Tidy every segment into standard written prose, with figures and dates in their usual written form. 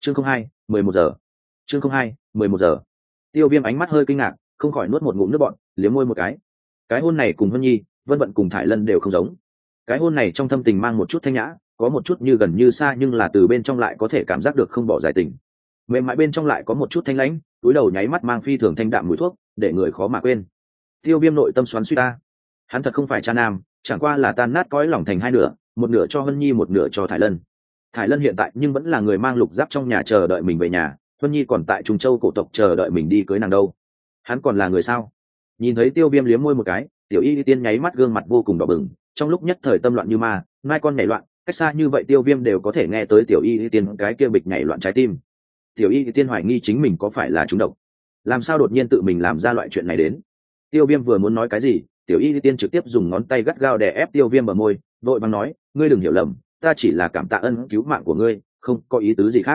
chương 02, 11 giờ. chương 02, 11 giờ. Tiêu Viêm ánh mắt hơi kinh ngạc, không khỏi nuốt một ngụm nước bọt, liếm môi một cái hôn này cùng Vân Nhi, Vân Vận cùng Thải Lân đều không giống. Cái hôn này trong thâm tình mang một chút thanh nhã, có một chút như gần như xa, nhưng là từ bên trong lại có thể cảm giác được không bỏ giải tình. Mềm mại bên trong lại có một chút thanh lãnh, túi đầu nháy mắt mang phi thường thanh đạm mùi thuốc, để người khó mà quên. Tiêu Viêm nội tâm xoắn suýt ta, hắn thật không phải cha nam, chẳng qua là tan nát cõi lòng thành hai nửa, một nửa cho Vân Nhi, một nửa cho Thải Lân. Thải Lân hiện tại nhưng vẫn là người mang lục giáp trong nhà chờ đợi mình về nhà, Vân Nhi còn tại Trung Châu cổ tộc chờ đợi mình đi cưới nàng đâu. Hắn còn là người sao? Nhìn thấy Tiêu Viêm liếm môi một cái, Tiểu Y Tiên nháy mắt gương mặt vô cùng đỏ bừng, trong lúc nhất thời tâm loạn như ma, mai con nhảy loạn, cách xa như vậy Tiêu Viêm đều có thể nghe tới Tiểu Y Tiên cái kia bịch nhảy loạn trái tim. Tiểu Y Tiên hoài nghi chính mình có phải là trúng độc, làm sao đột nhiên tự mình làm ra loại chuyện này đến. Tiêu Viêm vừa muốn nói cái gì, Tiểu Y Tiên trực tiếp dùng ngón tay gắt gao đè ép Tiêu Viêm bờ môi, vội vàng nói, ngươi đừng hiểu lầm, ta chỉ là cảm tạ ân cứu mạng của ngươi, không có ý tứ gì khác.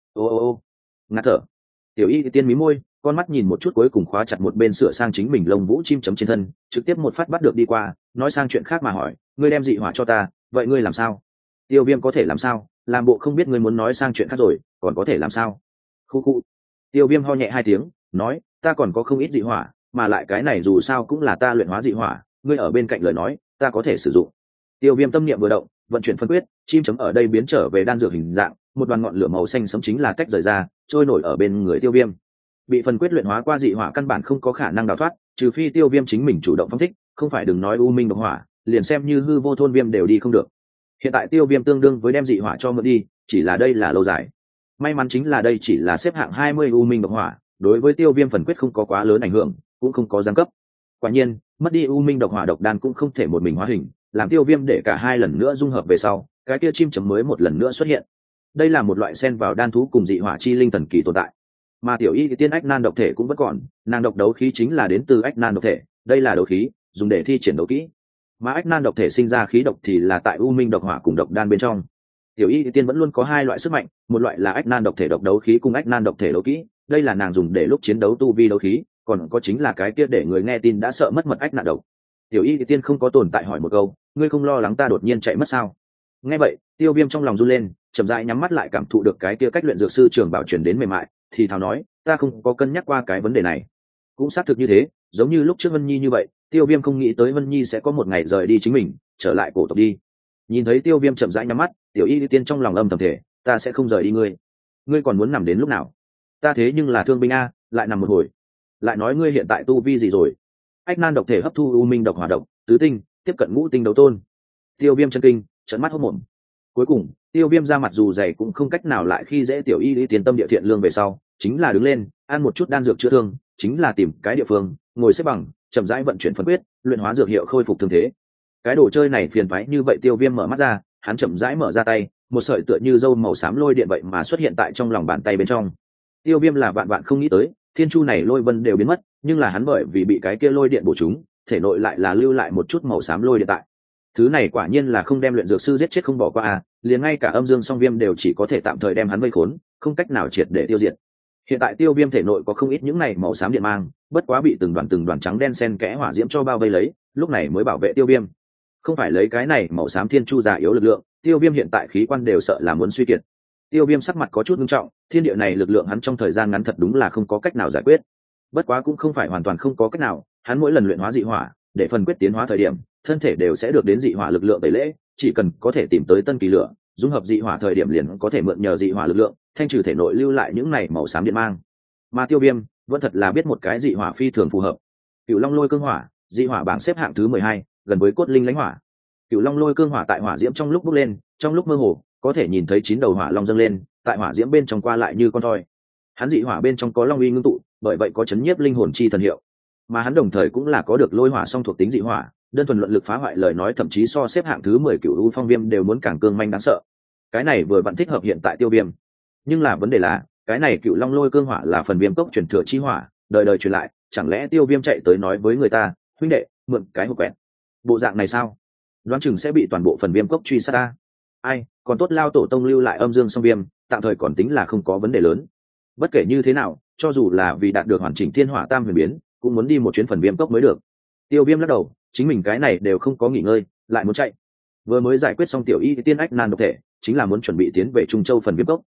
Ô, ngạt thở. Tiểu Y Tiên mí môi, con mắt nhìn một chút, cuối cùng khóa chặt một bên sửa sang chính mình lông vũ chim chấm trên thân, trực tiếp một phát bắt được đi qua, nói sang chuyện khác mà hỏi, ngươi đem dị hỏa cho ta, vậy ngươi làm sao? Tiêu Viêm có thể làm sao, làm bộ không biết ngươi muốn nói sang chuyện khác rồi, còn có thể làm sao? Khu khu. Tiêu Viêm ho nhẹ hai tiếng, nói, ta còn có không ít dị hỏa, mà lại cái này dù sao cũng là ta luyện hóa dị hỏa, ngươi ở bên cạnh lời nói, ta có thể sử dụng. Tiêu Viêm tâm niệm vừa động, vận chuyển phân quyết, chim chấm ở đây biến trở về đan dược hình dạng, một đoàn ngọn lửa màu xanh sẫm chính là tách rời ra, trôi nổi ở bên người Tiêu Viêm. Bị phần quyết luyện hóa qua dị hỏa căn bản không có khả năng đào thoát, trừ phi Tiêu Viêm chính mình chủ động phóng thích, không phải đừng nói u minh độc hỏa, liền xem như hư vô thôn viêm đều đi không được. Hiện tại Tiêu Viêm tương đương với đem dị hỏa cho mượn đi, chỉ là đây là lâu dài. May mắn chính là đây chỉ là xếp hạng 20 u minh độc hỏa, đối với Tiêu Viêm phần quyết không có quá lớn ảnh hưởng, cũng không có giáng cấp. Quả nhiên, mất đi u minh độc hỏa độc đan cũng không thể một mình hóa hình, làm Tiêu Viêm để cả hai lần nữa dung hợp về sau, cái kia chim chấm mới một lần nữa xuất hiện. Đây là một loại xen vào đan thú cùng dị hỏa chi linh thần kỳ tồn tại. Mà Tiểu Y Tiên ách nan độc thể cũng vẫn còn, nàng độc đấu khí chính là đến từ ách nan độc thể, đây là đấu khí dùng để thi triển đấu kỹ, mà ách nan độc thể sinh ra khí độc thì là tại u minh độc hỏa cùng độc đan bên trong. Tiểu Y Tiên vẫn luôn có hai loại sức mạnh, một loại là ách nan độc thể độc đấu khí cùng ách nan độc thể đấu kỹ, đây là nàng dùng để lúc chiến đấu tu vi đấu khí, còn có chính là cái kia để người nghe tin đã sợ mất mật ách nạn độc. Tiểu Y Tiên không có tồn tại hỏi một câu, ngươi không lo lắng ta đột nhiên chạy mất sao? Nghe vậy, Tiêu Viêm trong lòng run lên, chậm rãi nhắm mắt lại cảm thụ được cái kia cách luyện dược sư Trường Bảo truyền đến mềm mại, thì thào nói, ta không có cân nhắc qua cái vấn đề này. Cũng xác thực như thế, giống như lúc trước Vân Nhi như vậy, Tiêu Viêm không nghĩ tới Vân Nhi sẽ có một ngày rời đi chính mình, trở lại cổ tộc đi. Nhìn thấy Tiêu Viêm chậm rãi nhắm mắt, Tiểu Y Tiên trong lòng âm thầm thể, ta sẽ không rời đi ngươi. Ngươi còn muốn nằm đến lúc nào? Ta thế nhưng là thương binh a, lại nằm một hồi. Lại nói ngươi hiện tại tu vi gì rồi? Ách nan độc thể hấp thu u minh độc hỏa độc, tứ tinh, tiếp cận ngũ tinh đấu tôn. Tiêu Viêm chân kinh, trợn mắt hốt mồm. Cuối cùng, Tiêu Viêm ra mặt dù dày cũng không cách nào lại khi dễ Tiểu Y Tiên tâm địa thiện lương về sau, chính là đứng lên, ăn một chút đan dược chữa thương, chính là tìm cái địa phương, ngồi xếp bằng, chậm rãi vận chuyển phân quyết, luyện hóa dược hiệu khôi phục thương thế. Cái đồ chơi này phiền toái như vậy, Tiêu Viêm mở mắt ra, hắn chậm rãi mở ra tay, một sợi tựa như dâu màu xám lôi điện vậy mà xuất hiện tại trong lòng bàn tay bên trong. Tiêu Viêm là vạn vạn không nghĩ tới, thiên chu này lôi vân đều biến mất, nhưng là hắn bởi vì bị cái kia lôi điện bổ trúng, thể nội lại là lưu lại một chút màu xám lôi điện tại. Thứ này quả nhiên là không đem luyện dược sư giết chết không bỏ qua à, liền ngay cả âm dương song viêm đều chỉ có thể tạm thời đem hắn vây khốn, không cách nào triệt để tiêu diệt. Hiện tại Tiêu Viêm thể nội có không ít những này màu xám điện mang, bất quá bị từng đoàn trắng đen xen kẽ hỏa diễm cho bao vây lấy, lúc này mới bảo vệ Tiêu Viêm. Không phải lấy cái này màu xám thiên chu già yếu lực lượng, Tiêu Viêm hiện tại khí quan đều sợ là muốn suy kiệt. Tiêu Viêm sắc mặt có chút nghiêm trọng, thiên địa này lực lượng hắn trong thời gian ngắn thật đúng là không có cách nào giải quyết. Bất quá cũng không phải hoàn toàn không có cách nào, hắn mỗi lần luyện hóa dị hỏa, để phần quyết tiến hóa thời điểm, thân thể đều sẽ được đến dị hỏa lực lượng tẩy lễ, chỉ cần có thể tìm tới tân kỳ lửa, dung hợp dị hỏa thời điểm liền có thể mượn nhờ dị hỏa lực lượng, thanh trừ thể nội lưu lại những này màu xám điện mang. Mà Tiêu Viêm vẫn thật là biết một cái dị hỏa phi thường phù hợp. Cửu Long Lôi Cương Hỏa, dị hỏa bảng xếp hạng thứ 12, gần với Cốt Linh Lãnh Hỏa. Cửu Long Lôi Cương Hỏa tại hỏa diễm trong lúc bốc lên, trong lúc mơ hồ, có thể nhìn thấy 9 đầu hỏa long dâng lên, tại hỏa diễm bên trong qua lại như con thoi. Hắn dị hỏa bên trong có long uy ngưng tụ, bởi vậy có chấn nhiếp linh hồn chi thần hiệu. Mà hắn đồng thời cũng là có được lôi hỏa song thuộc tính dị hỏa, đơn thuần luận lực phá hoại lời nói thậm chí so xếp hạng thứ 10 Cửu U Phong Viêm đều muốn càng cương manh đáng sợ. Cái này vừa vặn thích hợp hiện tại Tiêu Viêm. Nhưng là vấn đề là, cái này Cửu Long Lôi Cương Hỏa là phần viêm cốc truyền thừa chi hỏa, đời đời truyền lại, chẳng lẽ Tiêu Viêm chạy tới nói với người ta, huynh đệ, mượn cái hộp quẹt. Bộ dạng này sao? Đoán chừng sẽ bị toàn bộ phần viêm cốc truy sát ta. Ai, còn tốt lao tổ tông lưu lại âm dương song viêm, tạm thời còn tính là không có vấn đề lớn. Bất kể như thế nào, cho dù là vì đạt được hoàn chỉnh thiên hỏa tam huyền biến, cũng muốn đi một chuyến phần viêm cốc mới được. Tiêu Viêm lắc đầu, chính mình cái này đều không có nghỉ ngơi, lại muốn chạy. Vừa mới giải quyết xong Tiểu Y Tiên ách nan độc thể, chính là muốn chuẩn bị tiến về Trung Châu phần viêm cốc.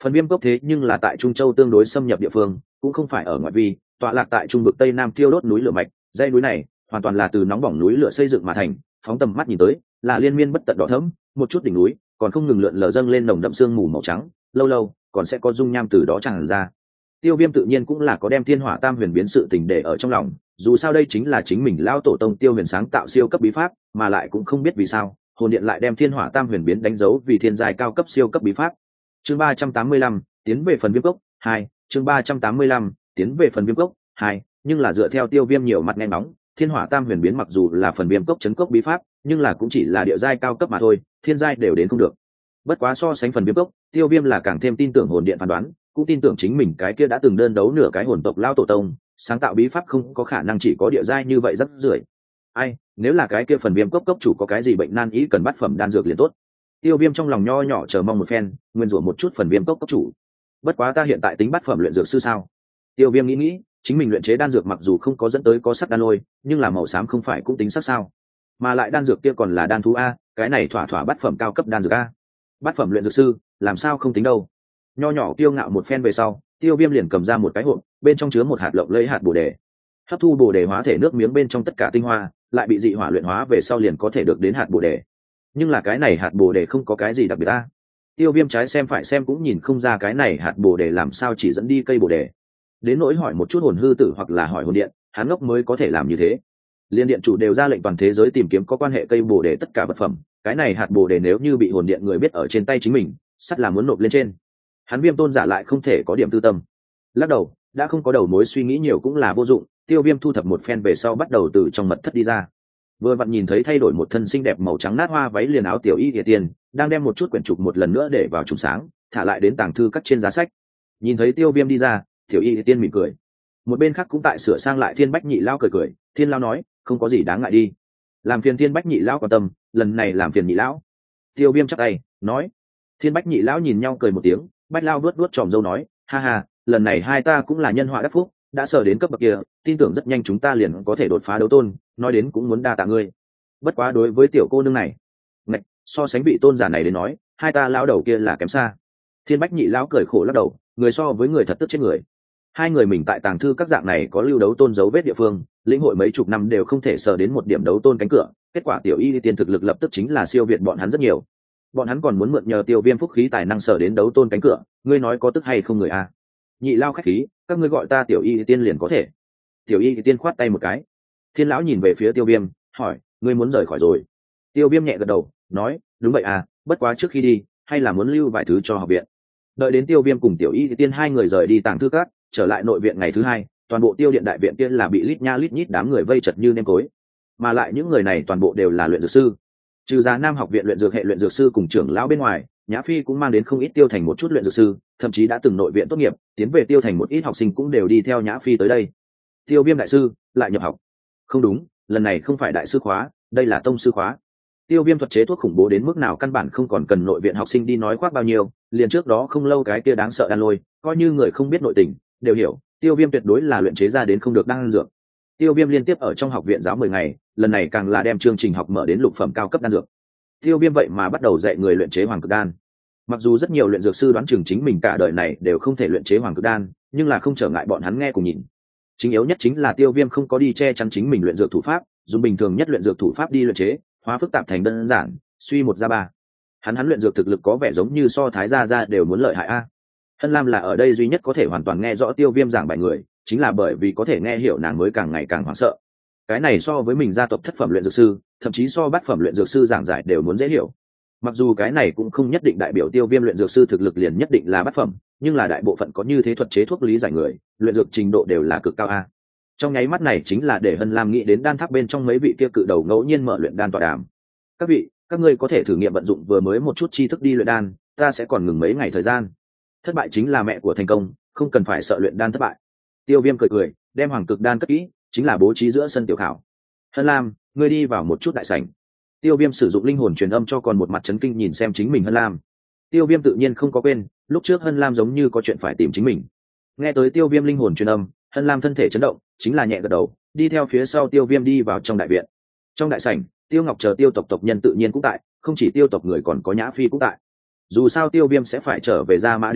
Phần Viêm cốc thế nhưng là tại Trung Châu tương đối xâm nhập địa phương, cũng không phải ở ngoại vi, tọa lạc tại trung vực tây nam thiêu đốt núi lửa mạch. Dãy núi này hoàn toàn là từ nóng bỏng núi lửa xây dựng mà thành, phóng tầm mắt nhìn tới là liên miên bất tận đỏ thẫm, một chút đỉnh núi còn không ngừng lượn lờ dâng lên nồng đậm sương mù màu trắng, lâu lâu còn sẽ có dung nham từ đó tràn ra. Tiêu Viêm tự nhiên cũng là có đem Thiên Hỏa Tam Huyền biến sự tình để ở trong lòng, dù sao đây chính là chính mình lão tổ tông Tiêu Huyền sáng tạo siêu cấp bí pháp, mà lại cũng không biết vì sao hồn điện lại đem Thiên Hỏa Tam Huyền biến đánh dấu vì thiên giai cao cấp siêu cấp bí pháp. Chương 385, tiến về phần Viêm cốc 2, chương 385, tiến về phần Viêm cốc 2, nhưng là dựa theo Tiêu Viêm nhiều mặt nghe nóng, Thiên Hỏa Tam Huyền biến mặc dù là phần Viêm cốc trấn cốc bí pháp, nhưng là cũng chỉ là địa giai cao cấp mà thôi, thiên giai đều đến không được. Bất quá so sánh phần Viêm cốc, Tiêu Viêm là càng thêm tin tưởng hồn điện phán đoán, cũng tin tưởng chính mình cái kia đã từng đơn đấu nửa cái hồn tộc lao tổ tông, sáng tạo bí pháp không có khả năng chỉ có địa giai như vậy rất rưởi. Ai, nếu là cái kia phần Viêm cốc cốc chủ có cái gì bệnh nan ý cần bắt phẩm đan dược liền tốt. Tiêu Viêm trong lòng nho nhỏ chờ mong một phen, nguyên rủa một chút phần Viêm cốc cốc chủ. Bất quá ta hiện tại tính bắt phẩm luyện dược sư sao? Tiêu Viêm nghĩ, chính mình luyện chế đan dược mặc dù không có dẫn tới có sắc đan lôi, nhưng là màu xám không phải cũng tính sắc sao? Mà lại đan dược kia còn là đan thú a, cái này thỏa thỏa bắt phẩm cao cấp đan dược a. Bắt phẩm luyện dược sư, làm sao không tính đâu. Nho nhỏ kiêu ngạo một phen về sau, Tiêu Viêm liền cầm ra một cái hộp, bên trong chứa một hạt lộng lẫy hạt bồ đề. Hấp thu bồ đề hóa thể nước miếng bên trong tất cả tinh hoa, lại bị dị hỏa luyện hóa về sau liền có thể được đến hạt bồ đề. Nhưng là cái này hạt bồ đề không có cái gì đặc biệt a. Tiêu Viêm trái xem phải xem cũng nhìn không ra cái này hạt bồ đề làm sao chỉ dẫn đi cây bồ đề. Đến nỗi hỏi một chút hồn hư tử hoặc là hỏi hồn điện, hắn ngốc mới có thể làm như thế. Liên điện chủ đều ra lệnh toàn thế giới tìm kiếm có quan hệ cây bồ đề tất cả vật phẩm, cái này hạt bồ đề nếu như bị hồn điện người biết ở trên tay chính mình, sắt là muốn nộp lên trên. Hắn Viêm tôn giả lại không thể có điểm tư tâm. Lắc đầu, đã không có đầu mối suy nghĩ nhiều cũng là vô dụng. Tiêu Viêm thu thập một phen về sau bắt đầu từ trong mật thất đi ra. Vừa vặn nhìn thấy thay đổi một thân xinh đẹp màu trắng nát hoa váy liền áo tiểu y địa tiền, đang đem một chút quyển trục một lần nữa để vào trùng sáng, thả lại đến tàng thư các trên giá sách. Nhìn thấy Tiêu Viêm đi ra, tiểu y địa tiên mỉm cười. Một bên khác cũng tại sửa sang lại Thiên Bách Nhị lão cười, Thiên lão nói, không có gì đáng ngại đi. Làm phiền Thiên Bách Nhị lão quan tâm, lần này làm phiền Nhị lão. Tiêu Viêm chắp tay, nói. Thiên Bách Nhị lão nhìn nhau cười một tiếng, Bách lão vuốt tròm râu nói, ha ha, lần này hai ta cũng là nhân họa đắc phúc, đã sở đến cấp bậc kia, tin tưởng rất nhanh chúng ta liền có thể đột phá đấu tôn, nói đến cũng muốn đa tạ ngươi. Bất quá đối với tiểu cô nương này, ngạch, so sánh vị tôn giả này đến nói, hai ta lão đầu kia là kém xa. Thiên Bách Nhị lão cười khổ lắc đầu, người so với người thật tức chết người. Hai người mình tại tàng thư các dạng này có lưu đấu tôn dấu vết địa phương, lĩnh hội mấy chục năm đều không thể sờ đến một điểm đấu tôn cánh cửa, kết quả tiểu y tiên thực lực lập tức chính là siêu việt bọn hắn rất nhiều. Bọn hắn còn muốn mượn nhờ Tiêu Viêm phúc khí tài năng sờ đến đấu tôn cánh cửa, ngươi nói có tức hay không người a? Nhị lao khách khí, các ngươi gọi ta tiểu y tiên liền có thể. Tiểu y tiên khoát tay một cái. Thiên lão nhìn về phía Tiêu Viêm, hỏi, ngươi muốn rời khỏi rồi? Tiêu Viêm nhẹ gật đầu, nói, đúng vậy à, bất quá trước khi đi, hay là muốn lưu vài thứ cho học viện. Đợi đến Tiêu Viêm cùng tiểu y tiên hai người rời đi tàng thư các, trở lại nội viện ngày thứ hai, toàn bộ Tiêu điện đại viện kia là bị lít nha lít nhít đám người vây chật như nêm cối. Mà lại những người này toàn bộ đều là luyện dược sư. Trừ Giá Nam học viện luyện dược hệ luyện dược sư cùng trưởng lão bên ngoài, Nhã Phi cũng mang đến không ít Tiêu Thành một chút luyện dược sư, thậm chí đã từng nội viện tốt nghiệp, tiến về Tiêu Thành một ít học sinh cũng đều đi theo Nhã Phi tới đây. Tiêu Viêm đại sư lại nhập học. Không đúng, lần này không phải đại sư khóa, đây là tông sư khóa. Tiêu Viêm thuật chế thuốc khủng bố đến mức nào căn bản không còn cần nội viện học sinh đi nói khoác bao nhiêu, liền trước đó không lâu cái kia đáng sợ đan lôi, coi như người không biết nội tình, đều hiểu, Tiêu Viêm tuyệt đối là luyện chế ra đến không được đan dược. Tiêu Viêm liên tiếp ở trong học viện giáo 10 ngày, lần này càng là đem chương trình học mở đến lục phẩm cao cấp đan dược. Tiêu Viêm vậy mà bắt đầu dạy người luyện chế hoàng cực đan. Mặc dù rất nhiều luyện dược sư đoán chừng chính mình cả đời này đều không thể luyện chế hoàng cực đan, nhưng là không trở ngại bọn hắn nghe cùng nhìn. Chính yếu nhất chính là Tiêu Viêm không có đi che chắn chính mình luyện dược thủ pháp, dùng bình thường nhất luyện dược thủ pháp đi luyện chế, hóa phức tạp thành đơn giản, suy một ra ba. Hắn luyện dược thực lực có vẻ giống như so Thái gia đều muốn lợi hại a. Hân Lam là ở đây duy nhất có thể hoàn toàn nghe rõ Tiêu Viêm giảng bài người, chính là bởi vì có thể nghe hiểu nàng mới càng ngày càng hoảng sợ. Cái này so với mình gia tộc thất phẩm luyện dược sư, thậm chí so bát phẩm luyện dược sư giảng giải đều muốn dễ hiểu. Mặc dù cái này cũng không nhất định đại biểu Tiêu Viêm luyện dược sư thực lực liền nhất định là bát phẩm, nhưng là đại bộ phận có như thế thuật chế thuốc lý giải người, luyện dược trình độ đều là cực cao a. Trong nháy mắt này chính là để Hân Lam nghĩ đến đan tháp bên trong mấy vị kia cự đầu ngẫu nhiên mở luyện đan tọa đàm. Các vị, các ngươi có thể thử nghiệm vận dụng vừa mới một chút tri thức đi luyện đan, ta sẽ còn ngừng mấy ngày thời gian. Thất bại chính là mẹ của thành công, không cần phải sợ luyện đan thất bại. Tiêu Viêm cười, đem hoàng cực đan cất kỹ, chính là bố trí giữa sân tiểu khảo. Hân Lam, ngươi đi vào một chút đại sảnh. Tiêu Viêm sử dụng linh hồn truyền âm cho còn một mặt chấn kinh nhìn xem chính mình Hân Lam. Tiêu Viêm tự nhiên không có quên, lúc trước Hân Lam giống như có chuyện phải tìm chính mình. Nghe tới Tiêu Viêm linh hồn truyền âm, Hân Lam thân thể chấn động, chính là nhẹ gật đầu, đi theo phía sau Tiêu Viêm đi vào trong đại viện. Trong đại sảnh, Tiêu Ngọc chờ Tiêu tộc tộc nhân tự nhiên cũng tại, không chỉ Tiêu tộc người còn có Nhã Phi cũng tại. Dù sao Tiêu Viêm sẽ phải trở về Gia Mã Đế quốc,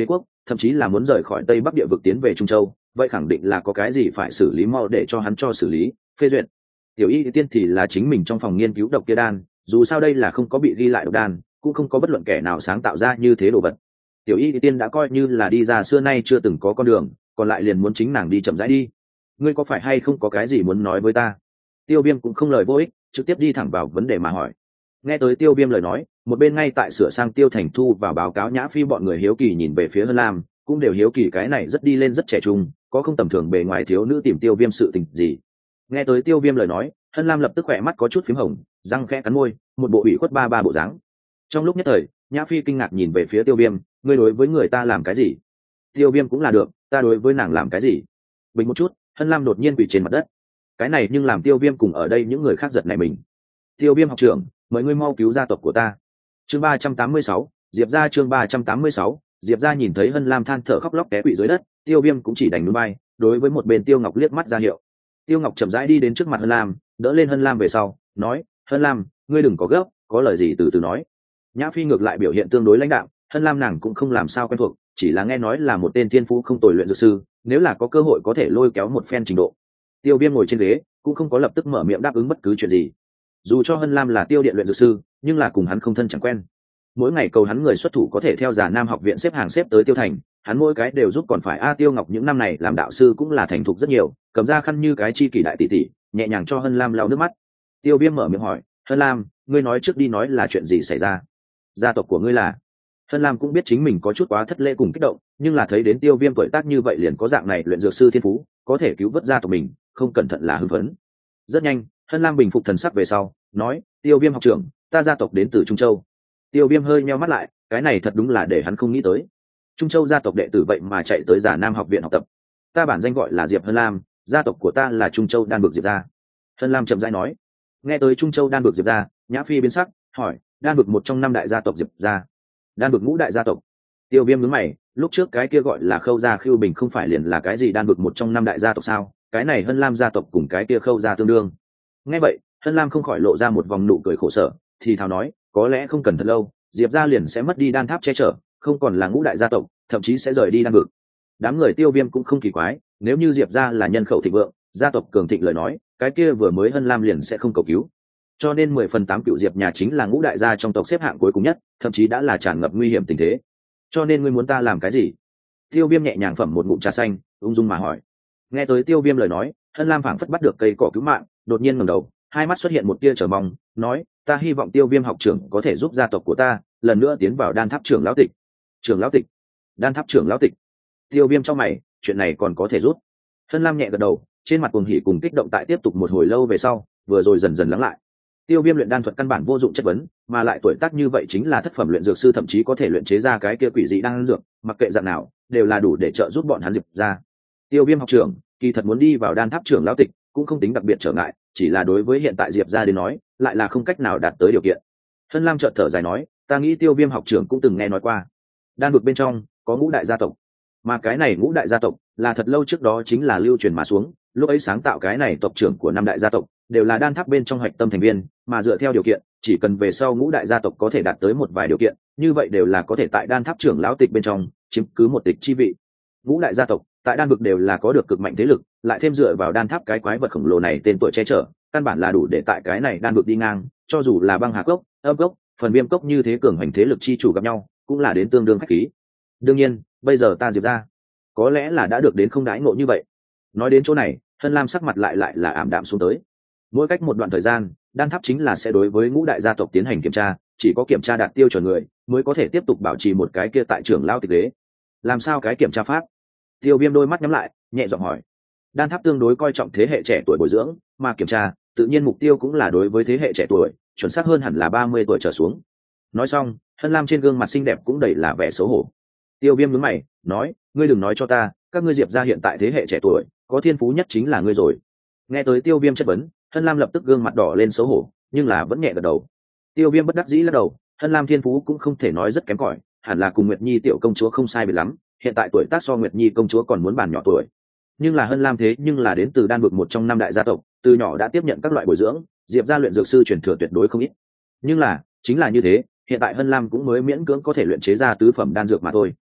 thậm chí là muốn rời khỏi tây bắc địa vực tiến về trung châu, vậy khẳng định là có cái gì phải xử lý mau để cho hắn cho xử lý phê duyệt. Tiểu y tiên thì là chính mình trong phòng nghiên cứu độc kia đan, dù sao đây là không có bị ghi lại độc đan, cũng không có bất luận kẻ nào sáng tạo ra như thế đồ vật. Tiểu y tiên đã coi như là đi ra xưa nay chưa từng có con đường, còn lại liền muốn chính nàng đi chậm rãi đi. Ngươi có phải hay không có cái gì muốn nói với ta? Tiêu Viêm cũng không lời vô ích, trực tiếp đi thẳng vào vấn đề mà hỏi. Nghe tới Tiêu Viêm lời nói, một bên ngay tại sửa sang Tiêu Thành thu vào báo cáo Nhã Phi bọn người hiếu kỳ nhìn về phía Hân Lam, cũng đều hiếu kỳ cái này rất đi lên rất trẻ trung, có không tầm thường bề ngoài thiếu nữ tìm Tiêu Viêm sự tình gì. Nghe tới Tiêu Viêm lời nói, Hân Lam lập tức khỏe mắt có chút phím hồng, răng khẽ cắn môi, một bộ ủy khuất ba bộ dáng. Trong lúc nhất thời, Nhã Phi kinh ngạc nhìn về phía Tiêu Viêm, ngươi đối với người ta làm cái gì? Tiêu Viêm cũng là được, ta đối với nàng làm cái gì? Bình một chút, Hân Lam đột nhiên quỳ trên mặt đất. Cái này nhưng làm Tiêu Viêm cùng ở đây những người khác giật nảy mình. Tiêu Viêm học trưởng, mời ngươi mau cứu gia tộc của ta. Chương 386, Diệp gia. Chương 386, Diệp gia. Nhìn thấy Hân Lam than thở khóc lóc té quỵ dưới đất, Tiêu Viêm cũng chỉ đành núi bay, đối với một bên Tiêu Ngọc liếc mắt ra hiệu. Tiêu Ngọc chậm rãi đi đến trước mặt Hân Lam, đỡ lên Hân Lam về sau, nói: Hân Lam, ngươi đừng có gấp, có lời gì từ từ nói. Nhã Phi ngược lại biểu hiện tương đối lãnh đạm, Hân Lam nàng cũng không làm sao quen thuộc, chỉ là nghe nói là một tên thiên phú không tồi luyện dược sư, nếu là có cơ hội có thể lôi kéo một phen trình độ. Tiêu Viêm ngồi trên ghế, cũng không có lập tức mở miệng đáp ứng bất cứ chuyện gì. Dù cho Hân Lam là Tiêu Điện luyện dược sư, nhưng là cùng hắn không thân chẳng quen. Mỗi ngày cầu hắn người xuất thủ có thể theo Già Nam học viện xếp hàng xếp tới Tiêu Thành, hắn mỗi cái đều giúp, còn phải Tiêu Ngọc những năm này làm đạo sư cũng là thành thục rất nhiều, cầm ra khăn như cái chi kỷ đại tỷ tỷ, nhẹ nhàng cho Hân Lam lau nước mắt. Tiêu Viêm mở miệng hỏi: Hân Lam, ngươi nói trước đi, nói là chuyện gì xảy ra? Gia tộc của ngươi là? Hân Lam cũng biết chính mình có chút quá thất lễ cùng kích động, nhưng là thấy đến Tiêu Viêm tuổi tác như vậy liền có dạng này luyện dược sư thiên phú, có thể cứu vớt gia tộc mình, không cẩn thận là hưng phấn. Rất nhanh, Hân Lam bình phục thần sắc về sau, nói: Tiêu Viêm học trưởng, ta gia tộc đến từ Trung Châu. Tiêu Viêm hơi nheo mắt lại, cái này thật đúng là để hắn không nghĩ tới. Trung Châu gia tộc đệ tử vậy mà chạy tới Già Nam học viện học tập. Ta bản danh gọi là Diệp Hân Lam, gia tộc của ta là Trung Châu Đan Vực Diệp gia. Hân Lam chậm rãi nói. Nghe tới Trung Châu Đan Vực Diệp gia, Nhã Phi biến sắc, hỏi: Đan Vực một trong năm đại gia tộc Diệp gia? Đan Vực ngũ đại gia tộc? Tiêu Viêm nhướng mày, lúc trước cái kia gọi là Khâu gia Khưu Bình không phải liền là cái gì Đan Vực một trong năm đại gia tộc sao? Cái này Hân Lam gia tộc cùng cái kia Khâu gia tương đương. Nghe vậy, Hân Lam không khỏi lộ ra một vòng nụ cười khổ sở, thì thào nói: có lẽ không cần thật lâu, Diệp gia liền sẽ mất đi đan tháp che chở, không còn là ngũ đại gia tộc, thậm chí sẽ rời đi Đan Vực. Đám người Tiêu Viêm cũng không kỳ quái, nếu như Diệp gia là nhân khẩu thịnh vượng, gia tộc cường thịnh lời nói, cái kia vừa mới Hân Lam liền sẽ không cầu cứu. Cho nên 10/8 cựu Diệp nhà chính là ngũ đại gia trong tộc xếp hạng cuối cùng nhất, thậm chí đã là tràn ngập nguy hiểm tình thế. Cho nên ngươi muốn ta làm cái gì? Tiêu Viêm nhẹ nhàng phẩm một ngụm trà xanh, ung dung mà hỏi. Nghe tới Tiêu Viêm lời nói, Hân Lam phảng phất bắt được cây cỏ cứu mạng, đột nhiên ngẩng đầu, hai mắt xuất hiện một tia chờ mong, nói: ta hy vọng Tiêu Viêm học trưởng có thể giúp gia tộc của ta lần nữa tiến vào Đan Tháp trưởng lão tịch. Trưởng lão tịch? Đan Tháp trưởng lão tịch? Tiêu Viêm trong mày, chuyện này còn có thể rút? Hân Lam nhẹ gật đầu, trên mặt cuồng hỉ cùng kích động tại tiếp tục một hồi lâu về sau, vừa rồi dần dần lắng lại. Tiêu Viêm luyện đan thuật căn bản vô dụng chất vấn, mà lại tuổi tác như vậy chính là thất phẩm luyện dược sư, thậm chí có thể luyện chế ra cái kia quỷ dị đan dược, mặc kệ dạng nào, đều là đủ để trợ giúp bọn hắn Diệp ra. Tiêu Viêm học trưởng, kỳ thật muốn đi vào Đan Tháp trưởng lão tịch, cũng không tính đặc biệt trở ngại, chỉ là đối với hiện tại Diệp ra đến nói, lại là không cách nào đạt tới điều kiện. Hân Lam chợt thở dài nói: ta nghĩ Tiêu Viêm học trưởng cũng từng nghe nói qua, đan vực bên trong có ngũ đại gia tộc, mà cái này ngũ đại gia tộc là thật lâu trước đó chính là lưu truyền mà xuống, lúc ấy sáng tạo cái này tộc trưởng của năm đại gia tộc đều là Đan Tháp bên trong hạch tâm thành viên, mà dựa theo điều kiện, chỉ cần về sau ngũ đại gia tộc có thể đạt tới một vài điều kiện, như vậy đều là có thể tại Đan Tháp trưởng lão tịch bên trong chiếm cứ một tịch chi vị. Ngũ đại gia tộc tại đan vực đều là có được cực mạnh thế lực, lại thêm dựa vào Đan Tháp cái quái vật khổng lồ này tên tuổi che chở, căn bản là đủ để tại cái này đan vực đi ngang, cho dù là Băng Hà cốc, Âm cốc, Phần Viêm cốc như thế cường hành thế lực chi chủ gặp nhau, cũng là đến tương đương khách khí. Đương nhiên, bây giờ ta Diệp ra, có lẽ là đã được đến không đãi ngộ như vậy. Nói đến chỗ này, Hân Lam sắc mặt lại là ảm đạm xuống tới. Mỗi cách một đoạn thời gian, Đan Tháp chính là sẽ đối với ngũ đại gia tộc tiến hành kiểm tra, chỉ có kiểm tra đạt tiêu chuẩn người mới có thể tiếp tục bảo trì một cái kia tại trưởng lao tịch ghế. Làm sao cái kiểm tra pháp? Tiêu Viêm đôi mắt nhắm lại, nhẹ giọng hỏi. Đan Tháp tương đối coi trọng thế hệ trẻ tuổi bồi dưỡng, mà kiểm tra, tự nhiên mục tiêu cũng là đối với thế hệ trẻ tuổi, chuẩn xác hơn hẳn là 30 tuổi trở xuống. Nói xong, Hân Lam trên gương mặt xinh đẹp cũng đầy là vẻ xấu hổ. Tiêu Viêm nhướng mày, nói: ngươi đừng nói cho ta, các ngươi Diệp gia hiện tại thế hệ trẻ tuổi, có thiên phú nhất chính là ngươi rồi. Nghe tới Tiêu Viêm chất vấn, Hân Lam lập tức gương mặt đỏ lên xấu hổ, nhưng là vẫn nhẹ gật đầu. Tiêu Viêm bất đắc dĩ lắc đầu, Hân Lam thiên phú cũng không thể nói rất kém cỏi, hẳn là cùng Nguyệt Nhi tiểu công chúa không sai biệt lắm, hiện tại tuổi tác so Nguyệt Nhi công chúa còn muốn bàn nhỏ tuổi. Nhưng là Hân Lam thế nhưng là đến từ đan vực một trong năm đại gia tộc, từ nhỏ đã tiếp nhận các loại bồi dưỡng, Diệp gia luyện dược sư truyền thừa tuyệt đối không ít. Nhưng là, chính là như thế, hiện tại Hân Lam cũng mới miễn cưỡng có thể luyện chế ra tứ phẩm đan dược mà thôi.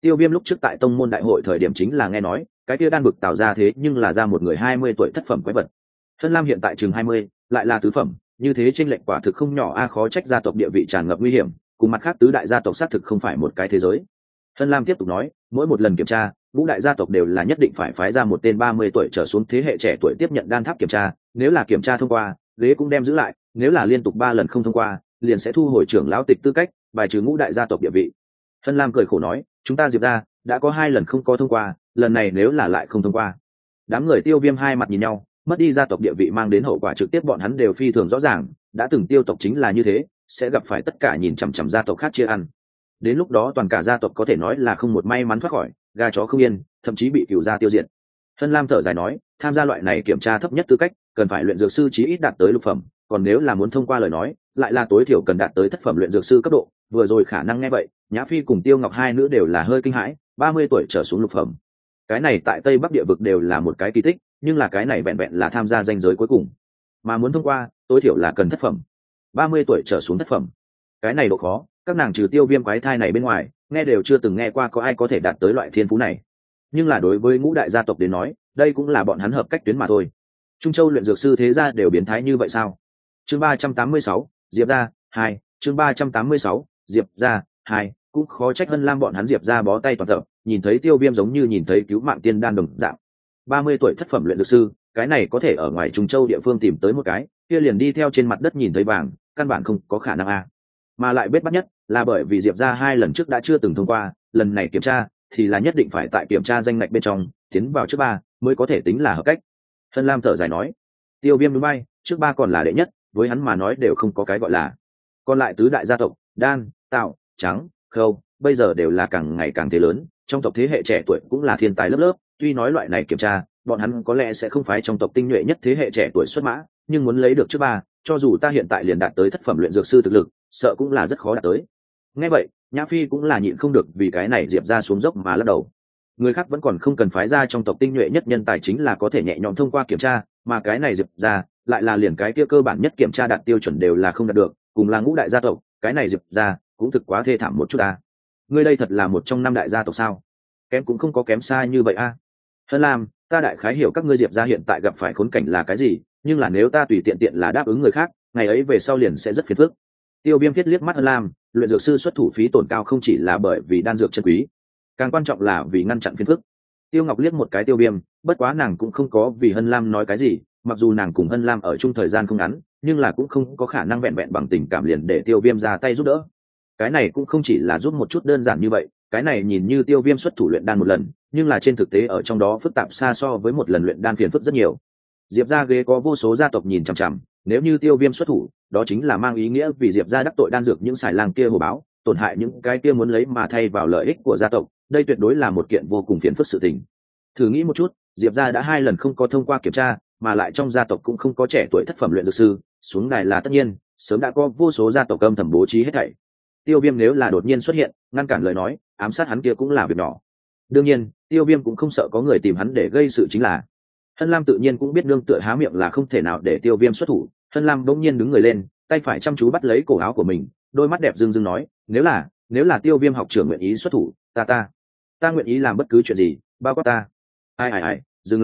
Tiêu Viêm lúc trước tại tông môn đại hội thời điểm chính là nghe nói cái kia đan vực tạo ra thế nhưng là ra một người 20 tuổi thất phẩm quái vật. Hân Lam hiện tại chừng 20, lại là tứ phẩm, như thế chênh lệch quả thực không nhỏ a, khó trách gia tộc địa vị tràn ngập nguy hiểm, cùng mặt khác tứ đại gia tộc xác thực không phải một cái thế giới. Hân Lam tiếp tục nói, mỗi một lần kiểm tra, ngũ đại gia tộc đều là nhất định phải phái ra một tên 30 tuổi trở xuống thế hệ trẻ tuổi tiếp nhận đan tháp kiểm tra, nếu là kiểm tra thông qua, ghế cũng đem giữ lại, nếu là liên tục 3 lần không thông qua, liền sẽ thu hồi trưởng lão tịch tư cách, bài trừ ngũ đại gia tộc địa vị. Hân Lam cười khổ nói, chúng ta Diệp gia đã có 2 lần không có thông qua, lần này nếu là lại không thông qua. Đám người Tiêu Viêm hai mặt nhìn nhau, mất đi gia tộc địa vị mang đến hậu quả trực tiếp bọn hắn đều phi thường rõ ràng, đã từng Tiêu tộc chính là như thế, sẽ gặp phải tất cả nhìn chằm chằm gia tộc khác chia ăn. Đến lúc đó toàn cả gia tộc có thể nói là không một may mắn thoát khỏi, gà chó không yên, thậm chí bị cửu gia tiêu diệt. Hân Lam thở dài nói, tham gia loại này kiểm tra thấp nhất tư cách, cần phải luyện dược sư chí ít đạt tới lục phẩm, còn nếu là muốn thông qua lời nói, lại là tối thiểu cần đạt tới thất phẩm luyện dược sư cấp độ. Vừa rồi khả năng nghe vậy, Nhã Phi cùng Tiêu Ngọc hai nữ đều là hơi kinh hãi, 30 tuổi trở xuống lục phẩm. Cái này tại Tây Bắc địa vực đều là một cái kỳ tích, nhưng là cái này vẹn vẹn là tham gia danh giới cuối cùng, mà muốn thông qua, tối thiểu là cần thất phẩm. 30 tuổi trở xuống thất phẩm. Cái này độ khó, các nàng trừ Tiêu Viêm quái thai này bên ngoài, nghe đều chưa từng nghe qua có ai có thể đạt tới loại thiên phú này. Nhưng là đối với ngũ đại gia tộc đến nói, đây cũng là bọn hắn hợp cách tuyến mà thôi. Trung Châu luyện dược sư thế gia đều biến thái như vậy sao? Chương 386, Diệp gia 2, chương 386, Diệp gia 2, cũng khó trách Hân Lam bọn hắn Diệp gia bó tay toàn tập, nhìn thấy Tiêu Viêm giống như nhìn thấy cứu mạng tiên đan đồng dạng. 30 tuổi thất phẩm luyện dược sư, cái này có thể ở ngoài Trung Châu địa phương tìm tới một cái, kia liền đi theo trên mặt đất nhìn thấy vàng, căn bản không có khả năng a. Mà lại bết bắt nhất là bởi vì Diệp gia 2 lần trước đã chưa từng thông qua, lần này kiểm tra thì là nhất định phải tại kiểm tra danh ngạch bên trong tiến vào trước 3 mới có thể tính là hợp cách. Hân Lam thở dài nói, Tiêu Viêm núi bay, trước 3 còn là đệ nhất, với hắn mà nói đều không có cái gọi là. Còn lại tứ đại gia tộc, Đan, Tạo, Trắng, Khâu, bây giờ đều là càng ngày càng thế lớn, trong tộc thế hệ trẻ tuổi cũng là thiên tài lớp lớp, tuy nói loại này kiểm tra, bọn hắn có lẽ sẽ không phái trong tộc tinh nhuệ nhất thế hệ trẻ tuổi xuất mã, nhưng muốn lấy được trước 3, cho dù ta hiện tại liền đạt tới thất phẩm luyện dược sư thực lực, sợ cũng là rất khó đạt tới. Nghe vậy, Nhã Phi cũng là nhịn không được vì cái này Diệp ra xuống dốc mà lắc đầu. Người khác vẫn còn không cần phái ra trong tộc tinh nhuệ nhất nhân tài chính là có thể nhẹ nhõm thông qua kiểm tra, mà cái này Diệp ra lại là liền cái kia cơ bản nhất kiểm tra đạt tiêu chuẩn đều là không đạt được, cùng là ngũ đại gia tộc, cái này Diệp ra cũng thực quá thê thảm một chút ta. Ngươi đây thật là một trong 5 đại gia tộc sao? Kém cũng không có kém xa như vậy a. Hân Lam, ta đại khái hiểu các ngươi Diệp ra hiện tại gặp phải khốn cảnh là cái gì, nhưng là nếu ta tùy tiện tiện là đáp ứng người khác, ngày ấy về sau liền sẽ rất phiền phức. Tiêu Viêm thiết liếc mắt Hân Lam, luyện dược sư xuất thủ phí tổn cao không chỉ là bởi vì đan dược chân quý, càng quan trọng là vì ngăn chặn phiền phức. Tiêu Ngọc liếc một cái Tiêu Viêm, bất quá nàng cũng không có vì Hân Lam nói cái gì, mặc dù nàng cùng Hân Lam ở chung thời gian không ngắn, nhưng là cũng không có khả năng vẹn vẹn bằng tình cảm liền để Tiêu Viêm ra tay giúp đỡ. Cái này cũng không chỉ là giúp một chút đơn giản như vậy, cái này nhìn như Tiêu Viêm xuất thủ luyện đan một lần, nhưng là trên thực tế ở trong đó phức tạp xa so với một lần luyện đan phiền phức rất nhiều. Diệp gia ghế có vô số gia tộc nhìn chằm chằm, nếu như Tiêu Viêm xuất thủ, đó chính là mang ý nghĩa vì Diệp gia đắc tội đan dược những xài lang kia hồ báo, tổn hại những cái kia muốn lấy mà thay vào lợi ích của gia tộc, đây tuyệt đối là một kiện vô cùng phiền phức sự tình. Thử nghĩ một chút, Diệp gia đã 2 lần không có thông qua kiểm tra, mà lại trong gia tộc cũng không có trẻ tuổi thất phẩm luyện dược sư, xuống đài là tất nhiên, sớm đã có vô số gia tộc âm thầm bố trí hết thảy. Tiêu Viêm nếu là đột nhiên xuất hiện, ngăn cản lời nói, ám sát hắn kia cũng là việc nhỏ. Đương nhiên, Tiêu Viêm cũng không sợ có người tìm hắn để gây sự chính là. Hân Lam tự nhiên cũng biết nương tựa há miệng là không thể nào để Tiêu Viêm xuất thủ. Hân Lam bỗng nhiên đứng người lên, tay phải chăm chú bắt lấy cổ áo của mình, đôi mắt đẹp rưng rưng nói, nếu là Tiêu Viêm học trưởng nguyện ý xuất thủ, ta nguyện ý làm bất cứ chuyện gì, bao quát ta. Ai, dừng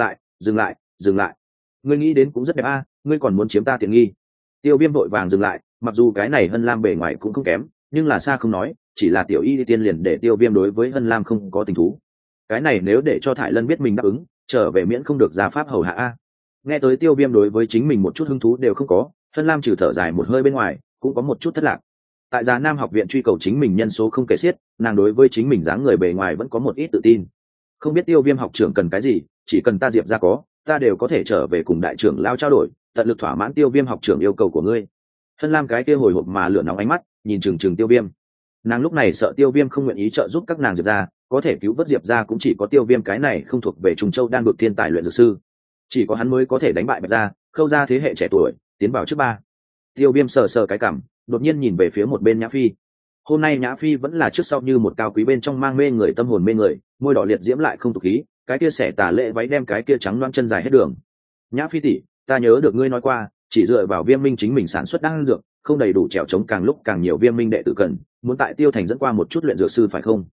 lại. Ngươi nghĩ đến cũng rất đẹp a, ngươi còn muốn chiếm ta tiện nghi. Tiêu Viêm vội vàng dừng lại, mặc dù cái này Hân Lam bề ngoài cũng không kém, nhưng là xa không nói, chỉ là tiểu y tiên liền để Tiêu Viêm đối với Hân Lam không có tình thú. Cái này nếu để cho Thải Lân biết mình đáp ứng, trở về miễn không được ra pháp hầu hạ a. Nghe tới Tiêu Viêm đối với chính mình một chút hứng thú đều không có, Hân Lam trừ thở dài một hơi bên ngoài, cũng có một chút thất lạc. Tại Già Nam học viện truy cầu chính mình nhân số không kể xiết, nàng đối với chính mình dáng người bề ngoài vẫn có một ít tự tin. Không biết Tiêu Viêm học trưởng cần cái gì, chỉ cần ta Diệp ra có, ta đều có thể trở về cùng đại trưởng lao trao đổi, tận lực thỏa mãn Tiêu Viêm học trưởng yêu cầu của ngươi. Hân Lam cái kia hồi hộp mà lửa nóng ánh mắt, nhìn chừng Tiêu Viêm. Nàng lúc này sợ Tiêu Viêm không nguyện ý trợ giúp các nàng Diệp ra, có thể cứu vớt Diệp ra cũng chỉ có Tiêu Viêm cái này không thuộc về Trung Châu đan vực thiên tài luyện dược sư, chỉ có hắn mới có thể đánh bại Bạch gia, Khâu gia thế hệ trẻ tuổi, tiến vào trước 3. Tiêu Viêm sờ cái cằm, đột nhiên nhìn về phía một bên Nhã Phi. Hôm nay Nhã Phi vẫn là trước sau như một cao quý bên trong mang mê người tâm hồn mê người, môi đỏ liệt diễm lại không tục khí, cái kia xẻ tà lệ váy đem cái kia trắng loáng chân dài hết đường. Nhã Phi tỷ, ta nhớ được ngươi nói qua, chỉ dựa vào Viêm Minh chính mình sản xuất đan dược, không đầy đủ trèo chống càng lúc càng nhiều Viêm Minh đệ tử cần, muốn tại Tiêu Thành dẫn qua một chút luyện dược sư phải không?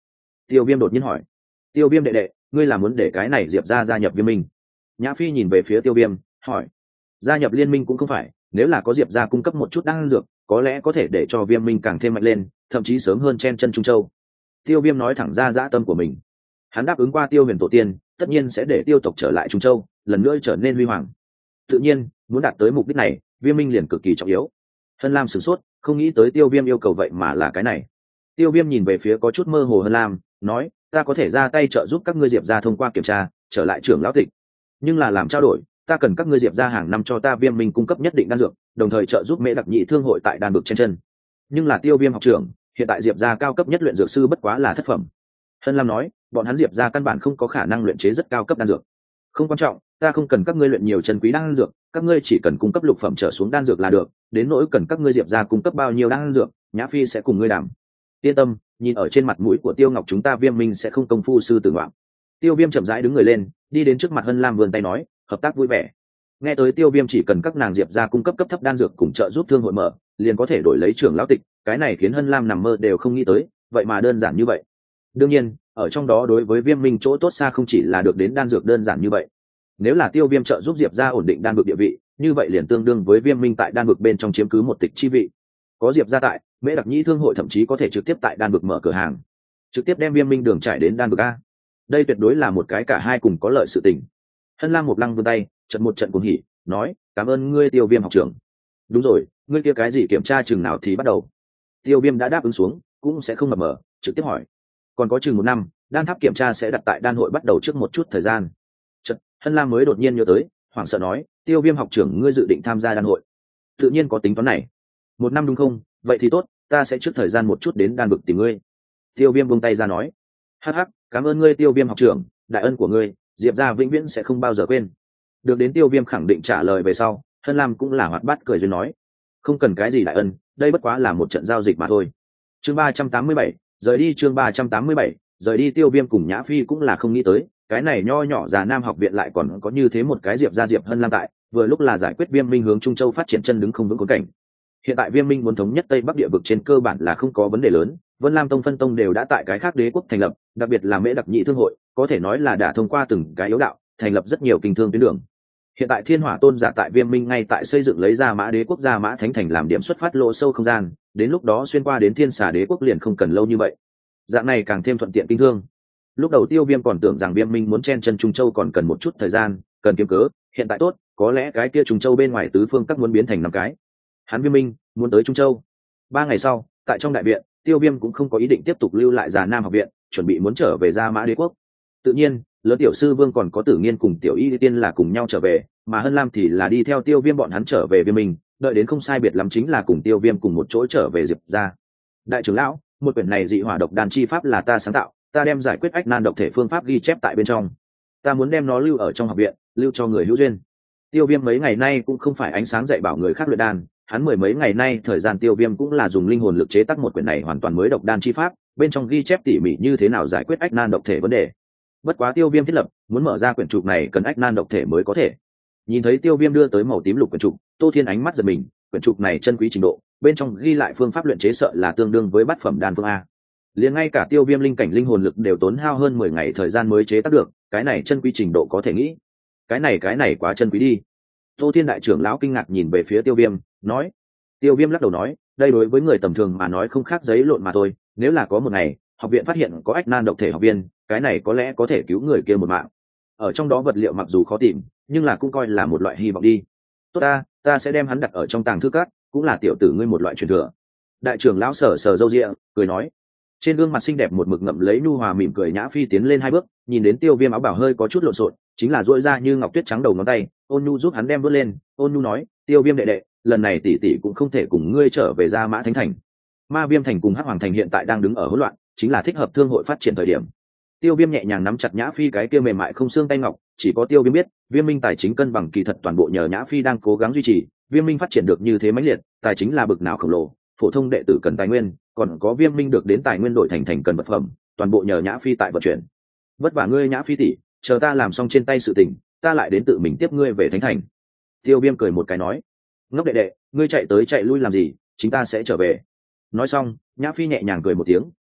Tiêu Viêm đột nhiên hỏi. Tiêu Viêm đệ đệ, ngươi là muốn để cái này Diệp ra gia nhập Viêm Minh? Nhã Phi nhìn về phía Tiêu Viêm hỏi. Gia nhập liên minh cũng không phải, nếu là có Diệp ra cung cấp một chút đan dược có lẽ có thể để cho Viêm Minh càng thêm mạnh lên, thậm chí sớm hơn chen chân Trung Châu. Tiêu Viêm nói thẳng ra dã tâm của mình. Hắn đáp ứng qua Tiêu Huyền tổ tiên, tất nhiên sẽ để Tiêu tộc trở lại Trung Châu, lần nữa trở nên huy hoàng. Tự nhiên, muốn đạt tới mục đích này, Viêm Minh liền cực kỳ trọng yếu. Hân Lam sửng sốt, không nghĩ tới Tiêu Viêm yêu cầu vậy mà là cái này. Tiêu Viêm nhìn về phía có chút mơ hồ Hân Lam, nói, ta có thể ra tay trợ giúp các ngươi Diệp ra thông qua kiểm tra, trở lại trưởng lão tịch. Nhưng là làm trao đổi, ta cần các ngươi Diệp ra hàng năm cho ta Viêm Minh cung cấp nhất định đan dược, đồng thời trợ giúp Mễ Đặc Nhị thương hội tại đan vực trên chân. Nhưng là Tiêu Viêm học trưởng, hiện tại Diệp ra cao cấp nhất luyện dược sư bất quá là thất phẩm. Hân Lam nói, bọn hắn Diệp ra căn bản không có khả năng luyện chế rất cao cấp đan dược. Không quan trọng, ta không cần các ngươi luyện nhiều chân quý đan dược, các ngươi chỉ cần cung cấp lục phẩm trở xuống đan dược là được, đến nỗi cần các ngươi Diệp ra cung cấp bao nhiêu đan dược, Nhã Phi sẽ cùng ngươi đảm. Yên tâm, nhìn ở trên mặt mũi của Tiêu Ngọc chúng ta Viêm Minh sẽ không công phu sư tử ngoạm. Tiêu Viêm chậm rãi đứng người lên, đi đến trước mặt Hân Lam vươn tay nói, hợp tác vui vẻ. Nghe tới Tiêu Viêm chỉ cần các nàng Diệp ra cung cấp cấp thấp đan dược cùng trợ giúp thương hội mở, liền có thể đổi lấy trưởng lão tịch, cái này khiến Hân Lam nằm mơ đều không nghĩ tới, vậy mà đơn giản như vậy. Đương nhiên, ở trong đó đối với Viêm Minh chỗ tốt xa không chỉ là được đến đan dược đơn giản như vậy. Nếu là Tiêu Viêm trợ giúp Diệp ra ổn định đan vực địa vị, như vậy liền tương đương với Viêm Minh tại đan vực bên trong chiếm cứ một tịch chi vị. Có Diệp ra tại, Mễ Đặc Nhĩ thương hội thậm chí có thể trực tiếp tại đan vực mở cửa hàng, trực tiếp đem Viêm Minh đường trải đến đan vực a. Đây tuyệt đối là một cái cả hai cùng có lợi sự tình. Hân Lam một lăng vươn tay, trận một trận cuồng hỉ, nói, cảm ơn ngươi Tiêu Viêm học trưởng. Đúng rồi, ngươi kia cái gì kiểm tra chừng nào thì bắt đầu? Tiêu Viêm đã đáp ứng xuống, cũng sẽ không mập mờ, trực tiếp hỏi. Còn có chừng 1 năm, đan tháp kiểm tra sẽ đặt tại đan hội bắt đầu trước một chút thời gian. Chợt, Hân Lam mới đột nhiên nhớ tới, hoảng sợ nói, Tiêu Viêm học trưởng ngươi dự định tham gia đan hội? Tự nhiên có tính toán này. 1 năm đúng không? Vậy thì tốt, ta sẽ trước thời gian một chút đến đan vực tìm ngươi. Tiêu Viêm buông tay ra nói, hắc hắc, cảm ơn ngươi Tiêu Viêm học trưởng, đại ân của ngươi, Diệp gia vĩnh viễn sẽ không bao giờ quên. Được đến Tiêu Viêm khẳng định trả lời về sau, Hân Lam cũng là hoạt bát cười duyên nói, không cần cái gì đại ân, đây bất quá là một trận giao dịch mà thôi. Chương 387, rời đi. Chương 387, rời đi. Tiêu Viêm cùng Nhã Phi cũng là không nghĩ tới, cái này nho nhỏ già Nam học viện lại còn có như thế một cái Diệp gia Diệp Hân Lam tại, vừa lúc là giải quyết Viêm Minh hướng Trung Châu phát triển chân đứng không vững khốn cảnh. Hiện tại Viêm Minh muốn thống nhất Tây Bắc địa vực trên cơ bản là không có vấn đề lớn, Vân Lam Tông phân tông đều đã tại cái khác đế quốc thành lập, đặc biệt là Mễ Đặc Nhị thương hội, có thể nói là đã thông qua từng cái yếu đạo, thành lập rất nhiều kinh thương tuyến đường. Hiện tại Thiên Hỏa Tôn giả tại Viêm Minh ngay tại xây dựng lấy ra Mã Đế quốc ra Mã Thánh thành làm điểm xuất phát lỗ sâu không gian, đến lúc đó xuyên qua đến Thiên Xà Đế quốc liền không cần lâu như vậy. Dạng này càng thêm thuận tiện kinh thương. Lúc đầu Tiêu Viêm còn tưởng rằng Viêm Minh muốn chen chân Trung Châu còn cần một chút thời gian, cần kiếm cớ, hiện tại tốt, có lẽ cái kia Trung Châu bên ngoài tứ phương các muốn biến thành 5 cái. Hắn Viêm Minh muốn tới Trung Châu. 3 ngày sau, tại trong đại viện, Tiêu Viêm cũng không có ý định tiếp tục lưu lại Già Nam học viện, chuẩn bị muốn trở về ra Mã Đế quốc. Tự nhiên, lớn tiểu sư Vương còn có Tử Nghiên cùng tiểu Y Tiên là cùng nhau trở về, mà Hân Lam thì là đi theo Tiêu Viêm bọn hắn trở về Viêm Minh, đợi đến không sai biệt lắm chính là cùng Tiêu Viêm cùng một chỗ trở về Diệp ra. Đại trưởng lão, một quyển này dị hỏa độc đan chi pháp là ta sáng tạo, ta đem giải quyết ách nan độc thể phương pháp ghi chép tại bên trong, ta muốn đem nó lưu ở trong học viện, lưu cho người hữu duyên. Tiêu Viêm mấy ngày nay cũng không phải ánh sáng dạy bảo người khác luyện đan, hắn 10 mấy ngày nay thời gian Tiêu Viêm cũng là dùng linh hồn lực chế tác một quyển này hoàn toàn mới độc đan chi pháp, bên trong ghi chép tỉ mỉ như thế nào giải quyết ách nan độc thể vấn đề. Bất quá Tiêu Viêm thiết lập, muốn mở ra quyển trục này cần ách nan độc thể mới có thể. Nhìn thấy Tiêu Viêm đưa tới màu tím lục quyển trục, Tô Thiên ánh mắt giật mình, quyển trục này chân quý trình độ, bên trong ghi lại phương pháp luyện chế sợ là tương đương với bát phẩm đan phương a. Liền ngay cả Tiêu Viêm linh cảnh linh hồn lực đều tốn hao hơn 10 ngày thời gian mới chế tác được, cái này chân quý trình độ có thể nghĩ. Cái này quá chân quý đi. Tô Thiên đại trưởng lão kinh ngạc nhìn về phía Tiêu Viêm, nói. Tiêu Viêm lắc đầu nói, đây đối với người tầm thường mà nói không khác giấy lộn mà thôi, nếu là có một ngày, học viện phát hiện có ách nan độc thể học viên, cái này có lẽ có thể cứu người kia một mạng. Ở trong đó vật liệu mặc dù khó tìm, nhưng là cũng coi là một loại hy vọng đi. Tốt ta sẽ đem hắn đặt ở trong tàng thư các, cũng là tiểu tử ngươi một loại truyền thừa. Đại trưởng lão sờ râu ria, cười nói. Trên gương mặt xinh đẹp một mực ngậm lấy nhu hòa mỉm cười Nhã Phi tiến lên 2 bước, nhìn đến Tiêu Viêm áo bảo hơi có chút lộn xộn, chính là duỗi ra như ngọc tuyết trắng đầu ngón tay, ôn nhu giúp hắn đem vớt lên, ôn nhu nói, Tiêu Viêm đệ đệ, lần này tỷ tỷ cũng không thể cùng ngươi trở về ra Mã Thánh thành. Ma Viêm thành cùng Hắc Hoàng thành hiện tại đang đứng ở hỗn loạn, chính là thích hợp thương hội phát triển thời điểm. Tiêu Viêm nhẹ nhàng nắm chặt Nhã Phi cái kia mềm mại không xương tay ngọc, chỉ có Tiêu Viêm biết, Viêm Minh tài chính cân bằng kỳ thật toàn bộ nhờ Nhã Phi đang cố gắng duy trì, Viêm Minh phát triển được như thế mãnh liệt, tài chính là bực nào khổng lồ, phổ thông đệ tử cần tài nguyên, còn có Viêm Minh được đến tài nguyên đổi thành cần vật phẩm, toàn bộ nhờ Nhã Phi tại vận chuyển. Vất vả ngươi Nhã Phi tỷ, chờ ta làm xong trên tay sự tình, ta lại đến tự mình tiếp ngươi về Thánh thành. Tiêu Viêm cười một cái nói, ngốc đệ đệ, ngươi chạy tới chạy lui làm gì, chúng ta sẽ trở về. Nói xong, Nhã Phi nhẹ nhàng cười một tiếng,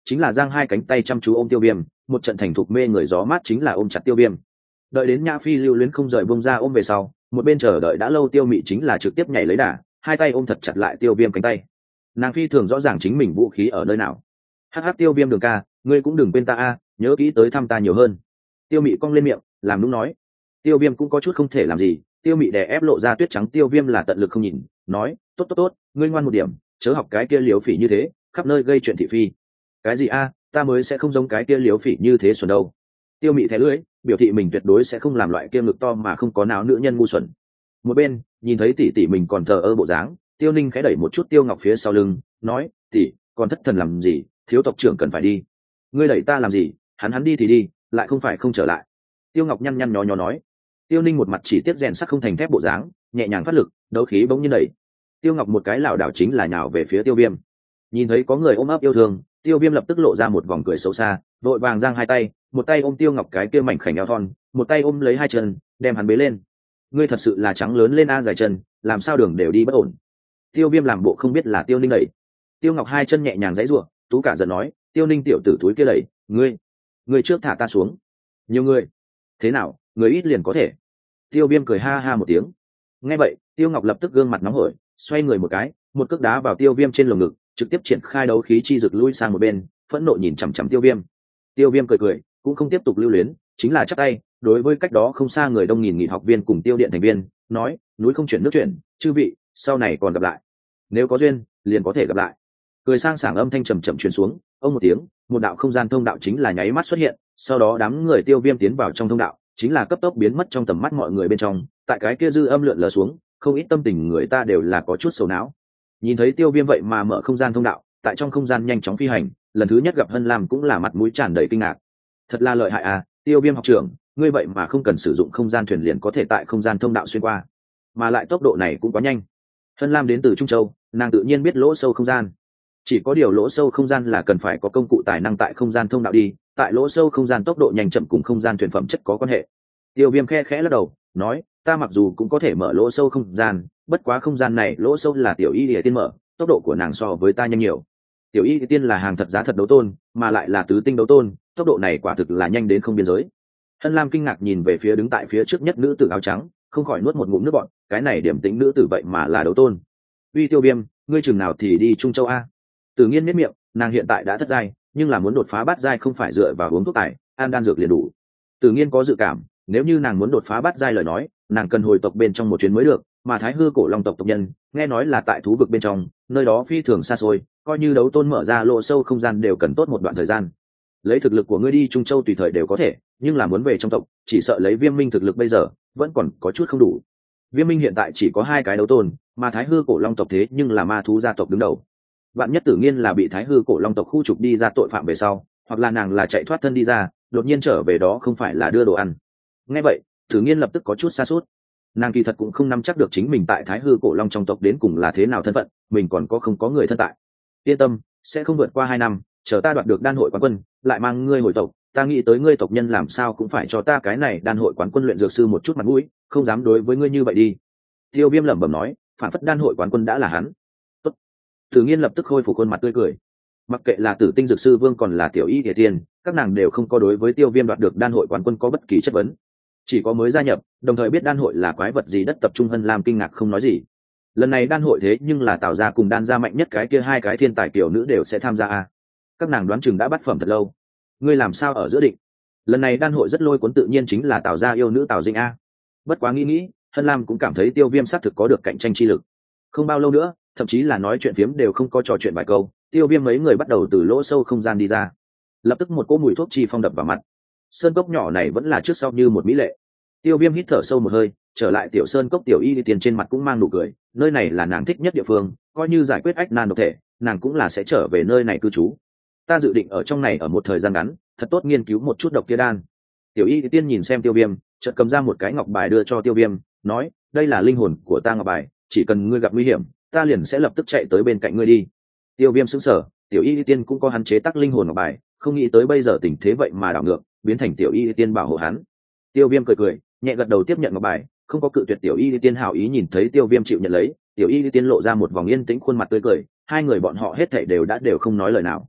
chính là giang hai cánh tay chăm chú ôm Tiêu Viêm, một trận thành thục mê người gió mát chính là ôm chặt Tiêu Viêm. Đợi đến Nhã Phi lưu luyến không rời bông ra ôm về sau, một bên chờ đợi đã lâu Tiêu Mị chính là trực tiếp nhảy lấy đà, hai tay ôm thật chặt lại Tiêu Viêm cánh tay. Nàng phi thường rõ ràng chính mình vũ khí ở nơi nào. Hắc Tiêu Viêm đường ca, ngươi cũng đừng quên ta a, nhớ kỹ tới thăm ta nhiều hơn. Tiêu Mị cong lên miệng, làm đúng nói. Tiêu Viêm cũng có chút không thể làm gì, Tiêu Mị đè ép lộ ra tuyết trắng Tiêu Viêm là tận lực không nhìn, nói, tốt, ngươi ngoan một điểm, chớ học cái kia liếu phỉ như thế, khắp nơi gây chuyện thị phi. Cái gì a, ta mới sẽ không giống cái kia liếu phỉ như thế xuẩn đâu. Tiêu Mị thẻ lưỡi, biểu thị mình tuyệt đối sẽ không làm loại kia ngực to mà không có não nữ nhân ngu xuẩn. Một bên, nhìn thấy tỷ tỷ mình còn thờ ơ bộ dáng, Tiêu Ninh khẽ đẩy một chút Tiêu Ngọc phía sau lưng, nói, tỷ, còn thất thần làm gì, thiếu tộc trưởng cần phải đi. Ngươi đẩy ta làm gì, hắn đi thì đi, lại không phải không trở lại. Tiêu Ngọc nhăn nhó nói. Tiêu Ninh một mặt chỉ tiếp rèn sắt không thành thép bộ dáng, nhẹ nhàng phát lực, đấu khí bỗng nhiên đẩy. Tiêu Ngọc một cái lảo đảo chính là nhào về phía Tiêu Viêm. Nhìn thấy có người ôm ấp yêu thương, Tiêu Viêm lập tức lộ ra một vòng cười xấu xa, vội vàng giang hai tay, một tay ôm Tiêu Ngọc cái kia mảnh khảnh eo thon, một tay ôm lấy hai chân, đem hắn bế lên. Ngươi thật sự là trắng lớn lên a dài chân, làm sao đường đều đi bất ổn. Tiêu Viêm làm bộ không biết là Tiêu Ninh đẩy. Tiêu Ngọc hai chân nhẹ nhàng giãy giụa, tú cả giận nói, Tiêu Ninh tiểu tử túi kia đẩy, ngươi trước thả ta xuống. Nhiều người. Thế nào, người ít liền có thể. Tiêu Viêm cười ha ha một tiếng. Nghe vậy, Tiêu Ngọc lập tức gương mặt nóng hổi, xoay người một cái, một cước đá vào Tiêu Viêm trên lồng ngực, trực tiếp triển khai đấu khí chi rực lui sang một bên, phẫn nộ nhìn chằm chằm Tiêu Viêm. Tiêu Viêm cười, cũng không tiếp tục lưu luyến, chính là chắp tay, đối với cách đó không xa người đông nghìn nghỉ học viên cùng Tiêu Điện thành viên, nói, núi không chuyển nước chuyển, chư vị, sau này còn gặp lại. Nếu có duyên, liền có thể gặp lại. Cười sang sảng âm thanh trầm trầm truyền xuống, ông một tiếng, một đạo không gian thông đạo chính là nháy mắt xuất hiện, sau đó đám người Tiêu Viêm tiến vào trong thông đạo, chính là cấp tốc biến mất trong tầm mắt mọi người bên trong. Tại cái kia dư âm lượn lờ xuống, không ít tâm tình người ta đều là có chút sầu não. Nhìn thấy Tiêu Viêm vậy mà mở không gian thông đạo, tại trong không gian nhanh chóng phi hành, lần thứ nhất gặp Hân Lam cũng là mặt mũi tràn đầy kinh ngạc. Thật là lợi hại à, Tiêu Viêm học trưởng, ngươi vậy mà không cần sử dụng không gian thuyền liền có thể tại không gian thông đạo xuyên qua, mà lại tốc độ này cũng quá nhanh. Hân Lam đến từ Trung Châu, nàng tự nhiên biết lỗ sâu không gian. Chỉ có điều lỗ sâu không gian là cần phải có công cụ tài năng tại không gian thông đạo đi, tại lỗ sâu không gian tốc độ nhanh chậm cùng không gian thuyền phẩm chất có quan hệ. Tiêu Viêm khe khẽ lắc đầu, nói, ta mặc dù cũng có thể mở lỗ sâu không gian, bất quá không gian này lỗ sâu là Tiểu Y Lìa Tiên mở, tốc độ của nàng so với ta nhanh nhiều. Tiểu Y Lìa Tiên là hàng thật giá thật đấu tôn, mà lại là tứ tinh đấu tôn, tốc độ này quả thực là nhanh đến không biên giới. Hân Lam kinh ngạc nhìn về phía đứng tại phía trước nhất nữ tử áo trắng, không khỏi nuốt một ngụm nước bọt, cái này điểm tính nữ tử vậy mà là đấu tôn. Uy Tiêu Viêm, ngươi chừng nào thì đi Trung Châu a? Tự nhiên miết miệng, nàng hiện tại đã thất giai, nhưng là muốn đột phá bát giai không phải dựa vào uống thuốc tài, ăn đan dược liền đủ. Tự nhiên có dự cảm, nếu như nàng muốn đột phá bát giai lời nói, nàng cần hồi tộc bên trong một chuyến mới được, mà Thái Hư cổ long tộc tộc nhân, nghe nói là tại thú vực bên trong, nơi đó phi thường xa xôi, coi như đấu tôn mở ra lộ sâu không gian đều cần tốt một đoạn thời gian. Lấy thực lực của ngươi đi Trung Châu tùy thời đều có thể, nhưng là muốn về trong tộc, chỉ sợ lấy Viêm Minh thực lực bây giờ, vẫn còn có chút không đủ. Viêm Minh hiện tại chỉ có 2 cái đấu tôn, mà Thái Hư cổ long tộc thế nhưng là ma thú gia tộc đứng đầu. Vạn nhất Tử Nghiên là bị Thái Hư cổ long tộc khu trục đi ra tội phạm về sau, hoặc là nàng là chạy thoát thân đi ra, đột nhiên trở về đó không phải là đưa đồ ăn. Nghe vậy, Tử Nghiên lập tức có chút xa suốt. Nàng kỳ thật cũng không nắm chắc được chính mình tại Thái Hư cổ long trong tộc đến cùng là thế nào thân phận, mình còn có không có người thân tại. Yên tâm, sẽ không vượt qua 2 năm, chờ ta đoạt được đan hội quán quân, lại mang ngươi hồi tộc, ta nghĩ tới ngươi tộc nhân làm sao cũng phải cho ta cái này đan hội quán quân luyện dược sư một chút mặt mũi, không dám đối với ngươi như vậy đi. Tiêu Viêm lẩm bẩm nói, phản phất đan hội quán quân đã là hắn. Tốt. Tử Nghiên lập tức khôi phục khuôn mặt tươi cười. Mặc kệ là Tử Tinh dược sư Vương còn là Tiểu Y Địa Tiên, các nàng đều không có đối với Tiêu Viêm đoạt được đan hội quán quân có bất kỳ chất vấn. Chỉ có mới gia nhập, đồng thời biết đan hội là quái vật gì đất tập trung Hân Lam kinh ngạc không nói gì. Lần này đan hội thế nhưng là tạo ra cùng đan gia mạnh nhất cái kia 2 cái thiên tài kiểu nữ đều sẽ tham gia a. Các nàng đoán chừng đã bắt phẩm thật lâu. Ngươi làm sao ở giữa định? Lần này đan hội rất lôi cuốn tự nhiên chính là tạo ra yêu nữ Tào Dĩnh a. Bất quá nghĩ, Hân Lam cũng cảm thấy Tiêu Viêm xác thực có được cạnh tranh chi lực. Không bao lâu nữa, thậm chí là nói chuyện phiếm đều không có trò chuyện vài câu, Tiêu Viêm mấy người bắt đầu từ lỗ sâu không gian đi ra. Lập tức một cỗ mùi thuốc chi phong đập vào mặt. Sơn cốc nhỏ này vẫn là trước sau như một mỹ lệ. Tiêu Viêm hít thở sâu một hơi, trở lại tiểu sơn cốc. Tiểu Y Tiền trên mặt cũng mang nụ cười, nơi này là nàng thích nhất địa phương, coi như giải quyết ách nan độc thể, nàng cũng là sẽ trở về nơi này cư trú. Ta dự định ở trong này ở một thời gian ngắn, thật tốt nghiên cứu một chút độc kia đan. Tiểu Y Tiên nhìn xem Tiêu Viêm, chợt cầm ra một cái ngọc bài đưa cho Tiêu Viêm, nói, đây là linh hồn của ta ngọc bài, chỉ cần ngươi gặp nguy hiểm, ta liền sẽ lập tức chạy tới bên cạnh ngươi đi. Tiêu Viêm sững sờ, Tiểu Y Tiên cũng có hắn chế tác linh hồn ngọc bài, không nghĩ tới bây giờ tình thế vậy mà đảo ngược, biến thành Tiểu Y Tiên bảo hộ hắn. Tiêu Viêm cười, nhẹ gật đầu tiếp nhận ngọc bài, không có cự tuyệt. Tiểu Y Tiên hảo ý nhìn thấy Tiêu Viêm chịu nhận lấy, Tiểu Y Tiên lộ ra một vòng yên tĩnh khuôn mặt tươi cười, hai người bọn họ hết thảy đều không nói lời nào.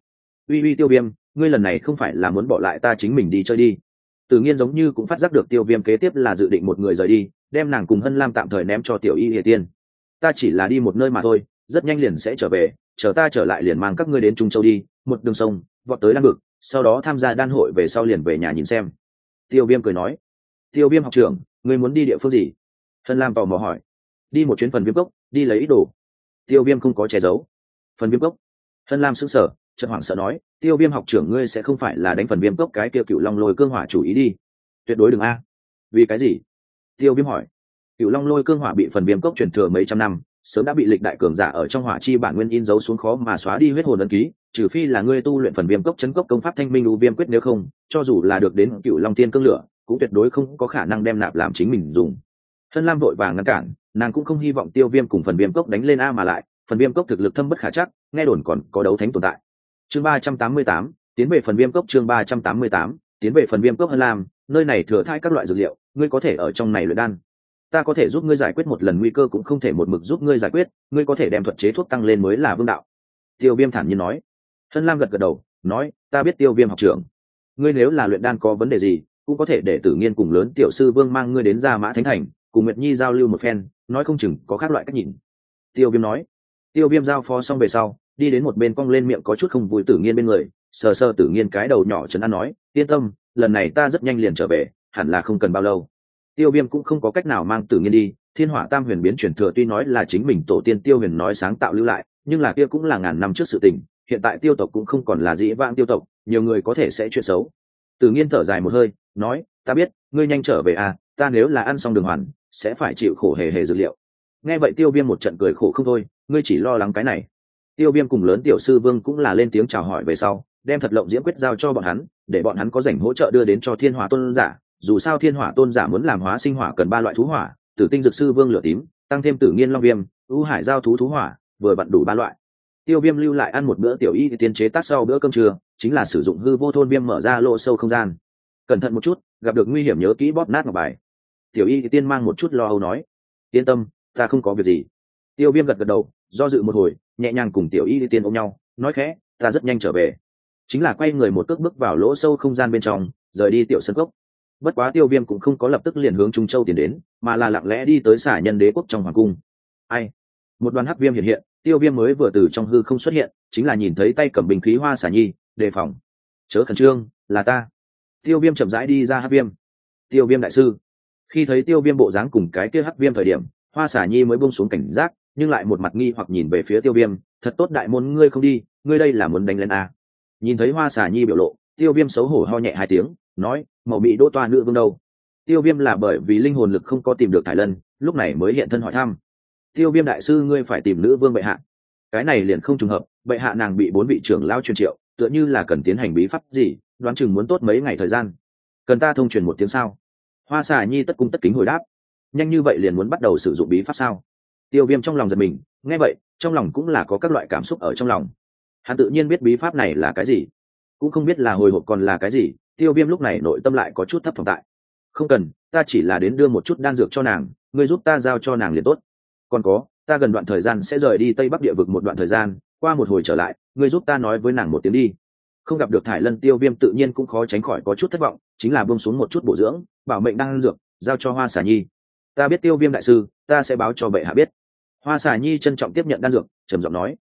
Uy tiêu viêm, ngươi lần này không phải là muốn bỏ lại ta chính mình đi chơi đi? Tử Nghiên giống như cũng phát giác được tiêu viêm kế tiếp là dự định một người rời đi, đem nàng cùng Hân Lam tạm thời ném cho tiểu y địa tiên. Ta chỉ là đi một nơi mà thôi, rất nhanh liền sẽ trở về, chờ ta trở lại liền mang các ngươi đến Trung Châu đi, một đường sông vọt tới đan vực, sau đó tham gia đan hội, về sau liền về nhà nhìn xem. Tiêu viêm cười nói. Tiêu viêm học trưởng, ngươi muốn đi địa phương gì? Hân Lam tò mò hỏi. Đi một chuyến phần viêm cốc, đi lấy ít đồ. Tiêu viêm không có che giấu. Phần viêm cốc? Hân Lam sững sờ, chợt hoảng sợ nói, tiêu viêm học trưởng, ngươi sẽ không phải là đánh phần viêm cốc cái kia cựu long lôi cương hỏa chủ ý đi? Tuyệt đối đừng a. Vì cái gì? Tiêu viêm hỏi. Cựu long lôi cương hỏa bị phần viêm cốc truyền thừa mấy trăm năm, sớm đã bị lịch đại cường giả ở trong hỏa chi bản nguyên in dấu xuống, khó mà xóa đi huyết hồn ấn ký, trừ phi là ngươi tu luyện phần viêm cốc chấn cốc công pháp thanh minh u viêm quyết, nếu không cho dù là được đến cựu long tiên cương lửa cũng tuyệt đối không có khả năng đem nạp làm chính mình dùng. Hân Lam vội vàng ngăn cản, nàng cũng không hy vọng tiêu viêm cùng phần viêm cốc đánh lên a, mà lại phần viêm cốc thực lực thâm bất khả chắc, nghe đồn còn có đấu thánh tồn tại. Chương 388, tiến về phần viêm cốc. Chương 388, tiến về phần viêm cốc. Hân Lam, nơi này thừa thãi các loại dược liệu, ngươi có thể ở trong này luyện đan. Ta có thể giúp ngươi giải quyết một lần nguy cơ, cũng không thể một mực giúp ngươi giải quyết, ngươi có thể đem thuật chế thuốc tăng lên mới là vương đạo. Tiêu viêm thản nhiên nói. Hân Lam gật gật đầu, nói, ta biết tiêu viêm học trưởng, ngươi nếu là luyện đan có vấn đề gì cũng có thể để Tử Nghiên cùng lớn tiểu sư vương mang ngươi đến Gia Mã Thánh Thành cùng Nguyệt Nhi giao lưu một phen, nói không chừng có khác loại cách nhìn. Tiêu viêm nói. Tiêu viêm giao phó xong về sau, đi đến một bên cong lên miệng có chút không vui Tử Nghiên bên người, sờ sờ Tử Nghiên cái đầu nhỏ trấn an nói, yên tâm, lần này ta rất nhanh liền trở về, hẳn là không cần bao lâu. Tiêu viêm cũng không có cách nào mang Tử Nghiên đi, Thiên Hỏa Tam Huyền biến truyền thừa tuy nói là chính mình tổ tiên Tiêu Huyền nói sáng tạo lưu lại, nhưng là kia cũng là ngàn năm trước sự tình, hiện tại tiêu tộc cũng không còn là dĩ vãng tiêu tộc, nhiều người có thể sẽ chuyện xấu. Tử Nghiên thở dài một hơi, nói, ta biết, ngươi nhanh trở về à, ta nếu là ăn xong đường hoàn sẽ phải chịu khổ hề hề dược liệu. Nghe vậy tiêu viêm một trận cười khổ không thôi, ngươi chỉ lo lắng cái này. Tiêu viêm cùng lớn tiểu sư vương cũng là lên tiếng chào hỏi về sau, đem thật lộng diễm quyết giao cho bọn hắn, để bọn hắn có rảnh hỗ trợ đưa đến cho Thiên Hỏa tôn giả. Dù sao Thiên Hỏa tôn giả muốn làm hóa sinh hỏa cần 3 loại thú hỏa, Tử Tinh Dược Sư Vương lửa tím, tăng thêm Tử Nghiên long viêm, ưu hải giao thú thú hỏa, vừa vặn đủ 3 loại. Tiêu viêm lưu lại ăn một bữa tiểu y tiên chế tác sau bữa cơm trưa, chính là sử dụng hư vô thôn viêm mở ra lỗ sâu không gian. Cẩn thận một chút, gặp được nguy hiểm nhớ kỹ bóp nát ngọc bài. Tiểu y tiên mang một chút lo âu nói, yên tâm, ta không có việc gì. Tiêu viêm gật gật đầu, do dự một hồi, nhẹ nhàng cùng tiểu y tiên ôm nhau, nói khẽ, ta rất nhanh trở về. Chính là quay người một cước bước vào lỗ sâu không gian bên trong, rời đi tiểu sân cốc. Bất quá tiêu viêm cũng không có lập tức liền hướng Trung Châu tiến đến, mà là lặng lẽ đi tới Xả Nhân Đế quốc trong hoàng cung. Ai? Một đoàn hắc viêm hiện hiện, tiêu viêm mới vừa từ trong hư không xuất hiện, chính là nhìn thấy tay cầm bình khí Hoa Xả Nhi, đề phòng. Chớ khẩn trương, là ta. Tiêu viêm chậm rãi đi ra hắc viêm. Tiêu viêm đại sư. Khi thấy tiêu viêm bộ dáng cùng cái kia hắc viêm thời điểm, Hoa Xả Nhi mới buông xuống cảnh giác, nhưng lại một mặt nghi hoặc nhìn về phía tiêu viêm, thật tốt đại môn ngươi không đi, ngươi đây là muốn đánh lên à. Nhìn thấy Hoa Xả Nhi biểu lộ, tiêu viêm xấu hổ ho nhẹ 2 tiếng, nói, mậu bị đỗ toa nữ vương đâu? Tiêu viêm là bởi vì linh hồn lực không có tìm được Thải Lân, lúc này mới hiện thân hỏi thăm. Tiêu viêm đại sư, ngươi phải tìm nữ vương bệ hạ. Cái này liền không trùng hợp, bệ hạ nàng bị 4 vị trưởng lao truyền triệu, tựa như là cần tiến hành bí pháp gì, đoán chừng muốn tốt mấy ngày thời gian. Cần ta thông truyền một tiếng sao? Hoa Xả Nhi tất cung tất kính hồi đáp. Nhanh như vậy liền muốn bắt đầu sử dụng bí pháp sao? Tiêu viêm trong lòng giật mình, nghe vậy trong lòng cũng là có các loại cảm xúc ở trong lòng. Hắn tự nhiên biết bí pháp này là cái gì, cũng không biết là hồi hộp còn là cái gì. Tiêu viêm lúc này nội tâm lại có chút thấp thỏm tại. Không cần, ta chỉ là đến đưa một chút đan dược cho nàng, ngươi giúp ta giao cho nàng liền tốt. Còn có, ta gần đoạn thời gian sẽ rời đi Tây Bắc địa vực một đoạn thời gian, qua một hồi trở lại, ngươi giúp ta nói với nàng một tiếng đi. Không gặp được Thải Lân, tiêu viêm tự nhiên cũng khó tránh khỏi có chút thất vọng, chính là buông xuống một chút bổ dưỡng, bảo mệnh đan dược giao cho Hoa Xả Nhi. Ta biết tiêu viêm đại sư, ta sẽ báo cho bệ hạ biết. Hoa Xả Nhi trân trọng tiếp nhận đan dược, trầm giọng nói.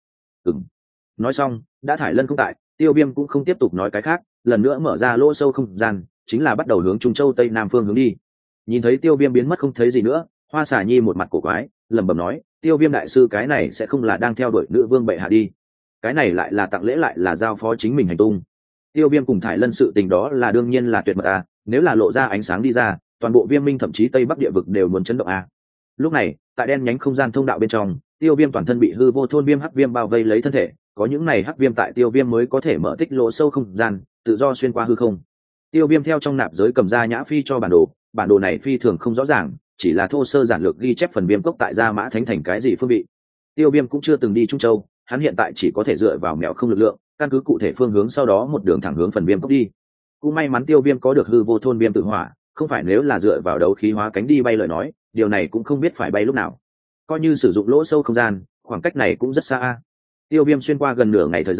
Nói xong, đã Thải Lân không tại, tiêu viêm cũng không tiếp tục nói cái khác, lần nữa mở ra lỗ sâu không gian, chính là bắt đầu hướng Trung Châu Tây Nam phương hướng đi. Nhìn thấy tiêu viêm biến mất không thấy gì nữa, Hoa Xả Nhi một mặt cổ quái, lẩm bẩm nói, tiêu viêm đại sư, cái này sẽ không là đang theo đuổi nữ vương bệ hạ đi? Cái này lại là tặng lễ, lại là giao phó chính mình hành tung. Tiêu viêm cùng Thải Lân sự tình đó là đương nhiên là tuyệt mật à, nếu là lộ ra ánh sáng đi ra, toàn bộ viêm minh thậm chí Tây Bắc địa vực đều muốn chấn động à. Lúc này, tại đen nhánh không gian thông đạo bên trong, tiêu viêm toàn thân bị hư vô thôn viêm hắc viêm bao vây lấy thân thể, có những này hắc viêm tại tiêu viêm mới có thể mở tích lỗ sâu không gian, tự do xuyên qua hư không. Tiêu viêm theo trong nạp giới cầm ra nhã phi cho bản đồ này phi thường không rõ ràng, chỉ là thô sơ giản lược ghi chép phần viêm cốc tại Gia Mã Thánh Thành cái gì phương vị. Tiêu viêm cũng chưa từng đi Trung Châu, hắn hiện tại chỉ có thể dựa vào mẹo không lực lượng, căn cứ cụ thể phương hướng, sau đó một đường thẳng hướng phần viêm cốc đi. Cũng may mắn tiêu viêm có được hư vô thôn viêm tự hỏa, không phải nếu là dựa vào đấu khí hóa cánh đi bay lời nói, điều này cũng không biết phải bay lúc nào. Coi như sử dụng lỗ sâu không gian, khoảng cách này cũng rất xa. Tiêu viêm xuyên qua gần nửa ngày thời gian,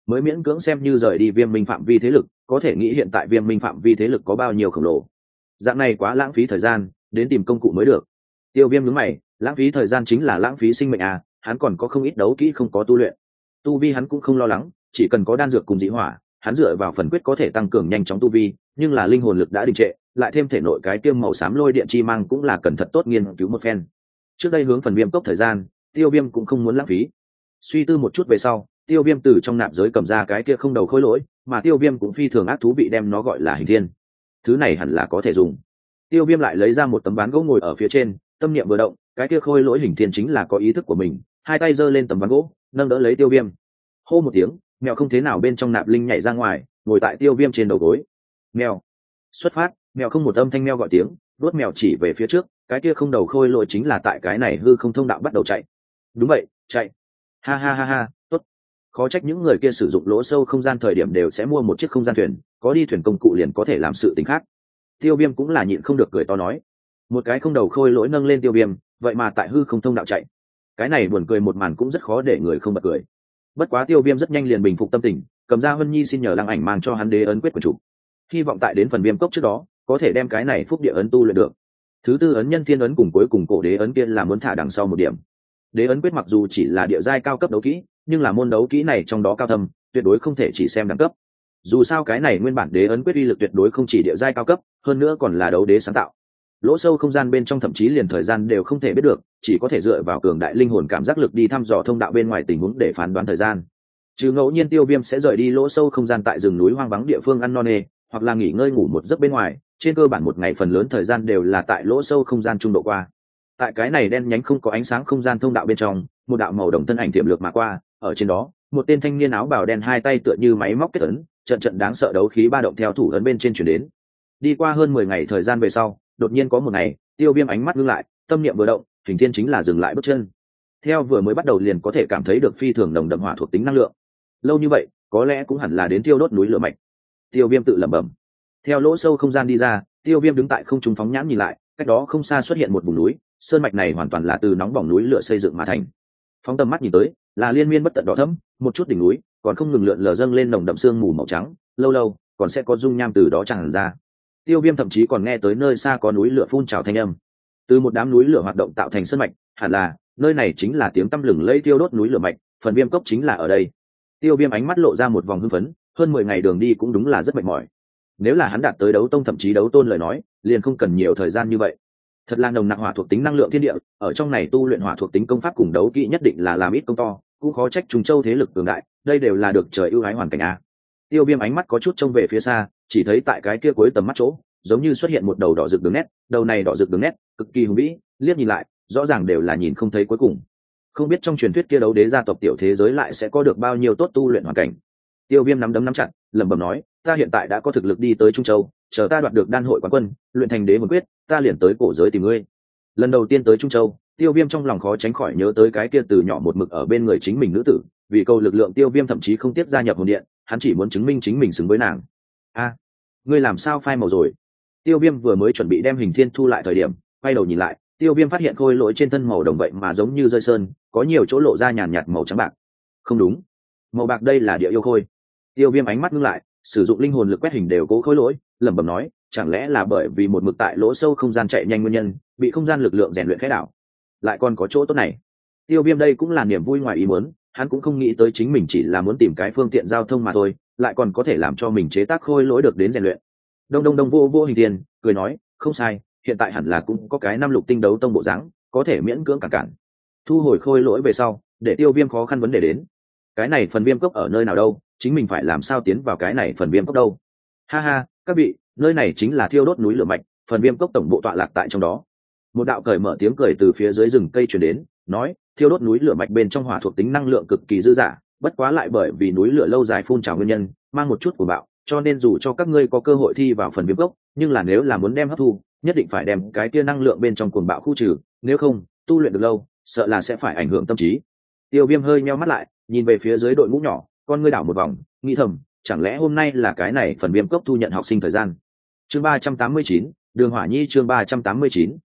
mới miễn cưỡng xem như rời đi viêm minh phạm vi thế lực, có thể nghĩ hiện tại viêm minh phạm vi thế lực có bao nhiêu khổng lồ. Dạng này quá lãng phí thời gian, đến tìm công cụ mới được. Tiêu Viêm nhướng mày, lãng phí thời gian chính là lãng phí sinh mệnh à, hắn còn có không ít đấu kỹ không có tu luyện. Tu vi hắn cũng không lo lắng, chỉ cần có đan dược cùng dị hỏa, hắn dựa vào phần quyết có thể tăng cường nhanh chóng tu vi, nhưng là linh hồn lực đã đình trệ, lại thêm thể nội cái tiêm màu xám lôi điện chi mang cũng là cần thật tốt nghiên cứu một phen. Trước đây hướng phần viêm cốc thời gian, Tiêu Viêm cũng không muốn lãng phí. Suy tư một chút về sau, Tiêu Viêm từ trong nạp giới cầm ra cái kia không đầu khối lỗi, mà Tiêu Viêm cũng phi thường ác thú vị đem nó gọi là hình thiên. Thứ này hẳn là có thể dùng. Tiêu Viêm lại lấy ra một tấm ván gỗ ngồi ở phía trên, tâm niệm vừa động, cái kia khôi lỗi hình thiên chính là có ý thức của mình, hai tay giơ lên tấm ván gỗ, nâng đỡ lấy Tiêu Viêm. Hô một tiếng, mèo không thế nào bên trong nạp linh nhảy ra ngoài, ngồi tại Tiêu Viêm trên đầu gối. Mèo, xuất phát. Mèo không một âm thanh mèo gọi tiếng, đuốt mèo chỉ về phía trước, cái kia không đầu khôi lỗi chính là tại cái này hư không thông đạo bắt đầu chạy. Đúng vậy, chạy. Ha ha ha ha, tốt. Khó trách những người kia sử dụng lỗ sâu không gian thời điểm đều sẽ mua một chiếc không gian thuyền, có đi thuyền công cụ liền có thể làm sự tình khác. Tiêu Viêm cũng là nhịn không được cười to nói. Một cái không đầu khôi lỗi nâng lên Tiêu Viêm, vậy mà tại hư không thông đạo chạy. Cái này buồn cười một màn cũng rất khó để người không bật cười. Bất quá Tiêu Viêm rất nhanh liền bình phục tâm tình, cầm ra Vân Nhi xin nhờ Lăng Ảnh mang cho hắn đế ấn quyết của chủ. Hy vọng tại đến phần viêm cốc trước đó, có thể đem cái này phúc địa ấn tu luyện được. Thứ tư ấn nhân thiên ấn cùng cuối cùng cổ đế ấn kia là muốn thả đằng sau một điểm. Đế ấn quyết mặc dù chỉ là địa giai cao cấp đấu kỹ, nhưng là môn đấu kỹ này trong đó cao thâm, tuyệt đối không thể chỉ xem đẳng cấp. Dù sao cái này nguyên bản đế ấn quyết uy lực tuyệt đối không chỉ địa giai cao cấp, hơn nữa còn là đấu đế sáng tạo. Lỗ sâu không gian bên trong thậm chí liền thời gian đều không thể biết được, chỉ có thể dựa vào cường đại linh hồn cảm giác lực đi thăm dò thông đạo bên ngoài tình huống để phán đoán thời gian. Trừ ngẫu nhiên Tiêu Viêm sẽ rời đi lỗ sâu không gian tại rừng núi hoang vắng địa phương ăn no nê, hoặc là nghỉ ngơi ngủ một giấc bên ngoài, trên cơ bản một ngày phần lớn thời gian đều là tại lỗ sâu không gian trung độ qua. Tại cái này đen nhánh không có ánh sáng không gian thông đạo bên trong, một đạo màu đồng thân ảnh tiềm lược mà qua, ở trên đó, một tên thanh niên áo bào đen hai tay tựa như máy móc kết ấn, trận trận đáng sợ đấu khí ba động theo thủ ấn bên trên chuyển đến. Đi qua hơn 10 ngày thời gian về sau, đột nhiên có một ngày, Tiêu Viêm ánh mắt ngưng lại, tâm niệm vừa động, hình thiên chính là dừng lại bước chân. Theo vừa mới bắt đầu liền có thể cảm thấy được phi thường nồng đậm hỏa thuộc tính năng lượng. Lâu như vậy, có lẽ cũng hẳn là đến tiêu đốt núi lửa mạch. Tiêu Viêm tự lẩm bẩm. Theo lỗ sâu không gian đi ra, Tiêu Viêm đứng tại không trung phóng nhãn nhìn lại, cách đó không xa xuất hiện một vùng núi, sơn mạch này hoàn toàn là từ nóng bỏng núi lửa xây dựng mà thành. Phóng tầm mắt nhìn tới, là liên miên bất tận đỏ thẫm, một chút đỉnh núi, còn không ngừng lượn lờ dâng lên nồng đậm sương mù màu trắng, lâu lâu còn sẽ có dung nham từ đó tràn ra. Tiêu Viêm thậm chí còn nghe tới nơi xa có núi lửa phun trào thanh âm. Từ một đám núi lửa hoạt động tạo thành sơn mạch, hẳn là nơi này chính là tiếng tăm lừng lẫy tiêu đốt núi lửa mạch, phần viêm cốc chính là ở đây. Tiêu Viêm ánh mắt lộ ra một vòng hưng phấn, hơn 10 ngày đường đi cũng đúng là rất mệt mỏi. Nếu là hắn đạt tới đấu tông thậm chí đấu tôn lời nói, liền không cần nhiều thời gian như vậy. Thật là nồng nặc hỏa thuộc tính năng lượng thiên địa, ở trong này tu luyện hỏa thuộc tính công pháp cùng đấu kỹ nhất định là làm ít công to, cũng khó trách Trùng Châu thế lực cường đại, đây đều là được trời ưu ái hoàn cảnh a. Tiêu Viêm ánh mắt có chút trông về phía xa, chỉ thấy tại cái kia cuối tầm mắt chỗ, giống như xuất hiện một đầu đỏ rực đường nét, đầu này đỏ rực đường nét, cực kỳ hùng vĩ, liếc nhìn lại, rõ ràng đều là nhìn không thấy cuối cùng. Không biết trong truyền thuyết kia đấu đế gia tộc tiểu thế giới lại sẽ có được bao nhiêu tốt tu luyện hoàn cảnh. Tiêu Viêm nắm đấm nắm chặt, lẩm bẩm nói, ta hiện tại đã có thực lực đi tới Trung Châu, chờ ta đoạt được đan hội quán quân, luyện thành đế hồn quyết, ta liền tới cổ giới tìm ngươi. Lần đầu tiên tới Trung Châu, Tiêu Viêm trong lòng khó tránh khỏi nhớ tới cái kia từ nhỏ một mực ở bên người chính mình nữ tử, vì câu lực lượng Tiêu Viêm thậm chí không tiếp gia nhập hồn điện, hắn chỉ muốn chứng minh chính mình xứng với nàng. A, ngươi làm sao phai màu rồi? Tiêu Viêm vừa mới chuẩn bị đem hình thiên thu lại thời điểm, quay đầu nhìn lại, Tiêu Viêm phát hiện khôi lỗi trên thân màu đồng vậy mà giống như rơi sơn, có nhiều chỗ lộ ra nhàn nhạt màu trắng bạc. Không đúng, màu bạc đây là địa yêu khôi. Tiêu Viêm ánh mắt ngưng lại, sử dụng linh hồn lực quét hình đều cố khôi lỗi, lẩm bẩm nói, chẳng lẽ là bởi vì một mực tại lỗ sâu không gian chạy nhanh nguyên nhân, bị không gian lực lượng rèn luyện khẽ đảo. Lại còn có chỗ tốt này. Tiêu Viêm đây cũng là niềm vui ngoài ý muốn, hắn cũng không nghĩ tới chính mình chỉ là muốn tìm cái phương tiện giao thông mà thôi, lại còn có thể làm cho mình chế tác khôi lỗi được đến rèn luyện. Đông vô hình tiền, cười nói, không sai, hiện tại hẳn là cũng có cái năm lục tinh đấu tông bộ dáng, có thể miễn cưỡng cản. Thu hồi khôi lỗi về sau, để Tiêu Viêm khó khăn vấn đề đến. Cái này phần viêm cốc ở nơi nào đâu, chính mình phải làm sao tiến vào cái này phần viêm cốc đâu? Ha ha, các vị, nơi này chính là thiêu đốt núi lửa mạch, phần viêm cốc tổng bộ tọa lạc tại trong đó. Một đạo cởi mở tiếng cười từ phía dưới rừng cây truyền đến, nói, thiêu đốt núi lửa mạch bên trong hỏa thuộc tính năng lượng cực kỳ dư dả, bất quá lại bởi vì núi lửa lâu dài phun trào nguyên nhân, mang một chút của bạo, cho nên dù cho các ngươi có cơ hội thi vào phần viêm cốc, nhưng là nếu là muốn đem hấp thu, nhất định phải đem cái kia năng lượng bên trong cuồng bạo khu trừ, nếu không, tu luyện được lâu, sợ là sẽ phải ảnh hưởng tâm trí. Tiêu Viêm hơi nheo mắt lại, nhìn về phía dưới đội ngũ nhỏ, con ngươi đảo một vòng, nghĩ thầm, chẳng lẽ hôm nay là cái này phần viêm cốc thu nhận học sinh thời gian. Chương 389, Đường Hỏa Nhi chương 389,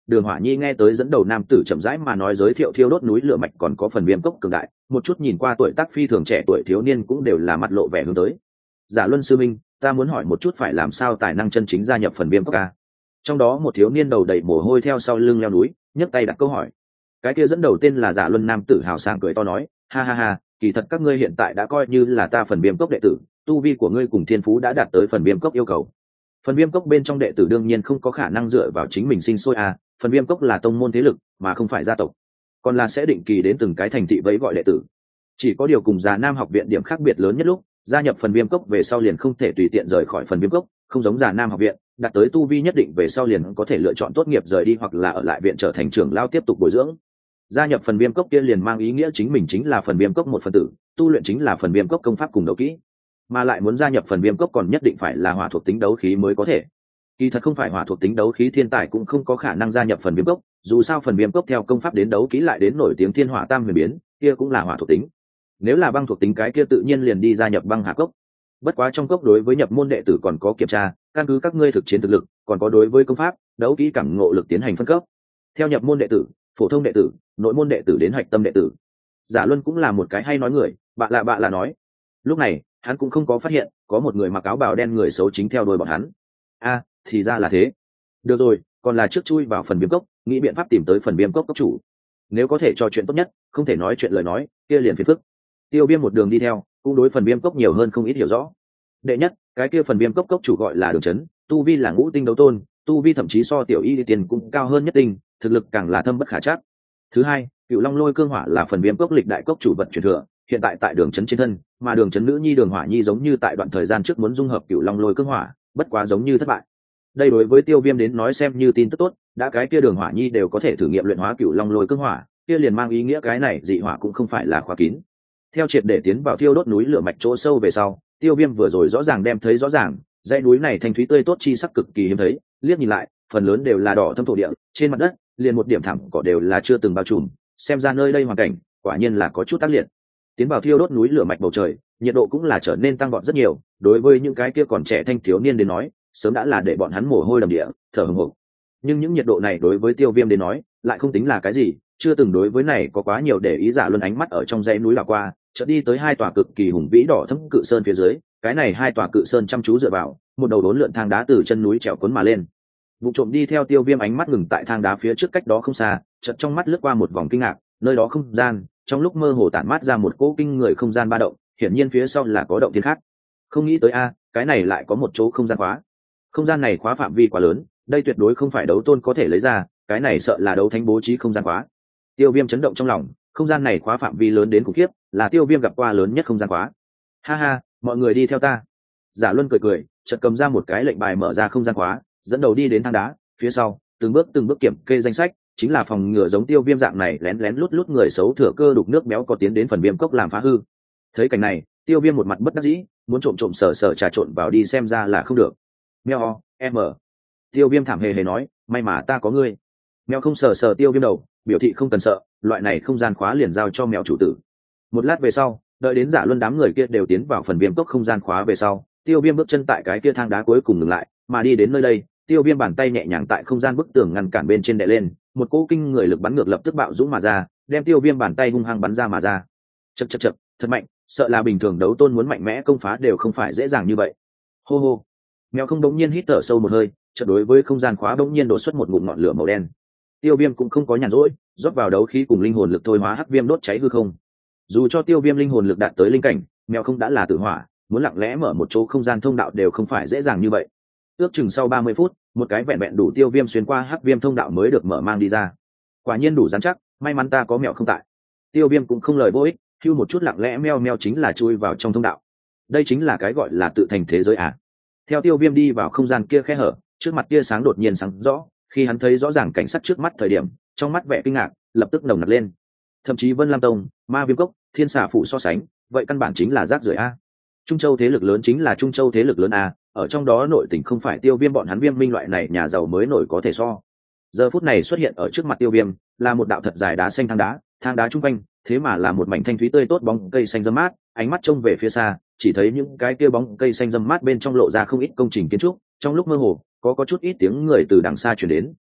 Đường Hỏa Nhi nghe tới dẫn đầu nam tử chậm rãi mà nói giới thiệu thiêu đốt núi lửa mạch còn có phần viêm cốc cường đại, một chút nhìn qua tuổi tác phi thường trẻ tuổi thiếu niên cũng đều là mặt lộ vẻ hướng tới. Giả Luân sư minh, ta muốn hỏi một chút phải làm sao tài năng chân chính gia nhập phần viêm cốc a? Trong đó một thiếu niên đầu đầy mồ hôi theo sau lưng leo núi, nhấc tay đặt câu hỏi. Cái kia dẫn đầu tên là Giả Luân nam tử hào sảng cười to nói, ha ha ha, kỳ thật các ngươi hiện tại đã coi như là ta phần viêm cốc đệ tử, tu vi của ngươi cùng thiên phú đã đạt tới phần viêm cốc yêu cầu. Phần viêm cốc bên trong đệ tử đương nhiên không có khả năng dựa vào chính mình sinh sôi à, phần viêm cốc là tông môn thế lực mà không phải gia tộc, còn là sẽ định kỳ đến từng cái thành thị vẫy gọi đệ tử. Chỉ có điều cùng Già Nam học viện điểm khác biệt lớn nhất lúc gia nhập phần viêm cốc về sau liền không thể tùy tiện rời khỏi phần viêm cốc, không giống Già Nam học viện đạt tới tu vi nhất định về sau liền có thể lựa chọn tốt nghiệp rời đi hoặc là ở lại viện trở thành trưởng lao tiếp tục bồi dưỡng. Gia nhập phần viêm cốc kia liền mang ý nghĩa chính mình chính là phần viêm cốc một phần tử, tu luyện chính là phần viêm cốc công pháp cùng đấu kỹ, mà lại muốn gia nhập phần viêm cốc còn nhất định phải là hỏa thuộc tính đấu khí mới có thể. Kỳ thật không phải hỏa thuộc tính đấu khí thiên tài cũng không có khả năng gia nhập phần viêm cốc, dù sao phần viêm cốc theo công pháp đến đấu kỹ lại đến nổi tiếng thiên hỏa tam huyền biến, kia cũng là hỏa thuộc tính. Nếu là băng thuộc tính cái kia tự nhiên liền đi gia nhập băng hà cốc. Bất quá trong cốc đối với nhập môn đệ tử còn có kiểm tra, căn cứ các ngươi thực chiến thực lực, còn có đối với công pháp, đấu kỹ cảm ngộ lực tiến hành phân cấp. Theo nhập môn đệ tử, phổ thông đệ tử, nội môn đệ tử đến hạch tâm đệ tử. Giả Luân cũng là một cái hay nói người, bạ lạ nói. Lúc này, hắn cũng không có phát hiện có một người mặc áo bào đen người xấu chính theo đuôi bọn hắn. A, thì ra là thế. Được rồi, còn là trước chui vào phần viêm cốc, nghĩ biện pháp tìm tới phần viêm cốc cốc chủ. Nếu có thể trò chuyện tốt nhất, không thể nói chuyện lời nói, kia liền phiền phức. Tiêu Viêm một đường đi theo, cũng đối phần viêm cốc nhiều hơn không ít hiểu rõ. Đệ nhất, cái kia phần viêm cốc cốc chủ gọi là Đường Chấn, tu vi là ngũ tinh đấu tôn, tu vi thậm chí so tiểu y tiền cũng cao hơn nhất tinh, thực lực càng là thâm bất khả trắc. Thứ hai, Cựu Long Lôi Cương Hỏa là phần viêm cốc lịch đại cốc chủ vật truyền thừa, hiện tại tại Đường Chấn trên thân, mà Đường Chấn nữ nhi Đường Hỏa Nhi giống như tại đoạn thời gian trước muốn dung hợp Cựu Long Lôi Cương Hỏa, bất quá giống như thất bại. Đây đối với Tiêu Viêm đến nói xem như tin tức tốt, đã cái kia Đường Hỏa Nhi đều có thể thử nghiệm luyện hóa Cựu Long Lôi Cương Hỏa, kia liền mang ý nghĩa cái này dị hỏa cũng không phải là khóa kín. Theo triệt để tiến vào thiêu đốt núi lửa mạch chỗ sâu về sau, Tiêu Viêm vừa rồi rõ ràng đem thấy rõ ràng, dãy núi này thanh thúy tươi tốt chi sắc cực kỳ hiếm thấy, liếc nhìn lại, phần lớn đều là đỏ thâm thổ địa, trên mặt đất liền một điểm thẳm cỏ đều là chưa từng bao trùm, xem ra nơi đây hoàn cảnh quả nhiên là có chút tác liệt. Tiến vào thiêu đốt núi lửa mạch bầu trời, nhiệt độ cũng là trở nên tăng vọt rất nhiều, đối với những cái kia còn trẻ thanh thiếu niên đến nói, sớm đã là để bọn hắn mồ hôi đầm địa, thở hổn hển. Nhưng những nhiệt độ này đối với Tiêu Viêm đến nói, lại không tính là cái gì, chưa từng đối với này có quá nhiều để ý. Giả Luân ánh mắt ở trong dãy núi đảo qua, chợt đi tới hai tòa cực kỳ hùng vĩ đỏ thẫm cự sơn phía dưới, cái này hai tòa cự sơn chăm chú dựa vào, một đầu đốn lượn thang đá từ chân núi trèo cuốn mà lên. Vụ trộm đi theo Tiêu Viêm ánh mắt ngừng tại thang đá phía trước cách đó không xa, chợt trong mắt lướt qua một vòng kinh ngạc, nơi đó không gian, trong lúc mơ hồ tản mát ra một cỗ kinh người không gian ba động, hiển nhiên phía sau là có động thiên khác. Không nghĩ tới a, cái này lại có một chỗ không gian khóa. Không gian này khóa phạm vi quá lớn, đây tuyệt đối không phải đấu tôn có thể lấy ra, cái này sợ là đấu thánh bố trí không gian khóa. Tiêu Viêm chấn động trong lòng, không gian này khóa phạm vi lớn đến khủng khiếp, là Tiêu Viêm gặp qua lớn nhất không gian khóa. Ha ha, mọi người đi theo ta. Giả Luân cười cười, chợt cầm ra một cái lệnh bài mở ra không gian khóa, dẫn đầu đi đến thang đá, phía sau, từng bước kiểm kê danh sách, chính là phòng ngừa giống Tiêu Viêm dạng này lén lén lút lút người xấu thừa cơ đục nước béo có tiến đến phần viêm cốc làm phá hư. Thấy cảnh này, Tiêu Viêm một mặt bất đắc dĩ, muốn trộm sờ trà trộn vào đi xem ra là không được. Meo, em ở. Tiêu Viêm thảm hề hề nói, may mà ta có ngươi. Mèo không sờ Tiêu Viêm đầu, biểu thị không cần sợ, loại này không gian khóa liền giao cho mèo chủ tử. Một lát về sau, đợi đến Giả Luân đám người kia đều tiến vào phần viêm cốc không gian khóa về sau, Tiêu Viêm bước chân tại cái kia thang đá cuối cùng ngừng lại, mà đi đến nơi đây, Tiêu Viêm bàn tay nhẹ nhàng tại không gian bức tường ngăn cản bên trên đè lên, một cỗ kinh người lực bắn ngược lập tức bạo dũng mà ra, đem Tiêu Viêm bàn tay hung hăng bắn ra mà ra. Chậc, thật mạnh, sợ là bình thường đấu tôn muốn mạnh mẽ công phá đều không phải dễ dàng như vậy. Hô hô. Mèo không đống nhiên hít thở sâu một hơi, chợt đối với không gian khóa đống nhiên đổ xuất một ngụm ngọn lửa màu đen. Tiêu Viêm cũng không có nhàn rỗi, rót vào đấu khí cùng linh hồn lực thôi hóa hắc viêm đốt cháy hư không. Dù cho Tiêu Viêm linh hồn lực đạt tới linh cảnh, mèo không đã là tử hỏa, muốn lặng lẽ mở một chỗ không gian thông đạo đều không phải dễ dàng như vậy. Ước chừng sau 30 phút, một cái vẹn vẹn đủ Tiêu Viêm xuyên qua hắc viêm thông đạo mới được mở mang đi ra. Quả nhiên đủ rắn chắc, may mắn ta có mèo không tại. Tiêu Viêm cũng không lời vô ích, hưu một chút lặng lẽ meo chính là chui vào trong thông đạo. Đây chính là cái gọi là tự thành thế giới à? Theo Tiêu Viêm đi vào không gian kia khe hở, trước mặt tia sáng đột nhiên sáng rõ, khi hắn thấy rõ ràng cảnh sát trước mắt thời điểm, trong mắt vẻ kinh ngạc lập tức nồng nặc lên. Thậm chí Vân Lam Tông, Ma Viêm Cốc, Thiên Xà Phủ so sánh, vậy căn bản chính là rác rưởi a. Trung Châu thế lực lớn chính là Trung Châu thế lực lớn a, ở trong đó nội tình không phải Tiêu Viêm bọn hắn Viêm Minh loại này nhà giàu mới nổi có thể so. Giờ phút này xuất hiện ở trước mặt Tiêu Viêm, là một đạo thật dài đá xanh thang đá trung quanh, thế mà là một mảnh thanh thúy tươi tốt bóng cây xanh râm mát, ánh mắt trông về phía xa, chỉ thấy những cái kia bóng cây xanh râm mát bên trong lộ ra không ít công trình kiến trúc, trong lúc mơ hồ, có chút ít tiếng người từ đằng xa truyền đến,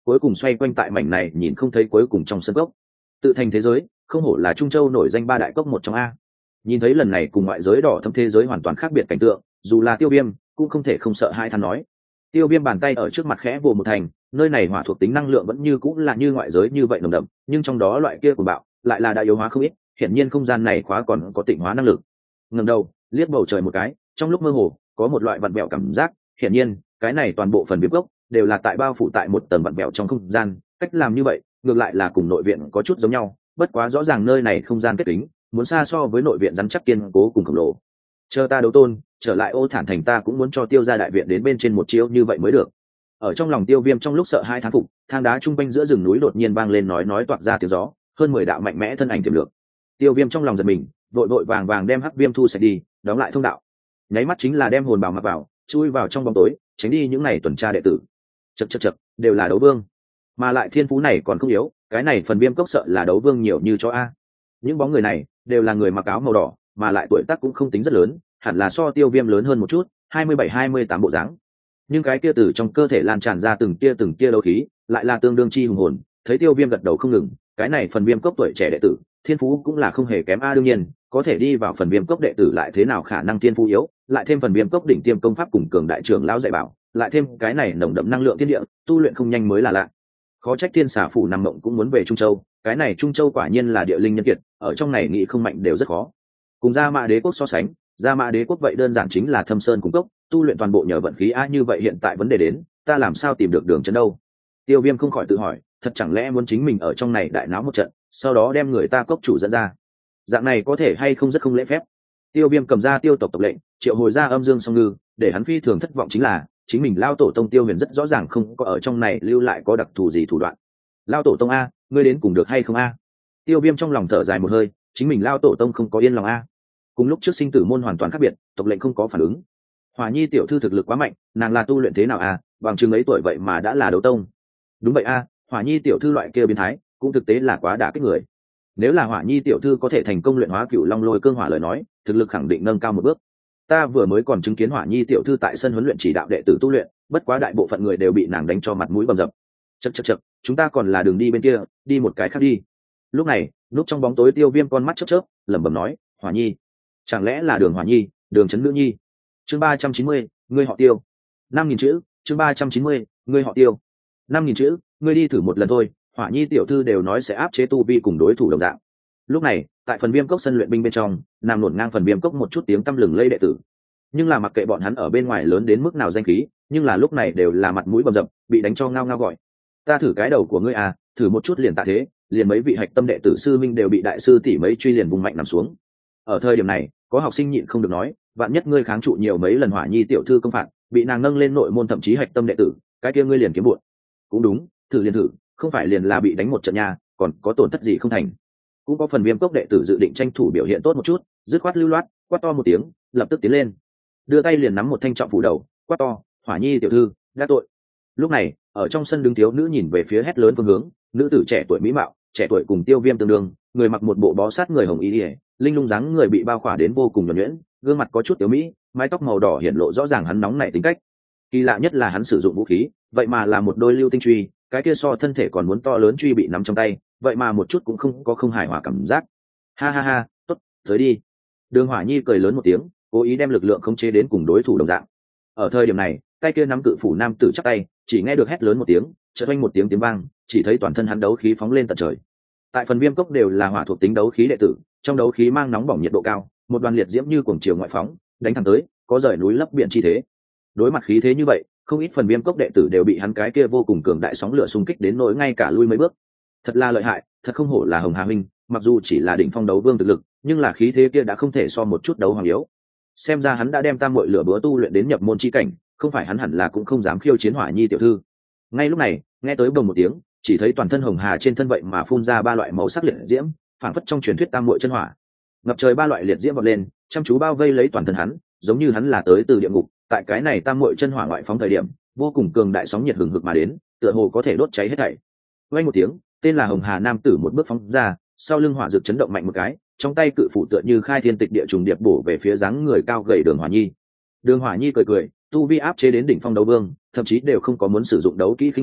cuối cùng xoay quanh tại mảnh này nhìn không thấy cuối cùng trong sân cốc. Tự thành thế giới, không hổ là Trung Châu nổi danh ba đại cốc một trong a. Nhìn thấy lần này cùng ngoại giới đỏ thâm thế giới hoàn toàn khác biệt cảnh tượng, dù là Tiêu Viêm cũng không thể không sợ hai than nói. Tiêu Viêm bàn tay ở trước mặt khẽ vồ một thành, nơi này hỏa thuộc tính năng lượng vẫn như cũng là như ngoại giới như vậy nồng đậm, nhưng trong đó loại kia của bạo lại là đã yếu hóa không ít, hiển nhiên không gian này khóa còn có tịnh hóa năng lực. Ngẩng đầu, liếc bầu trời một cái, trong lúc mơ hồ, có một loại vặn vẹo cảm giác, hiển nhiên, cái này toàn bộ phần viêm gốc đều là tại bao phủ tại một tầng vặn vẹo trong không gian, cách làm như vậy, ngược lại là cùng nội viện có chút giống nhau, bất quá rõ ràng nơi này không gian kết kính, muốn xa so với nội viện rắn chắc kiên cố cùng khổng lồ. Chờ ta đấu tôn, trở lại Ô Thản thành ta cũng muốn cho Tiêu gia đại viện đến bên trên một chiêu như vậy mới được. Ở trong lòng Tiêu Viêm trong lúc sợ hai thán phục, thang đá trung quanh giữa rừng núi đột nhiên vang lên nói toạc ra tiếng gió, hơn 10 đạo mạnh mẽ thân ảnh tiềm lược. Tiêu Viêm trong lòng giật mình, vội vội vàng vàng đem hắc viêm thu sạch đi, đóng lại thông đạo. Nháy mắt chính là đem hồn bào mặc vào, chui vào trong bóng tối, tránh đi những này tuần tra đệ tử. Chậc, đều là đấu vương, mà lại thiên phú này còn không yếu, cái này phần viêm cốc sợ là đấu vương nhiều như cho a. Những bóng người này đều là người mặc áo màu đỏ, mà lại tuổi tác cũng không tính rất lớn, hẳn là so Tiêu Viêm lớn hơn một chút, 27-28 bộ dáng. Nhưng cái kia từ trong cơ thể lan tràn ra từng tia đấu khí, lại là tương đương chi hùng hồn. Thấy Tiêu Viêm gật đầu không ngừng, cái này phần viêm cốc tuổi trẻ đệ tử, thiên phú cũng là không hề kém a. Đương nhiên, có thể đi vào phần viêm cốc đệ tử lại thế nào khả năng thiên phú yếu, lại thêm phần viêm cốc đỉnh tiêm công pháp cùng cường đại trưởng lão dạy bảo, lại thêm cái này nồng đậm năng lượng thiên địa, tu luyện không nhanh mới là lạ. Khó trách Thiên Xà phủ nằm mộng cũng muốn về Trung Châu, cái này Trung Châu quả nhiên là địa linh nhân kiệt, ở trong này nghĩ không mạnh đều rất khó. Cùng Gia Mã Đế quốc so sánh, Gia Mã Đế quốc vậy đơn giản chính là thâm sơn cung cốc, tu luyện toàn bộ nhờ vận khí a. Như vậy hiện tại vấn đề đến, ta làm sao tìm được đường trấn đâu? Tiêu Viêm không khỏi tự hỏi, thật chẳng lẽ muốn chính mình ở trong này đại náo một trận, sau đó đem người ta cốc chủ dẫn ra, dạng này có thể hay không rất không lễ phép. Tiêu Viêm cầm ra tiêu tộc lệnh, triệu hồi ra Âm Dương Song Ngư, để hắn phi thường thất vọng chính là chính mình lao tổ tông Tiêu Huyền rất rõ ràng không có ở trong này lưu lại có đặc thù gì thủ đoạn. Lao tổ tông a, ngươi đến cùng được hay không a? Tiêu Viêm trong lòng thở dài một hơi, chính mình lao tổ tông không có yên lòng a. Cùng lúc trước sinh tử môn hoàn toàn khác biệt, tộc lệnh không có phản ứng. Hỏa Nhi tiểu thư thực lực quá mạnh, nàng là tu luyện thế nào a, bằng chừng ấy tuổi vậy mà đã là đấu tông. Đúng vậy a, Hỏa Nhi tiểu thư loại kia biến thái, cũng thực tế là quá đả kích người. Nếu là Hỏa Nhi tiểu thư có thể thành công luyện hóa Cửu Long Lôi Cương Hỏa lời nói, thực lực khẳng định nâng cao một bước. Ta vừa mới còn chứng kiến Hỏa Nhi tiểu thư tại sân huấn luyện chỉ đạo đệ tử tu luyện, bất quá đại bộ phận người đều bị nàng đánh cho mặt mũi bầm dập. Chậc, chúng ta còn là đường đi bên kia, đi một cái khác đi. Lúc này, núp trong bóng tối Tiêu Viêm con mắt chớp, lẩm bẩm nói, Hỏa Nhi, chẳng lẽ là Đường Hỏa Nhi, Đường Trấn Nữ Nhi? Chương 390, ngươi họ Tiêu. 5000 chữ, chương 390, ngươi họ Tiêu. 5000 chữ, ngươi đi thử một lần thôi, Hỏa Nhi tiểu thư đều nói sẽ áp chế tu vi cùng đối thủ đồng dạng. Lúc này, tại phần viêm cốc sân luyện binh bên trong, nằm nuốt ngang phần viêm cốc một chút tiếng tăm lừng lây đệ tử. Nhưng là mặc kệ bọn hắn ở bên ngoài lớn đến mức nào danh khí, nhưng là lúc này đều là mặt mũi bầm dập, bị đánh cho ngao ngao gọi. Ta thử cái đầu của ngươi à, thử một chút liền tạ thế, liền mấy vị hạch tâm đệ tử sư minh đều bị đại sư tỷ mấy truy liền vùng mạnh nằm xuống. Ở thời điểm này, có học sinh nhịn không được nói, vạn nhất ngươi kháng trụ nhiều mấy lần Hỏa Nhi tiểu thư công phạt, bị nàng nâng lên nội môn thậm chí hạch tâm đệ tử, cái kia ngươi liền kiếm buồn. Cũng đúng, thử liền thử, không phải liền là bị đánh một trận nha, còn có tổn thất gì không thành. Cũng có phần viêm cốc đệ tử dự định tranh thủ biểu hiện tốt một chút, dứt khoát lưu loát, quát to một tiếng, lập tức tiến lên, đưa tay liền nắm một thanh trọng phủ đầu, quát to, Hỏa Nhi tiểu thư, đã tội. Lúc này, ở trong sân đứng thiếu nữ nhìn về phía hét lớn phương hướng, nữ tử trẻ tuổi mỹ mạo, trẻ tuổi cùng Tiêu Viêm tương đương, người mặc một bộ bó sát người hồng y, linh lung dáng người bị bao khỏa đến vô cùng nhuần nhuyễn, gương mặt có chút tiểu mỹ, mái tóc màu đỏ hiện lộ rõ ràng hắn nóng nảy tính cách. Kỳ lạ nhất là hắn sử dụng vũ khí, vậy mà là một đôi lưu tinh truy, cái kia so thân thể còn muốn to lớn truy bị nắm trong tay, vậy mà một chút cũng không có không hài hòa cảm giác. Ha, tốt, tới đi. Đường Hỏa Nhi cười lớn một tiếng, cố ý đem lực lượng khống chế đến cùng đối thủ đồng dạng. Ở thời điểm này, tay kia nắm cự phủ nam tử chắp tay, chỉ nghe được hét lớn một tiếng, chợt oanh một tiếng tiếng vang, chỉ thấy toàn thân hắn đấu khí phóng lên tận trời. Tại phần viêm cốc đều là hỏa thuộc tính đấu khí đệ tử, trong đấu khí mang nóng bỏng nhiệt độ cao, một đoàn liệt diễm như cuồng chiều ngoại phóng, đánh thẳng tới, có rời núi lấp biển chi thế. Đối mặt khí thế như vậy, không ít phần viêm cốc đệ tử đều bị hắn cái kia vô cùng cường đại sóng lửa xung kích đến nỗi ngay cả lui mấy bước. Thật là lợi hại, thật không hổ là Hồng Hà huynh, mặc dù chỉ là đỉnh phong đấu vương thực lực, nhưng là khí thế kia đã không thể so một chút đấu hoàng yếu. Xem ra hắn đã đem tam muội lửa búa tu luyện đến nhập môn chi cảnh, không phải hắn hẳn là cũng không dám khiêu chiến Hỏa Nhi tiểu thư. Ngay lúc này, nghe tới bồng một tiếng, chỉ thấy toàn thân Hồng Hà trên thân vậy mà phun ra ba loại màu sắc liệt diễm, phảng phất trong truyền thuyết tam muội chân hỏa. Ngập trời ba loại liệt diễm vọt lên, chăm chú bao vây lấy toàn thân hắn, giống như hắn là tới từ địa ngục. Tại cái này tam muội chân hỏa ngoại phóng thời điểm, vô cùng cường đại sóng nhiệt hừng hực mà đến, tựa hồ có thể đốt cháy hết thảy. Vang một tiếng, tên là Hồng Hà nam tử một bước phóng ra, sau lưng hỏa dược chấn động mạnh một cái, trong tay cự phủ tựa như khai thiên tịch địa trùng điệp bổ về phía dáng người cao gầy Đường Hỏa Nhi. Đường Hỏa Nhi cười cười, tu vi áp chế đến đỉnh phong đấu vương, thậm chí đều không có muốn sử dụng đấu kỹ khinh người,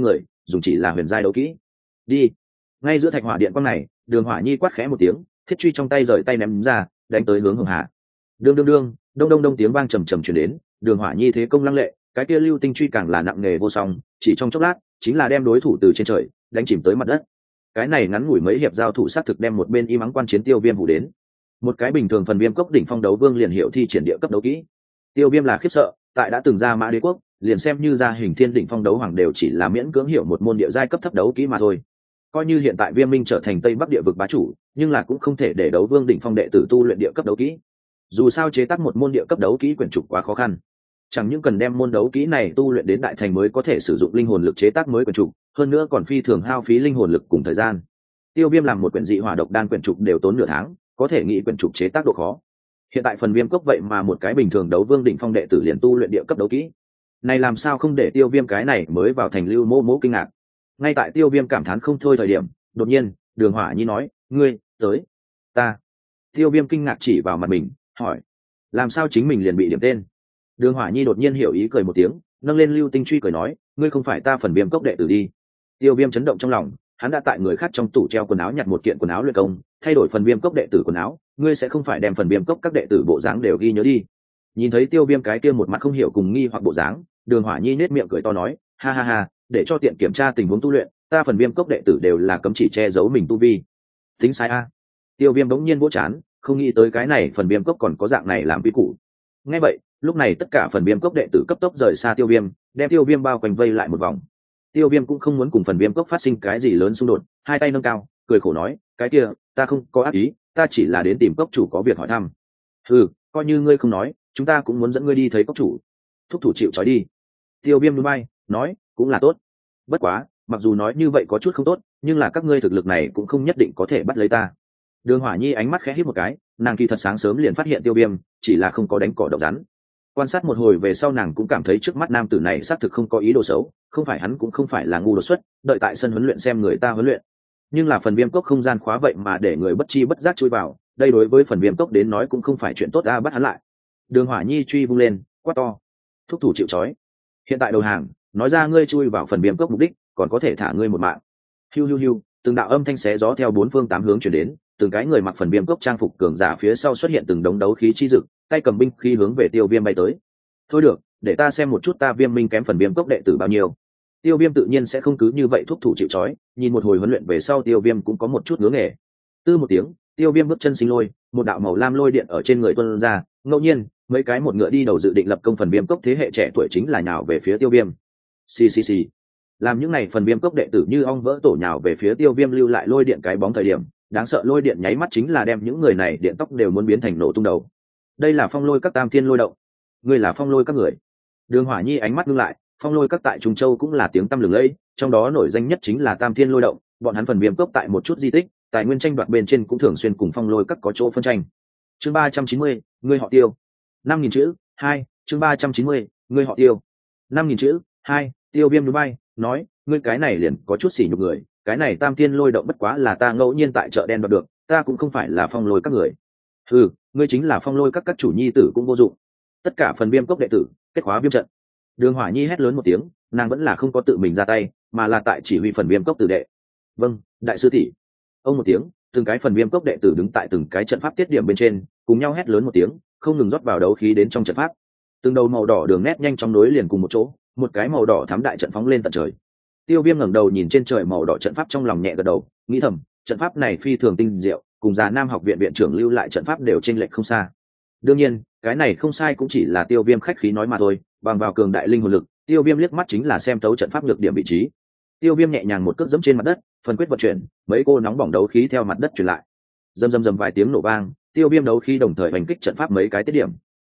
dùng chỉ là huyền giai đấu kỹ. Đi. Ngay giữa thạch hỏa điện quang này, Đường Hỏa Nhi quát khẽ một tiếng, thiết truy trong tay rời tay ném ra, đánh tới hướng Hồng Hà. Đương đương đương, đông đông đông tiếng vang trầm trầm truyền đến, Đường Hỏa Nhi thế công lăng lệ, cái kia lưu tinh truy càng là nặng nề vô song, chỉ trong chốc lát chính là đem đối thủ từ trên trời đánh chìm tới mặt đất. Cái này ngắn ngủi mấy hiệp giao thủ sát thực đem một bên im ắng quan chiến Tiêu Viêm hù đến. Một cái bình thường phần viêm cốc đỉnh phong đấu vương liền hiệu thi triển địa cấp đấu kỹ. Tiêu Viêm là khiếp sợ, tại đã từng ra Mã Đế quốc, liền xem như ra hình thiên đỉnh phong đấu hoàng đều chỉ là miễn cưỡng hiểu một môn địa giai cấp thấp đấu kỹ mà thôi. Coi như hiện tại Viêm Minh trở thành Tây Bắc địa vực bá chủ, nhưng là cũng không thể để đấu vương đỉnh phong đệ tử tu luyện địa cấp đấu kỹ. Dù sao chế tác một môn địa cấp đấu kỹ quyển trục quá khó khăn, chẳng những cần đem môn đấu kỹ này tu luyện đến đại thành mới có thể sử dụng linh hồn lực chế tác mới quyển trục, hơn nữa còn phi thường hao phí linh hồn lực cùng thời gian. Tiêu Viêm làm một quyển dị hỏa độc đan quyển trục đều tốn nửa tháng, có thể nghĩ quyển trục chế tác độ khó. Hiện tại phần Viêm cốc vậy mà một cái bình thường đấu vương đỉnh phong đệ tử liền tu luyện địa cấp đấu kỹ, này làm sao không để Tiêu Viêm cái này mới vào thành lưu mô mỗ kinh ngạc. Ngay tại Tiêu Viêm cảm thán không thôi thời điểm, đột nhiên Đường Hỏa Nhi nói, ngươi tới. Ta. Tiêu Viêm kinh ngạc chỉ vào mặt mình, hỏi, làm sao chính mình liền bị điểm tên? Đường Hỏa Nhi đột nhiên hiểu ý cười một tiếng, nâng lên lưu tinh truy cười nói, ngươi không phải ta phần Viêm cốc đệ tử đi. Tiêu Viêm chấn động trong lòng, hắn đã tại người khác trong tủ treo quần áo nhặt một kiện quần áo luyện công, thay đổi phần Viêm cốc đệ tử quần áo, ngươi sẽ không phải đem phần Viêm cốc các đệ tử bộ dáng đều ghi nhớ đi? Nhìn thấy Tiêu Viêm cái kia một mặt không hiểu cùng nghi hoặc bộ dáng, Đường Hỏa Nhi nết miệng cười to nói, ha ha ha, để cho tiện kiểm tra tình huống tu luyện, ta phần Viêm cốc đệ tử đều là cấm chỉ che giấu mình tu vi. Tính sai a. Tiêu Viêm bỗng nhiên vỗ chán, không nghĩ tới cái này phần Viêm cốc còn có dạng này làm quy củ. Nghe vậy, lúc này tất cả phần Viêm cốc đệ tử cấp tốc rời xa Tiêu Viêm, đem Tiêu Viêm bao quanh vây lại một vòng. Tiêu Viêm cũng không muốn cùng phần Viêm cốc phát sinh cái gì lớn xung đột, hai tay nâng cao, cười khổ nói, cái kia, ta không có ác ý, ta chỉ là đến tìm cốc chủ có việc hỏi thăm. Ừ, coi như ngươi không nói, chúng ta cũng muốn dẫn ngươi đi thấy cốc chủ. Thúc thủ chịu trói đi. Tiêu Viêm núi bay, nói, cũng là tốt. Bất quá, mặc dù nói như vậy có chút không tốt, nhưng là các ngươi thực lực này cũng không nhất định có thể bắt lấy ta. Đường Hỏa Nhi ánh mắt khẽ híp một cái, nàng kỳ thật sáng sớm liền phát hiện Tiêu Viêm, chỉ là không có đánh cỏ động rắn. Quan sát một hồi về sau nàng cũng cảm thấy trước mắt nam tử này xác thực không có ý đồ xấu, không phải hắn cũng không phải là ngu đột xuất, đợi tại sân huấn luyện xem người ta huấn luyện. Nhưng là phần Viêm cốc không gian khóa vậy mà để người bất chi bất giác chui vào, đây đối với phần Viêm cốc đến nói cũng không phải chuyện tốt, bắt hắn lại. Đường Hỏa Nhi truy vung lên, quát to, thúc thủ chịu trói. Hiện tại đầu hàng, nói ra ngươi chui vào phần Viêm cốc mục đích, còn có thể thả ngươi một mạng. Hiu hiu hiu, từng đạo âm thanh xé gió theo bốn phương tám hướng truyền đến, từng cái người mặc phần Viêm cốc trang phục cường giả phía sau xuất hiện từng đống đấu khí chi dực, tay cầm binh khí hướng về Tiêu Viêm bay tới. Thôi được, để ta xem một chút ta Viêm Minh kém phần Viêm cốc đệ tử bao nhiêu. Tiêu Viêm tự nhiên sẽ không cứ như vậy thúc thủ chịu trói, nhìn một hồi huấn luyện về sau Tiêu Viêm cũng có một chút ngứa nghề. Tư một tiếng, Tiêu Viêm bước chân sinh lôi, một đạo màu lam lôi điện ở trên người tuôn ra, ngẫu nhiên, mấy cái một ngựa đi đầu dự định lập công phần Viêm cốc thế hệ trẻ tuổi chính là nhào về phía Tiêu Viêm. Xì xì xì. Làm những này phần Viêm cốc đệ tử như ong vỡ tổ nhào về phía Tiêu Viêm lưu lại lôi điện cái bóng thời điểm, đáng sợ lôi điện nháy mắt chính là đem những người này điện tóc đều muốn biến thành nổ tung đầu. Đây là phong lôi các tam thiên lôi động. Ngươi là phong lôi các người. Đường Hỏa Nhi ánh mắt ngưng lại, phong lôi các tại Trung Châu cũng là tiếng tăm lừng lẫy, trong đó nổi danh nhất chính là tam thiên lôi động, bọn hắn phần Viêm cốc tại một chút di tích, tài nguyên tranh đoạt bên trên cũng thường xuyên cùng phong lôi các có chỗ phân tranh. Chương 390, ngươi họ Tiêu. 5000 chữ, 2, chương 390, ngươi họ Tiêu. 5000 chữ, 2, Tiêu Viêm núi bay, nói, ngươi cái này liền có chút sỉ nhục người, cái này tam thiên lôi động bất quá là ta ngẫu nhiên tại chợ đen đoạt được, ta cũng không phải là phong lôi các người. Ừ, ngươi chính là phong lôi các chủ nhi tử cũng vô dụng. Tất cả phần Viêm cốc đệ tử, kết khóa viêm trận. Đường Hỏa Nhi hét lớn một tiếng, nàng vẫn là không có tự mình ra tay, mà là tại chỉ huy phần Viêm cốc tử đệ. Vâng, đại sư tỷ. Ông một tiếng, từng cái phần Viêm cốc đệ tử đứng tại từng cái trận pháp tiết điểm bên trên, cùng nhau hét lớn một tiếng, không ngừng rót vào đấu khí đến trong trận pháp. Từng đầu màu đỏ đường nét nhanh chóng nối liền cùng một chỗ, một cái màu đỏ thắm đại trận phóng lên tận trời. Tiêu Viêm ngẩng đầu nhìn trên trời màu đỏ trận pháp trong lòng nhẹ gật đầu, nghĩ thầm, trận pháp này phi thường tinh diệu, cùng Già Nam học viện viện trưởng lưu lại trận pháp đều chênh lệch không xa. Đương nhiên, cái này không sai cũng chỉ là Tiêu Viêm khách khí nói mà thôi, bằng vào cường đại linh hồn lực, Tiêu Viêm liếc mắt chính là xem tấu trận pháp nhược điểm vị trí. Tiêu Viêm nhẹ nhàng một cước giẫm trên mặt đất, phần quyết vận chuyển, mấy cô nóng bỏng đấu khí theo mặt đất truyền lại. Rầm rầm rầm vài tiếng nổ vang, Tiêu Viêm đấu khí đồng thời hành kích trận pháp mấy cái tiết điểm.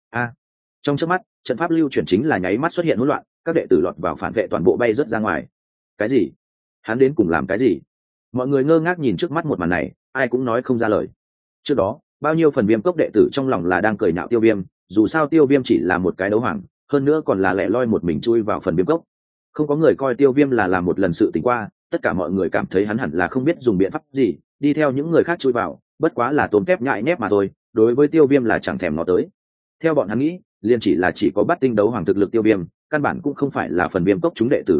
Trong chớp mắt, trận pháp lưu chuyển chính là nháy mắt xuất hiện hỗn loạn, các đệ tử lọt vào phản vệ toàn bộ bay rớt ra ngoài. Cái gì? Hắn đến cùng làm cái gì? Mọi người ngơ ngác nhìn trước mắt một màn này, ai cũng nói không ra lời. Trước đó, bao nhiêu phần Viêm cốc đệ tử trong lòng là đang cười nhạo Tiêu Viêm, dù sao Tiêu Viêm chỉ là một cái đấu hoàng, hơn nữa còn là lẻ loi một mình chui vào phần Viêm cốc. Không có người coi Tiêu Viêm là làm một lần sự tình qua, tất cả mọi người cảm thấy hắn hẳn là không biết dùng biện pháp gì, đi theo những người khác chui vào, bất quá là tôm kép nhại nhép mà thôi, đối với Tiêu Viêm là chẳng thèm nó tới. Theo bọn hắn nghĩ, liền chỉ có bắt tinh đấu hoàng thực lực Tiêu Viêm, căn bản cũng không phải là phần Viêm cốc chúng đệ tử đối thủ,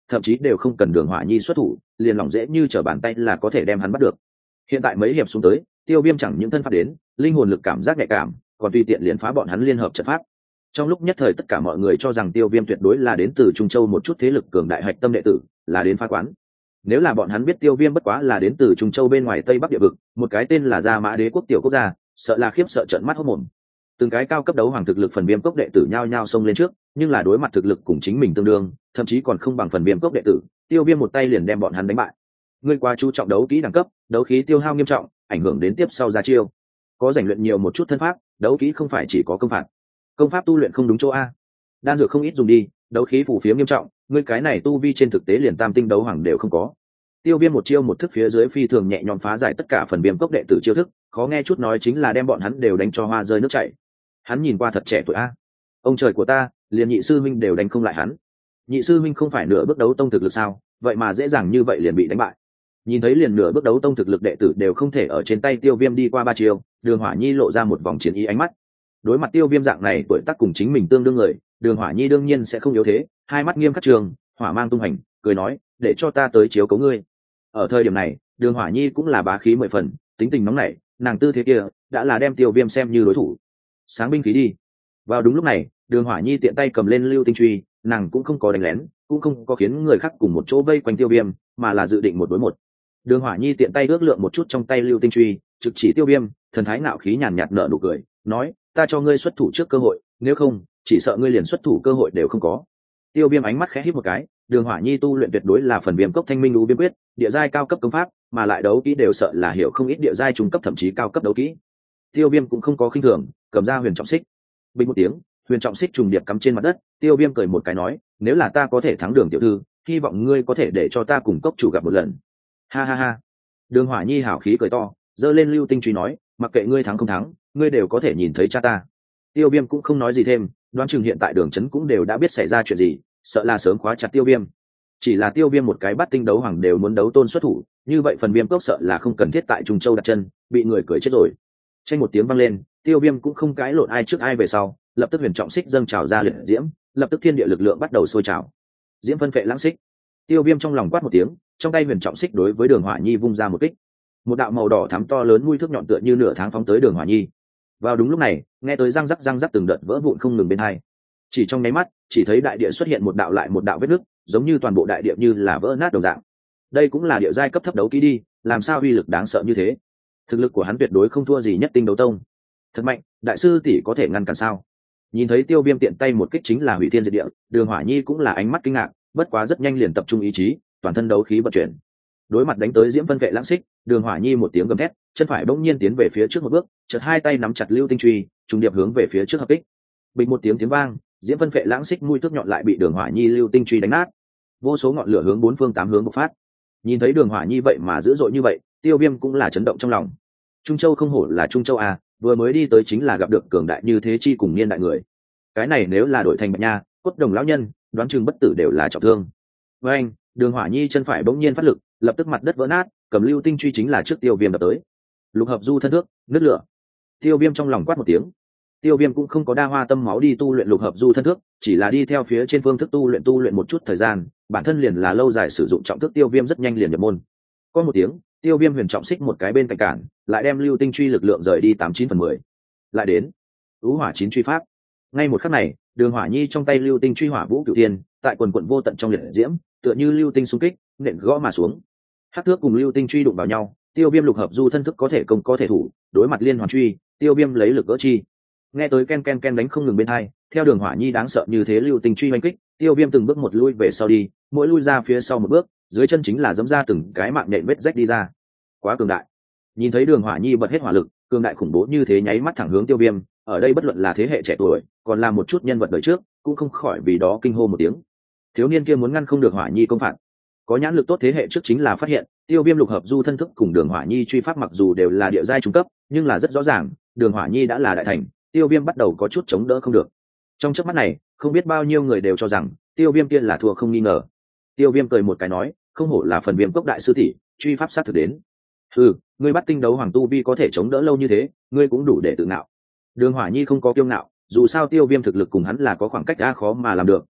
thậm chí đều không cần Đường Hỏa Nhi xuất thủ, liền lỏng dễ như trở bàn tay là có thể đem hắn bắt được. Hiện tại mấy hiệp xuống tới, Tiêu Viêm chẳng những thân pháp đến, linh hồn lực cảm giác nhạy cảm, còn tùy tiện liền phá bọn hắn liên hợp trận pháp. Trong lúc nhất thời tất cả mọi người cho rằng Tiêu Viêm tuyệt đối là đến từ Trung Châu một chút thế lực cường đại hạch tâm đệ tử, là đến phá quán. Nếu là bọn hắn biết Tiêu Viêm bất quá là đến từ Trung Châu bên ngoài Tây Bắc địa vực, một cái tên là Gia Mã Đế quốc tiểu quốc gia, sợ là khiếp sợ trợn mắt hốt mồm. Từng cái cao cấp đấu hoàng thực lực phần Viêm cốc đệ tử nhao nhao xông lên trước, nhưng là đối mặt thực lực cùng chính mình tương đương, thậm chí còn không bằng phần Viêm cốc đệ tử, Tiêu Viêm một tay liền đem bọn hắn đánh bại. Ngươi quá chú trọng đấu kỹ đẳng cấp, đấu khí tiêu hao nghiêm trọng, ảnh hưởng đến tiếp sau ra chiêu. Có rèn luyện nhiều một chút thân pháp, đấu kỹ không phải chỉ có công phạt. Công pháp tu luyện không đúng chỗ a. Đan dược không ít dùng đi, đấu khí phù phiếm nghiêm trọng, ngươi cái này tu vi trên thực tế liền tam tinh đấu hoàng đều không có. Tiêu Viêm một chiêu một thức phía dưới phi thường nhẹ nhõm phá giải tất cả phần Viêm cốc đệ tử chiêu thức, khó nghe chút nói chính là đem bọn hắn đều đánh cho hoa rơi nước chảy. Hắn nhìn qua thật trẻ tuổi a. Ông trời của ta, liền nhị sư minh đều đánh không lại hắn. Nhị sư minh không phải nửa bước đấu tông thực lực sao, vậy mà dễ dàng như vậy liền bị đánh bại. Nhìn thấy liền nửa bước đấu tông thực lực đệ tử đều không thể ở trên tay Tiêu Viêm đi qua 3 chiêu, Đường Hỏa Nhi lộ ra một vòng chiến ý ánh mắt. Đối mặt Tiêu Viêm dạng này tuổi tác cùng chính mình tương đương người, Đường Hỏa Nhi đương nhiên sẽ không yếu thế, hai mắt nghiêm khắc trường, hỏa mang tung hành, cười nói, để cho ta tới chiếu cố ngươi. Ở thời điểm này, Đường Hỏa Nhi cũng là bá khí 10 phần, tính tình nóng nảy, nàng tư thế kia đã là đem Tiêu Viêm xem như đối thủ. Sáng binh khí đi. Vào đúng lúc này, Đường Hỏa Nhi tiện tay cầm lên lưu tinh truy, nàng cũng không có đánh lén, cũng không có khiến người khác cùng một chỗ vây quanh Tiêu Viêm, mà là dự định 1 đối 1. Đường Hỏa Nhi tiện tay ước lượng một chút trong tay lưu tinh truy, trực chỉ Tiêu Viêm, thần thái ngạo khí nhàn nhạt nở nụ cười, nói, ta cho ngươi xuất thủ trước cơ hội, nếu không, chỉ sợ ngươi liền xuất thủ cơ hội đều không có. Tiêu Viêm ánh mắt khẽ híp một cái, Đường Hỏa Nhi tu luyện tuyệt đối là phần Viêm cốc Thanh Minh Đú Viêm quyết, địa giai cao cấp công pháp, mà lại đấu kỹ đều sợ là hiểu không ít địa giai trung cấp thậm chí cao cấp đấu kỹ. Tiêu Viêm cũng không có khinh thường, cầm ra huyền trọng xích. Bình một tiếng, huyền trọng xích trùng điệp cắm trên mặt đất, Tiêu Viêm cười một cái nói, nếu là ta có thể thắng Đường tiểu thư, hy vọng ngươi có thể để cho ta cùng cốc chủ gặp một lần. Ha ha ha. Đường Hỏa Nhi hảo khí cười to, giơ lên lưu tinh truy nói, mặc kệ ngươi thắng không thắng, ngươi đều có thể nhìn thấy cha ta. Tiêu Viêm cũng không nói gì thêm, đoán chừng hiện tại Đường trấn cũng đều đã biết xảy ra chuyện gì, sợ là sớm khóa chặt Tiêu Viêm. Chỉ là Tiêu Viêm một cái bắt tinh đấu hoàng đều muốn đấu tôn xuất thủ, như vậy phần Viêm cốc sợ là không cần thiết tại Trung Châu đặt chân, bị người cười chết rồi. Tranh một tiếng vang lên, Tiêu Viêm cũng không cãi lộn ai trước ai về sau, lập tức huyền trọng xích dâng trào ra liệt diễm, lập tức thiên địa lực lượng bắt đầu sôi trào. Diễm phân phệ lãng xích. Tiêu Viêm trong lòng quát một tiếng, trong tay huyền trọng xích đối với Đường Hỏa Nhi vung ra một kích. Một đạo màu đỏ thắm to lớn mũi thước nhọn tựa như nửa tháng phóng tới Đường Hỏa Nhi. Vào đúng lúc này, nghe tới răng rắc từng đợt vỡ vụn không ngừng bên hai. Chỉ trong nháy mắt, chỉ thấy đại địa xuất hiện một đạo lại một đạo vết nứt, giống như toàn bộ đại địa như là vỡ nát đồng dạng. Đây cũng là địa giai cấp thấp đấu kỹ đi, làm sao uy lực đáng sợ như thế? Thực lực của hắn tuyệt đối không thua gì nhất tinh đấu tông. Thật mạnh, đại sư tỷ có thể ngăn cản sao? Nhìn thấy Tiêu Viêm tiện tay một kích chính là hủy thiên diệt địa, Đường Hỏa Nhi cũng là ánh mắt kinh ngạc, bất quá rất nhanh liền tập trung ý chí, toàn thân đấu khí vận chuyển. Đối mặt đánh tới diễm vân vệ lãng xích, Đường Hỏa Nhi một tiếng gầm thét, chân phải bỗng nhiên tiến về phía trước một bước, chợt hai tay nắm chặt lưu tinh truy, trùng điệp hướng về phía trước hợp kích. Bình một tiếng vang, diễm vân vệ lãng xích mũi thước nhọn lại bị Đường Hỏa Nhi lưu tinh truy đánh nát. Vô số ngọn lửa hướng 4 phương 8 hướng bộc phát. Nhìn thấy Đường Hỏa Nhi vậy mà dữ dội như vậy, Tiêu Viêm cũng là chấn động trong lòng. Trung Châu không hổ là Trung Châu à, vừa mới đi tới chính là gặp được cường đại như thế chi cùng niên đại người. Cái này nếu là đổi thành Bạch Nha, Cốt Đồng lão nhân, đoán chừng bất tử đều là trọng thương. Với anh, Đường Hỏa Nhi chân phải bỗng nhiên phát lực, lập tức mặt đất vỡ nát, cầm lưu tinh truy chính là trước Tiêu Viêm đập tới. Lục hợp du thân thước, nứt lửa. Tiêu Viêm trong lòng quát một tiếng. Tiêu Viêm cũng không có đa hoa tâm máu đi tu luyện lục hợp du thân thước, chỉ là đi theo phía trên phương thức tu luyện một chút thời gian, bản thân liền là lâu dài sử dụng trọng thức, Tiêu Viêm rất nhanh liền nhập môn. Có một tiếng, Tiêu Viêm huyền trọng xích một cái bên cạnh cản, lại đem lưu tinh truy lực lượng rời đi 89/10. Lại đến ú hỏa 9 truy pháp. Ngay một khắc này, Đường Hỏa Nhi trong tay lưu tinh truy hỏa vũ cửu thiên, tại quần quần vô tận trong liệt diễm, tựa như lưu tinh xung kích, nện gõ mà xuống. Hắc thước cùng lưu tinh truy đụng vào nhau, Tiêu Viêm lục hợp du thân thức có thể công có thể thủ, đối mặt liên hoàn truy, Tiêu Viêm lấy lực gỡ chi. Nghe tới ken ken ken đánh không ngừng bên hai, theo Đường Hỏa Nhi đáng sợ như thế lưu tinh truy oanh kích, Tiêu Viêm từng bước một lui về sau đi, mỗi lui ra phía sau một bước, dưới chân chính là giẫm ra từng cái mạng nện vết rách đi ra. Quá cường đại. Nhìn thấy Đường Hỏa Nhi bật hết hỏa lực, cường đại khủng bố như thế nháy mắt thẳng hướng Tiêu Viêm, ở đây bất luận là thế hệ trẻ tuổi, còn là một chút nhân vật đời trước, cũng không khỏi vì đó kinh hô một tiếng. Thiếu niên kia muốn ngăn không được Hỏa Nhi công phạt. Có nhãn lực tốt thế hệ trước chính là phát hiện, Tiêu Viêm lục hợp du thân thức cùng Đường Hỏa Nhi truy pháp mặc dù đều là địa giai trung cấp, nhưng là rất rõ ràng, Đường Hỏa Nhi đã là đại thành, Tiêu Viêm bắt đầu có chút chống đỡ không được. Trong chớp mắt này, không biết bao nhiêu người đều cho rằng Tiêu Viêm kia là thua không nghi ngờ. Tiêu Viêm cười một cái nói, không hổ là phần Viêm cốc đại sư tỷ, truy pháp sát thực đến. Ngươi bắt tinh đấu hoàng tu vi có thể chống đỡ lâu như thế, ngươi cũng đủ để tự ngạo. Đường Hỏa Nhi không có kiêu ngạo, dù sao Tiêu Viêm thực lực cùng hắn là có khoảng cách đã khó mà làm được,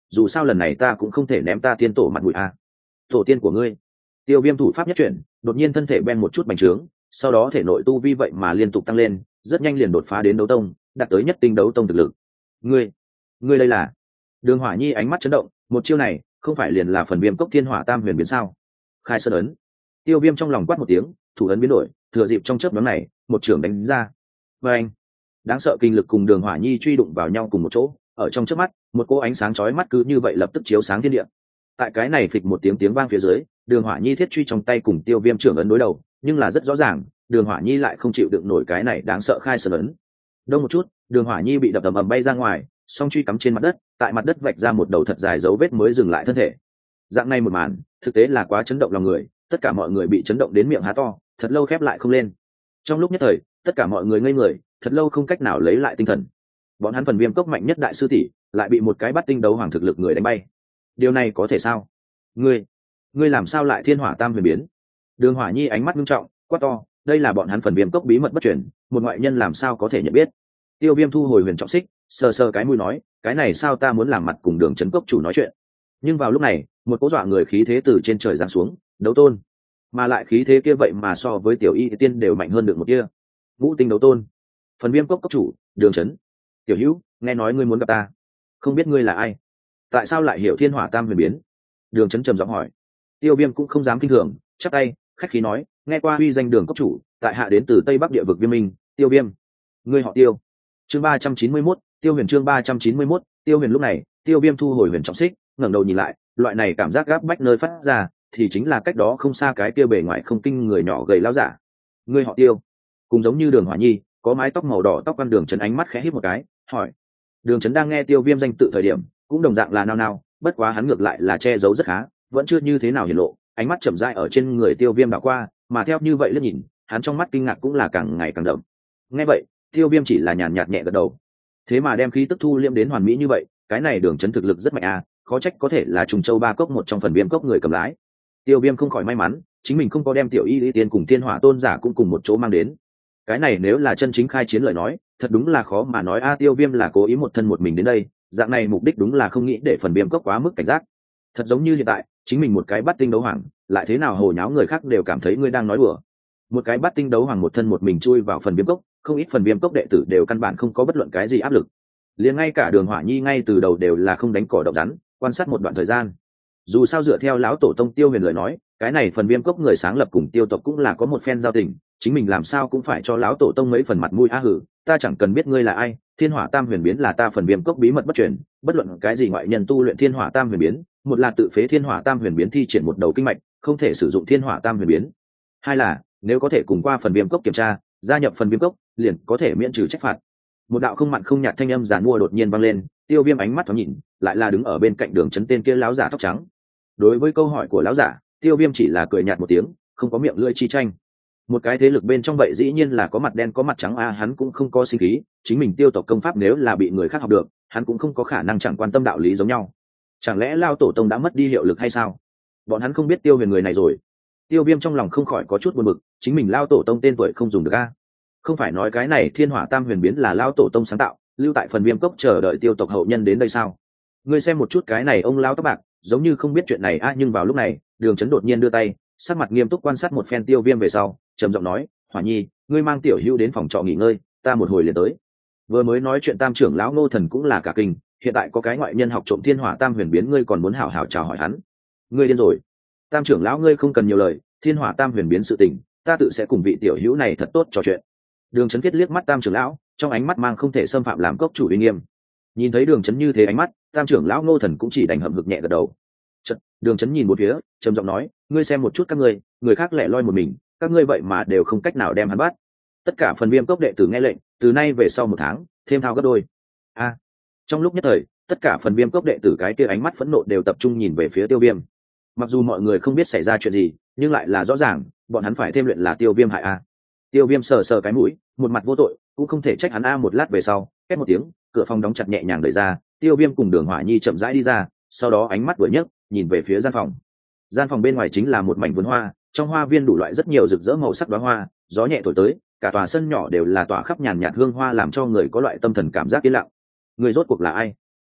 dù sao lần này ta cũng không thể ném ta tiên tổ mặt mũi a. Tổ tiên của ngươi. Tiêu Viêm thủ pháp nhất chuyển, đột nhiên thân thể ben một chút bành trướng, sau đó thể nội tu vi vậy mà liên tục tăng lên, rất nhanh liền đột phá đến đấu tông, đạt tới nhất tinh đấu tông thực lực. Ngươi đây là? Đường Hỏa Nhi ánh mắt chấn động, một chiêu này không phải liền là phần Viêm cốc thiên hỏa tam huyền biến sao? Khai sơn ấn. Tiêu Viêm trong lòng quát một tiếng, thủ ấn biến đổi, thừa dịp trong chớp nhoáng này, một trường đánh ra. Và anh, đáng sợ kinh lực cùng Đường Hỏa Nhi truy đụng vào nhau cùng một chỗ, ở trong chớp mắt, một cỗ ánh sáng chói mắt cứ như vậy lập tức chiếu sáng thiên địa. Tại cái này phịch một tiếng tiếng vang phía dưới, Đường Hỏa Nhi thiết truy trong tay cùng Tiêu Viêm trưởng ấn đối đầu, nhưng là rất rõ ràng, Đường Hỏa Nhi lại không chịu đựng nổi cái này đáng sợ khai sơn ấn. Đông một chút, Đường Hỏa Nhi bị đập ầm ầm bay ra ngoài, song truy cắm trên mặt đất, tại mặt đất vạch ra một đầu thật dài dấu vết mới dừng lại thân thể. Dạng này một màn, thực tế là quá chấn động lòng người, tất cả mọi người bị chấn động đến miệng há to, thật lâu khép lại không lên. Trong lúc nhất thời, tất cả mọi người ngây người, thật lâu không cách nào lấy lại tinh thần. Bọn hắn phần Viêm cốc mạnh nhất đại sư tỷ, lại bị một cái bắt tinh đấu hoàng thực lực người đánh bay. Điều này có thể sao? Ngươi làm sao lại thiên hỏa tam huyền biến? Đường Hỏa Nhi ánh mắt nghiêm trọng, quát to, đây là bọn hắn phần Viêm cốc bí mật bất truyền, một ngoại nhân làm sao có thể nhận biết? Tiêu Viêm thu hồi huyền trọng xích, sờ sờ cái mũi nói, cái này sao ta muốn làm mặt cùng Đường Trấn cốc chủ nói chuyện. Nhưng vào lúc này, một cỗ dọa người khí thế từ trên trời giáng xuống, đấu tôn, mà lại khí thế kia vậy mà so với tiểu y tiên đều mạnh hơn được một kia. Ngũ tinh đấu tôn, phần Viêm cốc cốc chủ Đường Trấn. Tiểu Hữu, nghe nói ngươi muốn gặp ta, không biết ngươi là ai, tại sao lại hiểu thiên hỏa tam huyền biến? Đường Trấn trầm giọng hỏi. Tiêu Viêm cũng không dám kinh thường, chắp tay khách khí nói, nghe qua uy danh Đường cốc chủ, tại hạ đến từ tây bắc địa vực Viêm Minh. Tiêu Viêm. Ngươi họ Tiêu. Chương 391, Tiêu Huyền. Chương 391, Tiêu Huyền. Lúc này Tiêu Viêm thu hồi huyền trọng xích, ngẩng đầu nhìn lại, loại này cảm giác gáp bách nơi phát ra thì chính là cách đó không xa cái kia bề ngoài không kinh người nhỏ gầy lão giả. Ngươi họ Tiêu? Cùng giống như Đường Hỏa Nhi, có mái tóc màu đỏ tóc quan Đường Trấn ánh mắt khẽ híp một cái, hỏi. Đường Trấn đang nghe Tiêu Viêm danh tự thời điểm cũng đồng dạng là nao nao, bất quá hắn ngược lại là che giấu rất khá, vẫn chưa như thế nào hiển lộ, ánh mắt chậm rãi ở trên người Tiêu Viêm đảo qua, mà theo như vậy liếc nhìn, hắn trong mắt kinh ngạc cũng là càng ngày càng đậm. Nghe vậy, Tiêu Viêm chỉ là nhàn nhạt nhẹ gật đầu. Thế mà đem khí tức thu liễm đến hoàn mỹ như vậy, cái này Đường Trấn thực lực rất mạnh à, khó trách có thể là trùng châu ba cốc một trong phần Viêm cốc người cầm lái. Tiêu Viêm không khỏi may mắn, chính mình không có đem tiểu y lý tiên cùng thiên hỏa tôn giả cũng cùng một chỗ mang đến. Cái này nếu là chân chính khai chiến lời nói, thật đúng là khó mà nói a. Tiêu Viêm là cố ý một thân một mình đến đây, dạng này mục đích đúng là không nghĩ để phần Viêm cốc quá mức cảnh giác. Thật giống như hiện tại, chính mình một cái bắt tinh đấu hoàng, lại thế nào hồ nháo người khác đều cảm thấy ngươi đang nói đùa. Một cái bắt tinh đấu hoàng một thân một mình chui vào phần Viêm cốc, không ít phần Viêm cốc đệ tử đều căn bản không có bất luận cái gì áp lực. Liền ngay cả Đường Hỏa Nhi ngay từ đầu đều là không đánh cỏ động rắn, quan sát một đoạn thời gian. Dù sao dựa theo lão tổ tông Tiêu Huyền lời nói, cái này phần Viêm cốc người sáng lập cùng Tiêu tộc cũng là có một phen giao tình, chính mình làm sao cũng phải cho lão tổ tông mấy phần mặt mũi a. Hử, ta chẳng cần biết ngươi là ai, thiên hỏa tam huyền biến là ta phần Viêm cốc bí mật bất truyền, bất luận cái gì ngoại nhân tu luyện thiên hỏa tam huyền biến, một là tự phế thiên hỏa tam huyền biến thi triển một đầu kinh mạch, không thể sử dụng thiên hỏa tam huyền biến. Hai là nếu có thể cùng qua phần Viêm cốc kiểm tra, gia nhập phần Viêm cốc, liền có thể miễn trừ trách phạt. Một đạo không mặn không nhạt thanh âm giàn mua đột nhiên vang lên, Tiêu Viêm ánh mắt thoáng nhìn, lại là đứng ở bên cạnh Đường Trấn tên kia lão giả tóc trắng. Đối với câu hỏi của lão giả, Tiêu Viêm chỉ là cười nhạt một tiếng, không có miệng lưỡi chi tranh. Một cái thế lực bên trong vậy dĩ nhiên là có mặt đen có mặt trắng a, hắn cũng không có sinh khí, chính mình Tiêu tộc công pháp nếu là bị người khác học được, hắn cũng không có khả năng chẳng quan tâm đạo lý giống nhau. Chẳng lẽ Lao tổ tông đã mất đi hiệu lực hay sao? Bọn hắn không biết Tiêu Huyền người này rồi. Tiêu Viêm trong lòng không khỏi có chút buồn bực, chính mình Lao tổ tông tên tuổi không dùng được a. Không phải nói cái này thiên hỏa tam huyền biến là Lao tổ tông sáng tạo, lưu tại phần Viêm cốc chờ đợi Tiêu tộc hậu nhân đến đây sao? Ngươi xem một chút cái này ông lão tóc bạc, giống như không biết chuyện này a. Nhưng vào lúc này, Đường Trấn đột nhiên đưa tay, sắc mặt nghiêm túc quan sát một phen Tiêu Viêm về sau, trầm giọng nói, Hỏa Nhi, ngươi mang tiểu hữu đến phòng trọ nghỉ ngơi, ta một hồi liền tới. Vừa mới nói chuyện Tam trưởng lão Ngô Thần cũng là cả kinh, hiện tại có cái ngoại nhân học trộm thiên hỏa tam huyền biến, ngươi còn muốn hảo hảo chào hỏi hắn? Ngươi điên rồi. Tam trưởng lão, ngươi không cần nhiều lời, thiên hỏa tam huyền biến sự tình, ta tự sẽ cùng vị tiểu hữu này thật tốt trò chuyện. Đường Trấn viết liếc mắt Tam trưởng lão, trong ánh mắt mang không thể xâm phạm làm cốc chủ uy nghiêm. Nhìn thấy Đường Trấn như thế ánh mắt, Tam trưởng lão Ngô Thần cũng chỉ đành hậm hực nhẹ gật đầu. Đường Trấn nhìn một phía, trầm giọng nói, ngươi xem một chút các ngươi, người khác lẻ loi một mình, các ngươi vậy mà đều không cách nào đem hắn bắt. Tất cả phần Viêm cốc đệ tử nghe lệnh, từ nay về sau 1 tháng, thêm thao gấp đôi. A. Trong lúc nhất thời, tất cả phần Viêm cốc đệ tử cái kia ánh mắt phẫn nộ đều tập trung nhìn về phía Tiêu Viêm. Mặc dù mọi người không biết xảy ra chuyện gì, nhưng lại là rõ ràng, bọn hắn phải thêm luyện là Tiêu Viêm hại a. Tiêu Viêm sờ sờ cái mũi, một mặt vô tội, cũng không thể trách hắn a. Một lát về sau, két một tiếng, cửa phòng đóng chặt nhẹ nhàng đẩy ra, Tiêu Viêm cùng Đường Hỏa Nhi chậm rãi đi ra, sau đó ánh mắt vừa nhấc, nhìn về phía gian phòng. Gian phòng bên ngoài chính là một mảnh vườn hoa, trong hoa viên đủ loại rất nhiều rực rỡ màu sắc đóa hoa, gió nhẹ thổi tới, cả tòa sân nhỏ đều là tỏa khắp nhàn nhạt hương hoa, làm cho người có loại tâm thần cảm giác yên lặng. Người rốt cuộc là ai?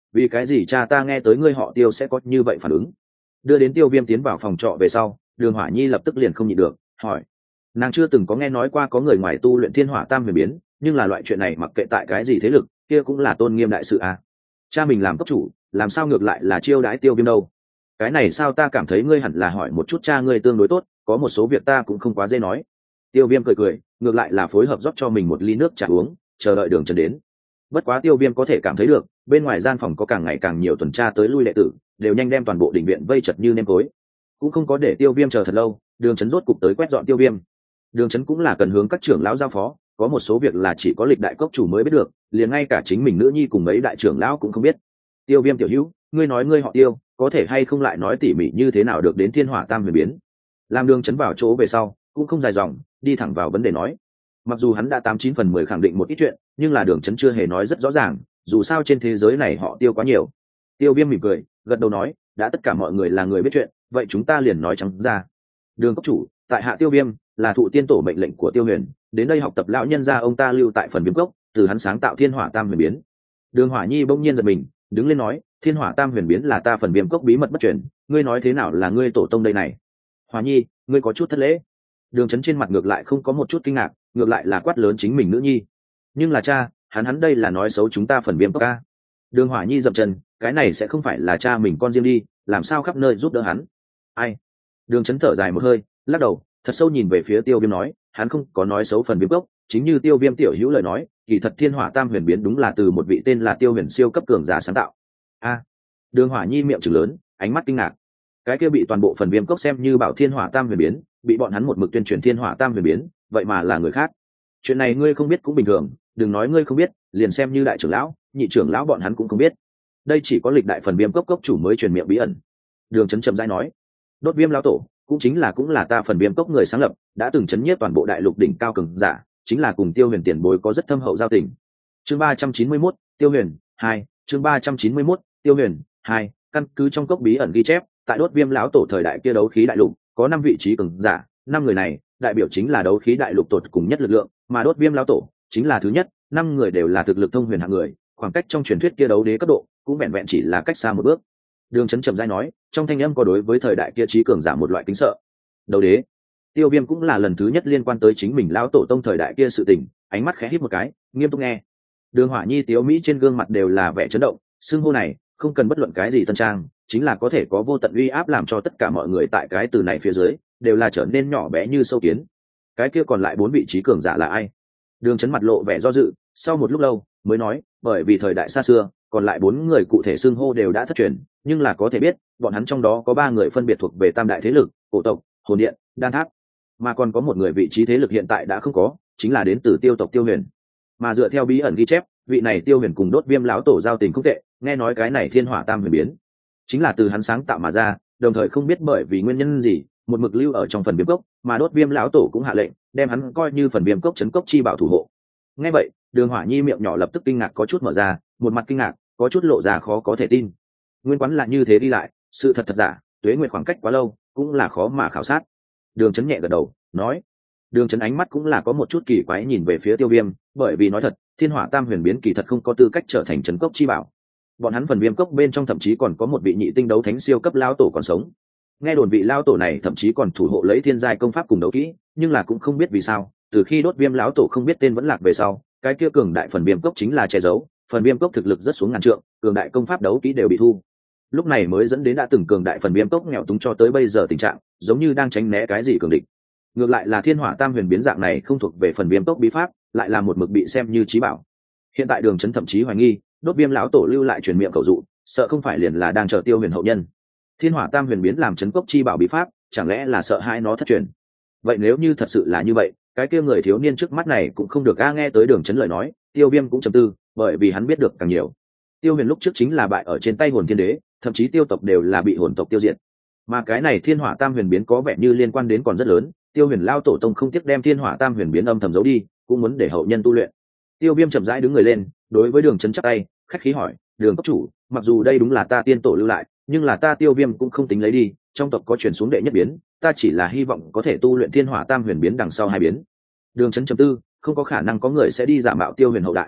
vì cái gì cha ta nghe tới ngươi họ Tiêu sẽ có như vậy phản ứng? Đưa đến Tiêu Viêm tiến vào phòng trọ về sau, Đường Hỏa Nhi lập tức liền không nhịn được hỏi. Nàng chưa từng có nghe nói qua có người ngoài tu luyện thiên hỏa tam huyền biến, nhưng là loại chuyện này mặc kệ tại cái gì thế lực kia cũng là tôn nghiêm đại sự à. Cha mình làm cấp chủ, làm sao ngược lại là chiêu đãi Tiêu Viêm đâu? Cái này sao ta cảm thấy ngươi hẳn là hỏi một chút cha ngươi tương đối tốt, có một số việc ta cũng không quá dễ nói. Tiêu Viêm cười cười, ngược lại là phối hợp rót cho mình một ly nước trà uống, chờ đợi Đường Trấn đến. Bất quá Tiêu Viêm có thể cảm thấy được, bên ngoài gian phòng có càng ngày càng nhiều tuần tra tới lui đệ tử, đều nhanh đem toàn bộ đình viện vây chật như nêm tối. Cũng không có để Tiêu Viêm chờ thật lâu, Đường Trấn rốt cục tới quét dọn Tiêu Viêm. Đường Trấn cũng là cần hướng các trưởng lão giao phó, có một số việc là chỉ có lịch đại cốc chủ mới biết được, liền ngay cả chính mình nữ nhi cùng mấy đại trưởng lão cũng không biết. Tiêu Viêm tiểu hữu, ngươi nói ngươi họ Tiêu, có thể hay không lại nói tỉ mỉ như thế nào được đến thiên hỏa tam huyền biến? Làm Đường Trấn vào chỗ về sau, cũng không dài dòng, đi thẳng vào vấn đề nói. Mặc dù hắn đã 89/10 khẳng định một ít chuyện, nhưng là Đường Trấn chưa hề nói rất rõ ràng, dù sao trên thế giới này họ Tiêu quá nhiều. Tiêu Viêm mỉm cười, gật đầu nói, đã tất cả mọi người là người biết chuyện, vậy chúng ta liền nói trắng ra. Đường cốc chủ, tại hạ Tiêu Viêm, là thụ tiên tổ mệnh lệnh của Tiêu Huyền, đến đây học tập lão nhân gia ông ta lưu tại phần Viêm cốc, từ hắn sáng tạo thiên hỏa tam huyền biến. Đường Hỏa Nhi bỗng nhiên giật mình, đứng lên nói, thiên hỏa tam huyền biến là ta phần Viêm cốc bí mật bất truyền, ngươi nói thế nào là ngươi tổ tông đây này? Hỏa Nhi, ngươi có chút thất lễ. Đường Chấn trên mặt ngược lại không có một chút kinh ngạc, ngược lại là quát lớn chính mình nữ nhi. Nhưng là cha, hắn đây là nói xấu chúng ta phần Viêm cốc ca. Đường Hỏa Nhi dậm chân, cái này sẽ không phải là cha mình con riêng đi, làm sao khắp nơi giúp đỡ hắn? Ai? Đường Chấn thở dài một hơi, lắc đầu, thật sâu nhìn về phía Tiêu Viêm nói, hắn không có nói xấu phần Viêm cốc, chính như Tiêu Viêm tiểu hữu lời nói, kỳ thật thiên hỏa tam huyền biến đúng là từ một vị tên là Tiêu Huyền siêu cấp cường giả sáng tạo. A. Đường Hỏa Nhi miệng trừng lớn, ánh mắt kinh ngạc. Cái kia bị toàn bộ phần Viêm cốc xem như bảo thiên hỏa tam huyền biến, bị bọn hắn một mực tuyên truyền thiên hỏa tam huyền biến, vậy mà là người khác. Chuyện này ngươi không biết cũng bình thường, đừng nói ngươi không biết, liền xem như đại trưởng lão, nhị trưởng lão bọn hắn cũng không biết. Đây chỉ có lịch đại phần Viêm cốc cốc chủ mới truyền miệng bí ẩn. Đường Chấn trầm rãi nói, Đốt Viêm lão tổ cũng là ta phần Viêm cốc người sáng lập, đã từng chấn nhiếp toàn bộ đại lục đỉnh cao cường giả, chính là cùng Tiêu Huyền tiền bối có rất thâm hậu giao tình. Chương 391, Tiêu Huyền 2, chương 391, Tiêu Huyền 2, căn cứ trong cốc bí ẩn ghi chép, tại Đốt Viêm lão tổ thời đại kia đấu khí đại lục, có 5 vị trí cường giả, 5 người này, đại biểu chính là đấu khí đại lục tột cùng nhất lực lượng, mà Đốt Viêm lão tổ chính là thứ nhất, 5 người đều là thực lực thông huyền hạng người, khoảng cách trong truyền thuyết kia đấu đế cấp độ, cũng vẹn vẹn chỉ là cách xa một bước. Đường Chấn trầm rãi nói, trong thanh âm có đối với thời đại kia trí cường giả một loại kính sợ. Đấu đế. Tiêu Viêm cũng là lần thứ nhất liên quan tới chính mình lão tổ tông thời đại kia sự tình, ánh mắt khẽ híp một cái, nghiêm túc nghe. Đường Hỏa Nhi tiếu mỹ trên gương mặt đều là vẻ chấn động, xưng hô này không cần bất luận cái gì tân trang, chính là có thể có vô tận uy áp làm cho tất cả mọi người tại cái từ này phía dưới đều là trở nên nhỏ bé như sâu kiến. Cái kia còn lại 4 vị trí cường giả là ai? Đường Chấn mặt lộ vẻ do dự, sau một lúc lâu mới nói, bởi vì thời đại xa xưa, còn lại 4 người cụ thể xưng hô đều đã thất truyền, nhưng là có thể biết, bọn hắn trong đó có 3 người phân biệt thuộc về tam đại thế lực, cổ tộc, hồn điện, đan tháp, mà còn có một người vị trí thế lực hiện tại đã không có, chính là đến từ Tiêu tộc Tiêu Huyền. Mà dựa theo bí ẩn ghi chép, vị này Tiêu Huyền cùng Đốt Viêm lão tổ giao tình không tệ, nghe nói cái này thiên hỏa tam huyền biến chính là từ hắn sáng tạo mà ra, đồng thời không biết bởi vì nguyên nhân gì, một mực lưu ở trong phần Viêm cốc, mà Đốt Viêm lão tổ cũng hạ lệnh đem hắn coi như phần Viêm cốc trấn cốc chi bảo thủ hộ. Nghe vậy, Đường Hỏa Nhi miệng nhỏ lập tức kinh ngạc có chút mở ra, một mặt kinh ngạc, có chút lộ ra khó có thể tin. Nguyên quán là như thế đi lại, sự thật giả, tuế nguyệt khoảng cách quá lâu, cũng là khó mà khảo sát. Đường Chấn nhẹ gật đầu, nói. Đường Chấn ánh mắt cũng là có một chút kỳ quái nhìn về phía Tiêu Viêm, bởi vì nói thật, thiên hỏa tam huyền biến kỳ thật không có tư cách trở thành trấn cốc chi bảo. Bọn hắn phần Viêm cốc bên trong thậm chí còn có một vị nhị tinh đấu thánh siêu cấp lão tổ còn sống. Nghe đồn vị lão tổ này thậm chí còn thủ hộ lấy thiên giai công pháp cùng đấu kỹ, nhưng là cũng không biết vì sao, từ khi Đốt Viêm lão tổ không biết tên vẫn lạc về sau, cái kia cường đại phần Viêm cốc chính là che giấu, phần Viêm cốc thực lực rất xuống ngàn trượng, cường đại công pháp đấu kỹ đều bị thu. Lúc này mới dẫn đến đã từng cường đại phần Viêm cốc nghèo túng cho tới bây giờ tình trạng, giống như đang tránh né cái gì cường địch. Ngược lại là thiên hỏa tam huyền biến dạng này không thuộc về phần Viêm cốc bí pháp, lại là một mực bị xem như chí bảo. Hiện tại Đường Chấn thậm chí hoài nghi, Đốt Viêm lão tổ lưu lại truyền miệng cầu dụ, sợ không phải liền là đang chờ Tiêu Huyền hậu nhân. Thiên hỏa tam huyền biến làm trấn cốc chi bảo bí pháp, chẳng lẽ là sợ hai nó thất truyền? Vậy nếu như thật sự là như vậy, cái kia người thiếu niên trước mắt này cũng không được nghe tới Đường Chấn lời nói, Tiêu Viêm cũng trầm tư, bởi vì hắn biết được càng nhiều. Tiêu Huyền lúc trước chính là bại ở trên tay Hồn Thiên Đế, thậm chí Tiêu tộc đều là bị hồn tộc tiêu diệt. Mà cái này thiên hỏa tam huyền biến có vẻ như liên quan đến còn rất lớn, Tiêu Huyền lao tổ tông không tiếc đem thiên hỏa tam huyền biến âm thầm giấu đi, cũng muốn để hậu nhân tu luyện. Tiêu Viêm chậm rãi đứng người lên, đối với Đường Chấn chắp tay, khách khí hỏi, Đường cốc chủ, mặc dù đây đúng là ta tiên tổ lưu lại, nhưng là ta Tiêu Viêm cũng không tính lấy đi, trong tộc có truyền xuống đệ nhất biến, ta chỉ là hy vọng có thể tu luyện thiên hỏa tam huyền biến đằng sau 2 biến. Đường Chấn trầm tư, không có khả năng có người sẽ đi giả mạo Tiêu Huyền hậu đại.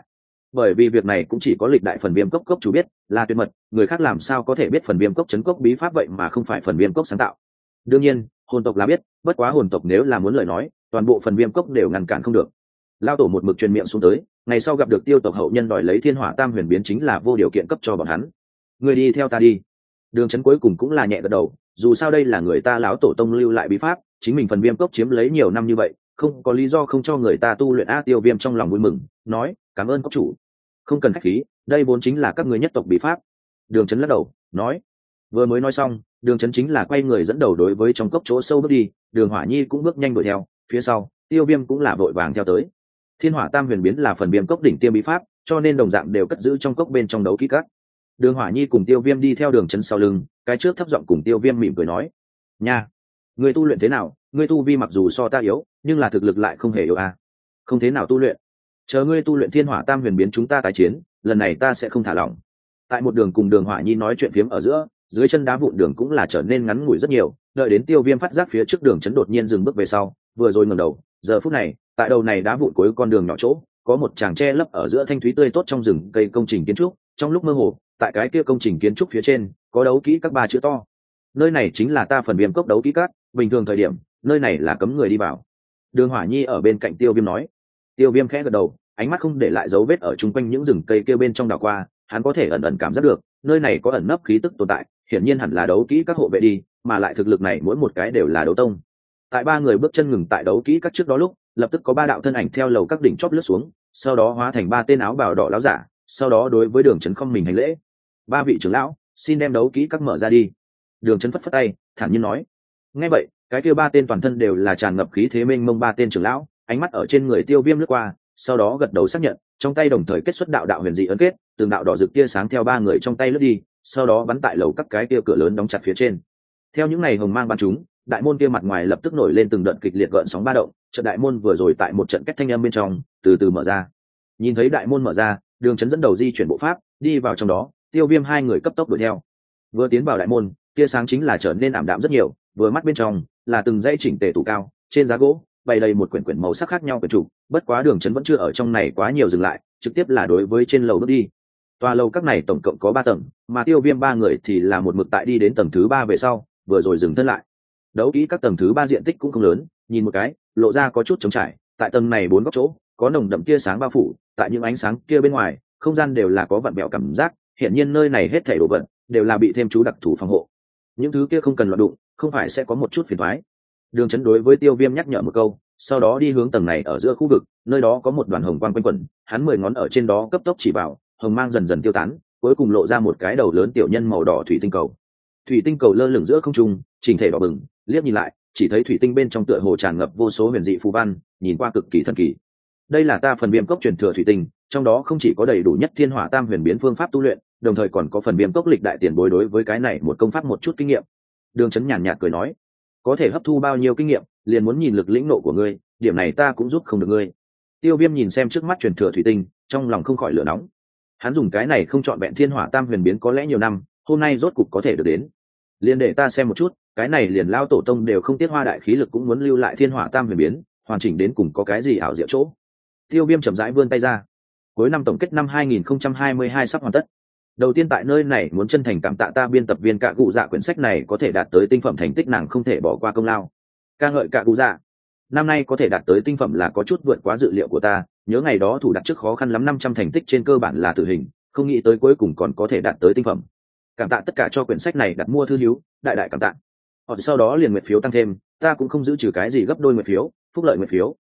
bởi vì việc này cũng chỉ có lịch đại phần viêm cốc chủ biết, là tuyệt mật, người khác làm sao có thể biết phần viêm cốc trấn cốc bí pháp vậy mà không phải phần viêm cốc sáng tạo. Đương nhiên hồn tộc là biết, bất quá hồn tộc nếu là muốn lời nói, toàn bộ phần viêm cốc đều ngăn cản không được. Lao tổ một mực truyền miệng xuống tới, ngày sau gặp được tiêu tộc hậu nhân đòi lấy thiên hỏa tam huyền biến chính là vô điều kiện cấp cho bọn hắn. Người đi theo ta đi. Đường Chấn cuối cùng cũng là nhẹ gật đầu, dù sao đây là người ta lão tổ tông lưu lại bí pháp, chính mình phần viêm cốc chiếm lấy nhiều năm như vậy, không có lý do không cho người ta tu luyện. Tiêu Viêm trong lòng vui mừng, nói cảm ơn cốc chủ. Không cần khách khí, đây vốn chính là các người nhất tộc bí pháp. Đường Chấn lắc đầu nói. Vừa mới nói xong, Đường Chấn chính là quay người dẫn đầu đối với trong cốc chỗ sâu bước đi. Đường Hỏa Nhi cũng bước nhanh đuổi theo, phía sau Tiêu Viêm cũng là vội vàng theo tới. Thiên hỏa tam huyền biến là phần viêm cốc đỉnh tiêm bí pháp, cho nên đồng dạng đều cất giữ trong cốc bên trong đấu kỹ các. Đường Hỏa Nhi cùng Tiêu Viêm đi theo Đường Chấn sau lưng, cái trước thấp giọng cùng Tiêu Viêm mỉm cười nói: nha, người tu luyện thế nào? Ngươi tu vi mặc dù so ta yếu, nhưng là thực lực lại không hề yếu à? Không thế nào tu luyện. Chờ ngươi tu luyện thiên hỏa tam huyền biến chúng ta tái chiến, lần này ta sẽ không thả lỏng. Tại một đường cùng Đường Hỏa Nhi nói chuyện phiếm ở giữa, dưới chân đá vụn đường cũng là trở nên ngắn ngủi rất nhiều. Đợi đến Tiêu Viêm phát giác phía trước Đường Chấn đột nhiên dừng bước về sau, vừa rồi ngẩng đầu, giờ phút này tại đầu này đá vụn cuối con đường nhỏ chỗ có một tràng tre lấp ở giữa thanh thúy tươi tốt trong rừng cây công trình kiến trúc. Trong lúc mơ hồ, tại cái kia công trình kiến trúc phía trên có đấu kỹ các ba chữ to. Nơi này chính là ta phần viêm cốc đấu kỹ các, bình thường thời điểm nơi này là cấm người đi vào. Đường Hỏa Nhi ở bên cạnh Tiêu Viêm nói. Tiêu Viêm khẽ gật đầu, ánh mắt không để lại dấu vết ở chung quanh những rừng cây kia bên trong đảo qua, hắn có thể ẩn ẩn cảm giác được nơi này có ẩn nấp khí tức tồn tại, hiển nhiên hẳn là đấu kỹ các hộ vệ đi, mà lại thực lực này mỗi một cái đều là đấu tông. Tại ba người bước chân ngừng tại đấu kỹ các trước đó lúc, lập tức có ba đạo thân ảnh theo lầu các đỉnh chóp lướt xuống, sau đó hóa thành ba tên áo bào đỏ láo giả, sau đó đối với Đường Chấn không mình hành lễ. Ba vị trưởng lão, xin đem đấu kỹ các mở ra đi. Đường Chấn phất phất tay, thản nhiên nói. Nghe vậy, cái kia ba tên toàn thân đều là tràn ngập khí thế mênh mông ba tên trưởng lão, ánh mắt ở trên người Tiêu Viêm lướt qua, sau đó gật đầu xác nhận, trong tay đồng thời kết xuất đạo đạo huyền dị ấn kết, từng đạo đỏ rực tia sáng theo ba người trong tay lướt đi, sau đó bắn tại lầu các cái kia cửa lớn đóng chặt phía trên. Theo những này hồng mang bắn chúng, đại môn kia mặt ngoài lập tức nổi lên từng đợt kịch liệt gợn sóng ba động, trận đại môn vừa rồi tại một trận kết thanh âm bên trong, từ từ mở ra. Nhìn thấy đại môn mở ra, Đường Chấn dẫn đầu di chuyển bộ pháp, đi vào trong đó, Tiêu Viêm hai người cấp tốc đuổi theo. Vừa tiến vào đại môn, tia sáng chính là trở nên ảm đạm rất nhiều, vừa mắt bên trong là từng dãy chỉnh tề tủ cao, trên giá gỗ bày đầy một quyển quyển màu sắc khác nhau quyển trục. Bất quá Đường Chấn vẫn chưa ở trong này quá nhiều dừng lại, trực tiếp là đối với trên lầu bước đi. Tòa lầu các này tổng cộng có 3 tầng, mà Tiêu Viêm ba người thì là một mực tại đi đến tầng thứ 3 về sau, vừa rồi dừng thân lại. Đấu kỹ các tầng thứ 3 diện tích cũng không lớn, nhìn một cái lộ ra có chút trống trải. Tại tầng này 4 góc chỗ có nồng đậm tia sáng bao phủ, tại những ánh sáng kia bên ngoài không gian đều là có vặn vẹo cảm giác, hiện nhiên nơi này hết thảy đồ vật đều là bị thêm chú đặc thù phòng hộ. Những thứ kia không cần loạn đụng, không phải sẽ có một chút phiền toái. Đường Chấn đối với Tiêu Viêm nhắc nhở một câu, sau đó đi hướng tầng này ở giữa khu vực, nơi đó có một đoàn hồng quang quanh quẩn, hắn 10 ngón ở trên đó cấp tốc chỉ vào, hồng mang dần dần tiêu tán, cuối cùng lộ ra một cái đầu lớn tiểu nhân màu đỏ thủy tinh cầu. Thủy tinh cầu lơ lửng giữa không trung, chỉnh thể đỏ bừng, liếc nhìn lại, chỉ thấy thủy tinh bên trong tựa hồ tràn ngập vô số huyền dị phù văn, nhìn qua cực kỳ thần kỳ. Đây là ta phần viêm cốc truyền thừa thủy tinh, trong đó không chỉ có đầy đủ nhất thiên hỏa tam huyền biến phương pháp tu luyện, đồng thời còn có phần viêm cốc lịch đại tiền bối đối với cái này một công pháp một chút kinh nghiệm. Đường Chấn nhàn nhạt cười nói, có thể hấp thu bao nhiêu kinh nghiệm, liền muốn nhìn lực lĩnh nộ của ngươi, điểm này ta cũng giúp không được ngươi. Tiêu Viêm nhìn xem trước mắt truyền thừa thủy tinh, trong lòng không khỏi lửa nóng. Hắn dùng cái này không chọn vẹn thiên hỏa tam huyền biến có lẽ nhiều năm, hôm nay rốt cục có thể được đến. Liền để ta xem một chút, cái này liền lao tổ tông đều không tiết hoa đại khí lực cũng muốn lưu lại thiên hỏa tam huyền biến, hoàn chỉnh đến cùng có cái gì ảo diệu chỗ. Tiêu Viêm chậm rãi vươn tay ra. Cuối năm tổng kết năm 2022 sắp hoàn tất. Đầu tiên tại nơi này muốn chân thành cảm tạ ta biên tập viên Cạ Cụ Dạ, quyển sách này có thể đạt tới tinh phẩm thành tích nàng không thể bỏ qua công lao. Ca ngợi Cạ Cụ Dạ. Năm nay có thể đạt tới tinh phẩm là có chút vượt quá dự liệu của ta, nhớ ngày đó thủ đặt trước khó khăn lắm 500 thành tích trên cơ bản là tử hình, không nghĩ tới cuối cùng còn có thể đạt tới tinh phẩm. Cảm tạ tất cả cho quyển sách này đặt mua thư hữu, đại đại cảm tạ. Họ sau đó liền nguyện phiếu tăng thêm, ta cũng không giữ trừ cái gì gấp đôi nguyện phiếu, phúc lợi nguyện phiếu.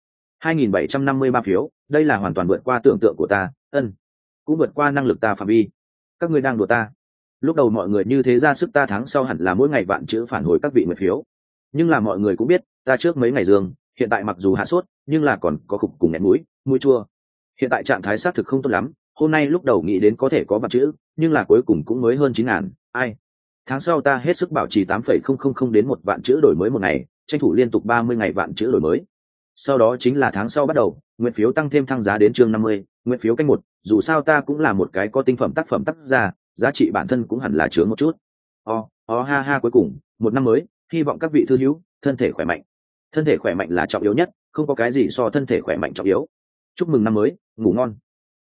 2753 phiếu, đây là hoàn toàn vượt qua tưởng tượng của ta, cũng vượt qua năng lực ta phạm vi. Các ngươi đang đùa ta. Lúc đầu mọi người như thế ra sức, ta tháng sau hẳn là mỗi ngày vạn chữ phản hồi các vị nguyện phiếu. Nhưng là mọi người cũng biết, ta trước mấy ngày dương, hiện tại mặc dù hạ sốt, nhưng là còn có khục cùng nghẹn mũi chua. Hiện tại trạng thái xác thực không tốt lắm, hôm nay lúc đầu nghĩ đến có thể có vạn chữ, nhưng là cuối cùng cũng mới hơn 9.000, ai. Tháng sau ta hết sức bảo trì 8,000 đến 1 vạn chữ đổi mới một ngày, tranh thủ liên tục 30 ngày vạn chữ đổi mới. Sau đó chính là tháng sau bắt đầu, nguyện phiếu tăng thêm thăng giá đến chương 50, nguyện phiếu canh 1, dù sao ta cũng là một cái có tinh phẩm tác ra, giá trị bản thân cũng hẳn là chứa một chút. Ha ha, cuối cùng, một năm mới, hy vọng các vị thư hữu, thân thể khỏe mạnh. Thân thể khỏe mạnh là trọng yếu nhất, không có cái gì so thân thể khỏe mạnh trọng yếu. Chúc mừng năm mới, ngủ ngon.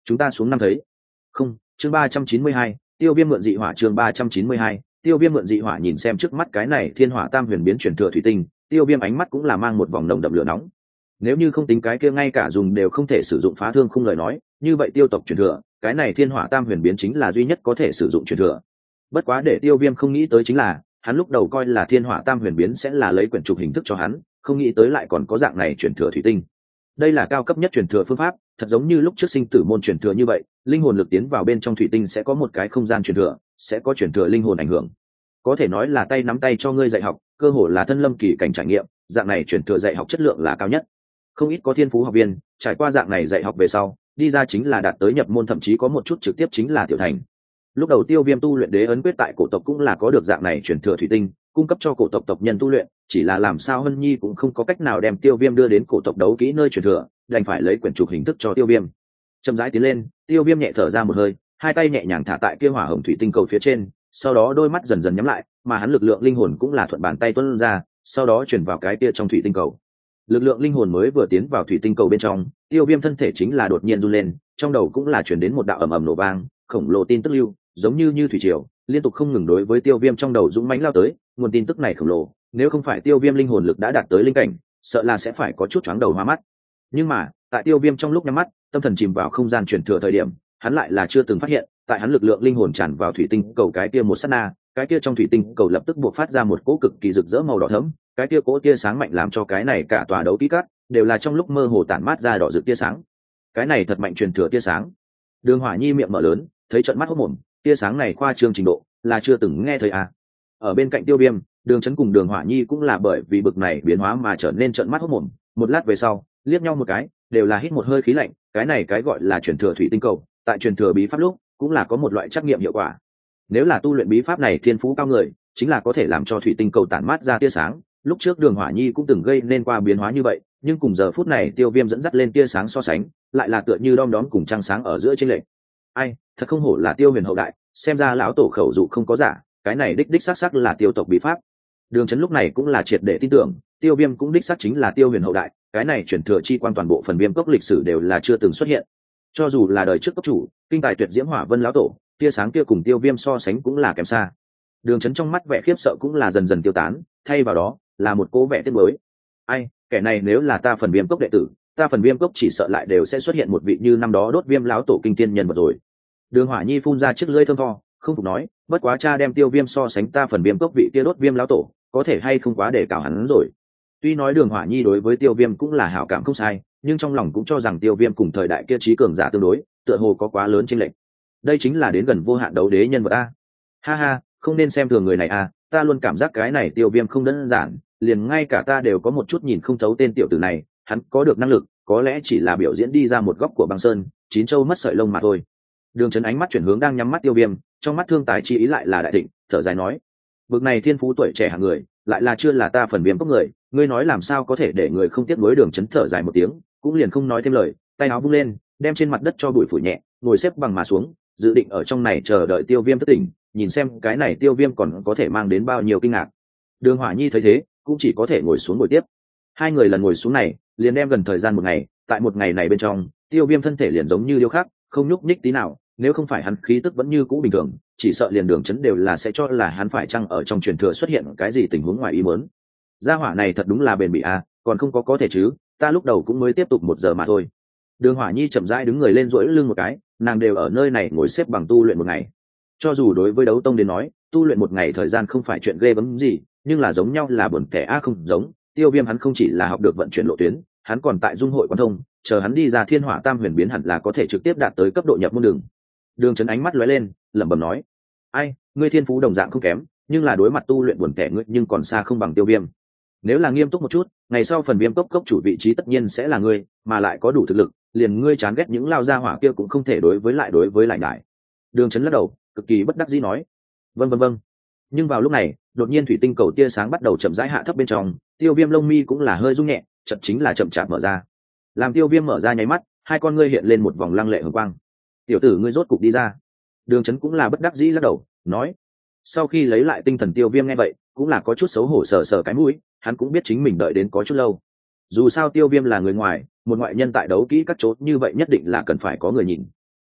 chúng ta xuống năm thấy. Không, chương 392, tiêu viêm mượn dị hỏa. Chương 392, tiêu viêm mượn dị hỏa. Nhìn xem trước mắt cái này thiên hỏa tam huyền biến chuyển thừa thủy tinh, tiêu viêm ánh mắt cũng là mang một vòng nồng đậm lửa nóng. Nếu như không tính cái kia ngay cả dùng đều không thể sử dụng phá thương khung lời nói, như vậy tiêu tộc truyền thừa, cái này thiên hỏa tam huyền biến chính là duy nhất có thể sử dụng truyền thừa. Bất quá để tiêu viêm không nghĩ tới chính là, hắn lúc đầu coi là thiên hỏa tam huyền biến sẽ là lấy quyển trục hình thức cho hắn, không nghĩ tới lại còn có dạng này truyền thừa thủy tinh. Đây là cao cấp nhất truyền thừa phương pháp, thật giống như lúc trước sinh tử môn truyền thừa như vậy, linh hồn lực tiến vào bên trong thủy tinh sẽ có một cái không gian truyền thừa, sẽ có truyền thừa linh hồn ảnh hưởng. Có thể nói là tay nắm tay cho ngươi dạy học, cơ hội là thân lâm kỳ cảnh trải nghiệm, dạng này truyền thừa dạy học chất lượng là cao nhất. Không ít có thiên phú học viên trải qua dạng này dạy học về sau, đi ra chính là đạt tới nhập môn, thậm chí có một chút trực tiếp chính là tiểu thành. Lúc đầu tiêu viêm tu luyện đế ấn quyết tại cổ tộc cũng là có được dạng này truyền thừa thủy tinh, cung cấp cho cổ tộc tộc nhân tu luyện, chỉ là làm sao Hân Nhi cũng không có cách nào đem tiêu viêm đưa đến cổ tộc đấu kỹ nơi truyền thừa, đành phải lấy quyển trục hình thức cho tiêu viêm. Chậm rãi tiến lên, tiêu viêm nhẹ thở ra một hơi, hai tay nhẹ nhàng thả tại kia hỏa hồng thủy tinh cầu phía trên, sau đó đôi mắt dần dần nhắm lại, mà hắn lực lượng linh hồn cũng là thuận bàn tay tuôn ra, sau đó chuyển vào cái kia trong thủy tinh cầu. Lực lượng linh hồn mới vừa tiến vào thủy tinh cầu bên trong, tiêu viêm thân thể chính là đột nhiên run lên, trong đầu cũng là chuyển đến một đạo ầm ầm nổ vang, khổng lồ tin tức lưu, giống như thủy triều, liên tục không ngừng đối với tiêu viêm trong đầu dũng mãnh lao tới. Nguồn tin tức này khổng lồ, nếu không phải tiêu viêm linh hồn lực đã đạt tới linh cảnh, sợ là sẽ phải có chút choáng đầu hoa mắt. Nhưng mà tại tiêu viêm trong lúc nhắm mắt, tâm thần chìm vào không gian chuyển thừa thời điểm, hắn lại là chưa từng phát hiện, tại hắn lực lượng linh hồn tràn vào thủy tinh cầu cái kia một sát na, cái kia trong thủy tinh cầu lập tức buộc phát ra một cỗ cực kỳ rực rỡ màu đỏ thẫm, cái kia cỗ tia sáng mạnh làm cho cái này cả tòa đấu kỹ cát đều là trong lúc mơ hồ tản mát ra đỏ rực tia sáng. Cái này thật mạnh truyền thừa tia sáng. Đường Hỏa Nhi miệng mở lớn, thấy trợn mắt hốt mồm, tia sáng này khoa trương trình độ là chưa từng nghe thấy à. Ở bên cạnh tiêu viêm, Đường Chấn cùng Đường Hỏa Nhi cũng là bởi vì bực này biến hóa mà trở nên trợn mắt hốt mồm, một lát về sau liếc nhau một cái, đều là hít một hơi khí lạnh. Cái này cái gọi là truyền thừa thủy tinh cầu, tại truyền thừa bí pháp lúc cũng là có một loại trắc nghiệm hiệu quả. Nếu là tu luyện bí pháp này thiên phú cao người, chính là có thể làm cho thủy tinh cầu tản mát ra tia sáng. Lúc trước Đường Hỏa Nhi cũng từng gây nên qua biến hóa như vậy, nhưng cùng giờ phút này tiêu viêm dẫn dắt lên tia sáng so sánh, lại là tựa như đom đóm cùng trăng sáng ở giữa chênh lệch. Ai, thật không hổ là Tiêu Huyền hậu đại, xem ra lão tổ khẩu dụ không có giả, cái này đích xác là tiêu tộc bí pháp. Đường Chấn lúc này cũng là triệt để tin tưởng, tiêu viêm cũng đích xác chính là Tiêu Huyền hậu đại, cái này chuyển thừa chi quan toàn bộ phần viêm cốc lịch sử đều là chưa từng xuất hiện. Cho dù là đời trước cốc chủ, kinh tài tuyệt diễm Hỏa Vân lão tổ, tia sáng kia cùng tiêu viêm so sánh cũng là kém xa. Đường Chấn trong mắt vẻ khiếp sợ cũng là dần dần tiêu tán, thay vào đó là một cố vẻ tiếc mới. Ai, kẻ này nếu là ta phần viêm cốc đệ tử, ta phần viêm cốc chỉ sợ lại đều sẽ xuất hiện một vị như năm đó đốt viêm lão tổ kinh tiên nhân vật rồi. Đường Hỏa Nhi phun ra chiếc lưỡi thơm tho, không phục nói, bất quá cha đem tiêu viêm so sánh ta phần viêm cốc vị kia đốt viêm lão tổ, có thể hay không quá để cào hắn rồi. Tuy nói Đường Hỏa Nhi đối với tiêu viêm cũng là hảo cảm không sai, nhưng trong lòng cũng cho rằng tiêu viêm cùng thời đại kia trí cường giả tương đối, tựa hồ có quá lớn chênh lệch. Đây chính là đến gần vô hạn đấu đế nhân vật a. Ha ha, không nên xem thường người này a, ta luôn cảm giác cái này tiêu viêm không đơn giản, liền ngay cả ta đều có một chút nhìn không thấu tên tiểu tử này, hắn có được năng lực, có lẽ chỉ là biểu diễn đi ra một góc của băng sơn, chín châu mất sợi lông mà thôi. Đường Chấn ánh mắt chuyển hướng đang nhắm mắt tiêu viêm, trong mắt thương tài chi ý lại là đại thịnh, thở dài nói, bực này thiên phú tuổi trẻ hạng người, lại là chưa là ta phần viêm cốc người, ngươi nói làm sao có thể để người không tiếc nuối. Đường Chấn thở dài một tiếng, cũng liền không nói thêm lời, tay áo vung lên, đem trên mặt đất cho bụi phủi nhẹ, ngồi xếp bằng mà xuống, dự định ở trong này chờ đợi tiêu viêm thức tỉnh, nhìn xem cái này tiêu viêm còn có thể mang đến bao nhiêu kinh ngạc. Đường Hỏa Nhi thấy thế, cũng chỉ có thể ngồi xuống ngồi tiếp. Hai người lần ngồi xuống này, liền đem gần thời gian một ngày, tại một ngày này bên trong, tiêu viêm thân thể liền giống như điêu khắc, không nhúc nhích tí nào, nếu không phải hắn khí tức vẫn như cũ bình thường, chỉ sợ liền Đường Chấn đều là sẽ cho là hắn phải chăng ở trong truyền thừa xuất hiện cái gì tình huống ngoài ý muốn. Gia hỏa này thật đúng là bền bỉ a, còn không có thể chứ, ta lúc đầu cũng mới tiếp tục 1 giờ mà thôi. Đường Hỏa Nhi chậm rãi đứng người lên duỗi lưng một cái, nàng đều ở nơi này ngồi xếp bằng tu luyện một ngày. Cho dù đối với đấu tông đến nói, tu luyện một ngày thời gian không phải chuyện ghê gớm gì, nhưng là giống nhau là buồn tẻ a không giống. Tiêu viêm hắn không chỉ là học được vận chuyển lộ tuyến, hắn còn tại dung hội quán thông, chờ hắn đi ra thiên hỏa tam huyền biến hẳn là có thể trực tiếp đạt tới cấp độ nhập môn đường. Đường Chấn ánh mắt lóe lên, lẩm bẩm nói, ai, ngươi thiên phú đồng dạng không kém, nhưng là đối mặt tu luyện buồn tẻ ngươi nhưng còn xa không bằng tiêu viêm. Nếu là nghiêm túc một chút, ngày sau phần viêm cốc chủ vị trí tất nhiên sẽ là ngươi, mà lại có đủ thực lực, liền ngươi chán ghét những lao gia hỏa kia cũng không thể đối với lại đại. Đường Chấn lắc đầu, cực kỳ bất đắc dĩ nói, vâng. Nhưng vào lúc này, đột nhiên thủy tinh cầu tia sáng bắt đầu chậm rãi hạ thấp bên trong, tiêu viêm lông mi cũng là hơi rung nhẹ, chậm chính là chậm chạp mở ra. Làm tiêu viêm mở ra nháy mắt, hai con ngươi hiện lên một vòng lăng lệ hồng quang. Tiểu tử ngươi rốt cục đi ra. Đường Chấn cũng là bất đắc dĩ lắc đầu, nói. Sau khi lấy lại tinh thần tiêu viêm nghe vậy, cũng là có chút xấu hổ sờ cái mũi, hắn cũng biết chính mình đợi đến có chút lâu. Dù sao tiêu viêm là người ngoài, một ngoại nhân tại đấu kỹ các chốt như vậy nhất định là cần phải có người nhìn.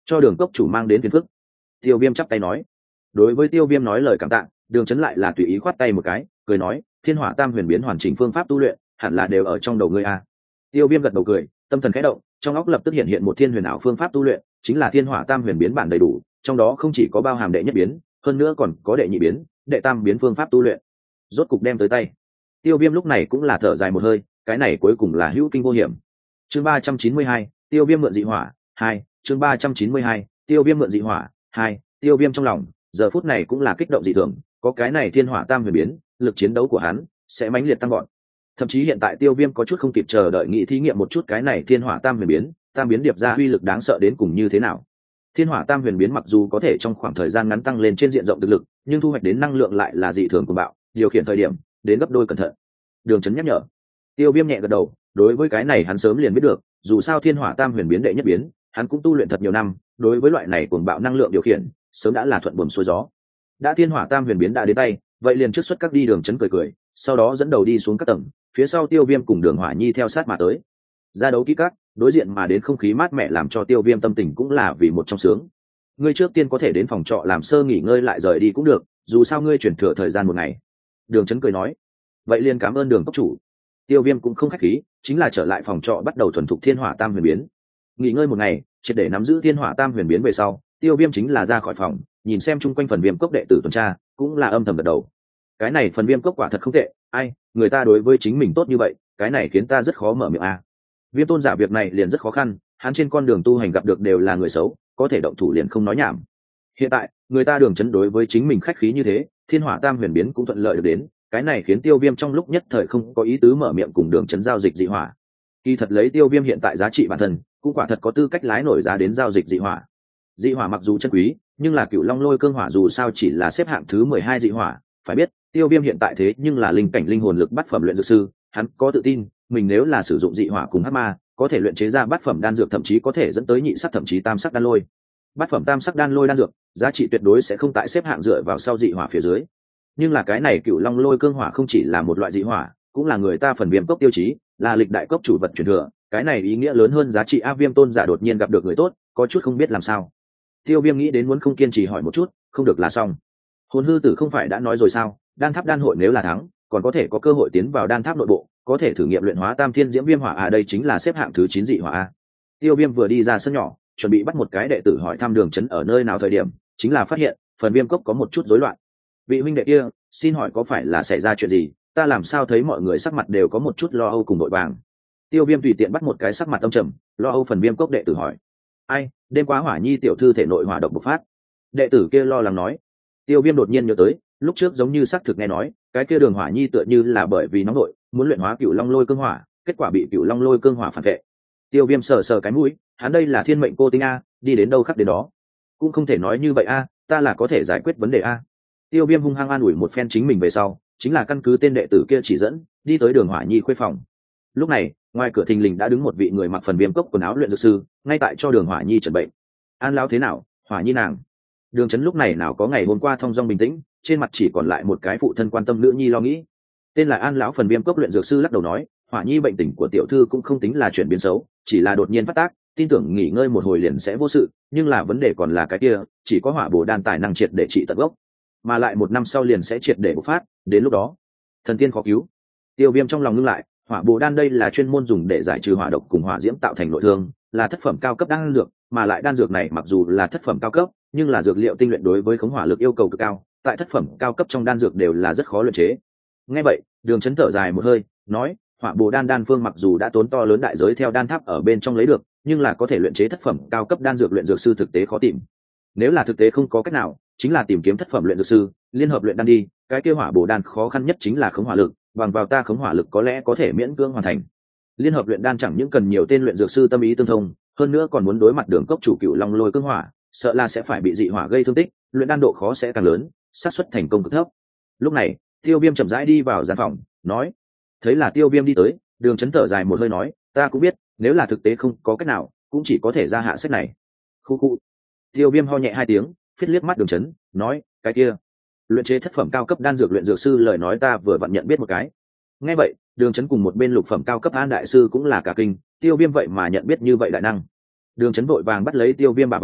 cho đường cốc chủ mang đến phiền phức. Tiêu Viêm chắp tay nói. Đối với Tiêu Viêm nói lời cảm tạ, Đường Chấn lại là tùy ý khoát tay một cái, cười nói, Thiên Hỏa Tam Huyền Biến hoàn chỉnh phương pháp tu luyện, hẳn là đều ở trong đầu ngươi a. Tiêu Viêm gật đầu cười, tâm thần khẽ động, trong óc lập tức hiện hiện một thiên huyền ảo phương pháp tu luyện, chính là Thiên Hỏa Tam Huyền Biến bản đầy đủ, trong đó không chỉ có bao hàm đệ nhất biến, hơn nữa còn có đệ nhị biến, đệ tam biến phương pháp tu luyện. Rốt cục đem tới tay. Tiêu Viêm lúc này cũng là thở dài một hơi, cái này cuối cùng là hữu kinh vô hiểm. Chương 392, Tiêu Viêm mượn dị hỏa 2, chương 392, Tiêu Viêm mượn dị hỏa 2, Tiêu Viêm trong lòng giờ phút này cũng là kích động dị thường, có cái này Thiên Hỏa Tam Huyền Biến, lực chiến đấu của hắn sẽ mãnh liệt tăng gọn. Thậm chí hiện tại Tiêu Viêm có chút không kịp chờ đợi nghĩ thí nghiệm một chút cái này Thiên Hỏa Tam Huyền Biến, tam biến điệp ra uy lực đáng sợ đến cùng như thế nào. Thiên Hỏa Tam Huyền Biến mặc dù có thể trong khoảng thời gian ngắn tăng lên trên diện rộng thực lực, nhưng thu hoạch đến năng lượng lại là dị thường cuồng bạo, điều khiển thời điểm đến gấp đôi cẩn thận. Đường Chấn nhắc nhở. Tiêu Viêm nhẹ gật đầu, đối với cái này hắn sớm liền biết được, dù sao Thiên Hỏa Tam Huyền Biến đệ nhất biến, hắn cũng tu luyện thật nhiều năm, đối với loại này cuồng bạo năng lượng điều khiển, sớm đã là thuận buồm xuôi gió. Đã Thiên Hỏa Tam Huyền Biến đã đến tay, vậy liền trước xuất các đi. Đường Chấn cười cười, sau đó dẫn đầu đi xuống các tầng, phía sau Tiêu Viêm cùng Đường Hỏa Nhi theo sát mà tới. Ra đấu kỹ các, đối diện mà đến không khí mát mẻ làm cho Tiêu Viêm tâm tình cũng là vì một trong sướng. Ngươi trước tiên có thể đến phòng trọ làm sơ nghỉ ngơi lại rời đi cũng được, dù sao ngươi chuyển thừa thời gian một ngày. Đường Chấn cười nói. Vậy liền cảm ơn Đường cốc chủ. Tiêu Viêm cũng không khách khí, chính là trở lại phòng trọ bắt đầu thuần thục Thiên Hỏa Tam Huyền Biến. Nghỉ ngơi một ngày, triệt để nắm giữ Thiên Hỏa Tam Huyền Biến về sau, Tiêu Viêm chính là ra khỏi phòng, nhìn xem chung quanh phần viêm cốc đệ tử tuần tra, cũng là âm thầm gật đầu. Cái này phần viêm cốc quả thật không tệ, ai, người ta đối với chính mình tốt như vậy, cái này khiến ta rất khó mở miệng a. Viêm tôn giả việc này liền rất khó khăn, hắn trên con đường tu hành gặp được đều là người xấu, có thể động thủ liền không nói nhảm. Hiện tại, người ta Đường Chấn đối với chính mình khách khí như thế, Thiên Hỏa Tam Huyền Biến cũng thuận lợi được đến, cái này khiến Tiêu Viêm trong lúc nhất thời không có ý tứ mở miệng cùng Đường Chấn giao dịch dị hỏa. Kỳ thật lấy Tiêu Viêm hiện tại giá trị bản thân, cũng quả thật có tư cách lái nổi giá đến giao dịch dị hỏa. Dị hỏa mặc dù chân quý, nhưng là Cửu Long Lôi Cương Hỏa dù sao chỉ là xếp hạng thứ 12 dị hỏa, phải biết, Tiêu Viêm hiện tại thế nhưng là linh cảnh linh hồn lực bát phẩm luyện dược sư, hắn có tự tin, mình nếu là sử dụng dị hỏa cùng hắc ma, có thể luyện chế ra bát phẩm đan dược, thậm chí có thể dẫn tới nhị sắc thậm chí tam sắc đan lôi. Bát phẩm tam sắc đan lôi đan dược, giá trị tuyệt đối sẽ không tại xếp hạng dựa vào sau dị hỏa phía dưới. Nhưng là cái này Cửu Long Lôi Cương Hỏa không chỉ là một loại dị hỏa, cũng là người ta phần viêm cốc tiêu chí, là lịch đại cốc chủ vật truyền thừa, cái này ý nghĩa lớn hơn giá trị. A Viêm tôn giả đột nhiên gặp được người tốt, có chút không biết làm sao. Tiêu Viêm nghĩ đến muốn không kiên trì hỏi một chút, không được là xong. Hồn hư tử không phải đã nói rồi sao, đan tháp đan hội nếu là thắng, còn có thể có cơ hội tiến vào đan tháp nội bộ, có thể thử nghiệm luyện hóa Tam Thiên Diễm Viêm Hỏa à, đây chính là xếp hạng thứ 9 dị hỏa a. Tiêu Viêm vừa đi ra sân nhỏ, chuẩn bị bắt một cái đệ tử hỏi thăm Đường Chấn ở nơi nào thời điểm, chính là phát hiện phần viêm cốc có một chút rối loạn. Vị huynh đệ kia, xin hỏi có phải là xảy ra chuyện gì, ta làm sao thấy mọi người sắc mặt đều có một chút lo âu cùng vội vàng. Tiêu Viêm tùy tiện bắt một cái sắc mặt âm trầm, lo âu phần viêm cốc đệ tử hỏi. Ai, đêm qua Hỏa Nhi tiểu thư thể nội hỏa độc bộc phát. Đệ tử kia lo lắng nói. Tiêu Viêm đột nhiên nhớ tới, lúc trước giống như xác thực nghe nói, cái kia Đường Hỏa Nhi tựa như là bởi vì nóng nội, muốn luyện hóa Cửu Long Lôi Cương Hỏa, kết quả bị Cửu Long Lôi Cương Hỏa phản vệ. Tiêu Viêm sờ sờ cái mũi, hắn đây là thiên mệnh cô tinh a, đi đến đâu khắc đến đó. Cũng không thể nói như vậy a, ta là có thể giải quyết vấn đề a. Tiêu Viêm hung hăng an ủi một phen chính mình về sau, chính là căn cứ tên đệ tử kia chỉ dẫn, đi tới Đường Hỏa Nhi khuê phòng. Lúc này, ngoài cửa thình lình đã đứng một vị người mặc phần viêm cốc quần áo luyện dược sư, ngay tại cho Đường Hỏa Nhi chẩn bệnh. An lão thế nào, Hỏa Nhi nàng? Đường Chấn lúc này nào có ngày hôm qua thong dong bình tĩnh, trên mặt chỉ còn lại một cái phụ thân quan tâm nữ nhi lo nghĩ. Tên là An lão phần viêm cốc luyện dược sư lắc đầu nói, Hỏa Nhi bệnh tình của tiểu thư cũng không tính là chuyển biến xấu, chỉ là đột nhiên phát tác, tin tưởng nghỉ ngơi một hồi liền sẽ vô sự, nhưng là vấn đề còn là cái kia, chỉ có hỏa bổ đan tài năng triệt để trị tận gốc, mà lại 1 năm sau liền sẽ triệt để bộc phát, đến lúc đó, thần tiên khó cứu. Tiêu Viêm trong lòng ngưng lại, hỏa bổ đan đây là chuyên môn dùng để giải trừ hỏa độc cùng hỏa diễm tạo thành nội thương, là thất phẩm cao cấp đan dược, mà lại đan dược này mặc dù là thất phẩm cao cấp, nhưng là dược liệu tinh luyện đối với khống hỏa lực yêu cầu cực cao, tại thất phẩm cao cấp trong đan dược đều là rất khó luyện chế. Nghe vậy, Đường Chấn thở dài một hơi, nói, hỏa bổ đan đan phương mặc dù đã tốn to lớn đại giới theo đan tháp ở bên trong lấy được, nhưng là có thể luyện chế thất phẩm cao cấp đan dược luyện dược sư thực tế khó tìm. Nếu là thực tế không có cách nào, chính là tìm kiếm thất phẩm luyện dược sư, liên hợp luyện đan đi, cái kia hỏa bổ đan khó khăn nhất chính là khống hỏa lực, bằng vào ta khống hỏa lực có lẽ có thể miễn cưỡng hoàn thành. Liên hợp luyện đan chẳng những cần nhiều tên luyện dược sư tâm ý tương thông, hơn nữa còn muốn đối mặt Đường cốc chủ Cửu Long Lôi Cương Hỏa, sợ là sẽ phải bị dị hỏa gây thương tích, luyện đan độ khó sẽ càng lớn, xác suất thành công cực thấp. Lúc này, Tiêu Viêm chậm rãi đi vào gian phòng, nói, thấy là Tiêu Viêm đi tới, Đường Chấn thở dài một hơi nói, ta cũng biết, nếu là thực tế không có cách nào, cũng chỉ có thể ra hạ sách này. Khu khu. Tiêu Viêm ho nhẹ 2 tiếng, phiết liếc mắt Đường Chấn, nói, cái kia, luyện chế thất phẩm cao cấp đan dược luyện dược sư lời nói ta vừa vặn nhận biết một cái. Nghe vậy, Đường Chấn cùng một bên lục phẩm cao cấp An đại sư cũng là cả kinh, Tiêu Viêm vậy mà nhận biết như vậy đại năng. Đường Chấn vội vàng bắt lấy Tiêu Viêm bả vai,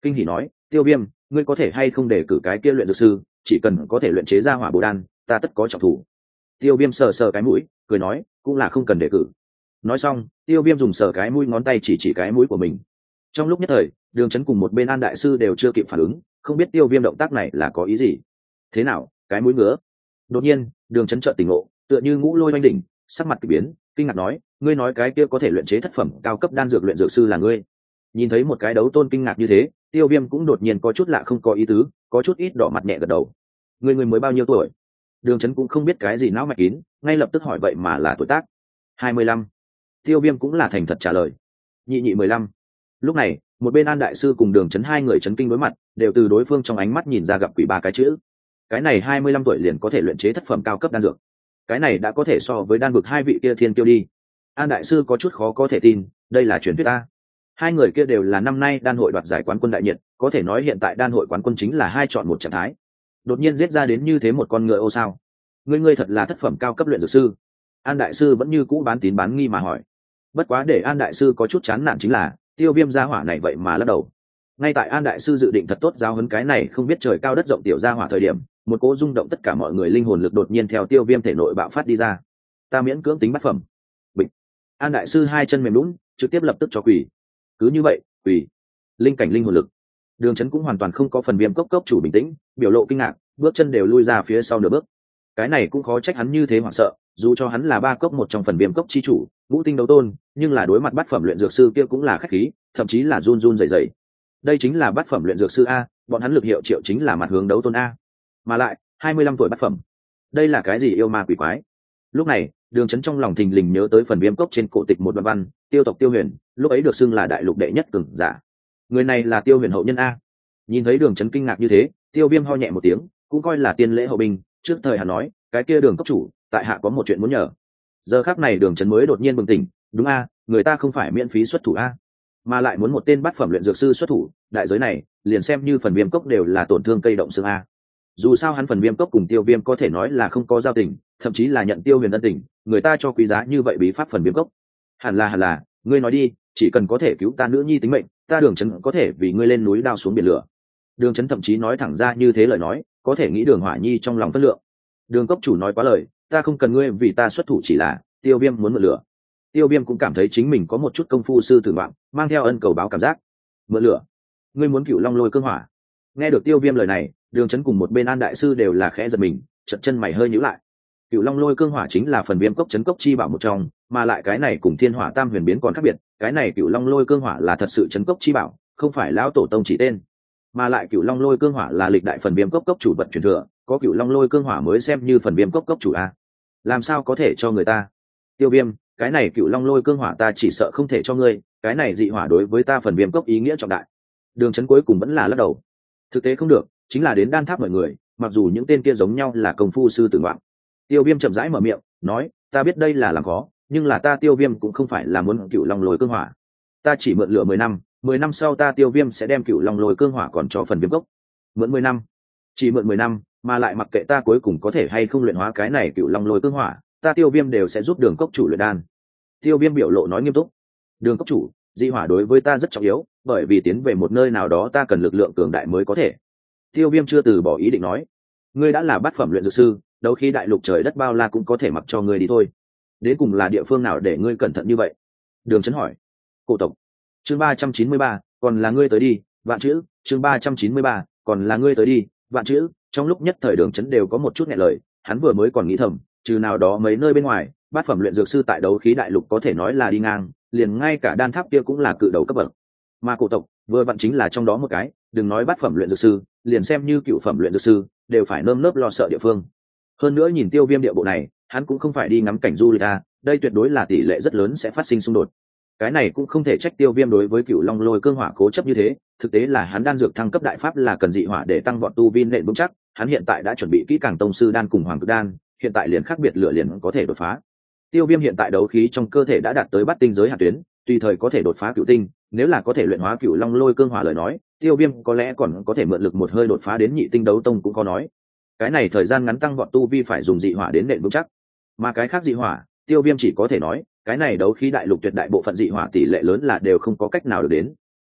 kinh hỉ nói, Tiêu Viêm, ngươi có thể hay không để cử cái kia luyện dược sư, chỉ cần có thể luyện chế ra hỏa bồ đan, ta tất có trọng thủ. Tiêu Viêm sờ sờ cái mũi, cười nói, cũng là không cần để cử. Nói xong, Tiêu Viêm dùng sờ cái mũi ngón tay chỉ cái mũi của mình. Trong lúc nhất thời, Đường Chấn cùng một bên An đại sư đều chưa kịp phản ứng, không biết Tiêu Viêm động tác này là có ý gì. Thế nào, cái mũi ngứa? Đột nhiên, Đường Chấn chợt tỉnh ngộ, tựa như ngũ lôi oanh đỉnh, sắc mặt kỳ biến, kinh ngạc nói, ngươi nói cái kia có thể luyện chế thất phẩm cao cấp đan dược luyện dược sư là ngươi? Nhìn thấy một cái đấu tôn kinh ngạc như thế, Tiêu Viêm cũng đột nhiên có chút lạ không có ý tứ, có chút ít đỏ mặt nhẹ gật đầu. Ngươi mới bao nhiêu tuổi? Đường Chấn cũng không biết cái gì não mạch kín, ngay lập tức hỏi vậy mà là tuổi tác. 25. Tiêu Viêm cũng là thành thật trả lời. Nhị 15. Lúc này, một bên An đại sư cùng Đường Chấn hai người chấn kinh đối mặt, đều từ đối phương trong ánh mắt nhìn ra gặp quỷ ba cái chữ. Cái này 25 tuổi liền có thể luyện chế thất phẩm cao cấp đan dược. Cái này đã có thể so với đan vực hai vị kia thiên kiêu đi. An đại sư có chút khó có thể tin, đây là truyền thuyết a. Hai người kia đều là năm nay đan hội đoạt giải quán quân đại nhiệt, có thể nói hiện tại đan hội quán quân chính là hai chọn một trạng thái. Đột nhiên giết ra đến như thế một con ngựa ô sao? Ngươi thật là thất phẩm cao cấp luyện dược sư? An đại sư vẫn như cũ bán tín bán nghi mà hỏi. Bất quá để An đại sư có chút chán nản chính là, Tiêu Viêm gia hỏa này vậy mà lắc đầu. Ngay tại An đại sư dự định thật tốt giáo huấn cái này không biết trời cao đất rộng tiểu gia hỏa thời điểm, một cỗ rung động tất cả mọi người linh hồn lực đột nhiên theo Tiêu Viêm thể nội bạo phát đi ra. Ta miễn cưỡng tính bát phẩm. Bịch. An đại sư hai chân mềm lún, trực tiếp lập tức cho quỳ. Cứ như vậy, quỳ. Linh cảnh linh hồn lực. Đường Chấn cũng hoàn toàn không có phần Viêm cốc chủ bình tĩnh, biểu lộ kinh ngạc, bước chân đều lui ra phía sau nửa bước. Cái này cũng khó trách hắn như thế hoảng sợ, dù cho hắn là ba cốc một trong phần Viêm cốc chi chủ, ngũ tinh đấu tôn, nhưng là đối mặt bát phẩm luyện dược sư kia cũng là khách khí, thậm chí là run run rẩy rẩy. Đây chính là bát phẩm luyện dược sư a, bọn hắn lực hiệu triệu chính là mặt hướng đấu tôn a. Mà lại, 25 tuổi bát phẩm. Đây là cái gì yêu ma quỷ quái? Lúc này, Đường Chấn trong lòng thình lình nhớ tới phần Viêm cốc trên cổ tịch một đoạn văn, Tiêu tộc Tiêu Huyền, lúc ấy được xưng là đại lục đệ nhất cường giả. Người này là Tiêu Huyền hậu nhân a. Nhìn thấy Đường Chấn kinh ngạc như thế, Tiêu Viêm ho nhẹ một tiếng, cũng coi là tiên lễ hậu binh, trước thời hắn nói, cái kia Đường cốc chủ, tại hạ có một chuyện muốn nhờ. Giờ khắc này Đường Chấn mới đột nhiên bừng tỉnh, đúng a, người ta không phải miễn phí xuất thủ a, mà lại muốn một tên bát phẩm luyện dược sư xuất thủ, đại giới này, liền xem như phần Viêm cốc đều là tổn thương cây động xương a. Dù sao hắn phần Viêm cốc cùng Tiêu Viêm có thể nói là không có giao tình, thậm chí là nhận Tiêu Huyền ân tình, người ta cho quý giá như vậy bí pháp phần Viêm cốc. Hẳn là, ngươi nói đi, chỉ cần có thể cứu ta nữ nhi tính mệnh, ta Đường Chấn có thể vì ngươi lên núi đao xuống biển lửa. Đường Chấn thậm chí nói thẳng ra như thế lời nói, có thể nghĩ Đường Hỏa Nhi trong lòng phất lượng. Đường cốc chủ nói quá lời, ta không cần ngươi vì ta xuất thủ, chỉ là Tiêu Viêm muốn mượn lửa. Tiêu Viêm cũng cảm thấy chính mình có một chút công phu sư tử ngoạn, mang theo ân cầu báo cảm giác. Mượn lửa? Ngươi muốn Cửu Long Lôi Cương Hỏa? Nghe được Tiêu Viêm lời này, Đường Chấn cùng một bên An đại sư đều là khẽ giật mình, chợt chân mày hơi nhíu lại. Cửu Long Lôi Cương Hỏa chính là phần Viêm cốc trấn cốc chi bảo một trong, mà lại cái này cùng Thiên Hỏa Tam Huyền biến còn khác biệt, cái này Cửu Long Lôi Cương Hỏa là thật sự trấn cốc chi bảo, không phải lão tổ tông chỉ tên. Mà lại Cửu Long Lôi Cương Hỏa là lịch đại phần Viêm cốc chủ vật truyền thừa, có Cửu Long Lôi Cương Hỏa mới xem như phần Viêm cốc chủ a. Làm sao có thể cho người ta? Tiêu Viêm, cái này Cửu Long Lôi Cương Hỏa ta chỉ sợ không thể cho ngươi, cái này dị hỏa đối với ta phần Viêm cốc ý nghĩa trọng đại. Đường Chấn cuối cùng vẫn là lắc đầu. Thực tế không được, chính là đến đan tháp mọi người, mặc dù những tên kia giống nhau là công phu sư tử ngoạn. Tiêu Viêm chậm rãi mở miệng, nói, ta biết đây là làm khó, nhưng là ta Tiêu Viêm cũng không phải là muốn Cửu Long Lôi Cương Hỏa. Ta chỉ mượn lửa 10 năm sau ta Tiêu Viêm sẽ đem Cửu Long Lôi Cương Hỏa còn cho phần Viêm cốc. Mượn 10 năm? Chỉ mượn 10 năm, mà lại mặc kệ ta cuối cùng có thể hay không luyện hóa cái này Cửu Long Lôi Cương Hỏa, ta Tiêu Viêm đều sẽ giúp Đường cốc chủ luyện đan. Tiêu Viêm biểu lộ nói nghiêm túc. Đường cốc chủ, dị hỏa đối với ta rất trọng yếu, bởi vì tiến về một nơi nào đó ta cần lực lượng cường đại mới có thể. Tiêu Viêm chưa từ bỏ ý định nói, ngươi đã là bát phẩm luyện dược sư, đấu khí đại lục trời đất bao la cũng có thể mặc cho ngươi đi thôi. Đến cùng là địa phương nào để ngươi cẩn thận như vậy? Đường Chấn hỏi. Cổ tộc. Chương 393, còn là ngươi tới đi, vạn chữ. Chương 393, còn là ngươi tới đi, vạn chữ. Trong lúc nhất thời Đường Chấn đều có một chút nghẹn lời, hắn vừa mới còn nghĩ thầm, trừ nào đó mấy nơi bên ngoài, bát phẩm luyện dược sư tại đấu khí đại lục có thể nói là đi ngang, liền ngay cả đan tháp kia cũng là cự đầu cấp bậc. Mà cổ tộc vừa vặn chính là trong đó một cái, đừng nói bát phẩm luyện dược sư, liền xem như cựu phẩm luyện dược sư đều phải nơm nớp lo sợ địa phương. Hơn nữa nhìn Tiêu Viêm địa bộ này, hắn cũng không phải đi ngắm cảnh du lịch à, đây tuyệt đối là tỷ lệ rất lớn sẽ phát sinh xung đột. Cái này cũng không thể trách Tiêu Viêm đối với Cửu Long Lôi Cương Hỏa cố chấp như thế, thực tế là hắn đan dược thăng cấp đại pháp là cần dị hỏa để tăng vọt tu vi nền vững chắc, hắn hiện tại đã chuẩn bị kỹ càng tông sư đan cùng hoàng cực đan, hiện tại liền khác biệt lửa liền có thể đột phá. Tiêu Viêm hiện tại đấu khí trong cơ thể đã đạt tới bát tinh giới hạn tuyến, tùy thời có thể đột phá cửu tinh, nếu là có thể luyện hóa Cửu Long Lôi Cương Hỏa lời nói, Tiêu Viêm có lẽ còn có thể mượn lực một hơi đột phá đến nhị tinh đấu tông cũng có nói. Cái này thời gian ngắn tăng vọt tu vi phải dùng dị hỏa đến nền vững chắc, mà cái khác dị hỏa, Tiêu Viêm chỉ có thể nói, cái này đấu khí đại lục tuyệt đại bộ phận dị hỏa tỷ lệ lớn là đều không có cách nào được đến.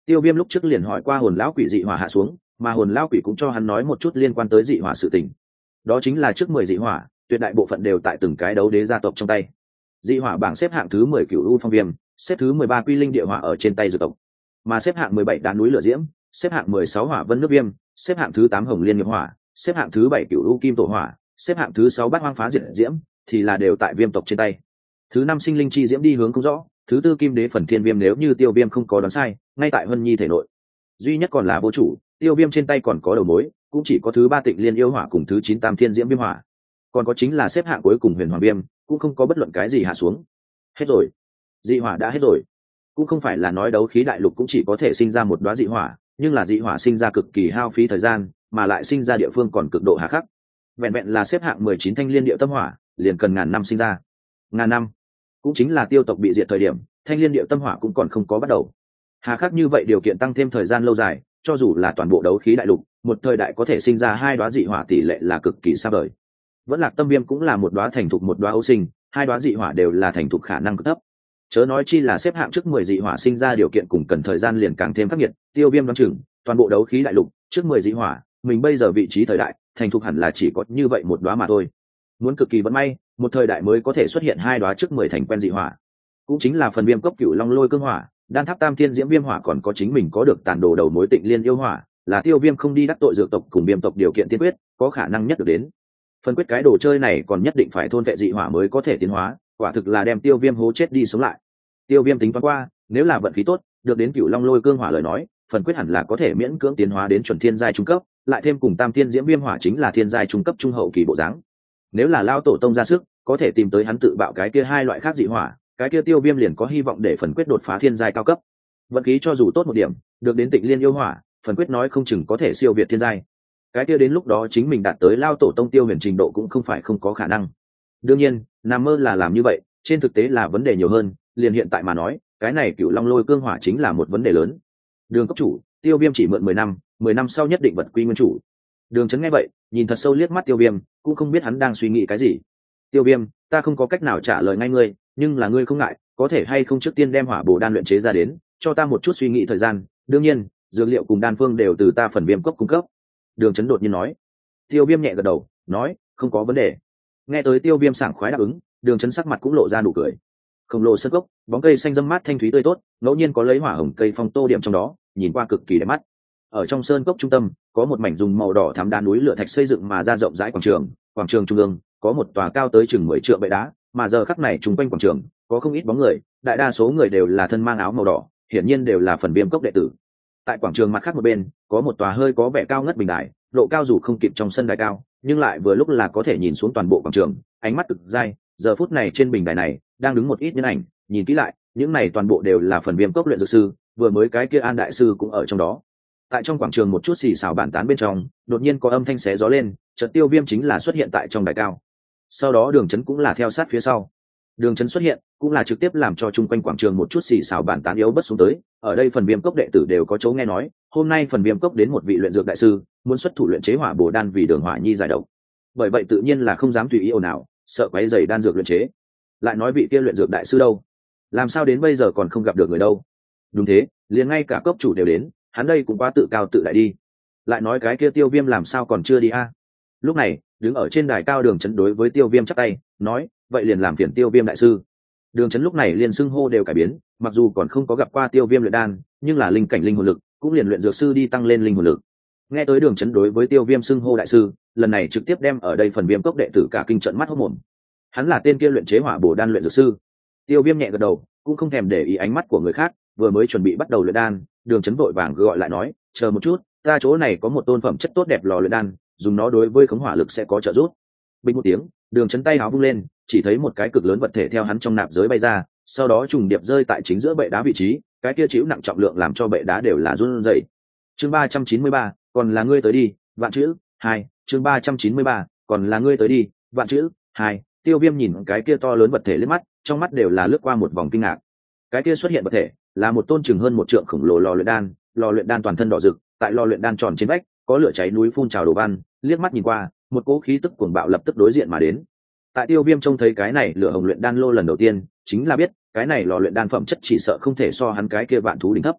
Tiêu Viêm lúc trước liền hỏi qua hồn lão quỷ dị hỏa hạ xuống, mà hồn lão quỷ cũng cho hắn nói một chút liên quan tới dị hỏa sự tình. Đó chính là trước 10 dị hỏa, tuyệt đại bộ phận đều tại từng cái đấu đế gia tộc trong tay. Dị hỏa bảng xếp hạng thứ 10 Cửu U Phong Viêm, xếp thứ 13 Quy Linh Địa Hỏa ở trên tay dược tộc, mà xếp hạng 17 Đá Núi Lửa Diễm, xếp hạng 16 Hỏa Vân Nước Viêm, xếp hạng thứ 8 Hồng Liên Nghiệp Hỏa, xếp hạng thứ 7 Cửu U Kim Tổ Hỏa, xếp hạng thứ 6 Bát Hoang Phá Diệt Diễm, thì là đều tại Viêm tộc trên tay. Thứ 5 Sinh Linh Chi Diễm đi hướng không rõ, thứ 4 Kim Đế Phần Thiên Viêm nếu như Tiêu Viêm không có đoán sai, ngay tại Vân Nhi thể nội. Duy nhất còn là vô chủ, Tiêu Viêm trên tay còn có đầu mối, cũng chỉ có thứ 3 Tịnh Liên Yêu Hỏa cùng thứ 9 Tam Thiên Diễm Viêm Hỏa. Còn có chính là xếp hạng cuối cùng Huyền Hoàng Viêm, cũng không có bất luận cái gì hạ xuống. Hết rồi. Dị hỏa đã hết rồi. Cũng không phải là nói đấu khí đại lục cũng chỉ có thể sinh ra một đóa dị hỏa, nhưng là dị hỏa sinh ra cực kỳ hao phí thời gian, mà lại sinh ra địa phương còn cực độ hà khắc. Vẹn vẹn là xếp hạng 19 Thanh Liên Điệu Tâm Hỏa, liền cần ngàn năm sinh ra. Ngàn năm, cũng chính là Tiêu tộc bị diệt thời điểm, Thanh Liên Điệu Tâm Hỏa cũng còn không có bắt đầu. Hà khắc như vậy điều kiện tăng thêm thời gian lâu dài, cho dù là toàn bộ đấu khí đại lục, một thời đại có thể sinh ra 2 đóa dị hỏa tỷ lệ là cực kỳ xa vời. Vẫn Lạc Tâm Viêm cũng là một đóa thành thục một đóa ấu sinh, 2 đóa dị hỏa đều là thành thục khả năng cực thấp. Chớ nói chi là xếp hạng trước 10 dị hỏa sinh ra điều kiện cùng cần thời gian liền càng thêm khắc nghiệt, Tiêu Viêm đoán chừng, toàn bộ đấu khí đại lục, trước 10 dị hỏa, mình bây giờ vị trí thời đại, thành thục hẳn là chỉ có như vậy một đóa mà thôi. Muốn cực kỳ vận may, một thời đại mới có thể xuất hiện 2 đóa trước 10 thành quen dị hỏa. Cũng chính là phần Viêm cốc Cửu Long Lôi Cương Hỏa, Đan Tháp Tam Thiên Diễm Viêm Hỏa còn có chính mình có được tản đồ đầu mối Tịnh Liên Yêu Hỏa, là Tiêu Viêm không đi đắc tội dược tộc cùng Viêm tộc điều kiện tiên quyết, có khả năng nhất được đến. Phân quyết cái đồ chơi này còn nhất định phải thôn vệ dị hỏa mới có thể tiến hóa, quả thực là đem Tiêu Viêm hố chết đi sống lại. Tiêu Viêm tính toán qua, nếu là vận khí tốt, được đến Cửu Long Lôi Cương Hỏa lời nói, phần quyết hẳn là có thể miễn cưỡng tiến hóa đến chuẩn thiên giai trung cấp, lại thêm cùng Tam Thiên Diễm Viêm Hỏa chính là thiên giai trung cấp trung hậu kỳ bộ dáng. Nếu là lao tổ tông ra sức, có thể tìm tới hắn tự bạo cái kia 2 loại khác dị hỏa, cái kia Tiêu Viêm liền có hy vọng để phần quyết đột phá thiên giai cao cấp. Vận khí cho dù tốt một điểm, được đến Tịnh Liên Yêu Hỏa, phần quyết nói không chừng có thể siêu việt thiên giai. Cái kia đến lúc đó chính mình đạt tới lao tổ tông Tiêu Huyền trình độ cũng không phải không có khả năng. Đương nhiên, nằm mơ là làm như vậy, trên thực tế là vấn đề nhiều hơn, liền hiện tại mà nói, cái này Cửu Long Lôi Cương Hỏa chính là một vấn đề lớn. Đường cấp chủ, Tiêu Viêm chỉ mượn 10 năm sau nhất định vật quy nguyên chủ. Đường Chấn nghe vậy, nhìn thật sâu liếc mắt Tiêu Viêm, cũng không biết hắn đang suy nghĩ cái gì. Tiêu Viêm, ta không có cách nào trả lời ngay ngươi, nhưng là ngươi không ngại, có thể hay không trước tiên đem Hỏa Bổ đan luyện chế ra đến, cho ta một chút suy nghĩ thời gian, đương nhiên, dược liệu cùng đan phương đều từ ta phần Viêm cốc cung cấp. Đường Chấn đột nhiên nói. Tiêu Viêm nhẹ gật đầu, nói, không có vấn đề. Nghe tới Tiêu Viêm sảng khoái đáp ứng, Đường Chấn sắc mặt cũng lộ ra nụ cười. Khổng lồ sân cốc, bóng cây xanh râm mát thanh thúy tươi tốt, ngẫu nhiên có lấy hỏa hồng cây phong tô điểm trong đó, nhìn qua cực kỳ đẹp mắt. Ở trong sơn cốc trung tâm, có một mảnh dùng màu đỏ thắm đá núi lửa thạch xây dựng mà ra rộng rãi quảng trường trung ương, có một tòa cao tới chừng 10 trượng bệ đá, mà giờ khắc này chung quanh quảng trường, có không ít bóng người, đại đa số người đều là thân mang áo màu đỏ, hiển nhiên đều là phần Viêm cốc đệ tử. Tại quảng trường mặt khác một bên, có một tòa hơi có vẻ cao ngất bình đài, độ cao dù không kịp trong sân đài cao, nhưng lại vừa lúc là có thể nhìn xuống toàn bộ quảng trường, ánh mắt cực dai. Giờ phút này trên bình đài này, đang đứng một ít nhân ảnh, nhìn kỹ lại, những này toàn bộ đều là phần Viêm cốc luyện dược sư, vừa mới cái kia An đại sư cũng ở trong đó. Tại trong quảng trường một chút xì xào bàn tán bên trong, đột nhiên có âm thanh xé gió lên, chợt Tiêu Viêm chính là xuất hiện tại trong đài cao. Sau đó Đường Chấn cũng là theo sát phía sau. Đường Chấn xuất hiện, cũng là trực tiếp làm cho chung quanh quảng trường một chút xì xào bàn tán yếu bất xuống tới. Ở đây phần Viêm cốc đệ tử đều có chỗ nghe nói, hôm nay phần Viêm cốc đến một vị luyện dược đại sư, muốn xuất thủ luyện chế hỏa bổ đan vì Đường Hỏa Nhi giải độc. Bởi vậy tự nhiên là không dám tùy ý ồn ào, sợ quấy rầy đan dược luyện chế. Lại nói vị kia luyện dược đại sư đâu? Làm sao đến bây giờ còn không gặp được người đâu? Đúng thế, liền ngay cả cốc chủ đều đến, hắn đây cũng quá tự cao tự đại đi. Lại nói cái kia Tiêu Viêm làm sao còn chưa đi a? Lúc này, đứng ở trên đài cao Đường Chấn đối với Tiêu Viêm chắp tay, nói, vậy liền làm phiền Tiêu Viêm đại sư. Đường Chấn lúc này liền xưng hô đều cải biến, mặc dù còn không có gặp qua Tiêu Viêm luyện đan, nhưng là linh cảnh linh hồn lực, cũng liền luyện dược sư đi tăng lên linh hồn lực. Nghe tới Đường Chấn đối với Tiêu Viêm xưng hô đại sư, lần này trực tiếp đem ở đây phần Viêm cốc đệ tử cả kinh trận mắt hốt mồm. Hắn là tên kia luyện chế hỏa bổ đan luyện dược sư. Tiêu Viêm nhẹ gật đầu, cũng không thèm để ý ánh mắt của người khác, vừa mới chuẩn bị bắt đầu luyện đan, Đường Chấn vội vàng gọi lại nói, chờ một chút, ta chỗ này có một tôn phẩm chất tốt đẹp lò luyện đan, dùng nó đối với khống hỏa lực sẽ có trợ giúp. Bình một tiếng, Đường Chấn tay áo vung lên, chỉ thấy một cái cực lớn vật thể theo hắn trong nạp giới bay ra, sau đó trùng điệp rơi tại chính giữa bệ đá vị trí, cái kia chịu nặng trọng lượng làm cho bệ đá đều là run rẩy. Chương 393, còn là ngươi tới đi, vạn chữ 2, chương 393, còn là ngươi tới đi, vạn chữ 2. Tiêu Viêm nhìn cái kia to lớn vật thể liếc mắt, trong mắt đều là lướt qua một vòng kinh ngạc. Cái kia xuất hiện vật thể là một tôn chừng hơn 1 trượng khổng lồ lò luyện đan toàn thân đỏ rực, tại lò luyện đan tròn trên vách có lửa cháy núi phun trào đồ văn, liếc mắt nhìn qua, một cỗ khí tức cuồng bạo lập tức đối diện mà đến. Tại Tiêu Viêm trông thấy cái này lửa hồng luyện đan lô lần đầu tiên, chính là biết cái này lò luyện đan phẩm chất chỉ sợ không thể so hắn cái kia vạn thú đỉnh thấp.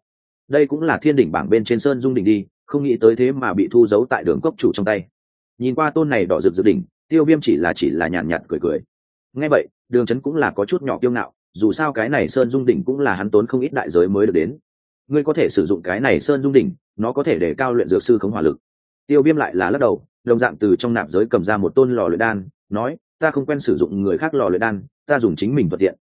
đây cũng là thiên đỉnh bảng bên trên sơn dung đỉnh đi, không nghĩ tới thế mà bị thu giấu tại đường cốc chủ trong tay. Nhìn qua tôn này đỏ rực rực đỉnh, Tiêu Viêm chỉ là nhàn nhạt cười cười. Nghe vậy, Đường Chấn cũng là có chút nhỏ kiêu ngạo, dù sao cái này sơn dung đỉnh cũng là hắn tốn không ít đại giới mới được đến. Ngươi có thể sử dụng cái này sơn dung đỉnh, nó có thể để cao luyện dược sư khống hỏa lực. Tiêu Viêm lại là lắc đầu, đồng dạng từ trong nạp giới cầm ra một tôn lò luyện đan, nói, ta không quen sử dụng người khác lò luyện đan, ta dùng chính mình vật tiện.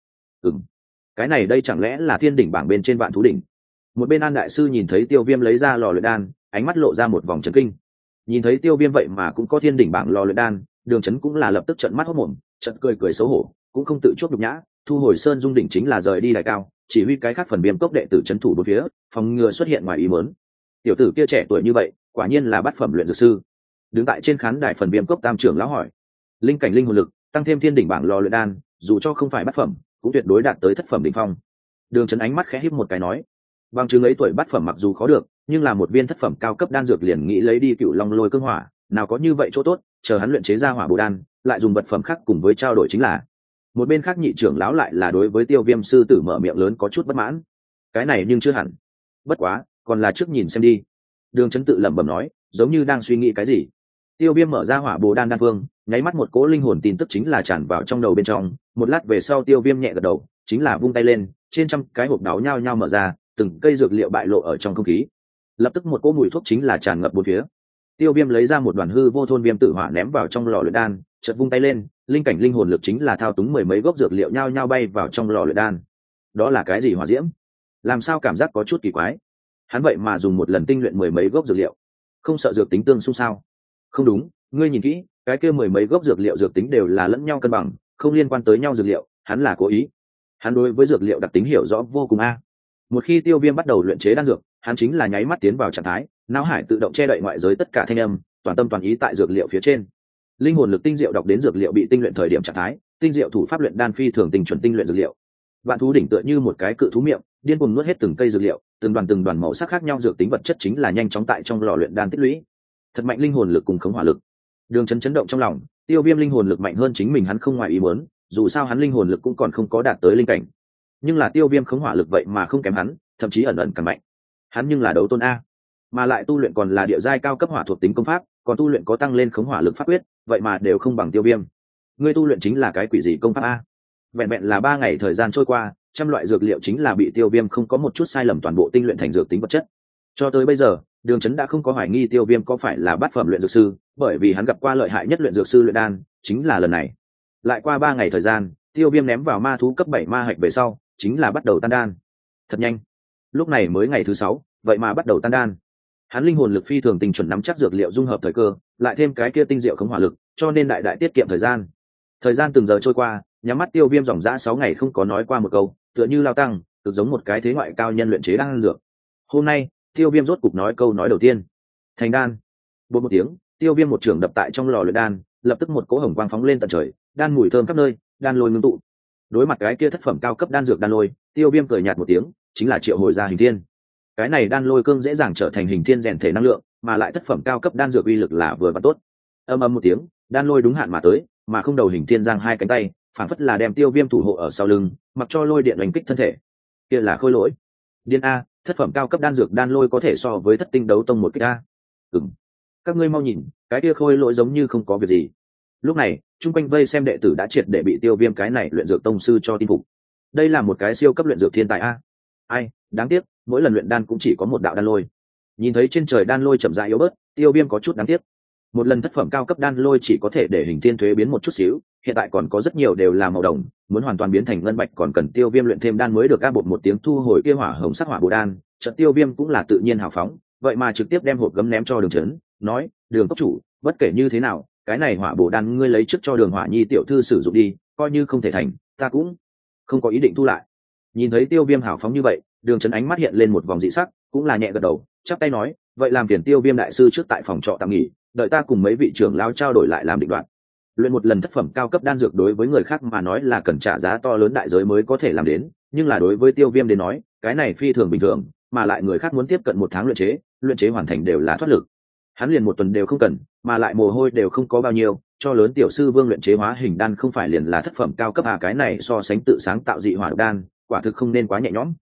Cái này đây chẳng lẽ là thiên đỉnh bảng bên trên vạn thú đỉnh? Một bên An đại sư nhìn thấy Tiêu Viêm lấy ra lò luyện đan, ánh mắt lộ ra một vòng chấn kinh. Nhìn thấy Tiêu Viêm vậy mà cũng có thiên đỉnh bảng lò luyện đan, Đường Chấn cũng là lập tức trợn mắt hốt mồm, chợt cười cười xấu hổ, cũng không tự chuốc nhục nhã, thu hồi sơn dung đỉnh chính là rời đi đại cao, chỉ huy cái khác phần Viêm cốc đệ tử trấn thủ bốn phía, phòng ngừa xuất hiện ngoài ý muốn. Tiểu tử kia trẻ tuổi như vậy, quả nhiên là bát phẩm luyện dược sư. Đứng tại trên khán đài phần Viêm cốc tam trưởng lão hỏi, linh cảnh linh hồn lực, tăng thêm thiên đỉnh bảng lò luyện đan, dù cho không phải bát phẩm, cũng tuyệt đối đạt tới thất phẩm đỉnh phong. Đường Chấn ánh mắt khẽ híp một cái nói, bằng chứng ấy tuổi bát phẩm mặc dù khó được, nhưng là một viên thất phẩm cao cấp đan dược liền nghĩ lấy đi Cựu Long Lôi Cương Hỏa, nào có như vậy chỗ tốt, chờ hắn luyện chế ra hỏa bổ đan, lại dùng vật phẩm khác cùng với trao đổi chính là. Một bên khác nhị trưởng lão lại là đối với Tiêu Viêm sư tử mở miệng lớn có chút bất mãn. Cái này nhưng chưa hẳn. Bất quá, còn là trước nhìn xem đi. Đường Chấn tự lẩm bẩm nói, giống như đang suy nghĩ cái gì. Tiêu Viêm mở ra hỏa bổ đan đan phương, nháy mắt một cỗ linh hồn tin tức chính là tràn vào trong đầu bên trong, một lát về sau Tiêu Viêm nhẹ gật đầu, chính là vung tay lên, trên trăm cái hộp đáo nhao nhao mở ra, từng cây dược liệu bại lộ ở trong không khí. Lập tức một cỗ mùi thuốc chính là tràn ngập bốn phía. Tiêu Viêm lấy ra một đoàn hư vô thôn viêm tử hỏa ném vào trong lò luyện đan, chợt vung tay lên, linh cảnh linh hồn lực chính là thao túng mười mấy gốc dược liệu nhao nhao bay vào trong lò luyện đan. Đó là cái gì hỏa diễm? Làm sao cảm giác có chút kỳ quái? Hắn vậy mà dùng một lần tinh luyện mười mấy gốc dược liệu, không sợ dược tính tương xung sao? Không đúng, ngươi nhìn kỹ, cái kia mười mấy gốc dược liệu dược tính đều là lẫn nhau cân bằng, không liên quan tới nhau dược liệu, hắn là cố ý. Hắn đối với dược liệu đặc tính hiểu rõ vô cùng a. Một khi Tiêu Viêm bắt đầu luyện chế đan dược, hắn chính là nháy mắt tiến vào trạng thái, não hải tự động che đậy ngoại giới tất cả thanh âm, toàn tâm toàn ý tại dược liệu phía trên. Linh hồn lực tinh diệu đọc đến dược liệu bị tinh luyện thời điểm trạng thái, tinh diệu thủ pháp luyện đan phi thường tinh chuẩn tinh luyện dược liệu. Vạn thú đỉnh tựa như một cái cự thú miệng, điên cuồng nuốt hết từng cây dược liệu, từng đoàn màu sắc khác nhau dược tính vật chất chính là nhanh chóng tại trong lò luyện đan tích lũy. Thật mạnh linh hồn lực cùng khống hỏa lực. Đường Chấn chấn động trong lòng, Tiêu Viêm linh hồn lực mạnh hơn chính mình hắn không ngoài ý muốn, dù sao hắn linh hồn lực cũng còn không có đạt tới linh cảnh. Nhưng là Tiêu Viêm khống hỏa lực vậy mà không kém hắn, thậm chí ẩn ẩn càng mạnh. Hắn nhưng là đấu tôn a, mà lại tu luyện còn là địa giai cao cấp hỏa thuộc tính công pháp, còn tu luyện có tăng lên khống hỏa lực pháp quyết, vậy mà đều không bằng Tiêu Viêm. Ngươi tu luyện chính là cái quỷ gì công pháp a? Vẹn vẹn là 3 ngày thời gian trôi qua, trăm loại dược liệu chính là bị Tiêu Viêm không có một chút sai lầm toàn bộ tinh luyện thành dược tính vật chất. Cho tới bây giờ, Đường Chấn đã không có hoài nghi Tiêu Viêm có phải là bát phẩm luyện dược sư, bởi vì hắn gặp qua lợi hại nhất luyện dược sư luyện đan, chính là lần này. Lại qua 3 ngày thời gian, Tiêu Viêm ném vào ma thú cấp 7 ma hạch về sau, chính là bắt đầu tan đan. Thật nhanh. Lúc này mới ngày thứ 6, vậy mà bắt đầu tan đan. Hắn linh hồn lực phi thường tinh chuẩn nắm chắc dược liệu dung hợp thời cơ, lại thêm cái kia tinh diệu khống hỏa lực, cho nên đại đại tiết kiệm thời gian. Thời gian từng giờ trôi qua, nhắm mắt Tiêu Viêm dòng dã 6 ngày không có nói qua một câu, tựa như lao tăng, cực giống một cái thế ngoại cao nhân luyện chế đan dược. Hôm nay, Tiêu Viêm rốt cục nói câu nói đầu tiên. Thành đan. Bột một tiếng, Tiêu Viêm một trường đập tại trong lò luyện đan, lập tức một cỗ hồng quang phóng lên tận trời, đan mùi thơm khắp nơi, đan lôi ngưng tụ. Đối mặt cái kia thất phẩm cao cấp đan dược đan lôi, Tiêu Viêm cười nhạt một tiếng, chính là triệu hồi ra hình thiên. Cái này đan lôi cương dễ dàng trở thành hình thiên rèn thể năng lượng, mà lại thất phẩm cao cấp đan dược uy lực là vừa và tốt. Ầm ầm một tiếng, đan lôi đúng hạn mà tới, mà không đầu hình thiên giang hai cánh tay, phản phất là đem Tiêu Viêm thủ hộ ở sau lưng, mặc cho lôi điện đánh kích thân thể. Kia là khôi lỗi. Điên a, thất phẩm cao cấp đan dược đan lôi có thể so với thất tinh đấu tông một kích a. Các ngươi mau nhìn, cái kia khôi lỗi giống như không có việc gì. Lúc này, chung quanh vây xem đệ tử đã triệt để bị Tiêu Viêm cái này luyện dược tông sư cho tin phục. Đây là một cái siêu cấp luyện dược thiên tài a. Ai, đáng tiếc, mỗi lần luyện đan cũng chỉ có một đạo đan lôi. Nhìn thấy trên trời đan lôi chậm rãi yếu bớt, Tiêu Viêm có chút đáng tiếc. Một lần thất phẩm cao cấp đan lôi chỉ có thể để hình thiên thuế biến một chút xíu, hiện tại còn có rất nhiều đều là màu đồng, muốn hoàn toàn biến thành ngân bạch còn cần Tiêu Viêm luyện thêm đan mới được. Áp bột một tiếng thu hồi kia hỏa hồng sắc hỏa bổ đan, chợt Tiêu Viêm cũng là tự nhiên hào phóng, vậy mà trực tiếp đem hộp gấm ném cho Đường Chấn, nói: "Đường cốc chủ, bất kể như thế nào, cái này hỏa bổ đan ngươi lấy trước cho Đường Hỏa Nhi tiểu thư sử dụng đi, coi như không thể thành, ta cũng không có ý định thu lại." Nhìn thấy Tiêu Viêm hào phóng như vậy, Đường Chấn ánh mắt hiện lên một vòng dị sắc, cũng là nhẹ gật đầu, chắp tay nói: "Vậy làm phiền Tiêu Viêm đại sư trước tại phòng trọ tạm nghỉ, đợi ta cùng mấy vị trưởng lão trao đổi lại làm định đoạt." Luyện một lần thất phẩm cao cấp đan dược đối với người khác mà nói là cần trả giá to lớn đại giới mới có thể làm đến, nhưng là đối với Tiêu Viêm đến nói, cái này phi thường bình thường, mà lại người khác muốn tiếp cận 1 tháng luyện chế hoàn thành đều là thoát lực. Hắn liền 1 tuần đều không cần, mà lại mồ hôi đều không có bao nhiêu, cho lớn tiểu sư Vương luyện chế hóa hình đan không phải liền là thất phẩm cao cấp cái này so sánh tự sáng tạo dị hỏa đan, quả thực không nên quá nhẹ nhõm.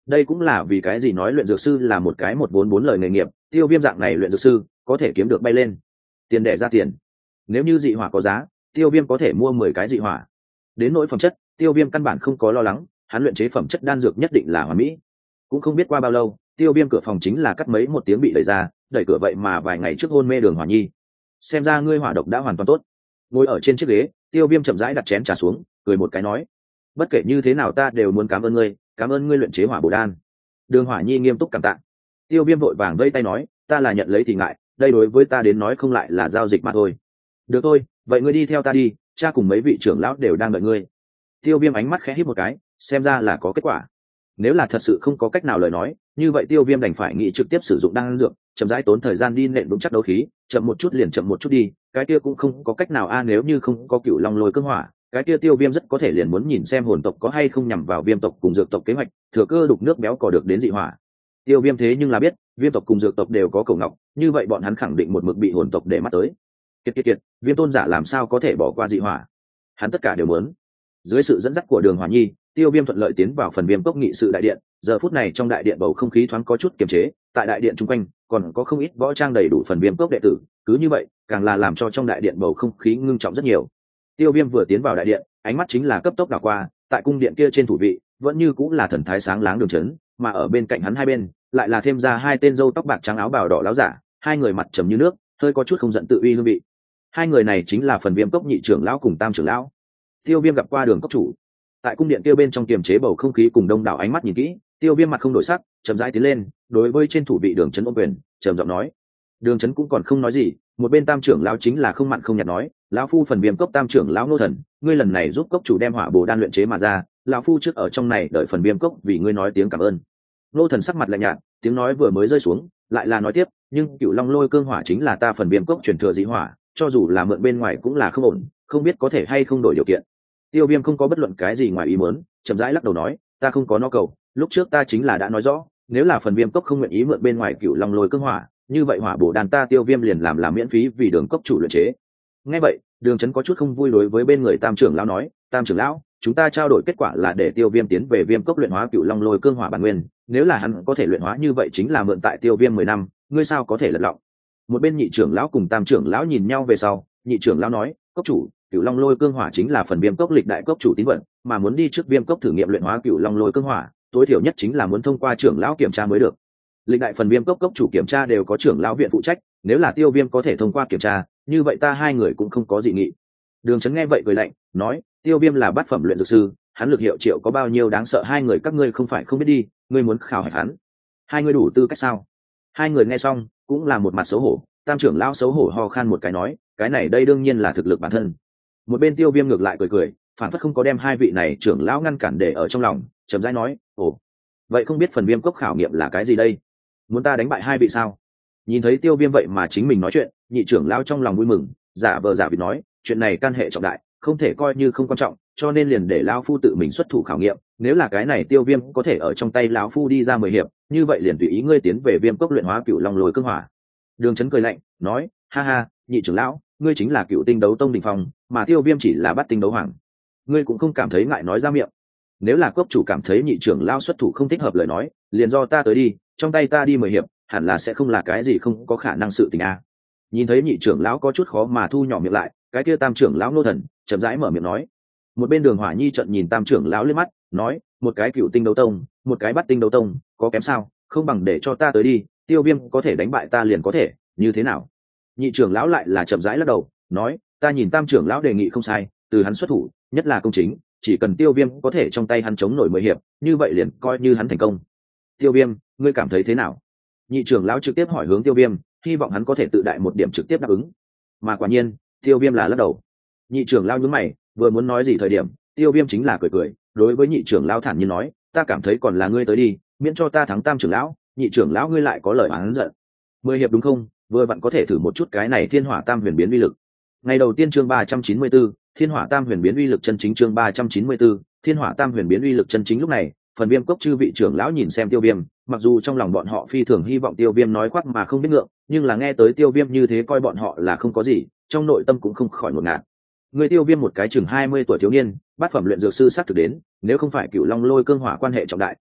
đây cũng là vì cái gì nói luyện dược sư là một cái một vốn bốn lời nghề nghiệp. Tiêu Viêm dạng này luyện dược sư có thể kiếm được bay lên, tiền đẻ ra tiền. Nếu như dị hỏa có giá, Tiêu Viêm có thể mua 10 cái dị hỏa. Đến nỗi phẩm chất, Tiêu Viêm căn bản không có lo lắng, hắn luyện chế phẩm chất đan dược nhất định là hoàn mỹ. Cũng không biết qua bao lâu, Tiêu Viêm cửa phòng chính là cắt mấy một tiếng bị đẩy ra, đẩy cửa vậy mà vài ngày trước hôn mê Đường Hỏa Nhi. Xem ra ngươi hỏa độc đã hoàn toàn tốt. Ngồi ở trên chiếc ghế, Tiêu Viêm chậm rãi đặt chén trà xuống, cười một cái nói: bất kể như thế nào ta đều muốn cảm ơn ngươi luyện chế hỏa bổ đan. Đường Hỏa Nhi nghiêm túc cảm tạ. Tiêu Viêm vội vàng vây tay nói: ta là nhận lấy thì ngại, đây đối với ta đến nói không lại là giao dịch mà thôi. Được thôi, vậy ngươi đi theo ta đi, cha cùng mấy vị trưởng lão đều đang đợi ngươi. Tiêu Viêm ánh mắt khẽ híp một cái, xem ra là có kết quả. Nếu là thật sự không có cách nào lời nói, như vậy Tiêu Viêm đành phải nghĩ trực tiếp sử dụng đan dược, chậm rãi tốn thời gian đi nện vững chắc đấu khí, chậm một chút liền chậm một chút đi, cái kia cũng không có cách nào a. Nếu như không có Cửu Long Lôi Cương Hỏa, cái kia Tiêu Viêm rất có thể liền muốn nhìn xem hồn tộc có hay không nhằm vào viêm tộc cùng dược tộc kế hoạch, thừa cơ đục nước béo cò được đến dị hỏa. Tiêu Viêm thế nhưng là biết, viêm tộc cùng dược tộc đều có cổ ngọc, như vậy bọn hắn khẳng định một mực bị hồn tộc để mắt tới. Kiệt, Viêm tôn giả làm sao có thể bỏ qua dị hỏa? Hắn tất cả đều muốn. Dưới sự dẫn dắt của Đường Hỏa Nhi, Tiêu Viêm thuận lợi tiến vào phần Viêm cốc nghị sự đại điện. Giờ phút này trong đại điện bầu không khí thoáng có chút kiềm chế, tại đại điện chung quanh còn có không ít võ trang đầy đủ phần Viêm cốc đệ tử, cứ như vậy càng là làm cho trong đại điện bầu không khí ngưng trọng rất nhiều. Tiêu Viêm vừa tiến vào đại điện, ánh mắt chính là cấp tốc đảo qua, tại cung điện kia trên thủ vị vẫn như cũng là thần thái sáng láng Đường Chấn, mà ở bên cạnh hắn hai bên lại là thêm ra hai tên râu tóc bạc trắng áo bào đỏ láo giả, hai người mặt trầm như nước, hơi có chút không giận tự uy hương vị. Hai người này chính là phần Viêm cốc nhị trưởng lão cùng tam trưởng lão. Tiêu Viêm gặp qua Đường cốc chủ. Tại cung điện kia bên trong kiềm chế bầu không khí cùng đông đảo ánh mắt nhìn kỹ, Tiêu Viêm mặt không đổi sắc, chậm rãi tiến lên, đối với trên thủ vị Đường Chấn ôm quyền, trầm giọng nói. Đường Chấn cũng còn không nói gì, một bên tam trưởng lão chính là không mặn không nhạt nói: lão phu phần Viêm cốc tam trưởng lão Ngô Thần, ngươi lần này giúp cốc chủ đem hỏa bồ đan luyện chế mà ra, lão phu trước ở trong này đợi phần Viêm cốc vì ngươi nói tiếng cảm ơn. Ngô Thần sắc mặt lạnh nhạt, tiếng nói vừa mới rơi xuống, lại là nói tiếp: nhưng Cửu Long Lôi Cương Hỏa chính là ta phần Viêm cốc truyền thừa dị hỏa, cho dù là mượn bên ngoài cũng là không ổn, không biết có thể hay không đổi điều kiện. Tiêu Viêm không có bất luận cái gì ngoài ý muốn, chậm rãi lắc đầu nói: ta không có nó cầu, lúc trước ta chính là đã nói rõ, nếu là phần Viêm cốc không nguyện ý mượn bên ngoài Cửu Long Lôi Cương Hỏa, như vậy hỏa bổ đan ta Tiêu Viêm liền làm miễn phí vì Đường cốc chủ luyện chế. Nghe vậy, Đường Chấn có chút không vui đối với bên người tam trưởng lão nói: tam trưởng lão, chúng ta trao đổi kết quả là để Tiêu Viêm tiến về Viêm cốc luyện hóa Cửu Long Lôi Cương Hỏa bản nguyên, nếu là hắn có thể luyện hóa như vậy chính là mượn tại Tiêu Viêm 10 năm, ngươi sao có thể lật lọng. Một bên nhị trưởng lão cùng tam trưởng lão nhìn nhau về sau, nhị trưởng lão nói: cốc chủ, Cửu Long Lôi Cương Hỏa chính là phần Viêm cốc lịch đại cốc chủ tín vận, mà muốn đi trước Viêm cốc thử nghiệm luyện hóa Cửu Long Lôi Cương Hỏa, tối thiểu nhất chính là muốn thông qua trưởng lão kiểm tra mới được. Lịch đại phần Viêm cốc cốc chủ kiểm tra đều có trưởng lão viện phụ trách, nếu là Tiêu Viêm có thể thông qua kiểm tra, như vậy ta hai người cũng không có dị nghị. Đường Chấn nghe vậy cười lạnh, nói: Tiêu Viêm là bát phẩm luyện dược sư, hắn lực hiệu triệu có bao nhiêu đáng sợ hai người các ngươi không phải không biết đi, ngươi muốn khảo hỏi hắn, hai người đủ tư cách sao? Hai người nghe xong cũng là một mặt xấu hổ, tam trưởng lão xấu hổ ho khan một cái nói: cái này đây đương nhiên là thực lực bản thân. Một bên Tiêu Viêm ngược lại cười, phản phất không có đem hai vị này trưởng lão ngăn cản để ở trong lòng, chậm rãi nói: ồ, vậy không biết phần Viêm cốc khảo nghiệm là cái gì đây? Muốn ta đánh bại hai vị sao? Nhìn thấy Tiêu Viêm vậy mà chính mình nói chuyện, nhị trưởng lão trong lòng vui mừng, giả vờ giả vịt nói: chuyện này can hệ trọng đại, không thể coi như không quan trọng, cho nên liền để lão phu tự mình xuất thủ khảo nghiệm, nếu là cái này Tiêu Viêm có thể ở trong tay lão phu đi ra 10 hiệp, như vậy liền tùy ý ngươi tiến về Viêm cốc luyện hóa Cửu Long Lôi Cương Hỏa. Đường Chấn cười lạnh, nói: ha ha, nhị trưởng lão, ngươi chính là Cựu Tinh Đấu Tông đỉnh phong, mà Tiêu Viêm chỉ là Bát Tinh Đấu Hoàng, ngươi cũng không cảm thấy ngại nói ra miệng. Nếu là cốc chủ cảm thấy nhị trưởng lão xuất thủ không thích hợp lời nói, liền do ta tới đi, trong tay ta đi 10 hiệp, hẳn là sẽ không là cái gì không có khả năng sự tình a. Nhìn thấy nhị trưởng lão có chút khó mà thu nhỏ miệng lại, cái kia tam trưởng lão Ngô Thần chậm rãi mở miệng nói. Một bên Đường Hỏa Nhi trợn nhìn tam trưởng lão liếc mắt, nói: một cái Cựu Tinh Đấu Tông, một cái Bát Tinh Đấu Tông, có kém sao? Không bằng để cho ta tới đi, Tiêu Viêm có thể đánh bại ta liền có thể, như thế nào? Nhị trưởng lão lại là chậm rãi lắc đầu, nói: ta nhìn tam trưởng lão đề nghị không sai, từ hắn xuất thủ, nhất là công chính, chỉ cần Tiêu Viêm có thể trong tay hắn chống nổi 10 hiệp, như vậy liền coi như hắn thành công. Tiêu Viêm, ngươi cảm thấy thế nào? Nhị trưởng lão trực tiếp hỏi hướng Tiêu Viêm, hy vọng hắn có thể tự đại một điểm trực tiếp đáp ứng. Mà quả nhiên, Tiêu Viêm là lắc đầu. Nhị trưởng lão nhướng mày, vừa muốn nói gì thời điểm, Tiêu Viêm chính là cười, đối với nhị trưởng lão thản nhiên nói: ta cảm thấy còn là ngươi tới đi, miễn cho ta thắng tam trưởng lão, nhị trưởng lão ngươi lại có lời oán giận. 10 hiệp đúng không? Vừa vặn có thể thử một chút cái này Thiên Hỏa Tam Huyền biến uy lực. Ngày đầu tiên chương 394, Thiên Hỏa Tam Huyền biến uy lực chân chính chương 394, Thiên Hỏa Tam Huyền biến uy lực chân chính. Lúc này, phần Viêm cốc chư vị trưởng lão nhìn xem Tiêu Viêm, mặc dù trong lòng bọn họ phi thường hy vọng Tiêu Viêm nói khoác mà không biết ngượng, nhưng là nghe tới Tiêu Viêm như thế coi bọn họ là không có gì, trong nội tâm cũng không khỏi ngột ngạt. Người Tiêu Viêm một cái chừng 20 tuổi thiếu niên, bát phẩm luyện dược sư sát thực đến, nếu không phải Cửu Long Lôi Cương Hỏa quan hệ trọng đại,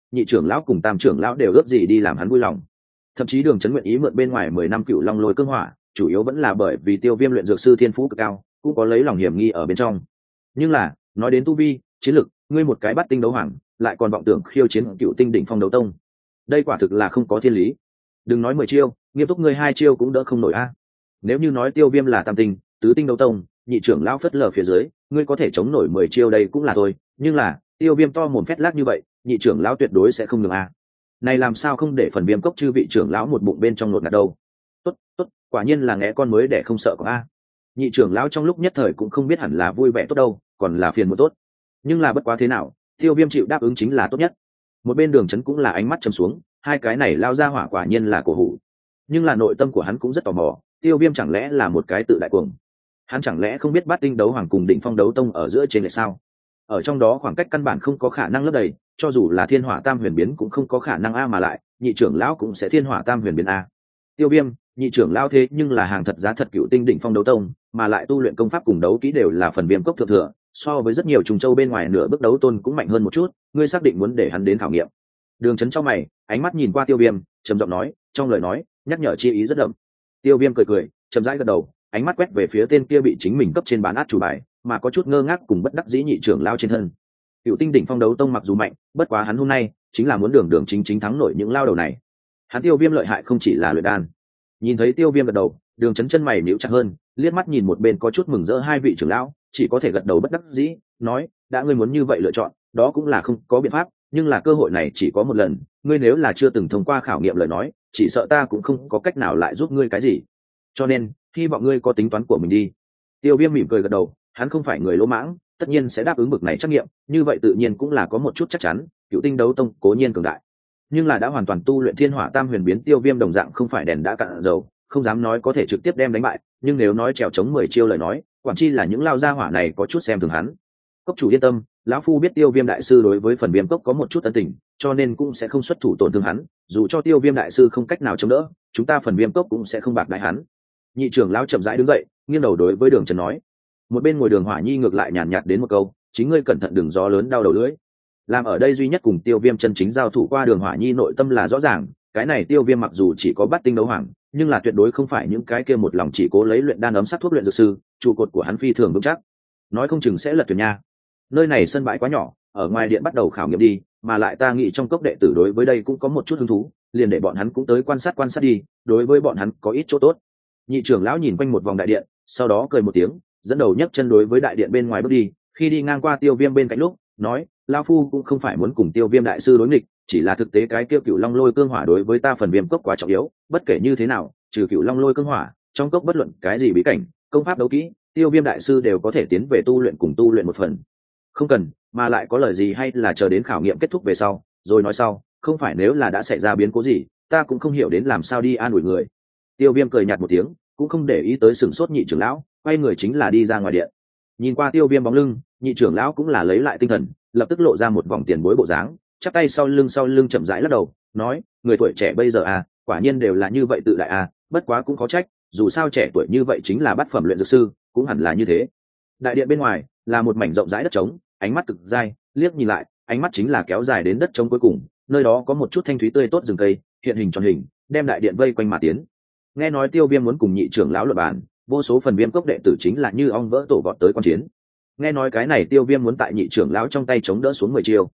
nhị trưởng lão cùng tam trưởng lão đều ước gì đi làm hắn vui lòng. Thậm chí Đường Chấn nguyện ý mượn bên ngoài 10 năm Cựu Long Lôi Cương Hỏa, chủ yếu vẫn là bởi vì Tiêu Viêm luyện dược sư thiên phú cực cao, cũng có lấy lòng hiểm nghi ở bên trong. Nhưng là, nói đến tu vi, chiến lực, ngươi một cái bắt tinh đấu hoàng, lại còn vọng tưởng khiêu chiến Cựu Tinh đỉnh phong đấu tông. Đây quả thực là không có thiên lý. Đừng nói 10 chiêu, nghiêm túc ngươi 2 chiêu cũng đỡ không nổi a. Nếu như nói Tiêu Viêm là tam tinh, tứ tinh đấu tông, nhị trưởng lão phất lờ phía dưới, ngươi có thể chống nổi 10 chiêu đây cũng là thôi, nhưng là, Tiêu Viêm to mồm phét lác như vậy, nhị trưởng lão tuyệt đối sẽ không được a. Này làm sao không để phần Viêm cốc chư vị trưởng lão một bụng bên trong nột ngạt đâu. Tốt, tốt, quả nhiên là ngẽ con mới để không sợ có a. Nhị trưởng lão trong lúc nhất thời cũng không biết hẳn là vui vẻ tốt đâu, còn là phiền một tốt. Nhưng là bất quá thế nào, Tiêu Viêm chịu đáp ứng chính là tốt nhất. Một bên Đường Chấn cũng là ánh mắt trầm xuống, hai cái này lao ra hỏa quả nhiên là cổ hủ. Nhưng là nội tâm của hắn cũng rất tò mò, Tiêu Viêm chẳng lẽ là một cái tự đại cuồng? Hắn chẳng lẽ không biết bát tinh đấu hoàng cùng đỉnh phong đấu tông ở giữa trên lệch sao? Ở trong đó khoảng cách căn bản không có khả năng lấp đầy, cho dù là thiên hỏa tam huyền biến cũng không có khả năng a, mà lại nhị trưởng lão cũng sẽ thiên hỏa tam huyền biến a. Tiêu Viêm, nhị trưởng lão thế nhưng là hàng thật giá thật Cựu Tinh đỉnh phong đấu tông, mà lại tu luyện công pháp cùng đấu kỹ đều là phần Viêm cốc thượng thừa, so với rất nhiều trùng châu bên ngoài nửa bước đấu tôn cũng mạnh hơn một chút, ngươi xác định muốn để hắn đến khảo nghiệm? Đường Chấn trong mày, ánh mắt nhìn qua Tiêu Viêm, trầm giọng nói, trong lời nói nhắc nhở chi ý rất đậm. Tiêu Viêm cười cười, chậm rãi gật đầu, ánh mắt quét về phía tên kia bị chính mình cấp trên bán át chủ bài, mà có chút ngơ ngác cùng bất đắc dĩ nhị trưởng lao trên thân. Cựu Tinh đỉnh phong đấu tông mặc dù mạnh, bất quá hắn hôm nay chính là muốn đường đường chính chính thắng nổi những lao đầu này. Hắn Tiêu Viêm lợi hại không chỉ là luyện đan. Nhìn thấy Tiêu Viêm gật đầu, Đường Chấn chân mày nhíu chặt hơn, liếc mắt nhìn một bên có chút mừng rỡ hai vị trưởng lão, chỉ có thể gật đầu bất đắc dĩ, nói, đã ngươi muốn như vậy lựa chọn, đó cũng là không có biện pháp, nhưng là cơ hội này chỉ có một lần, ngươi nếu là chưa từng thông qua khảo nghiệm lời nói, chỉ sợ ta cũng không có cách nào lại giúp ngươi cái gì. Cho nên, hy vọng ngươi có tính toán của mình đi. Tiêu Viêm mỉm cười gật đầu, hắn không phải người lỗ mãng, tất nhiên sẽ đáp ứng bực này trắc nghiệm, như vậy tự nhiên cũng là có một chút chắc chắn, Cựu Tinh đấu tông cố nhiên cường đại, nhưng là đã hoàn toàn tu luyện thiên hỏa tam huyền biến. Tiêu Viêm đồng dạng không phải đèn đã cạn dầu, không dám nói có thể trực tiếp đem đánh bại, nhưng nếu nói trèo chống 10 chiêu lời nói, quản chi là những lao gia hỏa này có chút xem thường hắn. Cốc chủ yên tâm, lão phu biết Tiêu Viêm đại sư đối với phần Viêm cốc có một chút ân tình, cho nên cũng sẽ không xuất thủ tổn thương hắn, dù cho Tiêu Viêm đại sư không cách nào chống đỡ, chúng ta phần Viêm cốc cũng sẽ không bạc đãi hắn. Nhị trưởng lão chậm rãi đứng dậy, nghiêng đầu đối với Đường Trần nói. Một bên ngồi Đường Hỏa Nhi ngược lại nhàn nhạt đến một câu, chính ngươi cẩn thận đừng gió lớn đau đầu lưỡi. Làm ở đây duy nhất cùng Tiêu Viêm chân chính giao thủ qua Đường Hỏa Nhi nội tâm là rõ ràng, cái này Tiêu Viêm mặc dù chỉ có bát tinh đấu hoàng, nhưng là tuyệt đối không phải những cái kia một lòng chỉ cố lấy luyện đan ấm sát thuốc luyện dược sư, trụ cột của hắn phi thường vững chắc, nói không chừng sẽ lật thuyền nha. Nơi này sân bãi quá nhỏ, ở ngoài điện bắt đầu khảo nghiệm đi, mà lại ta nghĩ trong cốc đệ tử đối với đây cũng có một chút hứng thú, liền để bọn hắn cũng tới quan sát đi, đối với bọn hắn có ít chỗ tốt. Nhị trưởng lão nhìn quanh một vòng đại điện, sau đó cười một tiếng, dẫn đầu nhấc chân đối với đại điện bên ngoài bước đi. Khi đi ngang qua Tiêu Viêm bên cạnh lúc, nói, lão phu cũng không phải muốn cùng Tiêu Viêm đại sư đối nghịch, chỉ là thực tế cái kia Cựu Long Lôi Cương Hỏa đối với ta phần Viêm cốc quá trọng yếu, bất kể như thế nào, trừ Cựu Long Lôi Cương Hỏa, trong cốc bất luận cái gì bí cảnh, công pháp đấu kỹ, Tiêu Viêm đại sư đều có thể tiến về tu luyện cùng tu luyện một phần. Không cần, mà lại có lời gì hay là chờ đến khảo nghiệm kết thúc về sau, rồi nói sau, không phải nếu là đã xảy ra biến cố gì, ta cũng không hiểu đến làm sao đi an ủi người. Tiêu Viêm cười nhạt một tiếng, cũng không để ý tới sửng sốt nhị trưởng lão, quay người chính là đi ra ngoài điện. Nhìn qua Tiêu Viêm bóng lưng, nhị trưởng lão cũng là lấy lại tinh thần, lập tức lộ ra một vòng tiền bối bộ dáng, chắp tay sau lưng chậm rãi lắc đầu, nói, người tuổi trẻ bây giờ à, quả nhiên đều là như vậy tự đại à, bất quá cũng có trách, dù sao trẻ tuổi như vậy chính là bát phẩm luyện dược sư, cũng hẳn là như thế. Đại điện bên ngoài là một mảnh rộng rãi đất trống, ánh mắt cực dai, liếc nhìn lại, ánh mắt chính là kéo dài đến đất trống cuối cùng, nơi đó có một chút thanh thúy tươi tốt rừng cây, hiện hình tròn hình, đem đại điện vây quanh mà tiến. Nghe nói Tiêu Viêm muốn cùng nhị trưởng lão luận bàn, vô số phần Viêm cốc đệ tử chính là như ong vỡ tổ vọt tới quan chiến. Nghe nói cái này Tiêu Viêm muốn tại nhị trưởng lão trong tay chống đỡ xuống 10 chiêu.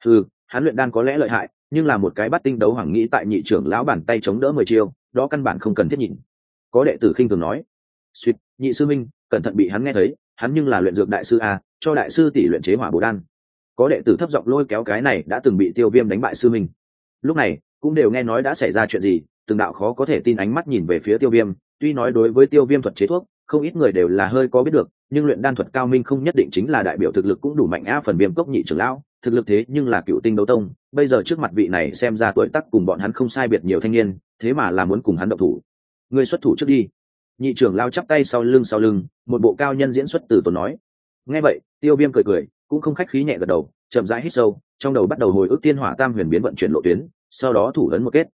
Hắn luyện đan có lẽ lợi hại, nhưng là một cái bát tinh đấu hoàng nghĩ tại nhị trưởng lão bàn tay chống đỡ 10 chiêu, đó căn bản không cần thiết nhịn. Có đệ tử khinh thường nói, "Xuyệt, nhị sư minh, cẩn thận bị hắn nghe thấy, hắn nhưng là luyện dược đại sư a, cho đại sư tỷ luyện chế hỏa bổ đan." Có đệ tử thấp giọng lôi kéo cái này đã từng bị Tiêu Viêm đánh bại sư minh. Lúc này, cũng đều nghe nói đã xảy ra chuyện gì, từng đạo khó có thể tin ánh mắt nhìn về phía Tiêu Viêm, tuy nói đối với Tiêu Viêm thuật chế thuốc, không ít người đều là hơi có biết được, nhưng luyện đan thuật cao minh không nhất định chính là đại biểu thực lực cũng đủ mạnh a. Phần Viêm cốc nhị trưởng lão, thực lực thế nhưng là Cựu Tinh đấu tông, bây giờ trước mặt vị này xem ra tuổi tác cùng bọn hắn không sai biệt nhiều thanh niên, thế mà là muốn cùng hắn động thủ. Ngươi xuất thủ trước đi. Nhị trưởng lão chắp tay sau lưng, một bộ cao nhân diễn xuất từ tốn nói. Nghe vậy, Tiêu Viêm cười, cũng không khách khí nhẹ gật đầu, chậm rãi hít sâu, trong đầu bắt đầu hồi ức thiên hỏa tam huyền biến vận chuyển lộ tuyến, sau đó thủ ấn một kết.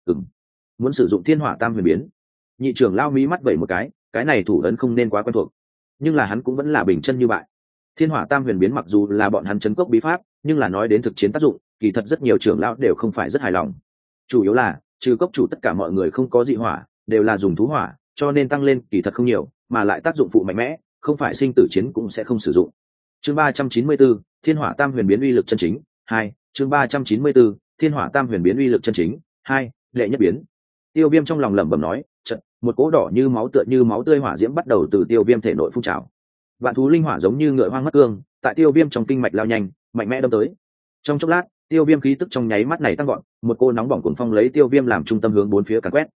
Muốn sử dụng thiên hỏa tam huyền biến. Nhị trưởng lão mí mắt vẩy một cái này thủ ấn không nên quá quen thuộc, nhưng là hắn cũng vẫn là bình chân như bại. Thiên hỏa tam huyền biến mặc dù là bọn hắn trấn cốc bí pháp, nhưng là nói đến thực chiến tác dụng, kỳ thật rất nhiều trưởng lão đều không phải rất hài lòng. Chủ yếu là trừ cốc chủ tất cả mọi người không có dị hỏa, đều là dùng thú hỏa, cho nên tăng lên kỳ thật không nhiều, mà lại tác dụng phụ mạnh mẽ, không phải sinh tử chiến cũng sẽ không sử dụng. Chương 394, Thiên Hỏa Tam Huyền biến uy lực chân chính 2. Chương 394, Thiên Hỏa Tam Huyền biến uy lực chân chính 2. Đệ nhất biến. Tiêu Viêm trong lòng lẩm bẩm nói, chợt, một cỗ đỏ như máu tựa như máu tươi hỏa diễm bắt đầu từ Tiêu Viêm thể nội phun trào. Vạn thú linh hỏa giống như ngựa hoang mất cương, tại Tiêu Viêm trong kinh mạch lao nhanh, mạnh mẽ đâm tới. Trong chốc lát, Tiêu Viêm khí tức trong nháy mắt này tăng vọt, một cô nóng bỏng cuồng phong lấy Tiêu Viêm làm trung tâm hướng bốn phía càn quét.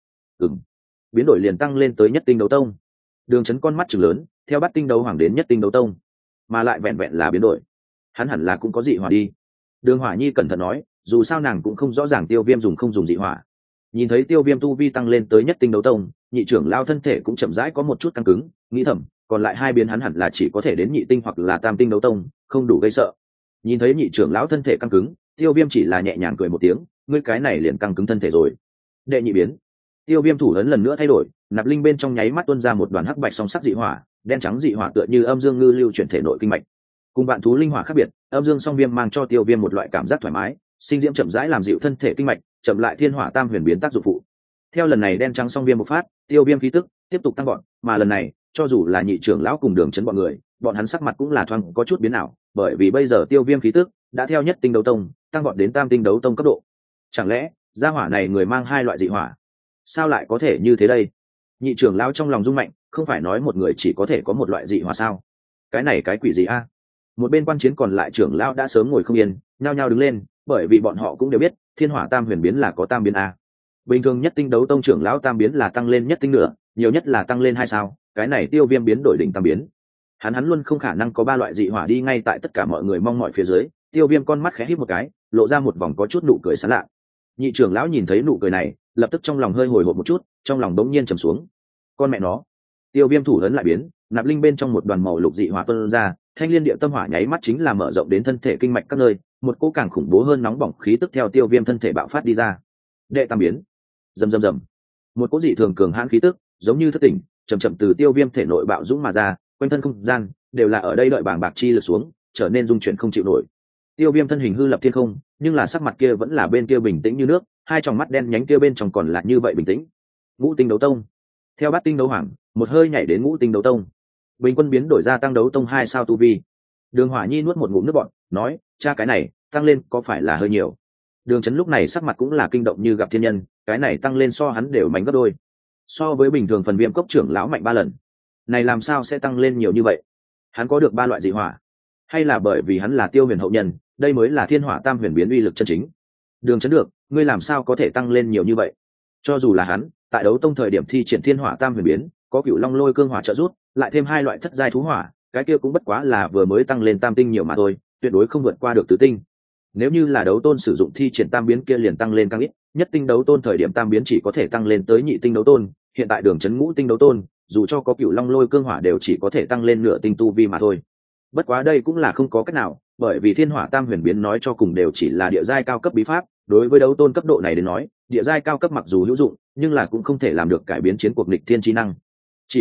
Biến đổi liền tăng lên tới nhất tinh đấu tông. Đường Chấn con mắt trừng lớn, theo bắt tinh đấu hoàng đến nhất tinh đấu tông, mà lại vẹn vẹn là biến đổi, hắn hẳn là cũng có dị hỏa đi. Đường Hỏa Nhi cẩn thận nói, dù sao nàng cũng không rõ ràng Tiêu Viêm dùng không dùng dị hỏa. Nhìn thấy Tiêu Viêm tu vi tăng lên tới nhất tinh đấu tông, nhị trưởng lao thân thể cũng chậm rãi có một chút căng cứng, nghĩ thầm, còn lại hai biến hắn hẳn là chỉ có thể đến nhị tinh hoặc là tam tinh đấu tông, không đủ gây sợ. Nhìn thấy nhị trưởng lão thân thể căng cứng, Tiêu Viêm chỉ là nhẹ nhàng cười một tiếng, ngươi cái này liền căng cứng thân thể rồi. Đệ nhị biến. Tiêu Viêm thủ ấn lần nữa thay đổi, nạp linh bên trong nháy mắt tuôn ra một đoàn hắc bạch song sắc dị hỏa, đen trắng dị hỏa tựa như âm dương ngư lưu chuyển thể nội kinh mạch. Cùng bạn thú linh hỏa khác biệt, âm dương song viêm mang cho Tiêu Viêm một loại cảm giác thoải mái, sinh diễm chậm rãi làm dịu thân thể kinh mạch, chậm lại Thiên Hỏa Tam Huyền biến tác dụng phụ. Theo lần này đen trắng song viêm bộc phát, Tiêu Viêm khí tức tiếp tục tăng vọt, mà lần này, cho dù là nhị trưởng lão cùng Đường Chấn bọn người, bọn hắn sắc mặt cũng là thoáng có chút biến ảo, bởi vì bây giờ Tiêu Viêm khí tức đã theo nhất tinh đấu tông tăng vọt đến tam tinh đấu tông cấp độ. Chẳng lẽ gia hỏa này người mang hai loại dị hỏa? Sao lại có thể như thế đây? Nhị trưởng lão trong lòng rung mạnh, không phải nói một người chỉ có thể có một loại dị hỏa sao? Cái này cái quỷ gì a? Một bên quan chiến còn lại trưởng lão đã sớm ngồi không yên, nhao nhao đứng lên, bởi vì bọn họ cũng đều biết Thiên Hỏa Tam Huyền biến là có tam biến a. Bình thường nhất tinh đấu tông trưởng lão tam biến là tăng lên nhất tinh nữa, nhiều nhất là tăng lên 2 sao, cái này Tiêu Viêm biến đổi đỉnh tam biến. Hắn luôn không khả năng có 3 loại dị hỏa đi ngay tại tất cả mọi người mong mỏi phía dưới. Tiêu Viêm con mắt khẽ híp một cái, lộ ra một vòng có chút nụ cười sảng lạ. Nhị trưởng lão nhìn thấy nụ cười này, lập tức trong lòng hơi hồi hộp một chút, trong lòng đống nhiên trầm xuống. Con mẹ nó. Tiêu Viêm thủ ấn lại biến, nạp linh bên trong một đoàn màu lục dị hỏa tuôn ra, thanh liên địa tâm hỏa nháy mắt chính là mở rộng đến thân thể kinh mạch các nơi, một cỗ càng khủng bố hơn nóng bỏng khí tức theo Tiêu Viêm thân thể bạo phát đi ra. Đệ tam biến. Rầm rầm rầm. Một cỗ dị thường cường hãn khí tức, giống như thất tỉnh, chậm chậm từ Tiêu Viêm thể nội bạo dũng mà ra, quanh thân không gian đều là ở đây đợi bảng bạc chi lực xuống, trở nên dung chuyển không chịu nổi. Tiêu Viêm thân hình hư lập thiên không, nhưng là sắc mặt kia vẫn là bên kia bình tĩnh như nước, hai tròng mắt đen nhánh kia bên trong còn là như vậy bình tĩnh. Ngũ tinh đấu tông. Theo bát tinh đấu hoàng, một hơi nhảy đến ngũ tinh đấu tông. Bình quân biến đổi ra tăng đấu tông 2 sao tu vi. Đường Hỏa Nhi nuốt một ngụm nước bọt, nói, cha cái này tăng lên có phải là hơi nhiều? Đường Chấn lúc này sắc mặt cũng là kinh động như gặp thiên nhân, cái này tăng lên so hắn đều mạnh gấp đôi, so với bình thường phần viêm cốc trưởng lão mạnh 3 lần. Này làm sao sẽ tăng lên nhiều như vậy? Hắn có được 3 loại dị hỏa, hay là bởi vì hắn là Tiêu Huyền hậu nhân, đây mới là Thiên Hỏa Tam Huyền biến uy lực chân chính? Đường Chấn được, ngươi làm sao có thể tăng lên nhiều như vậy? Cho dù là hắn, tại đấu tông thời điểm thi triển Thiên Hỏa Tam Huyền biến, có Cửu Long Lôi Cương Hỏa trợ giúp, lại thêm 2 loại thất giai thú hỏa, cái kia cũng bất quá là vừa mới tăng lên tam tinh nhiều mà thôi, tuyệt đối không vượt qua được tứ tinh. Nếu như là đấu tôn sử dụng thi triển tam biến kia liền tăng lên càng ít, nhất tinh đấu tôn thời điểm tam biến chỉ có thể tăng lên tới nhị tinh đấu tôn, hiện tại Đường Chấn ngũ tinh đấu tôn, dù cho có Cửu Long Lôi Cương Hỏa đều chỉ có thể tăng lên nửa tinh tu vi mà thôi. Bất quá đây cũng là không có cách nào, bởi vì Thiên Hỏa Tam Huyền biến nói cho cùng đều chỉ là địa giai cao cấp bí pháp, đối với đấu tôn cấp độ này đến nói, địa giai cao cấp mặc dù hữu dụng, nhưng là cũng không thể làm được cải biến chiến cuộc nghịch thiên chi năng. Chỉ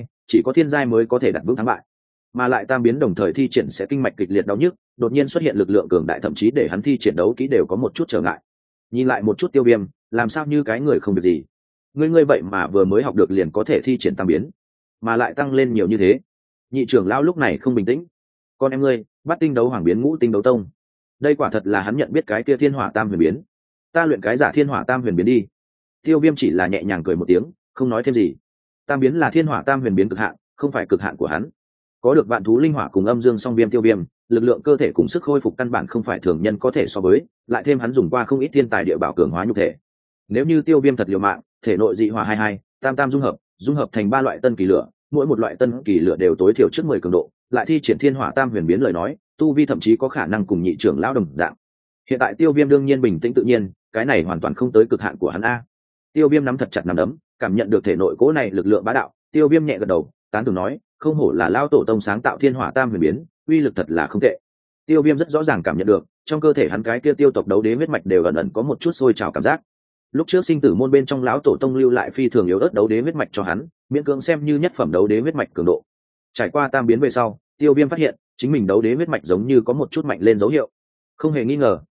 có thiên giai mới có thể đặt vững thắng bại. Mà lại tam biến đồng thời thi triển sẽ kinh mạch kịch liệt đau nhức, đột nhiên xuất hiện lực lượng cường đại thậm chí để hắn thi triển đấu kỹ đều có một chút trở ngại. Nhìn lại một chút Tiêu Viêm, làm sao như cái người không việc gì? Ngươi vậy mà vừa mới học được liền có thể thi triển tam biến, mà lại tăng lên nhiều như thế. Nhị trưởng lão lúc này không bình tĩnh. Con em ngươi, bắt tinh đấu hoàng biến ngũ tinh đấu tông. Đây quả thật là hắn nhận biết cái kia Thiên Hỏa Tam Huyền biến. Ta luyện cái giả Thiên Hỏa Tam Huyền biến đi. Tiêu Viêm chỉ là nhẹ nhàng cười một tiếng, không nói thêm gì. Tam biến là Thiên Hỏa Tam Huyền biến cực hạn, không phải cực hạn của hắn. Có được vạn thú linh hỏa cùng âm dương song viêm Tiêu Viêm, lực lượng cơ thể cùng sức khôi phục căn bản không phải thường nhân có thể so với, lại thêm hắn dùng qua không ít thiên tài địa bảo cường hóa nhục thể. Nếu như Tiêu Viêm thật liều mạng, thể nội dị hỏa 22, tam tam dung hợp thành 3 loại tân kỳ lửa, mỗi một loại tân kỳ lửa đều tối thiểu trước 10 cường độ, lại thi triển Thiên Hỏa Tam Huyền biến lời nói, tu vi thậm chí có khả năng cùng nhị trưởng lão đồng dạng. Hiện tại Tiêu Viêm đương nhiên bình tĩnh tự nhiên, cái này hoàn toàn không tới cực hạn của hắn a. Tiêu Viêm nắm thật chặt nắm đấm, cảm nhận được thể nội cỗ này lực lượng bá đạo, Tiêu Viêm nhẹ gật đầu, tán thưởng nói, không hổ là lão tổ tông sáng tạo Thiên Hỏa Tam Huyền biến, uy lực thật là không tệ. Tiêu Viêm rất rõ ràng cảm nhận được, trong cơ thể hắn cái kia tiêu tộc đấu đế huyết mạch đều ẩn ẩn có một chút sôi trào cảm giác. Lúc trước sinh tử môn bên trong lão tổ tông lưu lại phi thường yếu ớt đấu đế huyết mạch cho hắn, miễn cưỡng xem như nhất phẩm đấu đế huyết mạch cường độ. Trải qua tam biến về sau, Tiêu Viêm phát hiện chính mình đấu đế huyết mạch giống như có một chút mạnh lên dấu hiệu. Không hề nghi ngờ,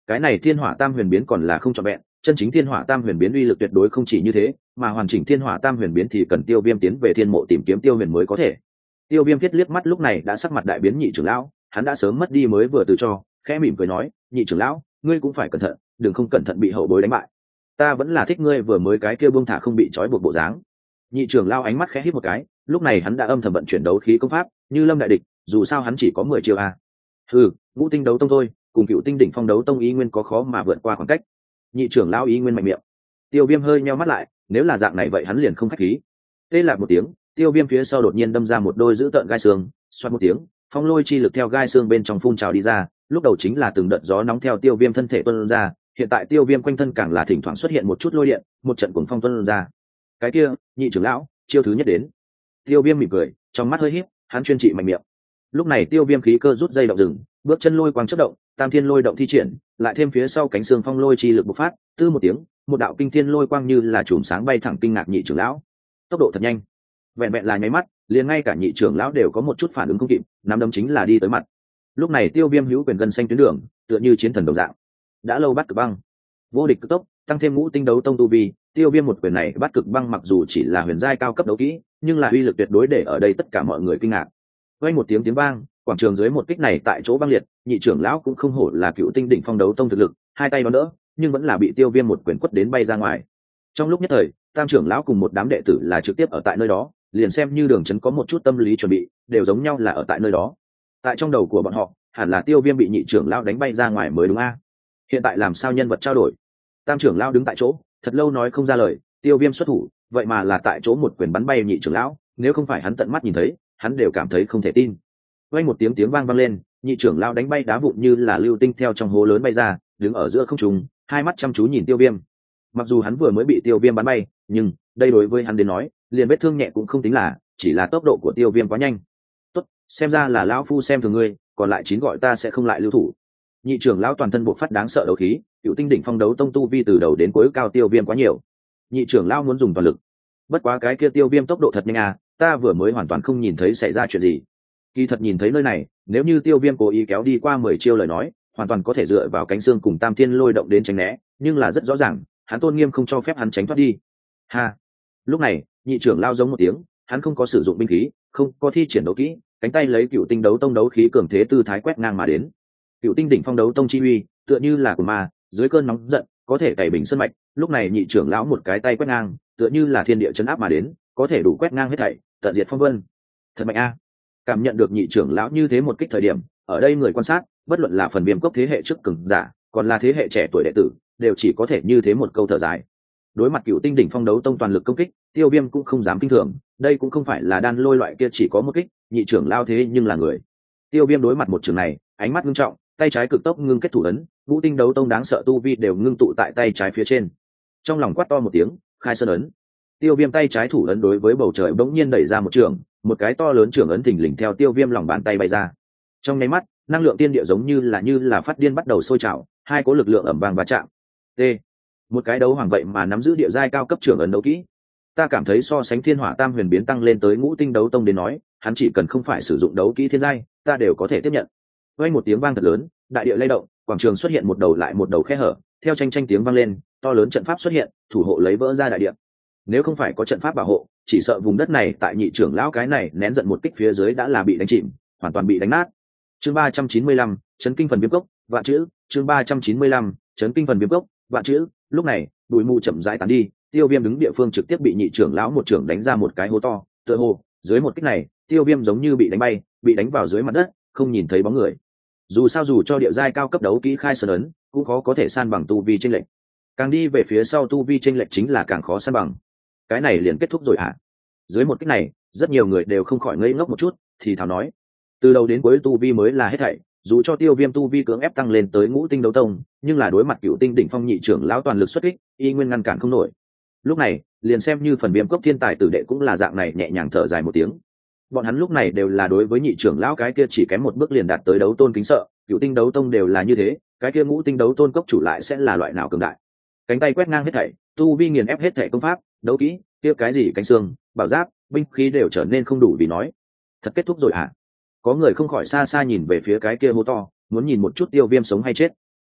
cái này thiên hỏa tam huyền biến còn là không trọn vẹn, chân chính thiên hỏa tam huyền biến uy lực tuyệt đối không chỉ như thế, mà hoàn chỉnh thiên hỏa tam huyền biến thì cần Tiêu Viêm tiến về thiên mộ tìm kiếm Tiêu Huyền mới có thể. Tiêu Viêm viết liếc mắt lúc này đã sắc mặt đại biến nhị trưởng lão, hắn đã sớm mất đi mới vừa từ cho, khẽ mỉm cười nói, nhị trưởng lão, ngươi cũng phải cẩn thận, đừng không cẩn thận bị hậu bối đánh bại. Ta vẫn là thích ngươi vừa mới cái kia buông thả không bị trói buộc bộ dáng. Nhị trưởng lão ánh mắt khẽ híp một cái, lúc này hắn đã âm thầm vận chuyển đấu khí công pháp, như lâm đại địch, dù sao hắn chỉ có 10 chiêu a. Ngũ tinh đấu tông thôi, cùng Cựu tinh đỉnh phong đấu tông ý nguyên có khó mà vượt qua khoảng cách. Nhị trưởng lão ý nguyên mạnh miệng. Tiêu Viêm hơi nheo mắt lại, nếu là dạng này vậy hắn liền không khách khí. Tê lạc một tiếng, Tiêu Viêm phía sau đột nhiên đâm ra một đôi dữ tợn gai xương, xoát một tiếng, phong lôi chi lực theo gai xương bên trong phun trào đi ra, lúc đầu chính là từng đợt gió nóng theo Tiêu Viêm thân thể tuôn ra, hiện tại Tiêu Viêm quanh thân càng là thỉnh thoảng xuất hiện một chút lôi điện, một trận cuồng phong tuôn ra. Cái kia, nhị trưởng lão, chiêu thứ nhất đến. Tiêu Viêm mỉm cười, trong mắt hơi híp, hắn chuyên trị mạnh miệng. Lúc này Tiêu Viêm khí cơ rút dây động rừng, bước chân lôi quang chớp động, tam thiên lôi động thi triển, lại thêm phía sau cánh xương phong lôi chi lực bộc phát, tư một tiếng, một đạo kinh thiên lôi quang như là chùm sáng bay thẳng kinh ngạc nhị trưởng lão. Tốc độ thật nhanh, vẹn vẹn là nháy mắt, liền ngay cả nhị trưởng lão đều có một chút phản ứng không kịp, nắm đấm chính là đi tới mặt. Lúc này Tiêu Viêm hữu quyền gân xanh tuyến đường, tựa như chiến thần đồng dạng. Đã lâu bắt cực băng, vô địch cực tốc, tăng thêm ngũ tinh đấu tông tu vi, Tiêu Viêm một quyền này bắt cực băng mặc dù chỉ là huyền giai cao cấp đấu kỹ, nhưng là uy lực tuyệt đối để ở đây tất cả mọi người kinh ngạc. Vang một tiếng vang, quảng trường dưới một kích này tại chỗ băng liệt, nhị trưởng lão cũng không hổ là Cựu tinh đỉnh phong đấu tông thực lực, hai tay đón đỡ, nhưng vẫn là bị Tiêu Viêm một quyền quất đến bay ra ngoài. Trong lúc nhất thời, tam trưởng lão cùng một đám đệ tử là trực tiếp ở tại nơi đó, liền xem như Đường Chấn có một chút tâm lý chuẩn bị, đều giống nhau là ở tại nơi đó. Tại trong đầu của bọn họ, hẳn là Tiêu Viêm bị nhị trưởng lão đánh bay ra ngoài mới đúng a. Hiện tại làm sao nhân vật trao đổi? Tam trưởng lão đứng tại chỗ, thật lâu nói không ra lời, Tiêu Viêm xuất thủ, vậy mà là tại chỗ một quyền bắn bay nhị trưởng lão, nếu không phải hắn tận mắt nhìn thấy, hắn đều cảm thấy không thể tin. Vang một tiếng vang lên, nhị trưởng lão đánh bay đá vụn như là lưu tinh theo trong hố lớn bay ra, đứng ở giữa không trung, hai mắt chăm chú nhìn Tiêu Viêm. Mặc dù hắn vừa mới bị Tiêu Viêm bắn bay, nhưng đây đối với hắn đến nói, liền vết thương nhẹ cũng không tính là, chỉ là tốc độ của Tiêu Viêm quá nhanh. Tốt, xem ra là lão phu xem thường ngươi, còn lại 9 gọi ta sẽ không lại lưu thủ. Nhị trưởng lão toàn thân bộc phát đáng sợ đấu khí, Cựu tinh đỉnh phong đấu tông tu vi từ đầu đến cuối cao Tiêu Viêm quá nhiều. Nhị trưởng lão muốn dùng toàn lực. Bất quá cái kia Tiêu Viêm tốc độ thật nhanh à, ta vừa mới hoàn toàn không nhìn thấy xảy ra chuyện gì. Kỳ thật nhìn thấy nơi này, nếu như Tiêu Viêm cố ý kéo đi qua 10 chiêu lời nói, hoàn toàn có thể dựa vào cánh xương cùng tam thiên lôi động đến tránh né, nhưng là rất rõ ràng, hắn tôn nghiêm không cho phép hắn tránh thoát đi. Ha. Lúc này, nhị trưởng lao giống một tiếng, hắn không có sử dụng binh khí, không có thi triển đấu kỹ, cánh tay lấy Cựu tinh đấu tông đấu khí cường thế tư thái quét ngang mà đến. Cựu tinh đỉnh phong đấu tông chi uy, tựa như là của ma, dưới cơn nóng giận, có thể cày bình sơn mạch, lúc này nhị trưởng lão một cái tay quét ngang, tựa như là thiên địa chấn áp mà đến, có thể đủ quét ngang hết thảy, tận diệt phong vân. Thật mạnh a. Cảm nhận được nhị trưởng lão như thế một kích thời điểm, ở đây người quan sát, bất luận là phần Viêm cốc thế hệ trước cường giả, còn là thế hệ trẻ tuổi đệ tử, đều chỉ có thể như thế một câu thở dài. Đối mặt Cựu tinh đỉnh phong đấu tông toàn lực công kích, Tiêu Viêm cũng không dám kinh thường, đây cũng không phải là đan lôi loại kia chỉ có một kích, nhị trưởng lao thế nhưng là người. Tiêu Viêm đối mặt một trường này, ánh mắt ngưng trọng, tay trái cực tốc ngưng kết thủ ấn, ngũ tinh đấu tông đáng sợ tu vi đều ngưng tụ tại tay trái phía trên. Trong lòng quát to một tiếng, khai sơn ấn. Tiêu Viêm tay trái thủ ấn đối với bầu trời bỗng nhiên đẩy ra một trường, một cái to lớn trường ấn thình lình theo Tiêu Viêm lòng bàn tay bay ra. Trong nháy mắt, năng lượng tiên địa giống như là phát điên bắt đầu sôi trào, hai cỗ lực lượng ầm vang va chạm. T. Một cái đấu hoàng vậy mà nắm giữ địa giai cao cấp trưởng ấn đấu kỹ. Ta cảm thấy so sánh thiên hỏa tam huyền biến tăng lên tới ngũ tinh đấu tông đến nói, hắn chỉ cần không phải sử dụng đấu kỹ thiên giai, ta đều có thể tiếp nhận. Vang một tiếng vang thật lớn, đại địa lay động, quảng trường xuất hiện một đầu lại một đầu khe hở, theo tranh tiếng vang lên, to lớn trận pháp xuất hiện, thủ hộ lấy vỡ ra đại địa. Nếu không phải có trận pháp bảo hộ, chỉ sợ vùng đất này tại nhị trưởng lão cái này nén giận một kích phía dưới đã là bị đánh chìm, hoàn toàn bị đánh nát. Chương 395, chấn kinh phần Viêm cốc, vạn chữ, chương 395, chấn kinh phần Viêm cốc, vạn chữ. Lúc này, bụi mù chậm rãi tán đi, Tiêu Viêm đứng địa phương trực tiếp bị nhị trưởng lão một trưởng đánh ra một cái hố to, tựa hồ, dưới một kích này, Tiêu Viêm giống như bị đánh bay, bị đánh vào dưới mặt đất, không nhìn thấy bóng người. Dù cho địa giai cao cấp đấu kỹ khai sơn ấn, cũng khó có thể san bằng tu vi chênh lệch. Càng đi về phía sau tu vi chênh lệch chính là càng khó san bằng. Cái này liền kết thúc rồi hả? Dưới một kích này, rất nhiều người đều không khỏi ngây ngốc một chút, thì thào nói, từ đầu đến cuối tu vi mới là hết thảy, dù cho Tiêu Viêm tu vi cưỡng ép tăng lên tới ngũ tinh đấu tông, nhưng là đối mặt Cựu tinh đỉnh phong nhị trưởng lão toàn lực xuất kích, y nguyên ngăn cản không nổi. Lúc này, liền xem như phần Viêm cốc thiên tài tử đệ cũng là dạng này nhẹ nhàng thở dài một tiếng. Bọn hắn lúc này đều là đối với nhị trưởng lão cái kia chỉ kém một bước liền đạt tới đấu tôn kính sợ, Cựu tinh đấu tông đều là như thế, cái kia ngũ tinh đấu tôn cốc chủ lại sẽ là loại nào cường đại. Cánh tay quét ngang hết thảy, tu vi nghiền ép hết thảy công pháp, đấu kỹ, kia cái gì cánh xương, bảo giáp, binh khí đều trở nên không đủ vì nói. Thật kết thúc rồi hả? Có người không khỏi xa xa nhìn về phía cái kia hố to, muốn nhìn một chút Tiêu Viêm sống hay chết.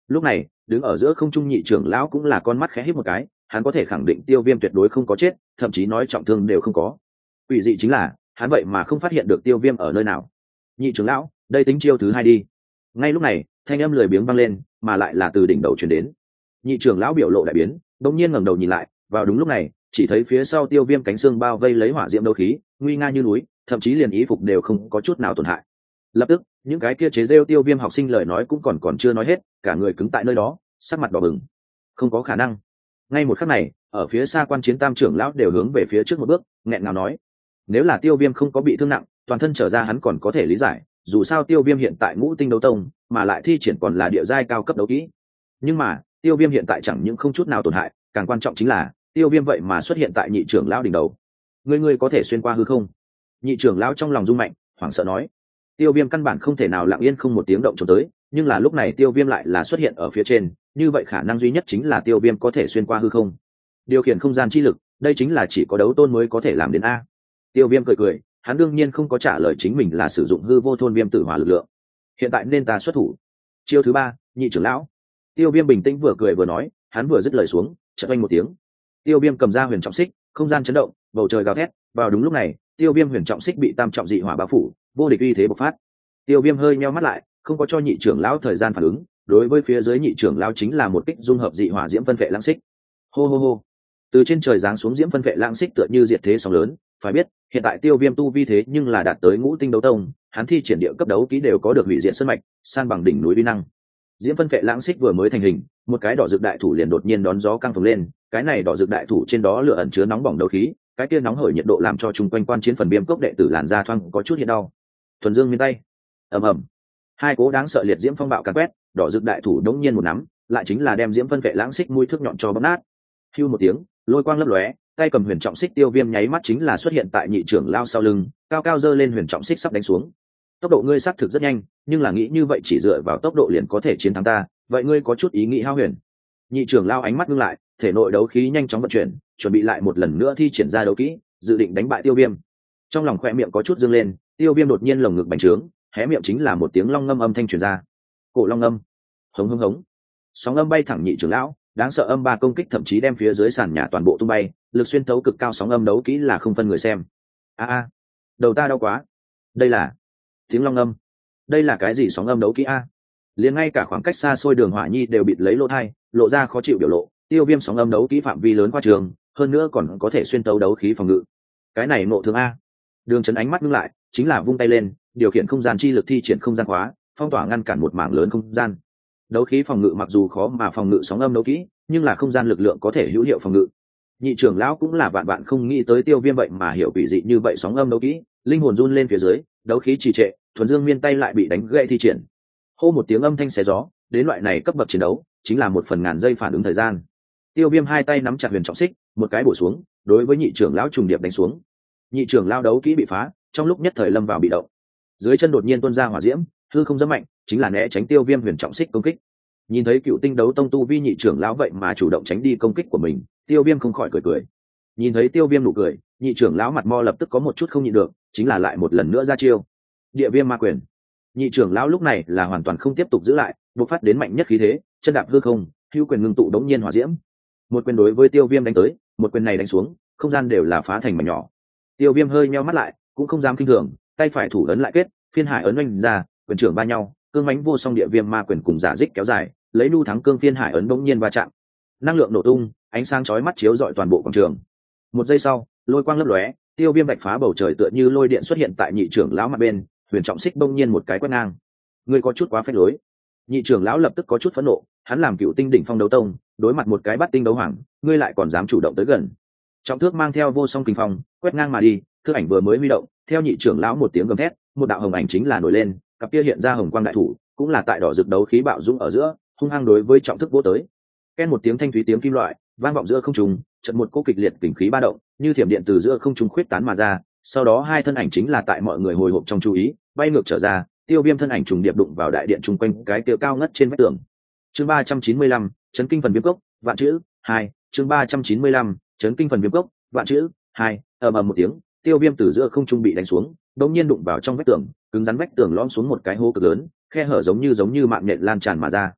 Lúc này đứng ở giữa không trung nhị trưởng lão cũng là con mắt khẽ híp một cái, hắn có thể khẳng định Tiêu Viêm tuyệt đối không có chết, thậm chí nói trọng thương đều không có. Ủy dị chính là hắn vậy mà không phát hiện được Tiêu Viêm ở nơi nào. Nhị trưởng lão, đây tính chiêu thứ hai đi. Ngay lúc này thanh âm lười biếng vang lên, mà lại là từ đỉnh đầu truyền đến. Nhị trưởng lão biểu lộ đại biến, đột nhiên ngẩng đầu nhìn lại, vào đúng lúc này chỉ thấy phía sau Tiêu Viêm cánh xương bao vây lấy hỏa diễm đấu khí, nguy nga như núi, thậm chí liền y phục đều không có chút nào tổn hại. Lập tức những cái kia chế rêu Tiêu Viêm học sinh lời nói cũng còn chưa nói hết, cả người cứng tại nơi đó, sắc mặt đỏ bừng. Không có khả năng. Ngay một khắc này ở phía xa quan chiến tam trưởng lão đều hướng về phía trước một bước, nghẹn ngào nói: nếu là Tiêu Viêm không có bị thương nặng, toàn thân trở ra hắn còn có thể lý giải, dù sao Tiêu Viêm hiện tại ngũ tinh đấu tông, mà lại thi triển còn là địa giai cao cấp đấu kỹ. Nhưng mà Tiêu Viêm hiện tại chẳng những không chút nào tổn hại, càng quan trọng chính là Tiêu Viêm vậy mà xuất hiện tại nhị trưởng lão đỉnh đầu. Ngươi có thể xuyên qua hư không? Nhị trưởng lão trong lòng rung mạnh, hoảng sợ nói. Tiêu Viêm căn bản không thể nào lặng yên không một tiếng động trốn tới, nhưng là lúc này Tiêu Viêm lại là xuất hiện ở phía trên, như vậy khả năng duy nhất chính là Tiêu Viêm có thể xuyên qua hư không. Điều khiển không gian chi lực, đây chính là chỉ có đấu tôn mới có thể làm đến a. Tiêu Viêm cười cười, hắn đương nhiên không có trả lời chính mình là sử dụng hư vô thôn viêm tử hỏa lực lượng. Hiện tại nên ta xuất thủ. Chiêu thứ ba, nhị trưởng lão. Tiêu Viêm bình tĩnh vừa cười vừa nói, hắn vừa dứt lời xuống, chợt oanh một tiếng. Tiêu Viêm cầm ra huyền trọng xích, không gian chấn động, bầu trời gào thét, vào đúng lúc này, Tiêu Viêm huyền trọng xích bị tam trọng dị hỏa bao phủ, vô địch uy thế bộc phát. Tiêu Viêm hơi nheo mắt lại, không có cho nhị trưởng lão thời gian phản ứng, đối với phía dưới nhị trưởng lão chính là một kích dung hợp dị hỏa diễm phân vệ lãng xích. Hô hô hô. Từ trên trời giáng xuống diễm phân vệ lãng xích tựa như diệt thế sóng lớn, phải biết, hiện tại Tiêu Viêm tu vi thế nhưng là đạt tới ngũ tinh đấu tông, hắn thi triển địa cấp đấu kỹ đều có được hủy diệt sơn mạch, san bằng đỉnh núi uy năng. Diễm phân vệ lãng xích vừa mới thành hình, một cái đỏ rực đại thủ liền đột nhiên đón gió căng phồng lên, cái này đỏ rực đại thủ trên đó lửa ẩn chứa nóng bỏng đấu khí, cái kia nóng hởi nhiệt độ làm cho chung quanh quan chiến phần viêm cốc đệ tử làn da thoang có chút hiện đau. Thuần dương miên tay, ầm ầm, hai cố đáng sợ liệt diễm phong bạo càn quét, đỏ rực đại thủ đống nhiên một nắm, lại chính là đem diễm phân vệ lãng xích mũi thước nhọn cho bóp nát. Hưu một tiếng, lôi quang lấp lóe, tay cầm huyền trọng xích Tiêu Viêm nháy mắt chính là xuất hiện tại nhị trưởng lao sau lưng, cao cao giơ lên huyền trọng xích sắp đánh xuống. Tốc độ ngươi xác thực rất nhanh, nhưng là nghĩ như vậy chỉ dựa vào tốc độ liền có thể chiến thắng ta, vậy ngươi có chút ý nghĩ hao huyền. Nhị trưởng lao ánh mắt ngưng lại, thể nội đấu khí nhanh chóng vận chuyển, chuẩn bị lại một lần nữa thi triển ra đấu kỹ, dự định đánh bại Tiêu Viêm. Trong lòng khoe miệng có chút dương lên, Tiêu Viêm đột nhiên lồng ngực bành trướng, hé miệng chính là một tiếng long ngâm âm thanh truyền ra. Cổ long ngâm, hống hống hống, sóng âm bay thẳng nhị trưởng lão, đáng sợ âm ba công kích thậm chí đem phía dưới sàn nhà toàn bộ tung bay, lực xuyên thấu cực cao, sóng âm đấu kỹ là không phân người xem. A, đầu ta đau quá. Đây là tiếng long âm. Đây là cái gì sóng âm đấu kỹ a? Liền ngay cả khoảng cách xa xôi Đường Hỏa Nhi đều bịt lấy lỗ tai, lộ ra khó chịu biểu lộ. Tiêu Viêm sóng âm đấu kỹ phạm vi lớn qua trường, hơn nữa còn có thể xuyên tấu đấu khí phòng ngự. Cái này ngộ thương a. Đường Chấn ánh mắt ngưng lại, chính là vung tay lên, điều khiển không gian chi lực thi triển không gian khóa, phong tỏa ngăn cản một mảng lớn không gian. Đấu khí phòng ngự mặc dù khó mà phòng ngự sóng âm đấu kỹ, nhưng là không gian lực lượng có thể hữu hiệu phòng ngự. Nhị trưởng lão cũng là vạn vạn không nghĩ tới Tiêu Viêm vậy mà hiểu quỷ dị như vậy sóng âm đấu kỹ, linh hồn run lên phía dưới, đấu khí trì trệ, thuần dương miên tay lại bị đánh gãy thi triển. Hô một tiếng âm thanh xé gió, đến loại này cấp bậc chiến đấu, chính là một phần ngàn giây phản ứng thời gian. Tiêu Viêm hai tay nắm chặt huyền trọng xích, một cái bổ xuống, đối với nhị trưởng lão trùng điệp đánh xuống. Nhị trưởng lão đấu kỹ bị phá, trong lúc nhất thời lâm vào bị động. Dưới chân đột nhiên tuôn ra hỏa diễm, hư không rất mạnh, chính là né tránh Tiêu Viêm huyền trọng xích công kích. Nhìn thấy cựu tinh đấu tông tu vi nhị trưởng lão vậy mà chủ động tránh đi công kích của mình, Tiêu Viêm không khỏi cười cười. Nhìn thấy Tiêu Viêm nụ cười, nhị trưởng lão mặt mo lập tức có một chút không nhịn được, chính là lại một lần nữa ra chiêu. Địa viêm ma quyền. Nhị trưởng lão lúc này là hoàn toàn không tiếp tục giữ lại, bộc phát đến mạnh nhất khí thế, chân đạp hư không, hữu quyền ngưng tụ đống nhiên hỏa diễm. Một quyền đối với Tiêu Viêm đánh tới, một quyền này đánh xuống, không gian đều là phá thành mảnh nhỏ. Tiêu Viêm hơi nheo mắt lại, cũng không dám kinh thường, tay phải thủ ấn lại kết, phiên hải ấn oanh ra, quyền trưởng va nhau, cương mãnh vô song địa viêm ma quyền cùng giả dích kéo dài, lấy nu thắng cương phiên hải ấn bỗng nhiên va chạm, năng lượng nổ tung, ánh sáng chói mắt chiếu rọi toàn bộ quảng trường. Một giây sau, lôi quang lấp lóe, Tiêu Viêm bạch phá bầu trời tựa như lôi điện xuất hiện tại nhị trưởng lão mặt bên, huyền trọng xích bỗng nhiên một cái quét ngang. Ngươi có chút quá phép lối. Nhị trưởng lão lập tức có chút phẫn nộ, hắn làm cựu tinh đỉnh phong đấu tông, đối mặt một cái bắt tinh đấu hoàng, ngươi lại còn dám chủ động tới gần. Trọng thước mang theo vô song kình phong, quét ngang mà đi, thước ảnh vừa mới huy động, theo nhị trưởng lão một tiếng gầm thét, một đạo hồng ảnh chính là nổi lên, cặp kia hiện ra hồng quang đại thủ, cũng là tại đỏ rực đấu khí bạo dũng ở giữa, hung hăng đối với trọng thức vỗ tới. Ken một tiếng thanh thúy tiếng kim loại vang vọng giữa không trung, chợt một cỗ kịch liệt kình khí ba động, như thiểm điện từ giữa không trung khuyết tán mà ra, sau đó hai thân ảnh chính là tại mọi người hồi hộp trong chú ý, bay ngược trở ra, Tiêu Viêm thân ảnh trùng điệp đụng vào đại điện chung quanh cái kia cao ngất trên vách tường. Chương 395, chấn kinh phần viêm cốc, vạn chữ 2, chương 395, chấn kinh phần viêm cốc, vạn chữ 2, ầm ầm một tiếng, Tiêu Viêm từ giữa không trung bị đánh xuống, đột nhiên đụng vào trong vách tường, cứng rắn vách tường lõm xuống một cái hố cực lớn, khe hở giống như mạng nhện lan tràn mà ra.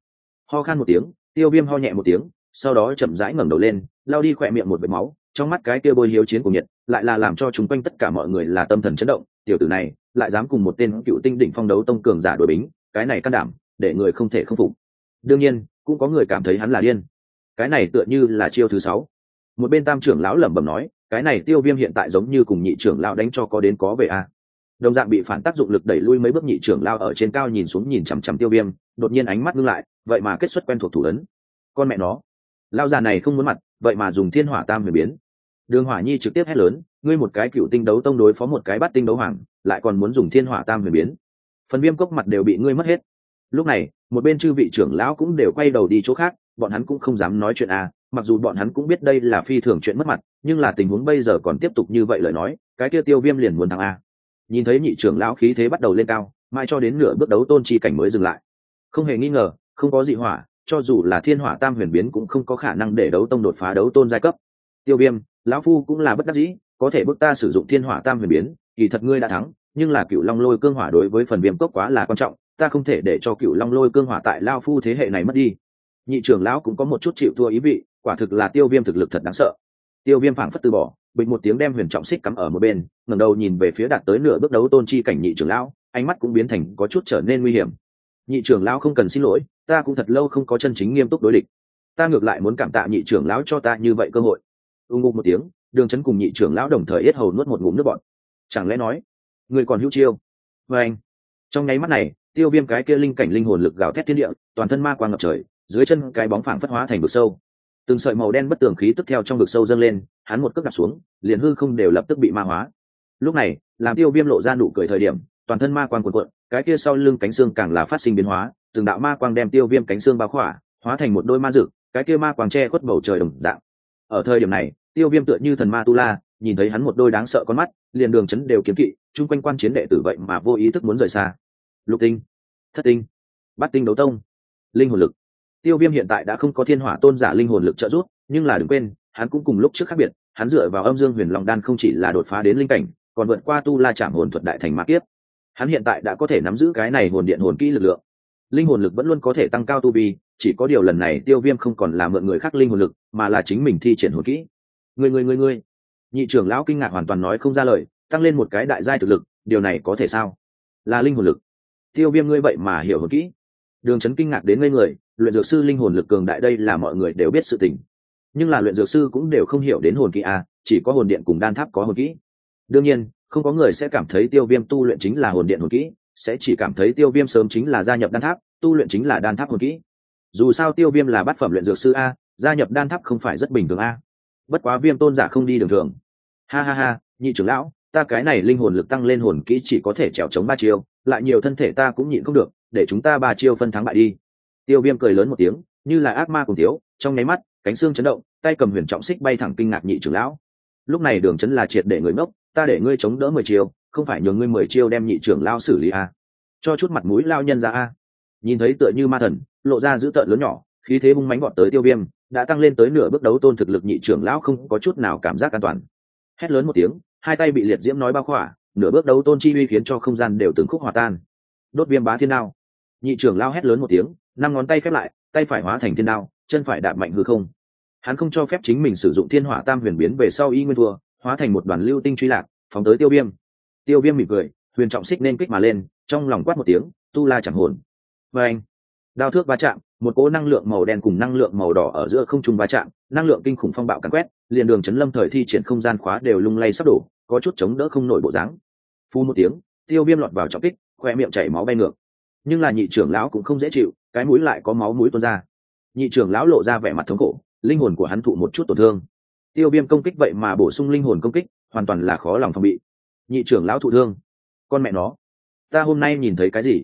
Ho khan một tiếng, Tiêu Viêm ho nhẹ một tiếng, sau đó chậm rãi ngẩng đầu lên, lao đi khỏe miệng một vệt máu, trong mắt cái kia bôi hiếu chiến của nhiệt lại là làm cho chúng quanh tất cả mọi người là tâm thần chấn động. Tiểu tử này lại dám cùng một tên cựu tinh đỉnh phong đấu tông cường giả đối bính, cái này can đảm để người không thể không phục. Đương nhiên cũng có người cảm thấy hắn là điên, cái này tựa như là chiêu thứ 6. Một bên tam trưởng lão lẩm bẩm nói, cái này Tiêu Viêm hiện tại giống như cùng nhị trưởng lão đánh cho có đến có về a. Đồng dạng bị phản tác dụng lực đẩy lui mấy bước nhị trưởng lão ở trên cao nhìn xuống nhìn chằm chằm Tiêu Viêm, đột nhiên ánh mắt ngưng lại, vậy mà kết xuất quen thuộc thủ ấn. Con mẹ nó, lão già này không muốn mặt, vậy mà dùng thiên hỏa tam huyền biến. Đường Hỏa Nhi trực tiếp hét lớn, ngươi một cái cựu tinh đấu tông đối phó một cái bát tinh đấu hoàng, lại còn muốn dùng thiên hỏa tam huyền biến. Phần Viêm cốc mặt đều bị ngươi mất hết. Lúc này, một bên chư vị trưởng lão cũng đều quay đầu đi chỗ khác, bọn hắn cũng không dám nói chuyện a, mặc dù bọn hắn cũng biết đây là phi thường chuyện mất mặt, nhưng là tình huống bây giờ còn tiếp tục như vậy lời nói, cái kia Tiêu Viêm liền muốn thắng a. Nhìn thấy nhị trưởng lão khí thế bắt đầu lên cao, mai cho đến nửa bước đấu tôn chi cảnh mới dừng lại. Không hề nghi ngờ, không có dị hỏa, cho dù là thiên hỏa tam huyền biến cũng không có khả năng để đấu tông đột phá đấu tôn giai cấp. Tiêu Viêm, lão phu cũng là bất đắc dĩ, có thể bức ta sử dụng thiên hỏa tam huyền biến, kỳ thật ngươi đã thắng, nhưng là cựu long lôi cương hỏa đối với phần Viêm cốc quá là quan trọng, ta không thể để cho cựu long lôi cương hỏa tại lão phu thế hệ này mất đi. Nhị trưởng lão cũng có một chút chịu thua ý vị, quả thực là Tiêu Viêm thực lực thật đáng sợ. Tiêu Viêm phảng phất từ bỏ, bịch một tiếng đem huyền trọng xích cắm ở một bên, ngẩng đầu nhìn về phía đạt tới nửa bước đấu tôn chi cảnh nhị trưởng lão, ánh mắt cũng biến thành có chút trở nên nguy hiểm. Nhị trưởng lão không cần xin lỗi, ta cũng thật lâu không có chân chính nghiêm túc đối địch, ta ngược lại muốn cảm tạ nhị trưởng lão cho ta như vậy cơ hội. Ngục một tiếng, Đường Chấn cùng nhị trưởng lão đồng thời yết hầu nuốt một ngụm nước bọt. Chẳng lẽ nói, người còn hữu chiêu? Và anh, trong nháy mắt này, Tiêu Viêm cái kia linh cảnh linh hồn lực gào thét thiên địa, toàn thân ma quang ngập trời, dưới chân cái bóng phảng phất hóa thành vực sâu. Từng sợi màu đen bất tường khí tức theo trong vực sâu dâng lên, hắn một cước đạp xuống, liền hư không đều lập tức bị ma hóa. Lúc này, làm Tiêu Viêm lộ ra nụ cười thời điểm, toàn thân ma quang cuộn cuộn, cái kia sau lưng cánh xương càng là phát sinh biến hóa, từng đạo ma quang đem Tiêu Viêm cánh xương bao khỏa, hóa thành một đôi ma dực, cái kia ma quang che khuất bầu trời đồng dạng. Ở thời điểm này, Tiêu Viêm tựa như thần ma tu la, nhìn thấy hắn một đôi đáng sợ con mắt, liền Đường Chấn đều kiếm kỵ, chung quanh quan chiến đệ tử vậy mà vô ý thức muốn rời xa. Lục tinh, thất tinh, bát tinh đấu tông, linh hồn lực. Tiêu Viêm hiện tại đã không có thiên hỏa tôn giả linh hồn lực trợ giúp, nhưng là đừng quên, hắn cũng cùng lúc trước khác biệt, hắn dựa vào âm dương huyền long đan không chỉ là đột phá đến linh cảnh, còn vượt qua tu la chạm hồn thuật đại thành ma kiếp. Hắn hiện tại đã có thể nắm giữ cái này hồn điện hồn kỹ lực lượng. Linh hồn lực vẫn luôn có thể tăng cao tu vi, chỉ có điều lần này Tiêu Viêm không còn là mượn người khác linh hồn lực, mà là chính mình thi triển hồn kỹ. Ngươi. Nhị trưởng lão kinh ngạc hoàn toàn nói không ra lời, tăng lên một cái đại giai thực lực, điều này có thể sao? Là linh hồn lực. Tiêu Viêm ngươi vậy mà hiểu hồn kỹ. Đường Chấn kinh ngạc đến ngây người, luyện dược sư linh hồn lực cường đại đây là mọi người đều biết sự tình, nhưng là luyện dược sư cũng đều không hiểu đến hồn kỹ a, chỉ có hồn điện cùng đan tháp có hồn kỹ. Đương nhiên, không có người sẽ cảm thấy Tiêu Viêm tu luyện chính là hồn điện hồn kỹ, sẽ chỉ cảm thấy Tiêu Viêm sớm chính là gia nhập đan tháp, tu luyện chính là đan tháp hồn kỹ. Dù sao Tiêu Viêm là bát phẩm luyện dược sư a, gia nhập đan tháp không phải rất bình thường a. Bất quá Viêm tôn giả không đi đường thường. Ha, nhị trưởng lão, ta cái này linh hồn lực tăng lên hồn kỹ chỉ có thể trèo chống 3 chiêu, lại nhiều thân thể ta cũng nhịn không được, để chúng ta 3 chiêu phân thắng bại đi. Tiêu Viêm cười lớn một tiếng, như là ác ma cùng thiếu, trong nháy mắt, cánh xương chấn động, tay cầm huyền trọng xích bay thẳng kinh ngạc nhị trưởng lão. Lúc này Đường Chấn là triệt để người ngốc, ta để ngươi chống đỡ 10 chiêu, không phải nhường ngươi 10 chiêu đem nhị trưởng lão xử lý a. Cho chút mặt mũi lao nhân ra a. Nhìn thấy tựa như ma thần, lộ ra dữ tợn lớn nhỏ, khí thế hung mãnh vọt tới Tiêu Viêm, đã tăng lên tới nửa bước đấu tôn thực lực nhị trưởng lão không có chút nào cảm giác an toàn. Hét lớn một tiếng, hai tay bị liệt diễm nói bao khỏa, nửa bước đấu tôn chi uy khiến cho không gian đều từng khúc hòa tan. Đốt viêm bá thiên đao. Nhị trưởng lão hét lớn một tiếng, 5 ngón tay khép lại, tay phải hóa thành thiên đao, chân phải đạp mạnh hư không. Hắn không cho phép chính mình sử dụng thiên hỏa tam huyền biến về sau y nguyên thua, hóa thành một đoàn lưu tinh truy lạc, phóng tới Tiêu Viêm. Tiêu Viêm mỉm cười, huyền trọng xích nên kích mà lên, trong lòng quát một tiếng, tu la chẳng hồn. Và anh, đao thước va chạm, một cỗ năng lượng màu đen cùng năng lượng màu đỏ ở giữa không trung va chạm, năng lượng kinh khủng phong bạo càn quét, liền Đường Chấn lâm thời thi triển không gian khóa đều lung lay sắp đổ, có chút chống đỡ không nổi bộ dáng. Phu một tiếng, Tiêu Viêm lọt vào trọng kích, khoe miệng chảy máu bay ngược. Nhưng là nhị trưởng lão cũng không dễ chịu, cái mũi lại có máu mũi tuôn ra. Nhị trưởng lão lộ ra vẻ mặt thống khổ, linh hồn của hắn thụ một chút tổn thương. Tiêu Viêm công kích vậy mà bổ sung linh hồn công kích, hoàn toàn là khó lòng phòng bị. Nhị trưởng lão thụ thương, con mẹ nó, ta hôm nay nhìn thấy cái gì?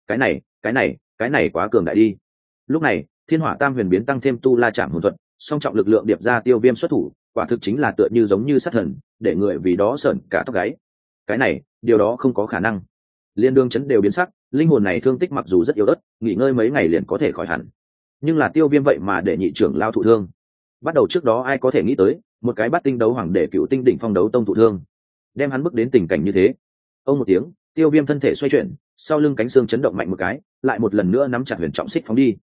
Cái này quá cường đại đi. Lúc này, thiên hỏa tam huyền biến tăng thêm tu la chạm hồn thuật, song trọng lực lượng điệp ra Tiêu Viêm xuất thủ, quả thực chính là tựa như giống như sát thần, để người vì đó sởn cả tóc gáy. Cái này, điều đó không có khả năng. Liên Đường Chấn đều biến sắc, linh hồn này thương tích mặc dù rất yếu ớt, nghỉ ngơi mấy ngày liền có thể khỏi hẳn, nhưng là Tiêu Viêm vậy mà để nhị trưởng lao thụ thương. Bắt đầu trước đó ai có thể nghĩ tới, một cái bát tinh đấu hoàng để cựu tinh đỉnh phong đấu tông thụ thương, đem hắn bước đến tình cảnh như thế. Ông một tiếng, Tiêu Viêm thân thể xoay chuyển, sau lưng cánh xương chấn động mạnh một cái, lại một lần nữa nắm chặt huyền trọng xích phóng đi.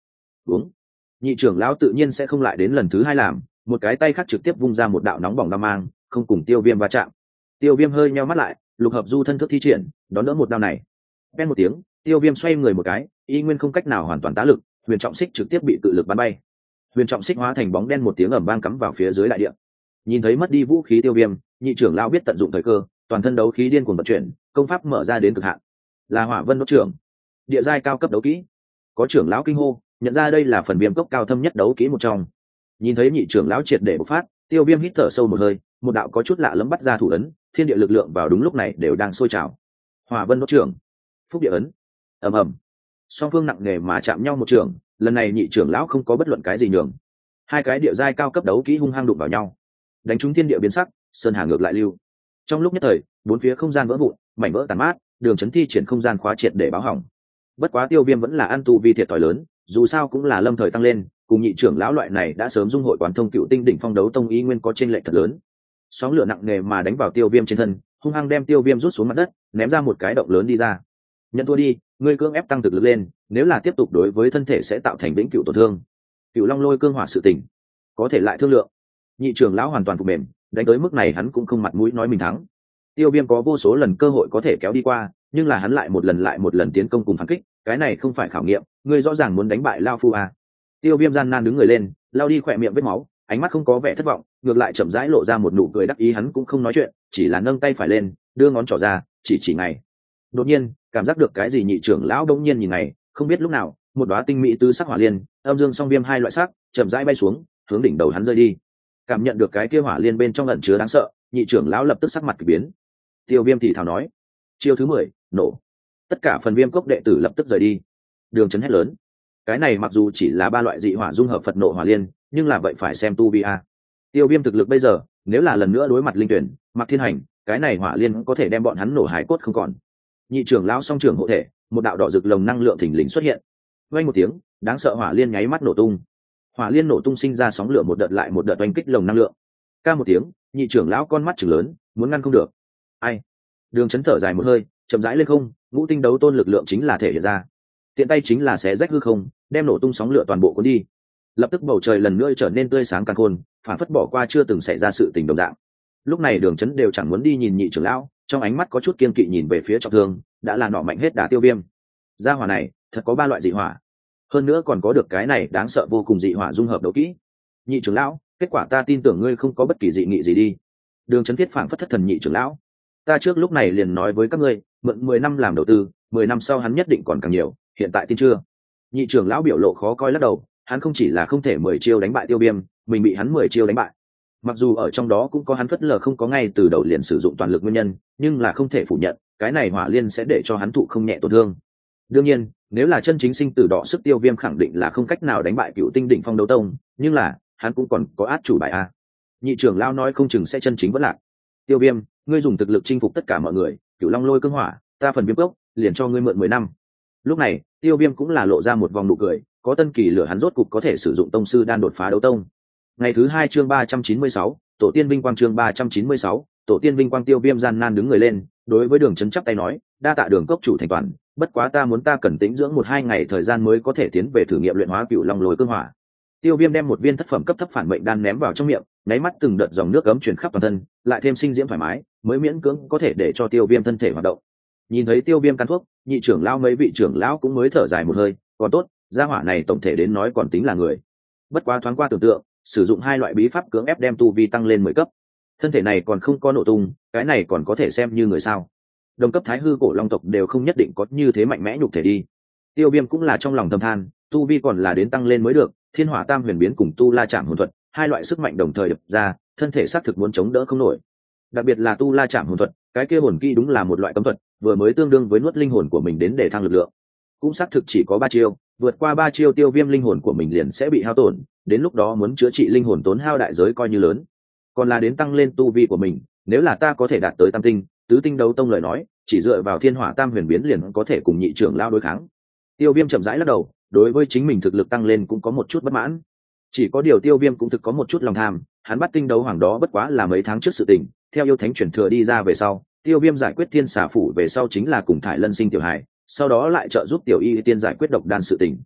uống. Nhị trưởng lão tự nhiên sẽ không lại đến lần thứ hai làm, một cái tay khác trực tiếp vung ra một đạo nóng bỏng đao mang, không cùng Tiêu Viêm va chạm. Tiêu Viêm hơi nheo mắt lại, lục hợp du thân thức thi triển, đón đỡ một đao này. Ken một tiếng, Tiêu Viêm xoay người một cái, y nguyên không cách nào hoàn toàn tá lực, huyền trọng xích trực tiếp bị cự lực bắn bay. Huyền trọng xích hóa thành bóng đen một tiếng ầm vang cắm vào phía dưới đại địa. Nhìn thấy mất đi vũ khí Tiêu Viêm, nhị trưởng lão biết tận dụng thời cơ, toàn thân đấu khí điên cuồng vận chuyển, công pháp mở ra đến cực hạn. Là Hỏa Vân Đốt Trưởng, địa giai cao cấp đấu kỹ. Có trưởng lão kinh hô, nhận ra đây là phần viêm cốc cao thâm nhất đấu kỹ một trong. Nhìn thấy nhị trưởng lão triệt để bộc phát, Tiêu Viêm hít thở sâu một hơi, một đạo có chút lạ lẫm bắt ra thủ ấn, thiên địa lực lượng vào đúng lúc này đều đang sôi trào. Hỏa Vân Đốt Trưởng, Phúc Địa ấn. Ầm ầm. Song phương nặng nề mà chạm nhau một trường, lần này nhị trưởng lão không có bất luận cái gì nhường. Hai cái địa giai cao cấp đấu kỹ hung hăng đụng vào nhau, đánh trúng thiên địa biến sắc, sơn hà ngược lại lưu. Trong lúc nhất thời, bốn phía không gian vỡ vụn, mảnh vỡ tàn mát, đường chấn thi triển không gian khóa triệt để báo hỏng. Bất quá Tiêu Viêm vẫn là ăn tu vi thiệt thòi lớn, dù sao cũng là lâm thời tăng lên, cùng nhị trưởng lão loại này đã sớm dung hội quán thông cựu tinh đỉnh phong đấu tông ý nguyên có chênh lệch thật lớn. Sóng lửa nặng nề mà đánh vào Tiêu Viêm trên thân, hung hăng đem Tiêu Viêm rút xuống mặt đất, ném ra một cái động lớn đi ra. Nhận thua đi, ngươi cưỡng ép tăng thực lực lên, nếu là tiếp tục đối với thân thể sẽ tạo thành vĩnh cửu tổn thương. Cựu Long Lôi cương hỏa sự tình, có thể lại thương lượng. Nhị trưởng lão hoàn toàn phục mềm, đánh tới mức này hắn cũng không mặt mũi nói mình thắng. Tiêu Viêm có vô số lần cơ hội có thể kéo đi qua, nhưng là hắn lại một lần tiến công cùng phản kích, cái này không phải khảo nghiệm, ngươi rõ ràng muốn đánh bại Lao Phu à. Tiêu Viêm gian nan đứng người lên, lao đi khỏe miệng vết máu, ánh mắt không có vẻ thất vọng, ngược lại chậm rãi lộ ra một nụ cười đắc ý, hắn cũng không nói chuyện, chỉ là nâng tay phải lên, đưa ngón trỏ ra, chỉ ngày. Đột nhiên, cảm giác được cái gì nhị trưởng lão đông nhiên nhìn này, không biết lúc nào, một đóa tinh mỹ tứ sắc hỏa liên, âm dương song viêm hai loại sắc, chậm rãi bay xuống, hướng đỉnh đầu hắn rơi đi. Cảm nhận được cái kia hỏa liên bên trong ẩn chứa đáng sợ, nhị trưởng lão lập tức sắc mặt kỳ biến. Tiêu Viêm thì thào nói: chiêu thứ 10, nổ. Tất cả phần viêm cốc đệ tử lập tức rời đi. Đường chấn hét lớn: cái này mặc dù chỉ là ba loại dị hỏa dung hợp Phật nộ hỏa liên, nhưng là vậy phải xem tu vi a. Tiêu Viêm thực lực bây giờ, nếu là lần nữa đối mặt linh tuyển, Mạc Thiên Hành, cái này hỏa liên có thể đem bọn hắn nổ hải cốt không còn. Nhị trưởng lão song trưởng hộ thể, một đạo đỏ rực lồng năng lượng thình lình xuất hiện. Vang một tiếng, đáng sợ hỏa liên nháy mắt nổ tung. Hỏa liên nổ tung sinh ra sóng lửa một đợt lại một đợt oanh kích lồng năng lượng. Ca một tiếng, nhị trưởng lão con mắt trừng lớn, muốn ngăn không được. Ai? Đường chấn thở dài một hơi, chậm rãi lên không, ngũ tinh đấu tôn lực lượng chính là thể hiện ra. Tiện tay chính là xé rách hư không, đem nổ tung sóng lửa toàn bộ cuốn đi. Lập tức bầu trời lần nữa trở nên tươi sáng càn khôn, phản phất bỏ qua chưa từng xảy ra sự tình đồng dạng. Lúc này Đường chấn đều chẳng muốn đi nhìn nhị trưởng lão, trong ánh mắt có chút kiên kỵ nhìn về phía trọng thương, đã là nọ mạnh hết đả Tiêu Viêm. Gia hỏa này, thật có ba loại dị hỏa, hơn nữa còn có được cái này đáng sợ vô cùng dị hỏa dung hợp đấu kỹ. Nhị trưởng lão, kết quả ta tin tưởng ngươi không có bất kỳ dị nghị gì đi. Đường chấn thiết phảng phất thất thần: nhị trưởng lão, ta trước lúc này liền nói với các ngươi, mượn 10 năm làm đầu tư, 10 năm sau hắn nhất định còn càng nhiều, hiện tại tin chưa? Nhị trưởng lão biểu lộ khó coi lắc đầu, hắn không chỉ là không thể 10 chiêu đánh bại Tiêu Viêm, mình bị hắn 10 chiêu đánh bại. Mặc dù ở trong đó cũng có hắn phất lờ không có ngay từ đầu liền sử dụng toàn lực nguyên nhân, nhưng là không thể phủ nhận, cái này hỏa liên sẽ để cho hắn thụ không nhẹ tổn thương. Đương nhiên, nếu là chân chính sinh tử đỏ sức, Tiêu Viêm khẳng định là không cách nào đánh bại cựu tinh đỉnh phong đấu tông, nhưng là hắn cũng còn có át chủ bài a. Nhị trưởng lão nói không chừng sẽ chân chính vẫn lạc. Tiêu Viêm, ngươi dùng thực lực chinh phục tất cả mọi người, Cửu Long Lôi cương hỏa, ta phần viêm cốc liền cho ngươi mượn 10 năm. Lúc này, Tiêu Viêm cũng là lộ ra một vòng nụ cười, có tân kỳ lửa hắn rốt cục có thể sử dụng tông sư đan đột phá đấu tông. Ngày thứ 2 chương 396, tổ tiên vinh quang chương 396, tổ tiên vinh quang. Tiêu Viêm gian nan đứng người lên, đối với Đường chấn chắp tay nói: đa tạ Đường cốc chủ thành toàn, bất quá ta muốn ta cần tĩnh dưỡng 1-2 ngày thời gian mới có thể tiến về thử nghiệm luyện hóa Cửu Long Lôi cương hỏa. Tiêu Viêm đem một viên thất phẩm cấp thấp phản mệnh đan ném vào trong miệng, nháy mắt từng đợt dòng nước ấm truyền khắp toàn thân, lại thêm sinh diễm thoải mái, mới miễn cưỡng có thể để cho Tiêu Viêm thân thể hoạt động. Nhìn thấy Tiêu Viêm căn thuốc, nhị trưởng lão mấy vị trưởng lão cũng mới thở dài một hơi, còn tốt, gia hỏa này tổng thể đến nói còn tính là người. Bất quá thoáng qua tưởng tượng, sử dụng 2 loại bí pháp cưỡng ép đem tu vi tăng lên 10 cấp. Thân thể này còn không có nổ tung, cái này còn có thể xem như người sao? Đồng cấp Thái Hư cổ long tộc đều không nhất định có như thế mạnh mẽ nhục thể đi. Tiêu Viêm cũng là trong lòng thầm than, tu vi còn là đến tăng lên mới được. Thiên Hỏa Tam Huyền Biến cùng Tu La Trảm Hồn Thuật, 2 loại sức mạnh đồng thời đập ra, thân thể xác thực muốn chống đỡ không nổi. Đặc biệt là Tu La Trảm Hồn Thuật, cái kia hồn kỹ đúng là một loại cấm thuật, vừa mới tương đương với nuốt linh hồn của mình đến để thăng lực lượng. Cũng xác thực chỉ có 3 chiêu, vượt qua 3 chiêu Tiêu Viêm linh hồn của mình liền sẽ bị hao tổn, đến lúc đó muốn chữa trị linh hồn tốn hao đại giới coi như lớn. Còn là đến tăng lên tu vi của mình, nếu là ta có thể đạt tới tam tinh, tứ tinh đấu tông lời nói, chỉ dựa vào Thiên Hỏa Tam Huyền Biến liền có thể cùng nhị trưởng lao đối kháng. Tiêu Viêm chậm rãi lắc đầu, đối với chính mình thực lực tăng lên cũng có một chút bất mãn. Chỉ có điều Tiêu Viêm cũng thực có một chút lòng tham, hắn bắt tinh đấu hoàng đó bất quá là mấy tháng trước sự tình, theo yêu thánh chuyển thừa đi ra về sau, Tiêu Viêm giải quyết thiên xà phủ về sau chính là cùng thải lân sinh tiểu hải, sau đó lại trợ giúp tiểu y tiên giải quyết độc đan sự tình.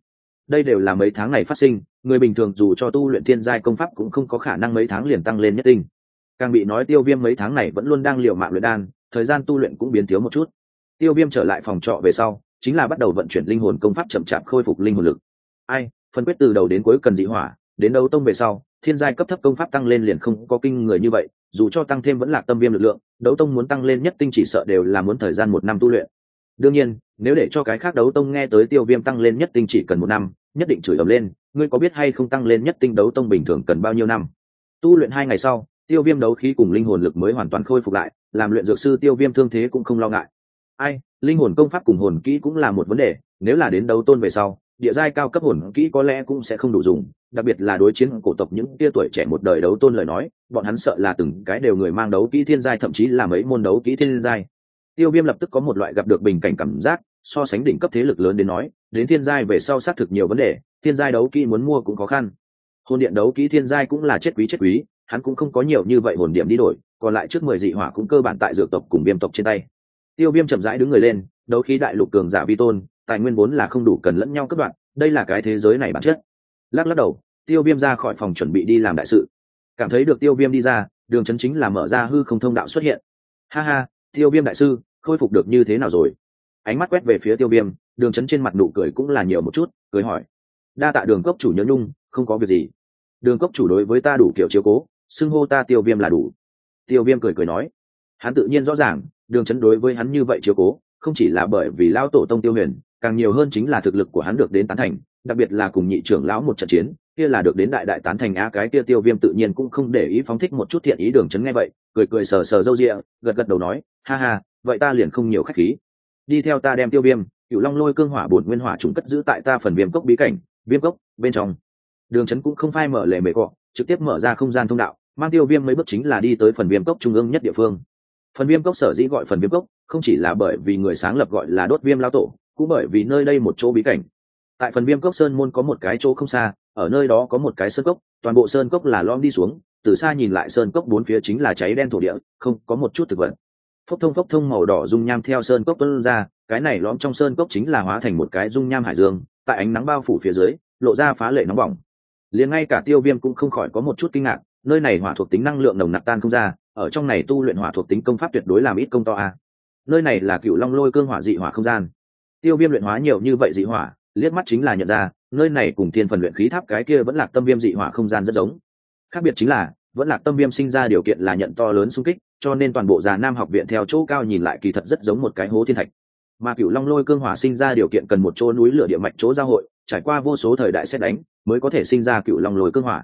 đây đều là mấy tháng này phát sinh, người bình thường dù cho tu luyện thiên giai công pháp cũng không có khả năng mấy tháng liền tăng lên nhất tinh. Càng bị nói Tiêu Viêm mấy tháng này vẫn luôn đang liều mạng luyện đan, thời gian tu luyện cũng biến thiếu một chút. Tiêu Viêm trở lại phòng trọ về sau, chính là bắt đầu vận chuyển linh hồn công pháp chậm chạp khôi phục linh hồn lực. Ai, phân quyết từ đầu đến cuối cần dị hỏa, đến đấu tông về sau, thiên giai cấp thấp công pháp tăng lên liền không có kinh người như vậy, dù cho tăng thêm vẫn là tâm viêm lực lượng, đấu tông muốn tăng lên nhất tinh chỉ sợ đều là muốn thời gian 1 năm tu luyện. Đương nhiên, nếu để cho cái khác đấu tông nghe tới Tiêu Viêm tăng lên nhất tinh chỉ cần 1 năm, nhất định chửi ầm lên, ngươi có biết hay không tăng lên nhất tinh đấu tông bình thường cần bao nhiêu năm? Tu luyện 2 ngày sau, Tiêu Viêm đấu khí cùng linh hồn lực mới hoàn toàn khôi phục lại, làm luyện dược sư Tiêu Viêm thương thế cũng không lo ngại. Ai, linh hồn công pháp cùng hồn kỹ cũng là một vấn đề, nếu là đến đấu tôn về sau, địa giai cao cấp hồn kỹ có lẽ cũng sẽ không đủ dùng, đặc biệt là đối chiến cổ tộc những tia tuổi trẻ một đời đấu tôn lời nói, bọn hắn sợ là từng cái đều người mang đấu kỹ thiên giai, thậm chí là mấy môn đấu kỹ thiên giai. Tiêu Viêm lập tức có một loại gặp được bình cảnh cảm giác, so sánh đỉnh cấp thế lực lớn đến nói, đến thiên giai về sau xác thực nhiều vấn đề, thiên giai đấu kỹ muốn mua cũng khó khăn. Hồn điện đấu kỹ thiên giai cũng là chết quý, hắn cũng không có nhiều như vậy hồn điểm đi đổi, còn lại trước 10 dị hỏa cũng cơ bản tại dược tộc cùng viêm tộc trên tay. Tiêu Viêm chậm rãi đứng người lên, đấu khí đại lục cường giả vi tôn, tài nguyên vốn là không đủ cần lẫn nhau cắt đoạn, đây là cái thế giới này bản chất. Lắc đầu, Tiêu Viêm ra khỏi phòng chuẩn bị đi làm đại sự. Cảm thấy được Tiêu Viêm đi ra, Đường Chấn chính là mở ra hư không thông đạo xuất hiện. Ha ha, Tiêu Viêm đại sư, khôi phục được như thế nào rồi? Ánh mắt quét về phía Tiêu Viêm, Đường Chấn trên mặt nụ cười cũng là nhiều một chút, cười hỏi: đa tạ Đường cốc chủ nhớ nhung, không có việc gì. Đường cốc chủ đối với ta đủ kiểu chiếu cố, xưng hô ta Tiêu Viêm là đủ. Tiêu Viêm cười nói, hắn tự nhiên rõ ràng, Đường Chấn đối với hắn như vậy chiếu cố, không chỉ là bởi vì lão tổ tông Tiêu Huyền, càng nhiều hơn chính là thực lực của hắn được đến tán thành, đặc biệt là cùng nhị trưởng lão một trận chiến, kia là được đến đại tán thành á. Cái kia Tiêu Viêm tự nhiên cũng không để ý, phóng thích một chút thiện ý. Đường Chấn nghe vậy, cười sờ râu ria, gật đầu nói: ha ha, vậy ta liền không nhiều khách khí, đi theo ta đem Tiêu Viêm, Cửu Long Lôi Cương Hỏa bổn nguyên hỏa trùng cất giữ tại ta phần Viêm cốc bí cảnh, Viêm cốc bên trong. Đường Chấn cũng không phai mở lề mề cọ, trực tiếp mở ra không gian thông đạo, mang Tiêu Viêm mấy bước chính là đi tới phần Viêm cốc trung ương nhất địa phương. Phần Viêm cốc sở dĩ gọi phần Viêm cốc, không chỉ là bởi vì người sáng lập gọi là Đốt Viêm lão tổ, cũng bởi vì nơi đây một chỗ bí cảnh. Tại phần Viêm cốc sơn môn có một cái chỗ không xa, ở nơi đó có một cái sơn cốc, toàn bộ sơn cốc là lõm đi xuống, từ xa nhìn lại sơn cốc bốn phía chính là cháy đen thổ địa, không có một chút thực vật. Phốc thông màu đỏ dung nham theo sơn cốc tuôn ra, cái này lõm trong sơn cốc chính là hóa thành một cái dung nham hải dương, tại ánh nắng bao phủ phía dưới, lộ ra phá lệ nóng bỏng. Liền ngay cả Tiêu Viêm cũng không khỏi có một chút kinh ngạc, nơi này hỏa thuộc tính năng lượng nồng nặc tan không ra, ở trong này tu luyện hỏa thuộc tính công pháp tuyệt đối làm ít công to a. Nơi này là Cửu Long Lôi Cương Hỏa dị hỏa không gian. Tiêu Viêm luyện hóa nhiều như vậy dị hỏa, liếc mắt chính là nhận ra, nơi này cùng Thiên Phần luyện khí tháp cái kia vẫn Lạc Tâm Viêm dị hỏa không gian rất giống. Khác biệt chính là, vẫn Lạc Tâm Viêm sinh ra điều kiện là nhận to lớn xung kích, cho nên toàn bộ Già Nam học viện theo chỗ cao nhìn lại kỳ thật rất giống một cái hố thiên thạch. Mà Cửu Long Lôi Cương Hỏa sinh ra điều kiện cần một chỗ núi lửa địa mạch chỗ giao hội, trải qua vô số thời đại sét đánh, mới có thể sinh ra Cửu Long Lôi Cương Hỏa.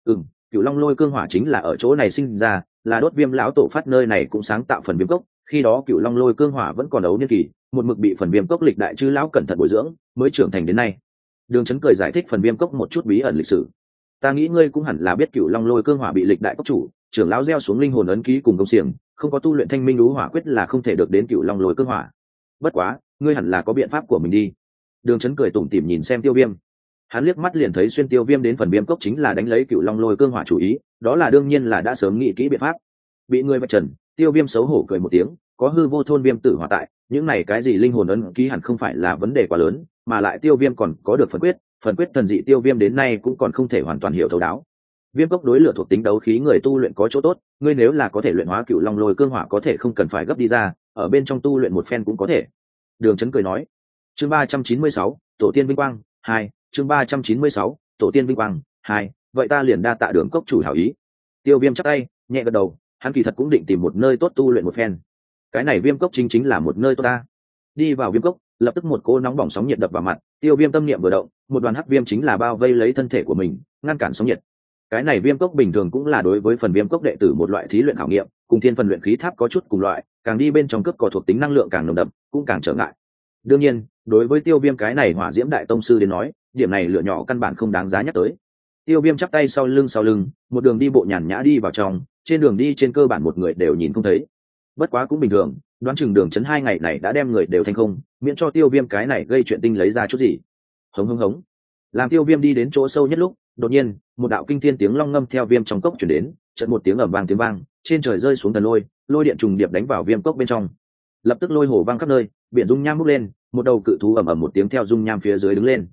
Cửu Long Lôi Cương Hỏa chính là ở chỗ này sinh ra, là Đốt Viêm lão tổ phát nơi này cũng sáng tạo phần Viêm cốc, khi đó Cửu Long Lôi Cương Hỏa vẫn còn ấu niên kỳ, một mực bị phần Viêm cốc lịch đại chư lão cẩn thận bồi dưỡng, mới trưởng thành đến nay. Đường Chấn cười giải thích phần Viêm cốc một chút bí ẩn lịch sử. Ta nghĩ ngươi cũng hẳn là biết Cửu Long Lôi Cương Hỏa bị lịch đại cốc chủ, trưởng lão gieo xuống linh hồn ấn ký cùng công xiềng, không có tu luyện Thanh Minh Đú Hỏa quyết là không thể được đến Cửu Long Lôi Cương Hỏa. Bất quá, ngươi hẳn là có biện pháp của mình đi. Đường Chấn cười tủm tỉm nhìn xem Tiêu Viêm. Hắn liếc mắt liền thấy xuyên Tiêu Viêm đến phần Viêm cốc chính là đánh lấy Cửu Long Lôi Cương Hỏa chủ ý, đó là đương nhiên là đã sớm nghĩ kỹ biện pháp. Bị người vạch trần, Tiêu Viêm xấu hổ cười một tiếng, có hư vô thôn viêm tử hỏa tại, những này cái gì linh hồn ấn ký hẳn không phải là vấn đề quá lớn, mà lại Tiêu Viêm còn có được phần quyết thần dị Tiêu Viêm đến nay cũng còn không thể hoàn toàn hiểu thấu đáo. Viêm cốc đối lửa thuộc tính đấu khí người tu luyện có chỗ tốt, ngươi nếu là có thể luyện hóa Cửu Long Lôi Cương Hỏa có thể không cần phải gấp đi ra, ở bên trong tu luyện một phen cũng có thể. Đường Chấn cười nói. Chương 396, Tổ tiên vinh quang 2, chương 396, Tổ tiên vinh quang 2, vậy ta liền đa tạ Đường cốc chủ hảo ý. Tiêu Viêm chắp tay, nhẹ gật đầu, hắn kỳ thật cũng định tìm một nơi tốt tu luyện một phen. Cái này Viêm cốc chính là một nơi tốt ta. Đi vào Viêm cốc, lập tức một cô nóng bỏng sóng nhiệt đập vào mặt, Tiêu Viêm tâm niệm vừa động, một đoàn hắc viêm chính là bao vây lấy thân thể của mình, ngăn cản sóng nhiệt. Cái này Viêm cốc bình thường cũng là đối với phần Viêm cốc đệ tử một loại thí luyện khảo nghiệm, cùng Thiên Phần luyện khí tháp có chút cùng loại, càng đi bên trong cướp cò thuộc tính năng lượng càng nồng đậm, cũng càng trở ngại. Đương nhiên, đối với Tiêu Viêm cái này Hỏa Diễm đại tông sư đến nói, điểm này lửa nhỏ căn bản không đáng giá nhắc tới. Tiêu Viêm chắp tay sau lưng, một đường đi bộ nhàn nhã đi vào trong, trên đường đi trên cơ bản một người đều nhìn không thấy. Bất quá cũng bình thường, đoán chừng Đường Chấn 2 ngày này đã đem người đều thành không, miễn cho Tiêu Viêm cái này gây chuyện tinh lấy ra chút gì. Hống. Làm Tiêu Viêm đi đến chỗ sâu nhất lúc, đột nhiên, một đạo kinh thiên tiếng long ngâm theo Viêm trong cốc truyền đến, chợt một tiếng ầm vang tiếng vang, trên trời rơi xuống thần lôi điện trùng điệp đánh vào Viêm cốc bên trong. Lập tức lôi hổ vang khắp nơi, biển dung nham bốc lên, một đầu cự thú ầm ầm một tiếng theo dung nham phía dưới đứng lên.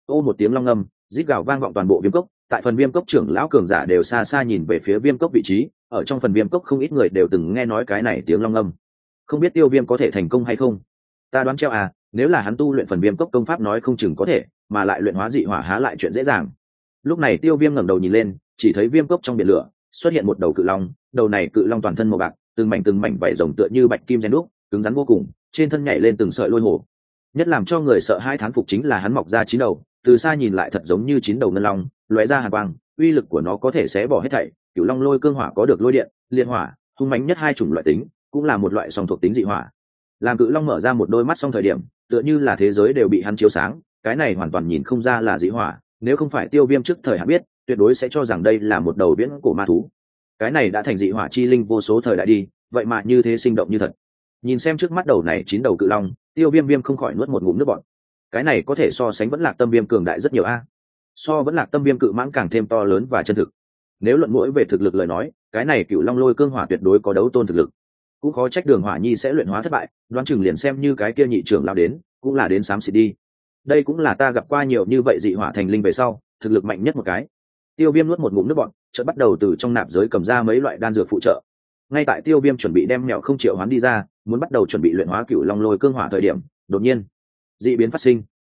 ô một tiếng long ngâm rít gào vang vọng toàn bộ viêm cốc. Tại phần viêm cốc trưởng lão cường giả đều xa xa nhìn về phía viêm cốc vị trí, ở trong phần viêm cốc không ít người đều từng nghe nói cái này tiếng long ngâm. Không biết Tiêu Viêm có thể thành công hay không? Ta đoán treo à, nếu là hắn tu luyện phần viêm cốc công pháp nói không chừng có thể, mà lại luyện hóa dị hỏa há lại chuyện dễ dàng. Lúc này Tiêu Viêm ngẩng đầu nhìn lên, chỉ thấy viêm cốc trong biển lửa xuất hiện một đầu cự long, đầu này cự long toàn thân màu bạc, từng mảnh vảy rồng tựa như bạch kim rèn đúc, cứng rắn vô cùng, trên thân nhảy lên từng sợi lôi hồ. Nhất làm cho người sợ hai thán phục chính là hắn mọc ra 9 đầu, từ xa nhìn lại thật giống như 9 đầu ngân long, lóe ra hàn quang, uy lực của nó có thể xé bỏ hết thảy. Cửu long lôi cương hỏa có được lôi điện, liên hỏa, hung mãnh nhất hai chủng loại tính, cũng là một loại song thuộc tính dị hỏa. Làm cự long mở ra một đôi mắt xong thời điểm, tựa như là thế giới đều bị hắn chiếu sáng, cái này hoàn toàn nhìn không ra là dị hỏa, nếu không phải Tiêu Viêm trước thời hạn biết, tuyệt đối sẽ cho rằng đây là một đầu viễn cổ ma thú. Cái này đã thành dị hỏa chi linh vô số thời đại đi, vậy mà như thế sinh động như thật. Nhìn xem trước mắt đầu này 9 đầu cự long, Tiêu Viêm không khỏi nuốt một ngụm nước bọt. Cái này có thể so sánh Vẫn Lạc Tâm Viêm cường đại rất nhiều a. So Vẫn Lạc Tâm Viêm cự mãng càng thêm to lớn và chân thực. Nếu luận mũi về thực lực lời nói, cái này Cửu Long Lôi Cương Hỏa tuyệt đối có đấu tôn thực lực. Cũng khó trách Đường Hỏa Nhi sẽ luyện hóa thất bại, đoán chừng liền xem như cái kia nhị trưởng lão đến, cũng là đến xám xịt đi. Đây cũng là ta gặp qua nhiều như vậy dị hỏa thành linh về sau, thực lực mạnh nhất một cái. Tiêu Viêm nuốt một ngụm nước bọt, chợt bắt đầu từ trong nạp giới cầm ra mấy loại đan dược phụ trợ. Ngay tại Tiêu Viêm chuẩn bị đem mèo không triệu hoán đi ra, muốn bắt đầu chuẩn bị luyện hóa Cửu Long Lôi Cương Hỏa thời điểm, đột nhiên, dị biến phát sinh.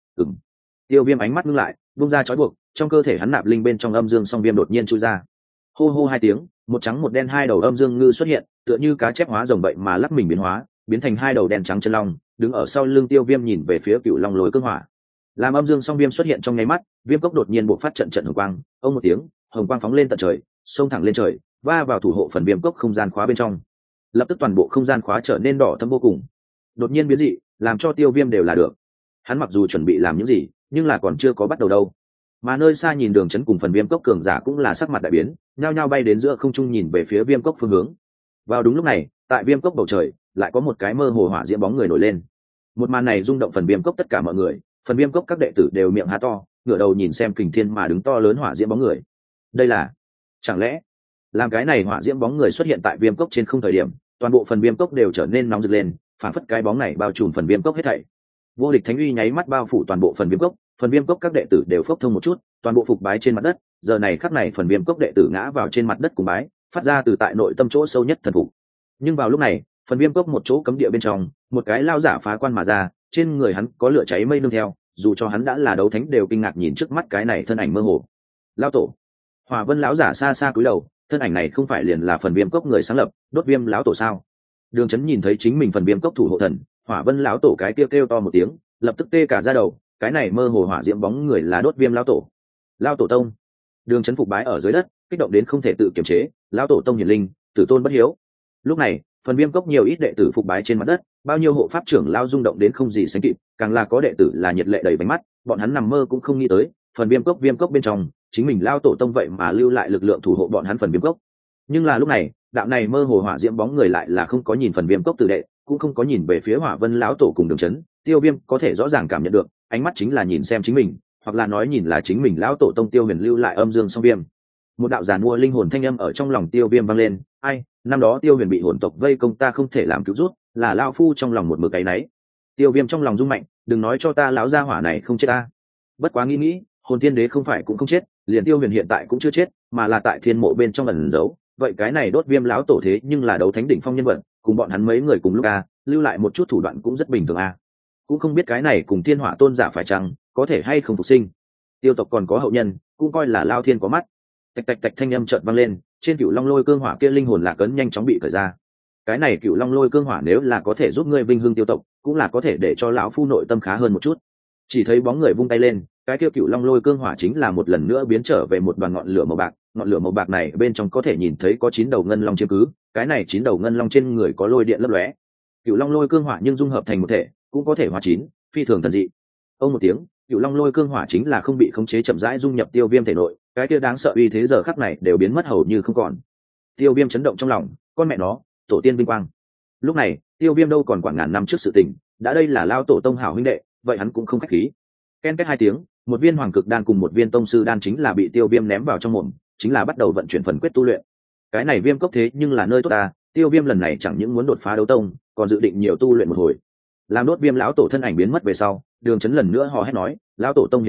Tiêu Viêm ánh mắt ngưng lại, buông ra trói buộc, trong cơ thể hắn nạp linh bên trong âm dương song viêm đột nhiên chui ra. Hô hô hai tiếng, một trắng một đen hai đầu âm dương ngư xuất hiện, tựa như cá chép hóa rồng vậy mà lắc mình biến hóa, biến thành hai đầu đen trắng chân long, đứng ở sau lưng Tiêu Viêm nhìn về phía Cửu Long Lôi Cương Hỏa. Làm âm dương song viêm xuất hiện trong nháy mắt, viêm cốc đột nhiên bộc phát trận hồng quang, ông một tiếng, hồng quang phóng lên tận trời, xông thẳng lên trời, va vào thủ hộ phần viêm cốc không gian khóa bên trong. Lập tức toàn bộ không gian khóa trở nên đỏ thẫm vô cùng. Đột nhiên biến dị, làm cho Tiêu Viêm đều là được. Hắn mặc dù chuẩn bị làm những gì, nhưng là còn chưa có bắt đầu đâu. Mà nơi xa nhìn Đường Chấn cùng phần viêm cốc cường giả cũng là sắc mặt đại biến, nhao nhao bay đến giữa không trung nhìn về phía viêm cốc phương hướng. Vào đúng lúc này, tại viêm cốc bầu trời, lại có một cái mơ hồ hỏa diễm bóng người nổi lên. Một màn này rung động phần viêm cốc tất cả mọi người, phần viêm cốc các đệ tử đều miệng há to, ngửa đầu nhìn xem kình thiên mà đứng to lớn hỏa diễm bóng người. Đây là, chẳng lẽ, làm cái này hỏa diễm bóng người xuất hiện tại viêm cốc trên không thời điểm, toàn bộ phần viêm cốc đều trở nên nóng rực lên, phản phất cái bóng này bao trùm phần viêm cốc hết thảy. Vô địch thánh uy nháy mắt bao phủ toàn bộ phần viêm cốc các đệ tử đều phốc thông một chút, toàn bộ phục bái trên mặt đất. Giờ này khắc này phần viêm cốc đệ tử ngã vào trên mặt đất cùng bái, phát ra từ tại nội tâm chỗ sâu nhất thần phục. Nhưng vào lúc này, phần viêm cốc một chỗ cấm địa bên trong, một cái lao giả phá quan mà ra, trên người hắn có lửa cháy mây nương theo, dù cho hắn đã là đấu thánh đều kinh ngạc nhìn trước mắt cái này thân ảnh mơ hồ. Lao tổ. Hỏa Vân lão giả xa xa cúi đầu, thân ảnh này không phải liền là phần viêm cốc người sáng lập, Đốt Viêm lão tổ sao? Đường Chấn nhìn thấy chính mình phần viêm cốc thủ hộ thần, Hỏa Vân lão tổ cái kêu to một tiếng, lập tức tê cả da đầu, cái này mơ hồ hỏa diễm bóng người là Đốt Viêm lão tổ. Lão tổ tông. Đường Chấn phục bái ở dưới đất, kích động đến không thể tự kiềm chế, lão tổ tông hiển linh, tử tôn bất hiếu. Lúc này, phần viêm cốc nhiều ít đệ tử phục bái trên mặt đất, bao nhiêu hộ pháp trưởng lao rung động đến không gì sánh kịp, càng là có đệ tử là nhiệt lệ đầy bánh mắt, bọn hắn nằm mơ cũng không nghĩ tới, phần viêm cốc bên trong, chính mình lao tổ tông vậy mà lưu lại lực lượng thủ hộ bọn hắn phần viêm cốc. Nhưng là lúc này, đạo này mơ hồ hỏa diễm bóng người lại là không có nhìn phần viêm cốc tử đệ, cũng không có nhìn về phía Hỏa Vân lão tổ cùng Đường Chấn. Tiêu Viêm có thể rõ ràng cảm nhận được, ánh mắt chính là nhìn xem chính mình, hoặc là nói nhìn là chính mình lão tổ tông Tiêu Huyền lưu lại âm dương song viêm. Một đạo giàn mua linh hồn thanh âm ở trong lòng Tiêu Viêm vang lên, ai, năm đó Tiêu Huyền bị hồn tộc vây công ta không thể làm cứu rút, là lão phu trong lòng một mực cái nấy. Tiêu Viêm trong lòng rung mạnh, đừng nói cho ta lão gia hỏa này không chết ta. Bất quá nghĩ, hồn thiên đế không phải cũng không chết, liền Tiêu Huyền hiện tại cũng chưa chết, mà là tại thiên mộ bên trong ẩn giấu. Vậy cái này Đốt Viêm lão tổ thế nhưng là đấu thánh đỉnh phong nhân vật, cùng bọn hắn mấy người cùng lúc lưu lại một chút thủ đoạn cũng rất bình thường cũng không biết cái này cùng thiên hỏa tôn giả phải chăng có thể hay không phục sinh. Tiêu tộc còn có hậu nhân, cũng coi là lao thiên có mắt. Tạch tạch tạch thanh âm chợt vang lên, trên Cửu Long Lôi Cương Hỏa kia linh hồn lạc ấn nhanh chóng bị cởi ra. Cái này Cửu Long Lôi Cương Hỏa nếu là có thể giúp ngươi vinh hưng tiêu tộc, cũng là có thể để cho lão phu nội tâm khá hơn một chút. Chỉ thấy bóng người vung tay lên, cái kia Cửu Long Lôi Cương Hỏa chính là một lần nữa biến trở về một đoàn ngọn lửa màu bạc. Ngọn lửa màu bạc này bên trong có thể nhìn thấy có 9 đầu ngân long chiếm cứ, cái này 9 đầu ngân long trên người có lôi điện lấp lóe. Cửu Long Lôi Cương Hỏa nhưng dung hợp thành một thể, cũng có thể hóa chín, phi thường thần dị. Ông một tiếng, Cửu Long Lôi Cương Hỏa chính là không bị khống chế chậm rãi dung nhập Tiêu Viêm thể nội, cái kia đáng sợ uy thế giờ khắc này đều biến mất hầu như không còn. Tiêu Viêm chấn động trong lòng, con mẹ nó, tổ tiên vinh quang. Lúc này, Tiêu Viêm đâu còn quản ngàn năm trước sự tình, đã đây là lao tổ tông hảo huynh đệ, vậy hắn cũng không khách khí. Ken két hai tiếng, một viên hoàng cực đan cùng một viên tông sư đan chính là bị Tiêu Viêm ném vào trong mồm, chính là bắt đầu vận chuyển phần quyết tu luyện. Cái này Viêm cốc thế nhưng là nơi tốt ta, Tiêu Viêm lần này chẳng những muốn đột phá đấu tông, còn dự định nhiều tu luyện một hồi. Làm Đốt Viêm lão tổ thân ảnh biến mất về sau, Đường Chấn lần nữa hò hét nói, lão tổ tông hiển linh,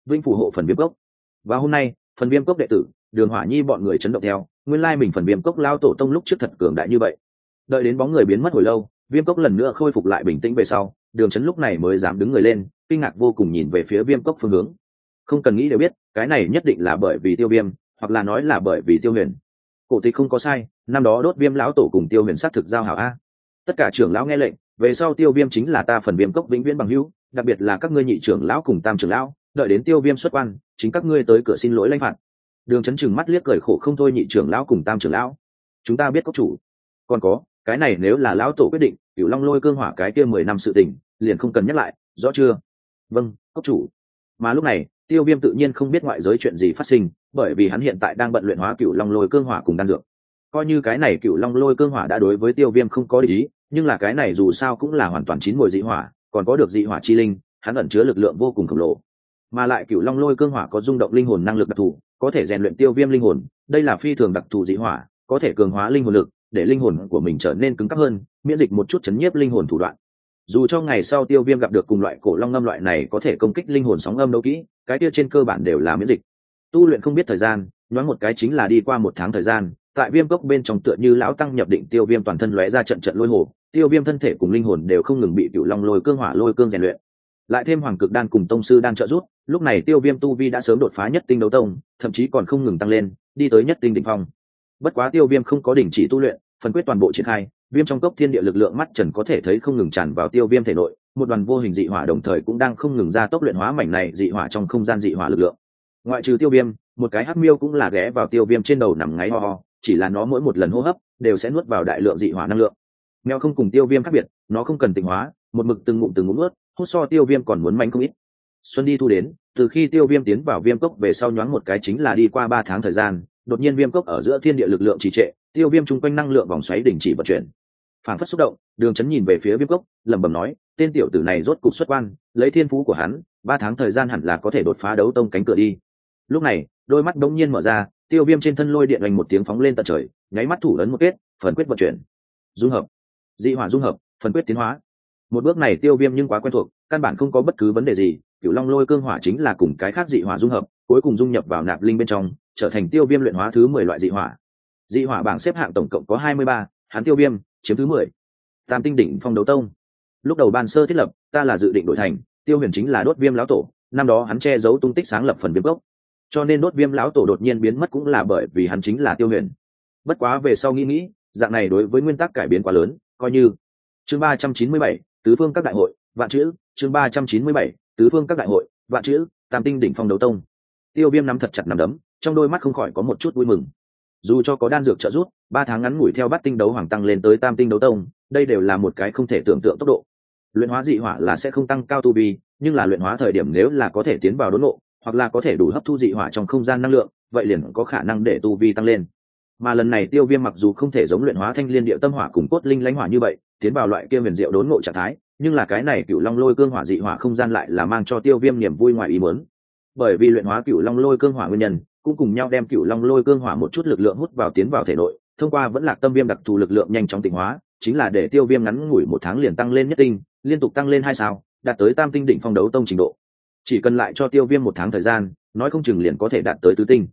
vinh phù hộ phần viêm cốc. Và hôm nay phần viêm cốc đệ tử Đường Hỏa Nhi bọn người chấn động theo, nguyên lai mình phần viêm cốc lao tổ tông lúc trước thật cường đại như vậy. Đợi đến bóng người biến mất hồi lâu, viêm cốc lần nữa khôi phục lại bình tĩnh về sau, Đường Chấn lúc này mới dám đứng người lên, kinh ngạc vô cùng nhìn về phía viêm cốc phương hướng. Không cần nghĩ đều biết, cái này nhất định là bởi vì Tiêu Viêm, hoặc là nói là bởi vì Tiêu Huyền. Cổ tịch không có sai, năm đó Đốt Viêm lão tổ cùng Tiêu Huyền sát thực giao hảo a. Tất cả trưởng lão nghe lệnh, về sau Tiêu Viêm chính là ta phần viêm cốc vĩnh viễn bằng hữu, đặc biệt là các ngươi nhị trưởng lão cùng tam trưởng lão, đợi đến Tiêu Viêm xuất quan, chính các ngươi tới cửa xin lỗi lãnh phạt. Đường Chấn trừng mắt liếc cười khổ không thôi nhị trưởng lão cùng tam trưởng lão. Chúng ta biết cốc chủ. Còn có, cái này nếu là lão tổ quyết định, Cửu Long Lôi Cương Hỏa cái kia 10 năm sự tình, liền không cần nhắc lại, rõ chưa? Vâng, cốc chủ. Mà lúc này, Tiêu Viêm tự nhiên không biết ngoại giới chuyện gì phát sinh, bởi vì hắn hiện tại đang bận luyện hóa Cửu Long Lôi Cương Hỏa cùng đan dược. Coi như cái này Cửu Long Lôi Cương Hỏa đã đối với Tiêu Viêm không có ý, nhưng là cái này dù sao cũng là hoàn toàn chín mùi dị hỏa, còn có được dị hỏa chi linh, hắn ẩn chứa lực lượng vô cùng khổng lồ. Mà lại Cửu Long Lôi Cương Hỏa có rung động linh hồn năng lực đặc thù, có thể rèn luyện Tiêu Viêm linh hồn, đây là phi thường đặc thù dị hỏa, có thể cường hóa linh hồn lực, để linh hồn của mình trở nên cứng cáp hơn, miễn dịch một chút chấn nhiếp linh hồn thủ đoạn. Dù cho ngày sau Tiêu Viêm gặp được cùng loại cổ long ngâm loại này có thể công kích linh hồn sóng âm đấu kỹ, cái kia trên cơ bản đều là miễn dịch. Tu luyện không biết thời gian, nhoáng một cái chính là đi qua 1 tháng thời gian, tại viêm cốc bên trong tựa như lão tăng nhập định, Tiêu Viêm toàn thân lóe ra trận trận lôi hồ, Tiêu Viêm thân thể cùng linh hồn đều không ngừng bị Cửu Long Lôi Cương Hỏa lôi cương rèn luyện. Lại thêm Hoàng Cực Đan cùng tông sư đan trợ giúp, lúc này Tiêu Viêm tu vi đã sớm đột phá nhất tinh đấu tông, thậm chí còn không ngừng tăng lên, đi tới nhất tinh đỉnh phong. Bất quá Tiêu Viêm không có đình chỉ tu luyện, phần quyết toàn bộ triển khai, viêm trong cốc thiên địa lực lượng mắt trần có thể thấy không ngừng tràn vào Tiêu Viêm thể nội, một đoàn vô hình dị hỏa đồng thời cũng đang không ngừng gia tốc luyện hóa mảnh này dị hỏa trong không gian dị hỏa lực lượng. Ngoại trừ Tiêu Viêm, một cái hắc miêu cũng là ghé vào Tiêu Viêm trên đầu nằm ngáy ho ho, chỉ là nó mỗi một lần hô hấp đều sẽ nuốt vào đại lượng dị hỏa năng lượng. Mèo không cùng Tiêu Viêm khác biệt, nó không cần tịnh hóa, một mực từng ngụm nuốt, hút so Tiêu Viêm còn muốn mạnh không ít. Xuân đi thu đến, từ khi Tiêu Viêm tiến vào viêm cốc về sau nhoáng một cái chính là đi qua 3 tháng thời gian, đột nhiên viêm cốc ở giữa thiên địa lực lượng trì trệ, Tiêu Viêm chung quanh năng lượng vòng xoáy đình chỉ vận chuyển. Phản phất xúc động, Đường Chấn nhìn về phía viêm cốc, lẩm bẩm nói, tên tiểu tử này rốt cục xuất quan, lấy thiên phú của hắn, 3 tháng thời gian hẳn là có thể đột phá đấu tông cánh cửa đi. Lúc này, đôi mắt đống nhiên mở ra, Tiêu Viêm trên thân lôi điện oanh một tiếng phóng lên tận trời, nháy mắt thủ ấn một kết, phần quyết vận chuyển. Dung hợp, dị hỏa dung hợp, phần quyết tiến hóa. Một bước này Tiêu Viêm nhưng quá quen thuộc, căn bản không có bất cứ vấn đề gì, Cửu Long Lôi Cương Hỏa chính là cùng cái khác dị hỏa dung hợp, cuối cùng dung nhập vào nạp linh bên trong, trở thành Tiêu Viêm luyện hóa thứ 10 loại dị hỏa. Dị hỏa bảng xếp hạng tổng cộng có 23, hắn Tiêu Viêm chiếm thứ 10. Tam tinh đỉnh phong đấu tông. Lúc đầu ban sơ thiết lập, ta là dự định đổi thành Tiêu Huyền chính là Đốt Viêm lão tổ, năm đó hắn che giấu tung tích sáng lập phần viêm cốc, cho nên Đốt Viêm lão tổ đột nhiên biến mất cũng là bởi vì hắn chính là Tiêu Huyền. Bất quá về sau nghĩ, dạng này đối với nguyên tắc cải biến quá lớn, coi như. Chương 397, tứ phương các đại hội, vạn chữ, chương 397, tứ phương các đại hội, vạn chữ, tam tinh đỉnh phong đấu tông. Tiêu Viêm nắm thật chặt nắm đấm, trong đôi mắt không khỏi có một chút vui mừng. Dù cho có đan dược trợ giúp, 3 tháng ngắn ngủi theo bát tinh đấu hoàng tăng lên tới tam tinh đấu tông, đây đều là một cái không thể tưởng tượng tốc độ. Luyện hóa dị hỏa là sẽ không tăng cao tu vi, nhưng là luyện hóa thời điểm nếu là có thể tiến vào đốn ngộ, hoặc là có thể đủ hấp thu dị hỏa trong không gian năng lượng, vậy liền có khả năng để tu vi tăng lên. Mà lần này Tiêu Viêm mặc dù không thể giống luyện hóa thanh liên điệu tâm hỏa cùng cốt linh lãnh hỏa như vậy, tiến vào loại kia huyền diệu đốn ngộ trạng thái, nhưng là cái này Cửu Long Lôi Cương Hỏa dị hỏa không gian lại là mang cho Tiêu Viêm niềm vui ngoài ý muốn. Bởi vì luyện hóa Cửu Long Lôi Cương Hỏa nguyên nhân, cũng cùng nhau đem Cửu Long Lôi Cương Hỏa một chút lực lượng hút vào tiến vào thể nội, thông qua vẫn lạc tâm viêm đặc thù lực lượng nhanh chóng tịnh hóa, chính là để Tiêu Viêm ngắn ngủi 1 tháng liền tăng lên nhất tinh, liên tục tăng lên 2 sao, đạt tới tam tinh đỉnh phong đấu tông trình độ. Chỉ cần lại cho Tiêu Viêm 1 tháng thời gian, nói không chừng liền có thể đạt tới tứ tinh.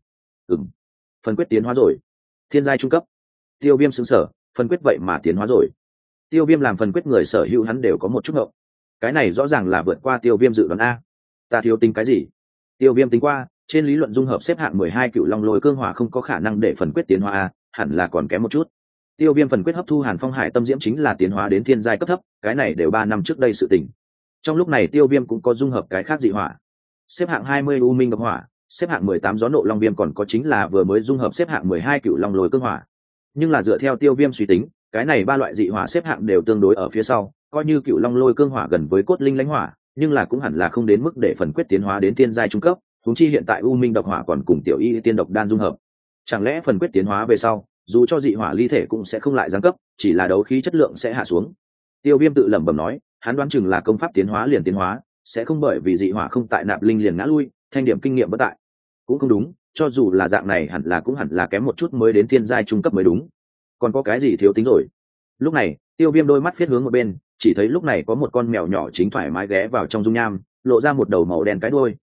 Phần quyết tiến hóa rồi. Thiên giai trung cấp. Tiêu Viêm sững sờ, phần quyết vậy mà tiến hóa rồi. Tiêu Viêm làm phần quyết người sở hữu hắn đều có một chút ngộng. Cái này rõ ràng là vượt qua Tiêu Viêm dự đoán a. Ta thiếu tính cái gì? Tiêu Viêm tính qua, trên lý luận dung hợp xếp hạng 12 Cửu Long Lôi Cương Hỏa không có khả năng để phần quyết tiến hóa a, hẳn là còn kém một chút. Tiêu Viêm phần quyết hấp thu Hàn Phong Hải Tâm Diễm chính là tiến hóa đến thiên giai cấp thấp, cái này đều 3 năm trước đây sự tình. Trong lúc này Tiêu Viêm cũng có dung hợp cái khác dị hỏa. Xếp hạng 20 U Minh Độc Hỏa, xếp hạng 18 Gió Nộ Long Viêm, còn có chính là vừa mới dung hợp xếp hạng 12 Cửu Long Lôi Cương Hỏa. Nhưng là dựa theo Tiêu Viêm suy tính, cái này 3 loại dị hỏa xếp hạng đều tương đối ở phía sau, coi như Cửu Long Lôi Cương Hỏa gần với cốt linh lãnh hỏa, nhưng là cũng hẳn là không đến mức để phần quyết tiến hóa đến thiên giai trung cấp, huống chi hiện tại U Minh Độc Hỏa còn cùng Tiểu Y Tiên Độc Đan dung hợp. Chẳng lẽ phần quyết tiến hóa về sau, dù cho dị hỏa ly thể cũng sẽ không lại giáng cấp, chỉ là đấu khí chất lượng sẽ hạ xuống. Tiêu Viêm tự lẩm bẩm nói, hắn đoán chừng là công pháp tiến hóa liền tiến hóa, sẽ không bởi vì dị hỏa không tại nạp linh liền ngã lui, thanh điểm kinh nghiệm bất tại. Cũng không đúng, cho dù là dạng này cũng hẳn là kém một chút mới đến thiên giai trung cấp mới đúng. Còn có cái gì thiếu tính rồi? Lúc này, Tiêu Viêm đôi mắt phiết hướng một bên, chỉ thấy lúc này có một con mèo nhỏ chính thoải mái ghé vào trong dung nham, lộ ra một đầu màu đen cái đuôi,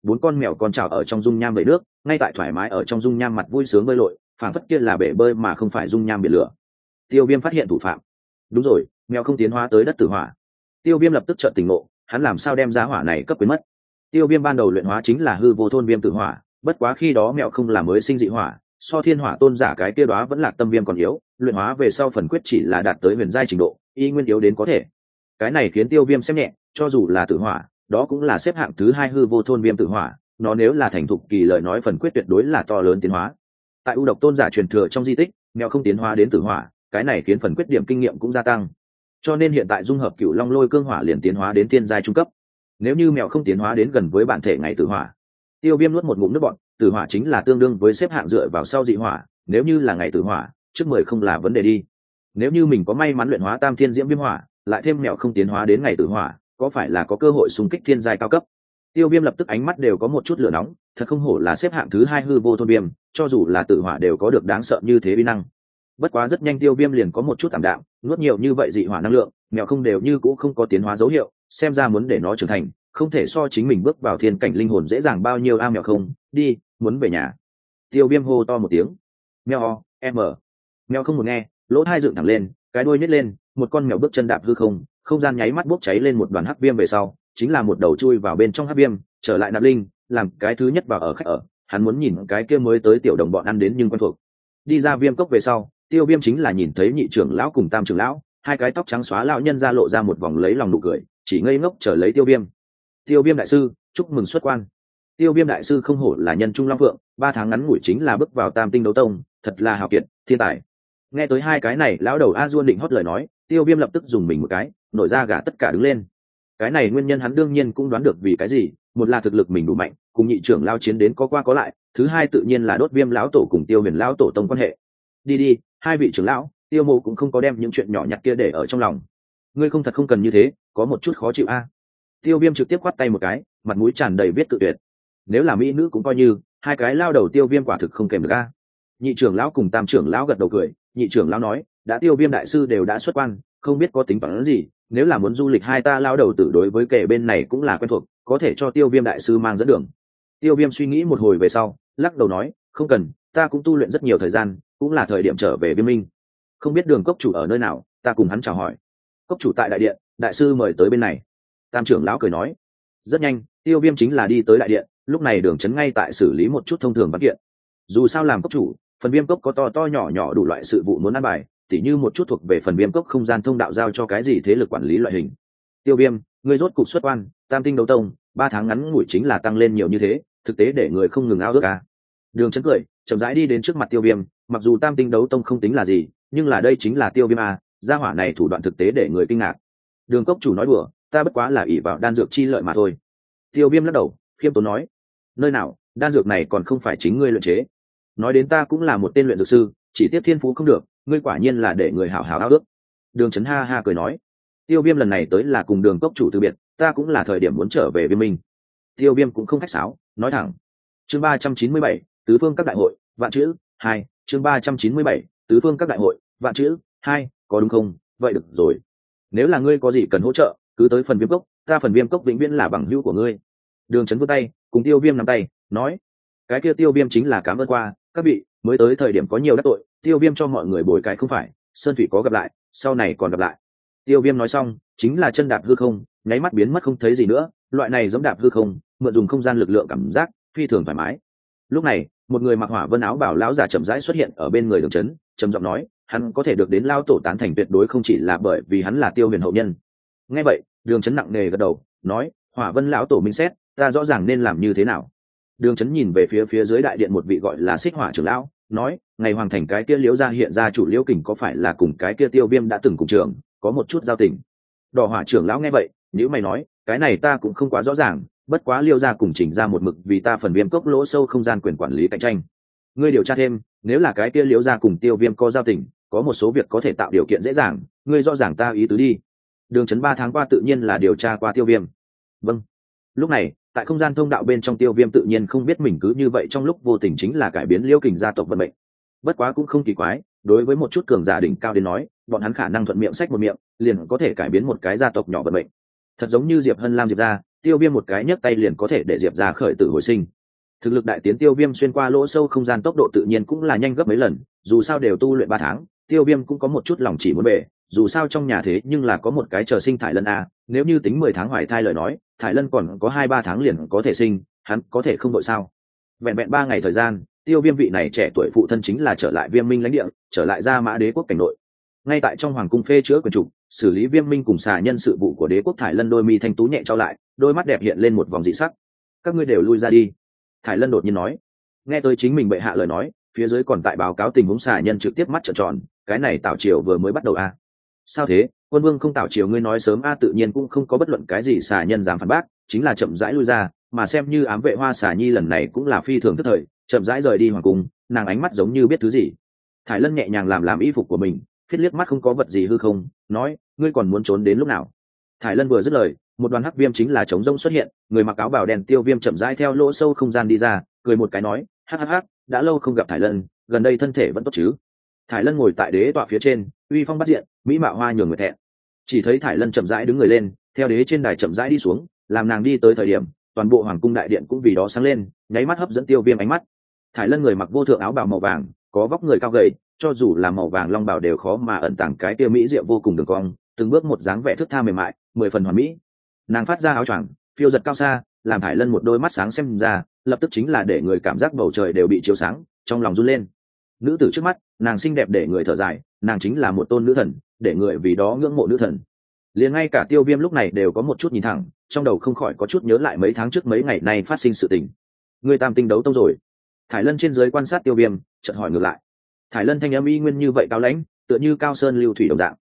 4 con mèo con trào ở trong dung nham bể nước, ngay tại thoải mái ở trong dung nham mặt vui sướng bơi lội, phản phất kia là bể bơi mà không phải dung nham biển lửa. Tiêu Viêm phát hiện thủ phạm. Đúng rồi, mèo không tiến hóa tới đất tử hỏa. Tiêu Viêm lập tức chợt tỉnh ngộ, hắn làm sao đem giá hỏa này cấp quyến mất. Tiêu Viêm ban đầu luyện hóa chính là hư vô thôn viêm tử hỏa, bất quá khi đó mèo không là mới sinh dị hỏa, so thiên hỏa tôn giả cái kia đó vẫn là tâm viêm còn yếu, luyện hóa về sau phần quyết chỉ là đạt tới huyền giai trình độ, y nguyên yếu đến có thể. Cái này khiến Tiêu Viêm xem nhẹ, cho dù là tử hỏa, đó cũng là xếp hạng thứ 2 hư vô thôn viêm tử hỏa, nó nếu là thành thục kỳ lời nói phần quyết tuyệt đối là to lớn tiến hóa. Tại U Độc tôn giả truyền thừa trong di tích, mèo không tiến hóa đến tử hỏa, cái này khiến phần quyết điểm kinh nghiệm cũng gia tăng. Cho nên hiện tại dung hợp Cửu Long Lôi Cương Hỏa liền tiến hóa đến thiên giai trung cấp. Nếu như mèo không tiến hóa đến gần với bản thể ngày tử hỏa, Tiêu Viêm nuốt một ngụm nước bọt, tử hỏa chính là tương đương với xếp hạng dựa vào sau dị hỏa, nếu như là ngày tử hỏa, trước 10 không là vấn đề đi. Nếu như mình có may mắn luyện hóa Tam Thiên Diễm Viêm Hỏa, lại thêm mèo không tiến hóa đến ngày tử hỏa, có phải là có cơ hội xung kích thiên giai cao cấp? Tiêu Viêm lập tức ánh mắt đều có một chút lửa nóng, thật không hổ là xếp hạng thứ 2 hư vô thôn viêm, cho dù là tử hỏa đều có được đáng sợ như thế uy năng. Bất quá rất nhanh Tiêu Viêm liền có một chút tạm đạm, nuốt nhiều như vậy dị hỏa năng lượng, mèo không đều như cũ không có tiến hóa dấu hiệu, xem ra muốn để nó trưởng thành, không thể so chính mình bước vào thiên cảnh linh hồn dễ dàng bao nhiêu. Mèo không, đi, muốn về nhà. Tiêu Viêm hô to một tiếng. Mèo mèo không muốn nghe, lỗ tai dựng thẳng lên, cái đuôi nhếch lên, một con mèo bước chân đạp hư không, không gian nháy mắt bốc cháy lên một đoàn hắc viêm về sau, chính là một đầu chui vào bên trong hắc viêm, trở lại nạp linh, làm cái thứ nhất vào ở khách ở, hắn muốn nhìn cái kia mới tới tiểu đồng bọn ăn đến nhưng quen thuộc. Đi ra viêm cốc về sau, Tiêu Viêm chính là nhìn thấy nhị trưởng lão cùng tam trưởng lão, hai cái tóc trắng xóa lão nhân ra lộ ra một vòng lấy lòng nụ cười, chỉ ngây ngốc chờ lấy Tiêu Viêm. Tiêu Viêm đại sư, chúc mừng xuất quan. Tiêu Viêm đại sư không hổ là nhân trung long phượng, 3 tháng ngắn ngủi chính là bước vào Tam Tinh đấu tông, thật là hào kiệt, thiên tài. Nghe tới hai cái này lão đầu A Duôn định hót lời nói, Tiêu Viêm lập tức dùng mình một cái, nổi ra gà tất cả đứng lên. Cái này nguyên nhân hắn đương nhiên cũng đoán được vì cái gì, một là thực lực mình đủ mạnh, cùng nhị trưởng lao chiến đến có qua có lại, thứ hai tự nhiên là Đốt Viêm lão tổ cùng Tiêu Huyền lão tổ tông quan hệ. Đi đi, hai vị trưởng lão, Tiêu Mộ cũng không có đem những chuyện nhỏ nhặt kia để ở trong lòng. Ngươi không thật không cần như thế, có một chút khó chịu a. Tiêu Viêm trực tiếp quát tay một cái, mặt mũi tràn đầy viết cự tuyệt. Nếu là mỹ nữ cũng coi như, hai cái lao đầu Tiêu Viêm quả thực không kèm được a. Nhị trưởng lão cùng tam trưởng lão gật đầu cười, nhị trưởng lão nói, đã Tiêu Viêm đại sư đều đã xuất quan, không biết có tính toán gì, nếu là muốn du lịch hai ta lao đầu tử đối với kẻ bên này cũng là quen thuộc, có thể cho Tiêu Viêm đại sư mang dẫn đường. Tiêu Viêm suy nghĩ một hồi về sau, lắc đầu nói, không cần, ta cũng tu luyện rất nhiều thời gian, cũng là thời điểm trở về Viêm Minh. Không biết Đường cốc chủ ở nơi nào, ta cùng hắn chào hỏi. Cốc chủ tại đại điện, đại sư mời tới bên này. Tam trưởng lão cười nói. Rất nhanh, Tiêu Viêm chính là đi tới đại điện, lúc này Đường Chấn ngay tại xử lý một chút thông thường văn kiện. Dù sao làm cốc chủ, phần Viêm cốc có to to nhỏ nhỏ đủ loại sự vụ muốn ăn bài, tỉ như một chút thuộc về phần Viêm cốc không gian thông đạo giao cho cái gì thế lực quản lý loại hình. Tiêu Viêm, ngươi rốt cục xuất quan, Tam Tinh đấu tông, 3 tháng ngắn ngủi chính là tăng lên nhiều như thế, thực tế để người không ngừng ao ước à. Đường Chấn cười, chậm rãi đi đến trước mặt Tiêu Viêm, mặc dù Tam Tinh đấu tông không tính là gì, nhưng là đây chính là Tiêu Viêm à, gia hỏa này thủ đoạn thực tế để người kinh ngạc. Đường cốc chủ nói đùa, ta bất quá là ỷ vào đan dược chi lợi mà thôi. Tiêu Viêm lắc đầu, khiêm tốn nói, nơi nào, đan dược này còn không phải chính ngươi luyện chế. Nói đến ta cũng là một tên luyện dược sư, chỉ tiếp thiên phú không được, ngươi quả nhiên là để người hảo hảo ao ước. Đường Chấn ha ha cười nói, Tiêu Viêm lần này tới là cùng Đường cốc chủ từ biệt, ta cũng là thời điểm muốn trở về Viêm Minh. Tiêu Viêm cũng không khách sáo, nói thẳng. Chương 397, tứ phương các đại hội, vạn chữ 2, chương 397, tứ phương các đại hội, vạn chữ 2, có đúng không? Vậy được rồi. Nếu là ngươi có gì cần hỗ trợ, cứ tới phần Viêm cốc, ta phần Viêm cốc vĩnh viễn là bằng hữu của ngươi. Đường Chấn vươn tay, cùng Tiêu Viêm nắm tay, nói, cái kia Tiêu Viêm chính là cảm ơn qua, các vị, mới tới thời điểm có nhiều đắc tội, Tiêu Viêm cho mọi người bồi cái không phải, sơn thủy có gặp lại, sau này còn gặp lại. Tiêu Viêm nói xong, chính là chân đạp hư không, nháy mắt biến mất không thấy gì nữa, loại này giống đạp hư không, mượn dùng không gian lực lượng cảm giác phi thường thoải mái. Lúc này, một người mặc hỏa vân áo bảo lão giả chậm rãi xuất hiện ở bên người Đường Chấn, trầm giọng nói, hắn có thể được đến lao tổ tán thành tuyệt đối không chỉ là bởi vì hắn là Tiêu Huyền hậu nhân. Nghe vậy, Đường Chấn nặng nề gật đầu, nói, hỏa vân lão tổ minh xét, ta rõ ràng nên làm như thế nào. Đường Chấn nhìn về phía dưới đại điện một vị gọi là Xích Hỏa trưởng lão, nói, ngày hoàng thành cái kia Liễu gia hiện ra chủ Liễu Kình có phải là cùng cái kia Tiêu Viêm đã từng cùng trường, có một chút giao tình. Đỏ Hỏa trưởng lão nghe vậy, nếu mày nói, cái này ta cũng không quá rõ ràng, bất quá Liễu gia cùng chỉnh ra một mực vì ta phần Viêm cốc lỗ sâu không gian quyền quản lý cạnh tranh. Ngươi điều tra thêm, nếu là cái kia Liễu gia cùng Tiêu Viêm có giao tình, có một số việc có thể tạo điều kiện dễ dàng, ngươi rõ ràng ta ý tứ đi. Đường Chấn 3 tháng qua tự nhiên là điều tra qua Tiêu Viêm. Vâng. Lúc này, tại không gian thông đạo bên trong Tiêu Viêm tự nhiên không biết mình cứ như vậy trong lúc vô tình chính là cải biến Liễu Kình gia tộc vận mệnh. Bất quá cũng không kỳ quái, đối với một chút cường giả đỉnh cao đến nói, bọn hắn khả năng thuận miệng sách một miệng, liền có thể cải biến một cái gia tộc nhỏ vận mệnh. Thật giống như Diệp Hân Lam Diệp gia, Tiêu Viêm một cái nhấc tay liền có thể để diệp ra khởi tử hồi sinh. Thực lực đại tiến Tiêu Viêm xuyên qua lỗ sâu không gian tốc độ tự nhiên cũng là nhanh gấp mấy lần, dù sao đều tu luyện 3 tháng, Tiêu Viêm cũng có một chút lòng chỉ muốn bể, dù sao trong nhà thế nhưng là có một cái chờ sinh Thải Lân a, nếu như tính 10 tháng hoài thai lời nói, Thải Lân còn có 2-3 tháng liền có thể sinh, hắn có thể không đội sao? Vẹn vẹn 3 ngày thời gian, Tiêu Viêm vị này trẻ tuổi phụ thân chính là trở lại Viêm Minh lãnh địa, trở lại Gia Mã Đế quốc cảnh nội. Ngay tại trong hoàng cung phê chữa quyền trục, xử lý Viêm Minh cùng xà nhân sự vụ của Đế quốc Thải Lân đôi mi thanh tú nhẹ trao lại, đôi mắt đẹp hiện lên một vòng dị sắc. Các ngươi đều lui ra đi. Thải Lân đột nhiên nói. Nghe tới chính mình bệ hạ lời nói, phía dưới còn tại báo cáo tình huống xà nhân trực tiếp mắt trợn tròn, cái này Tảo triều vừa mới bắt đầu a. Sao thế, quân vương không Tảo triều ngươi nói sớm a, tự nhiên cũng không có bất luận cái gì xà nhân dám phản bác, chính là chậm rãi lui ra, mà xem như ám vệ Hoa Xà Nhi lần này cũng là phi thường tức thời, chậm rãi rời đi hoàng cung, nàng ánh mắt giống như biết thứ gì. Thải Lân nhẹ nhàng làm y phục của mình, phiết liếc mắt không có vật gì hư không, nói, ngươi còn muốn trốn đến lúc nào? Thải Lân vừa dứt lời, một đoàn hắc viêm chính là trống rông xuất hiện, người mặc áo bào đen Tiêu Viêm chậm rãi theo lỗ sâu không gian đi ra, cười một cái nói, hắc hắc hắc, đã lâu không gặp Thải Lân, gần đây thân thể vẫn tốt chứ? Thải Lân ngồi tại đế tọa phía trên, uy phong bắt diện, mỹ mạo hoa nhường người thẹn. Chỉ thấy Thải Lân chậm rãi đứng người lên, theo đế trên đài chậm rãi đi xuống, làm nàng đi tới thời điểm, toàn bộ hoàng cung đại điện cũng vì đó sáng lên, nháy mắt hấp dẫn Tiêu Viêm ánh mắt. Thải Lân người mặc vô thượng áo bào màu vàng, có vóc người cao gầy, cho dù là màu vàng long bào đều khó mà ẩn tàng cái tia mỹ diệu vô cùng đường cong, từng bước một dáng vẻ thướt tha mềm mại, 10 phần hoàn mỹ. Nàng phát ra áo choàng, phiêu giật cao xa, làm Thải Lân một đôi mắt sáng xem ra, lập tức chính là để người cảm giác bầu trời đều bị chiếu sáng, trong lòng run lên. Nữ tử trước mắt, nàng xinh đẹp để người thở dài, nàng chính là một tôn nữ thần, để người vì đó ngưỡng mộ nữ thần. Liền ngay cả Tiêu Viêm lúc này đều có một chút nhìn thẳng, trong đầu không khỏi có chút nhớ lại mấy tháng trước mấy ngày nay phát sinh sự tình. Người tam tinh đấu tông rồi? Thải Lân trên dưới quan sát Tiêu Viêm, chợt hỏi ngược lại. Thải Lân thanh âm y nguyên như vậy cao lãnh, tựa như cao sơn lưu thủy đồng dạng.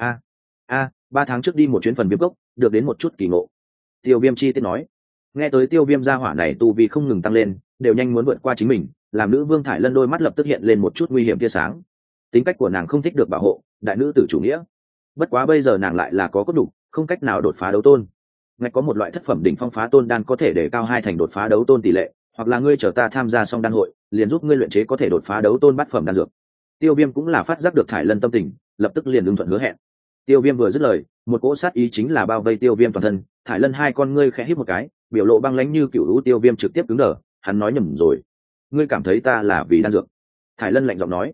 3 tháng trước đi một chuyến phần viêm cốc, được đến một chút kỳ ngộ. Tiêu Viêm chi tiết nói. Nghe tới Tiêu Viêm gia hỏa này tu vi không ngừng tăng lên, đều nhanh muốn vượt qua chính mình, làm nữ vương Thải Lân đôi mắt lập tức hiện lên một chút nguy hiểm tia sáng. Tính cách của nàng không thích được bảo hộ, đại nữ tử chủ nghĩa. Bất quá bây giờ nàng lại là có cốt đủ, không cách nào đột phá đấu tôn. Ngạch có một loại thất phẩm đỉnh phong phá tôn đan có thể để cao 2 thành đột phá đấu tôn tỷ lệ, hoặc là ngươi chờ ta tham gia xong đan hội, liền giúp ngươi luyện chế có thể đột phá đấu tôn bát phẩm đan dược. Tiêu Viêm cũng là phát giác được Thải Lân tâm tình, lập tức liền ưng thuận hứa hẹn. Tiêu Viêm vừa dứt lời, một cỗ sát ý chính là bao vây Tiêu Viêm toàn thân. Thải Lân hai con ngươi khẽ hít một cái, biểu lộ băng lãnh như cựu lũ. Tiêu Viêm trực tiếp cứng đờ, hắn nói nhầm rồi. Ngươi cảm thấy ta là vì đan dược? Thải Lân lạnh giọng nói.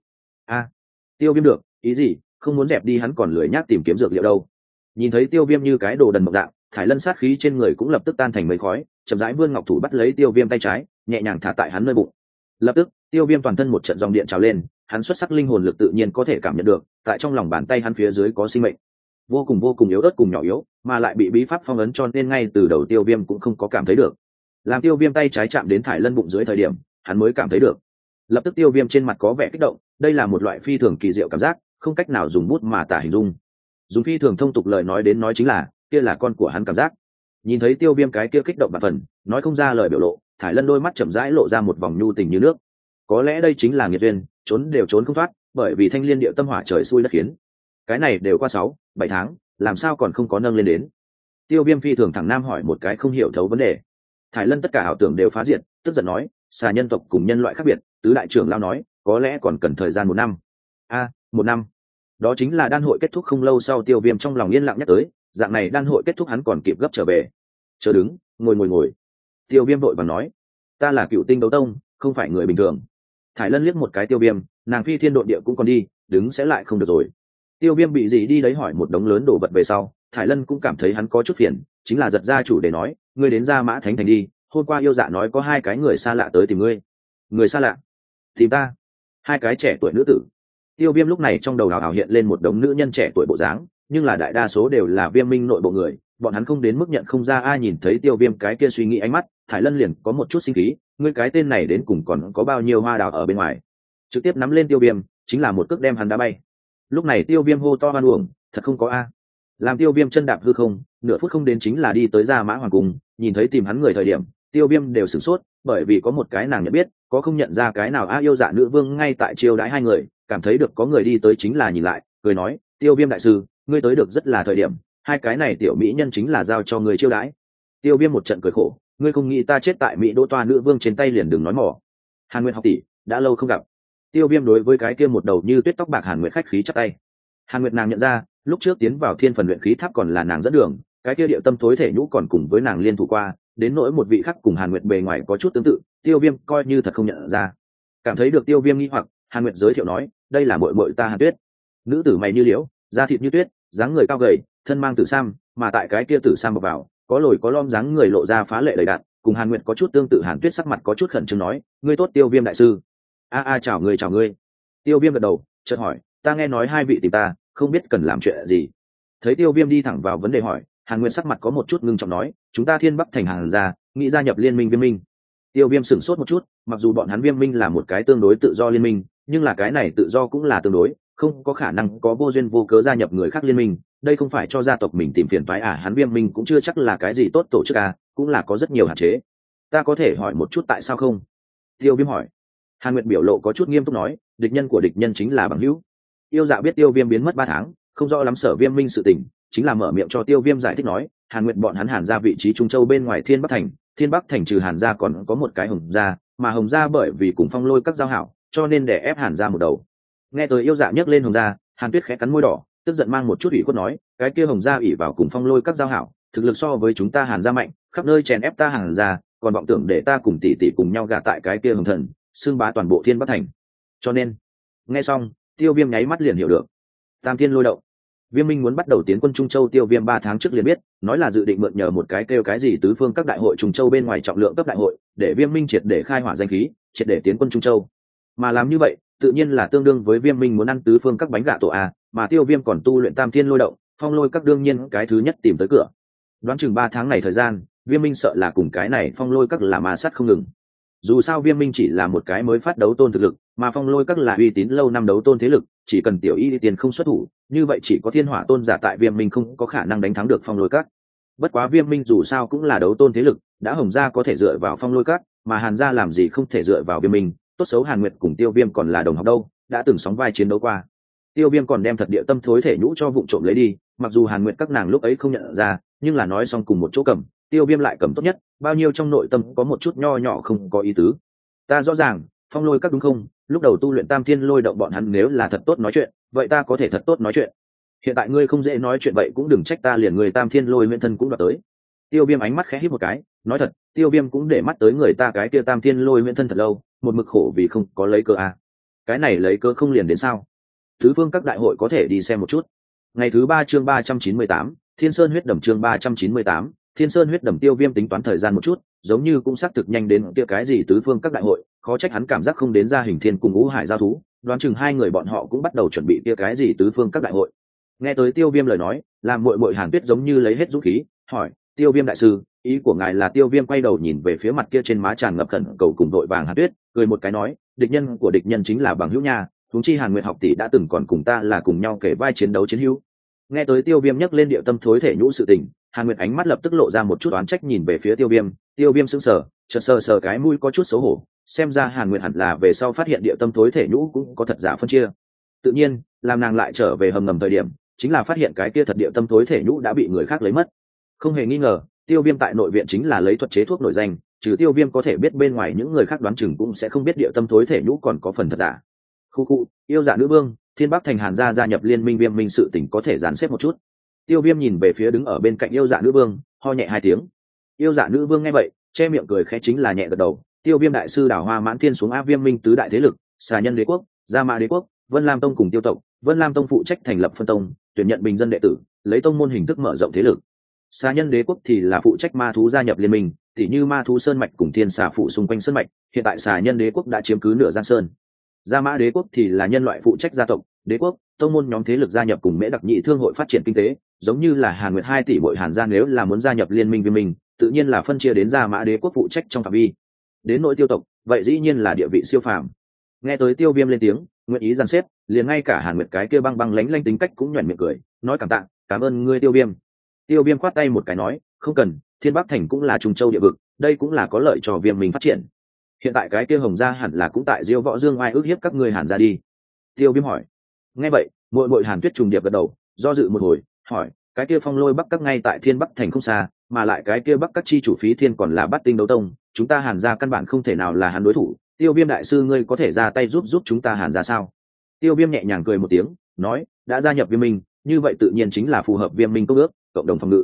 Tiêu Viêm được, ý gì? Không muốn dẹp đi hắn còn lười nhác tìm kiếm dược liệu đâu. Nhìn thấy Tiêu Viêm như cái đồ đần mộng dạng, Thải Lân sát khí trên người cũng lập tức tan thành mây khói, chậm rãi vươn ngọc thủ bắt lấy Tiêu Viêm tay trái, nhẹ nhàng thả tại hắn nơi bụng. Lập tức, Tiêu Viêm toàn thân một trận dòng điện trào lên, hắn xuất sắc linh hồn lực tự nhiên có thể cảm nhận được, tại trong lòng bàn tay hắn phía dưới có sinh mệnh, vô cùng yếu ớt cùng nhỏ yếu, mà lại bị bí pháp phong ấn cho nên ngay từ đầu Tiêu Viêm cũng không có cảm thấy được. Làm Tiêu Viêm tay trái chạm đến Thải Lân bụng dưới thời điểm, hắn mới cảm thấy được. Lập tức Tiêu Viêm trên mặt có vẻ kích động, đây là một loại phi thường kỳ diệu cảm giác, không cách nào dùng bút mà tả hình dung. Dùng phi thường thông tục lời nói đến nói chính là, kia là con của hắn cảm giác. Nhìn thấy Tiêu Viêm cái kia kích động bạt phần, nói không ra lời biểu lộ, Thải Lân đôi mắt chậm rãi lộ ra một vòng nhu tình như nước. Có lẽ đây chính là nghiệt duyên, trốn đều trốn không thoát, bởi vì Thanh Liên Điệu tâm hỏa trời xui đất khiến. Cái này đều qua 6-7 tháng, làm sao còn không có nâng lên đến? Tiêu Viêm phi thường thẳng nam hỏi một cái không hiểu thấu vấn đề. Thải Lân tất cả ảo tưởng đều phá diệt, tức giận nói, xà nhân tộc cùng nhân loại khác biệt, tứ đại trưởng lao nói, có lẽ còn cần thời gian 1 năm. 1 năm. Đó chính là đan hội kết thúc không lâu sau. Tiêu Viêm trong lòng yên lặng nhắc tới, dạng này đan hội kết thúc hắn còn kịp gấp trở về. Chờ đứng, ngồi. Tiêu Viêm vội vàng nói, ta là Cựu Tinh đấu tông, không phải người bình thường. Thải Lân liếc một cái Tiêu Viêm, nàng phi thiên độn địa cũng còn đi, đứng sẽ lại không được rồi. Tiêu Viêm bị gì đi đấy hỏi một đống lớn đồ vật về sau, Thải Lân cũng cảm thấy hắn có chút phiền, chính là giật ra chủ để nói, ngươi đến Gia Mã Thánh Thành đi, hôm qua yêu dạ nói có 2 cái người xa lạ tới tìm ngươi. Người xa lạ? Tìm ta? 2 cái trẻ tuổi nữ tử. Tiêu Viêm lúc này trong đầu hào hào hiện lên một đống nữ nhân trẻ tuổi bộ dáng, nhưng là đại đa số đều là Viêm Minh nội bộ người, bọn hắn không đến mức nhận không ra. Ai nhìn thấy Tiêu Viêm cái kia suy nghĩ ánh mắt, Thải Lân liền có một chút sinh khí, ngươi cái tên này đến cùng còn có bao nhiêu hoa đào ở bên ngoài. Trực tiếp nắm lên Tiêu Viêm, chính là một cước đem hắn đá bay. Lúc này Tiêu Viêm hô to hoan uổng, thật không có a. Làm Tiêu Viêm chân đạp hư không, nửa phút không đến chính là đi tới Gia Mã hoàng cung, nhìn thấy tìm hắn người thời điểm, Tiêu Viêm đều sửng sốt, bởi vì có một cái nàng nhận biết, có không nhận ra cái nào. Yêu dạ nữ vương ngay tại chiêu đãi 2 người, cảm thấy được có người đi tới chính là nhìn lại, cười nói, Tiêu Viêm đại sư, ngươi tới được rất là thời điểm, 2 cái này tiểu mỹ nhân chính là giao cho người chiêu đãi. Tiêu Viêm một trận cười khổ, ngươi không nghĩ ta chết tại Mỹ Đỗ toa nữ vương trên tay liền đừng nói mỏ. Hàn Nguyệt học tỷ, đã lâu không gặp. Tiêu Viêm đối với cái kia một đầu như tuyết tóc bạc Hàn Nguyệt khách khí chắp tay. Hàn Nguyệt nàng nhận ra, lúc trước tiến vào Thiên Phần luyện khí tháp còn là nàng dẫn đường, cái kia địa tâm thối thể nhũ còn cùng với nàng liên thủ qua, đến nỗi một vị khác cùng Hàn Nguyệt bề ngoài có chút tương tự, Tiêu Viêm coi như thật không nhận ra. Cảm thấy được Tiêu Viêm nghi hoặc, Hàn Nguyệt giới thiệu nói, đây là muội muội ta Hàn Tuyết. Nữ tử mày như liễu, da thịt như tuyết, dáng người cao gầy, thân mang tử sam, mà tại cái kia tử sam bọc vào, có lồi có lõm dáng người lộ ra phá lệ đầy đặn, cùng Hàn Nguyệt có chút tương tự. Hàn Tuyết sắc mặt có chút khẩn trương nói, ngươi tốt Tiêu Viêm đại sư. Chào ngươi chào ngươi. Tiêu Viêm gật đầu, chợt hỏi, ta nghe nói hai vị tìm ta, không biết cần làm chuyện gì. Thấy Tiêu Viêm đi thẳng vào vấn đề hỏi, Hàn Nguyệt sắc mặt có một chút ngưng trọng nói, chúng ta Thiên Bắc thành Hàn gia, nghĩ gia nhập liên minh Viêm Minh. Tiêu Viêm sửng sốt một chút, mặc dù bọn hắn Viêm Minh là một cái tương đối tự do liên minh, nhưng là cái này tự do cũng là tương đối, không có khả năng có vô duyên vô cớ gia nhập người khác liên minh, đây không phải cho gia tộc mình tìm phiền toái à? Hắn Viêm Minh cũng chưa chắc là cái gì tốt tổ chức à, cũng là có rất nhiều hạn chế. Ta có thể hỏi một chút tại sao không? Tiêu Viêm hỏi. Hàn Nguyệt biểu lộ có chút nghiêm túc nói, địch nhân của địch nhân chính là bằng hữu. Yêu Dạ biết Tiêu Viêm biến mất 3 tháng, không rõ lắm Sở Viêm Minh sự tình, chính là mở miệng cho Tiêu Viêm giải thích nói, Hàn Nguyệt bọn hắn Hàn gia vị trí Trung Châu bên ngoài Thiên Bắc thành trừ Hàn gia còn có một cái Hồng gia, mà Hồng gia bởi vì cùng Phong Lôi các giao hảo, cho nên để ép Hàn gia một đầu. Nghe tới Yêu Dạ nhắc lên Hồng gia, Hàn Tuyết khẽ cắn môi đỏ, tức giận mang một chút ủy khuất nói, cái kia Hồng gia ỷ vào cùng Phong Lôi các giao hảo, thực lực so với chúng ta Hàn gia mạnh, khắp nơi chèn ép ta Hàn gia, còn vọng tưởng để ta cùng tỷ tỷ cùng nhau gả tại cái kia Hồng thần, xưng bá toàn bộ Thiên Bắc thành. Cho nên, nghe xong, Tiêu Viêm nháy mắt liền hiểu được. Tam Thiên Lôi Động. Viêm Minh muốn bắt đầu tiến quân Trung Châu, Tiêu Viêm 3 tháng trước liền biết, nói là dự định mượn nhờ một cái kêu cái gì tứ phương các đại hội Trung Châu bên ngoài trọng lượng cấp đại hội, để Viêm Minh triệt để khai hỏa danh khí, triệt để tiến quân Trung Châu. Mà làm như vậy, tự nhiên là tương đương với Viêm Minh muốn ăn tứ phương các bánh gạ tổ a, mà Tiêu Viêm còn tu luyện Tam Thiên Lôi Động, Phong Lôi các đương nhiên cái thứ nhất tìm tới cửa. Đoán chừng 3 tháng này thời gian, Viêm Minh sợ là cùng cái này Phong Lôi các là ma sát không ngừng. Dù sao Viêm Minh chỉ là một cái mới phát đấu tôn thực lực, mà Phong Lôi các là uy tín lâu năm đấu tôn thế lực, chỉ cần tiểu y tiền không xuất thủ, như vậy chỉ có Thiên Hỏa tôn giả tại Viêm Minh không có khả năng đánh thắng được Phong Lôi các. Bất quá Viêm Minh dù sao cũng là đấu tôn thế lực, đã Hồng gia có thể dựa vào Phong Lôi các, mà Hàn gia làm gì không thể dựa vào Viêm Minh, tốt xấu Hàn Nguyệt cùng Tiêu Viêm còn là đồng học đâu, đã từng sóng vai chiến đấu qua. Tiêu Viêm còn đem thật địa tâm thối thể nhũ cho vụng trộm lấy đi, mặc dù Hàn Nguyệt các nàng lúc ấy không nhận ra, nhưng là nói xong cùng một chỗ cầm, Tiêu Viêm lại cầm tốt nhất, bao nhiêu trong nội tâm có một chút nho nhỏ không có ý tứ. Ta rõ ràng, Phong Lôi các đúng không? Lúc đầu tu luyện Tam Thiên Lôi Động bọn hắn nếu là thật tốt nói chuyện, vậy ta có thể thật tốt nói chuyện. Hiện tại ngươi không dễ nói chuyện vậy cũng đừng trách ta liền người Tam Thiên Lôi Nguyên thân cũng đoạt tới. Tiêu Viêm ánh mắt khẽ híp một cái, nói thật, Tiêu Viêm cũng để mắt tới người ta cái kia Tam Thiên Lôi Nguyên thân thật lâu, một mực khổ vì không có lấy cơ a. Cái này lấy cơ không liền đến sao? Tứ phương các đại hội có thể đi xem một chút. Ngày thứ 3 chương 398, Thiên Sơn huyết đầm chương 398, Thiên Sơn huyết đầm. Tiêu Viêm tính toán thời gian một chút, giống như cũng xác thực nhanh đến kia cái gì tứ phương các đại hội, khó trách hắn cảm giác không đến ra Hình Thiên cùng Ngũ Hải giao thú, đoán chừng hai người bọn họ cũng bắt đầu chuẩn bị kia cái gì tứ phương các đại hội. Nghe tới Tiêu Viêm lời nói, làm muội muội Hàn Tuyết giống như lấy hết dũng khí, hỏi, Tiêu Viêm đại sư, ý của ngài là? Tiêu Viêm quay đầu nhìn về phía mặt kia trên má tràn ngập khẩn cầu cùng đội vàng Hàn Tuyết, cười một cái nói, địch nhân của địch nhân chính là bằng hữu nha, huống chi Hàn Nguyệt học tỷ đã từng còn cùng ta là cùng nhau kể vai chiến đấu chiến hữu. Nghe tới Tiêu Viêm nhắc lên địa tâm thối thể nhũ sự tình, Hàn Nguyệt ánh mắt lập tức lộ ra một chút oán trách nhìn về phía Tiêu Viêm. Tiêu Viêm sững sờ, chợt sờ cái mũi có chút xấu hổ, xem ra Hàn Nguyệt hẳn là về sau phát hiện địa tâm thối thể nhũ cũng có thật giả phân chia. Tự nhiên, làm nàng lại trở về hầm ngầm thời điểm, chính là phát hiện cái kia thật địa tâm thối thể nhũ đã bị người khác lấy mất. Không hề nghi ngờ, Tiêu Viêm tại nội viện chính là lấy thuật chế thuốc nổi danh, trừ Tiêu Viêm có thể biết bên ngoài những người khác đoán chừng cũng sẽ không biết địa tâm thối thể nhũ còn có phần thật giả. Khu, Yêu Dạ nữ vương, Thiên Bắc thành Hàn gia gia nhập liên minh Viêm Minh sự tình có thể dàn xếp một chút. Tiêu Viêm nhìn về phía đứng ở bên cạnh Yêu Dạ nữ vương, ho nhẹ 2 tiếng. Yêu Dạ nữ vương nghe vậy, che miệng cười khẽ chính là nhẹ gật đầu. Tiêu Viêm đại sư đảo hoa mãn thiên xuống áp Viêm Minh tứ đại thế lực, Xà Nhân đế quốc, Gia Mã đế quốc, Vân Lam tông cùng Tiêu tộc. Vân Lam tông phụ trách thành lập phân tông, tuyển nhận bình dân đệ tử, lấy tông môn hình thức mở rộng thế lực. Xà Nhân đế quốc thì là phụ trách ma thú gia nhập liên minh, tỉ như ma thú sơn mạch cùng thiên xà phụ xung quanh sơn mạch, hiện tại Xà Nhân đế quốc đã chiếm cứ nửa Giang Sơn. Gia Mã đế quốc thì là nhân loại phụ trách gia tộc, đế quốc, tông môn nhóm thế lực gia nhập cùng Mễ Đặc Nhị thương hội phát triển kinh tế, giống như là Hàn Nguyệt 2 tỷ muội Hàn gia nếu là muốn gia nhập liên minh Viêm Minh, tự nhiên là phân chia đến Gia Mã đế quốc phụ trách trong phạm vi. Đến nội Tiêu tộc, vậy dĩ nhiên là địa vị siêu phàm. Nghe tới Tiêu Viêm lên tiếng, nguyện ý dàn xếp, liền ngay cả Hàn Nguyệt cái kia băng băng lánh lánh tính cách cũng nhuyễn miệng cười, nói cảm tạ, cảm ơn ngươi Tiêu Viêm. Tiêu Viêm khoát tay một cái nói, không cần, Thiên Bắc thành cũng là Trung Châu địa vực, đây cũng là có lợi cho Viêm Minh phát triển. Hiện tại cái kia Hồng gia hẳn là cũng tại Diêu Võ Dương ai ước hiếp các ngươi Hàn gia đi. Tiêu Viêm hỏi. Nghe vậy, muội muội Hàn Tuyết trùng điệp gật đầu, do dự một hồi, hỏi, cái kia Phong Lôi Bắc các ngay tại Thiên Bắc thành không xa, mà lại cái kia Bắc các chi chủ Phí Thiên còn là Bát Tinh đấu tông, chúng ta Hàn gia căn bản không thể nào là hắn đối thủ. Tiêu Viêm đại sư ngươi có thể ra tay giúp chúng ta Hàn gia sao? Tiêu Viêm nhẹ nhàng cười một tiếng, nói, đã gia nhập Viêm Minh, như vậy tự nhiên chính là phù hợp Viêm Minh công ước, cộng đồng phòng ngự.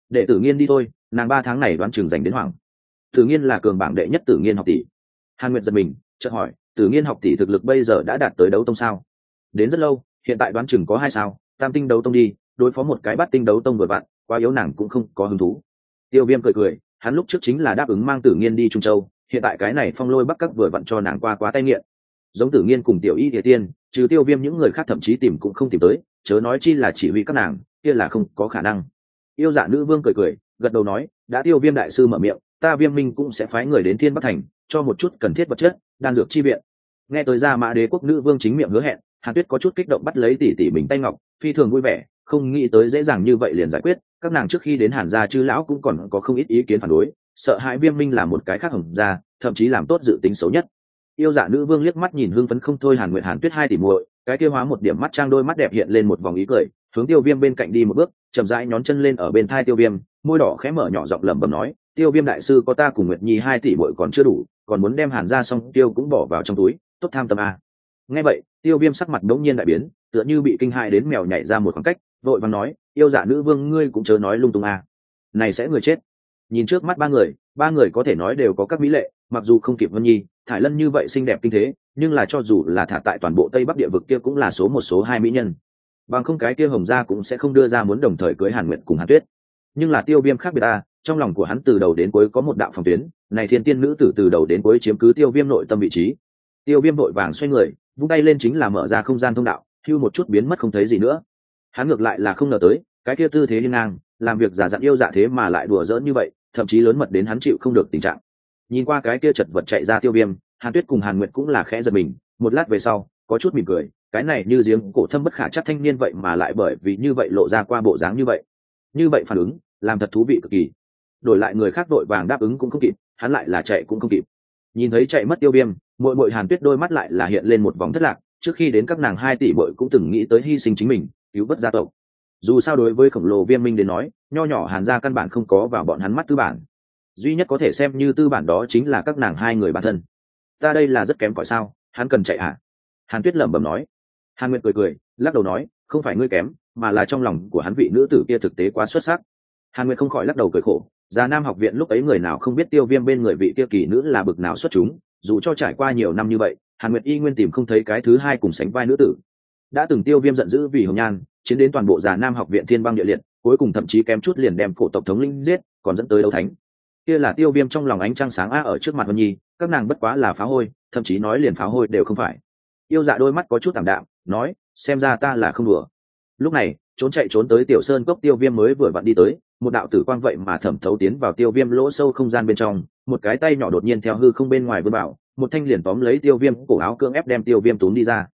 để Tử Nghiên đi thôi, nàng 3 tháng này đoán chừng dành đến hoảng. Tử Nghiên là cường bảng đệ nhất Tử Nghiên học tỷ. Hàn Nguyệt giật mình, chợt hỏi, Tử Nghiên học tỷ thực lực bây giờ đã đạt tới đấu tông sao? Đến rất lâu, hiện tại đoán chừng có 2 sao, tam tinh đấu tông đi, đối phó một cái bát tinh đấu tông vừa vặn, quá yếu nàng cũng không có hứng thú. Tiêu Viêm cười cười, hắn lúc trước chính là đáp ứng mang Tử Nghiên đi Trung Châu, hiện tại cái này Phong Lôi Bắc Các vừa vặn cho nàng qua tay nghiện. Giống Tử Nghiên cùng Tiểu Y Địa Tiên, trừ Tiêu Viêm những người khác thậm chí tìm cũng không tìm tới, chớ nói chi là chỉ huy các nàng, kia là không có khả năng. Yêu Dạ Nữ Vương cười cười, gật đầu nói, đã Tiêu Viêm đại sư mở miệng, ta Viêm Minh cũng sẽ phái người đến Thiên Bắc thành, cho một chút cần thiết vật chất, đan dược chi viện. Nghe tới Gia Mã Đế quốc nữ vương chính miệng hứa hẹn, Hàn Tuyết có chút kích động bắt lấy tỷ tỷ mình tay ngọc, phi thường vui vẻ, không nghĩ tới dễ dàng như vậy liền giải quyết. Các nàng trước khi đến Hàn gia chư lão cũng còn có không ít ý kiến phản đối, sợ hãi Viêm Minh là một cái khác hỏng ra, thậm chí làm tốt dự tính xấu nhất. Yêu Dạ Nữ Vương liếc mắt nhìn hưng phấn không thôi Hàn Nguyệt Hàn Tuyết hai tỷ muội, cái kia hóa một điểm mắt trang đôi mắt đẹp hiện lên một vòng ý cười, hướng Tiêu Viêm bên cạnh đi một bước, chậm rãi nhón chân lên ở bên thai Tiêu Viêm, môi đỏ khẽ mở nhỏ giọng lẩm bẩm nói, Tiêu Viêm đại sư có ta cùng Nguyệt Nhi 2 tỷ muội còn chưa đủ, còn muốn đem Hàn gia xong tiêu cũng bỏ vào trong túi, tốt tham tâm a. Nghe vậy, Tiêu Viêm sắc mặt đống nhiên đại biến, tựa như bị kinh hãi đến mèo nhảy ra một khoảng cách, vội vàng nói, Yêu Dạ Nữ Vương ngươi cũng chớ nói lung tung a. Này sẽ người chết. Nhìn trước mắt 3 người có thể nói đều có các mỹ lệ, mặc dù không kịp Vân Nhi, Thải Lân như vậy xinh đẹp kinh thế, nhưng là cho dù là thả tại toàn bộ Tây Bắc địa vực kia cũng là số 2 mỹ nhân. Bằng không cái kia Hồng gia cũng sẽ không đưa ra muốn đồng thời cưới Hàn Nguyệt cùng Hàn Tuyết. Nhưng là Tiêu Viêm khác biệt ta, trong lòng của hắn từ đầu đến cuối có một đạo phòng tuyến, này thiên tiên nữ tử từ đầu đến cuối chiếm cứ Tiêu Viêm nội tâm vị trí. Tiêu Viêm vội vàng xoay người, vung tay lên chính là mở ra không gian thông đạo, hưu một chút biến mất không thấy gì nữa. Hắn ngược lại là không ngờ tới, cái kia tư thế hiên ngang, làm việc giả dặn yêu dạ thế mà lại đùa giỡn như vậy, thậm chí lớn mật đến hắn chịu không được tình trạng. Nhìn qua cái kia chật vật chạy ra Tiêu Viêm, Hàn Tuyết cùng Hàn Nguyệt cũng là khẽ giật mình, một lát về sau, có chút mỉm cười, cái này như giếng cổ thâm bất khả trắc thanh niên vậy mà lại bởi vì như vậy lộ ra qua bộ dáng như vậy. Như vậy phản ứng, làm thật thú vị cực kỳ. Đổi lại người khác vội vàng đáp ứng cũng không kịp, hắn lại là chạy cũng không kịp. Nhìn thấy chạy mất Tiêu Viêm, muội Hàn Tuyết đôi mắt lại là hiện lên một vòng thất lạc, trước khi đến các nàng 2 tỷ muội cũng từng nghĩ tới hy sinh chính mình, cứu vớt gia tộc. Dù sao đối với khổng lồ Viêm Minh đến nói, nho nhỏ Hàn gia căn bản không có vào bọn hắn mắt tư bản. Duy nhất có thể xem như tư bản đó chính là các nàng 2 người bản thân. Ta đây là rất kém cỏi sao, hắn cần chạy à? Hàn Tuyết lẩm bẩm nói. Hàn Nguyệt cười cười, lắc đầu nói, không phải ngươi kém, mà là trong lòng của hắn vị nữ tử kia thực tế quá xuất sắc. Hàn Nguyệt không khỏi lắc đầu cười khổ, Già Nam học viện lúc ấy người nào không biết Tiêu Viêm bên người vị kia kỳ nữ là bực nào xuất chúng, dù cho trải qua nhiều năm như vậy, Hàn Nguyệt y nguyên tìm không thấy cái thứ hai cùng sánh vai nữ tử. Đã từng Tiêu Viêm giận dữ vì Hồng Nhan, chiến đến toàn bộ Già Nam học viện thiên băng địa liệt, cuối cùng thậm chí kém chút liền đem cổ tộc thống lĩnh giết, còn dẫn tới đấu thánh. Kia là Tiêu Viêm trong lòng ánh trăng sáng ở trước mặt Vân Nhi, các nàng bất quá là phá hôi, thậm chí nói liền phá hôi đều không phải. Yêu Dạ đôi mắt có chút tạm đạm, nói, xem ra ta là không đùa. Lúc này, trốn chạy trốn tới Tiểu Sơn cốc Tiêu Viêm mới vừa vặn đi tới, một đạo tử quang vậy mà thẩm thấu tiến vào Tiêu Viêm lỗ sâu không gian bên trong, một cái tay nhỏ đột nhiên theo hư không bên ngoài vươn bảo, một thanh liền tóm lấy Tiêu Viêm cổ áo cưỡng ép đem Tiêu Viêm túm đi ra.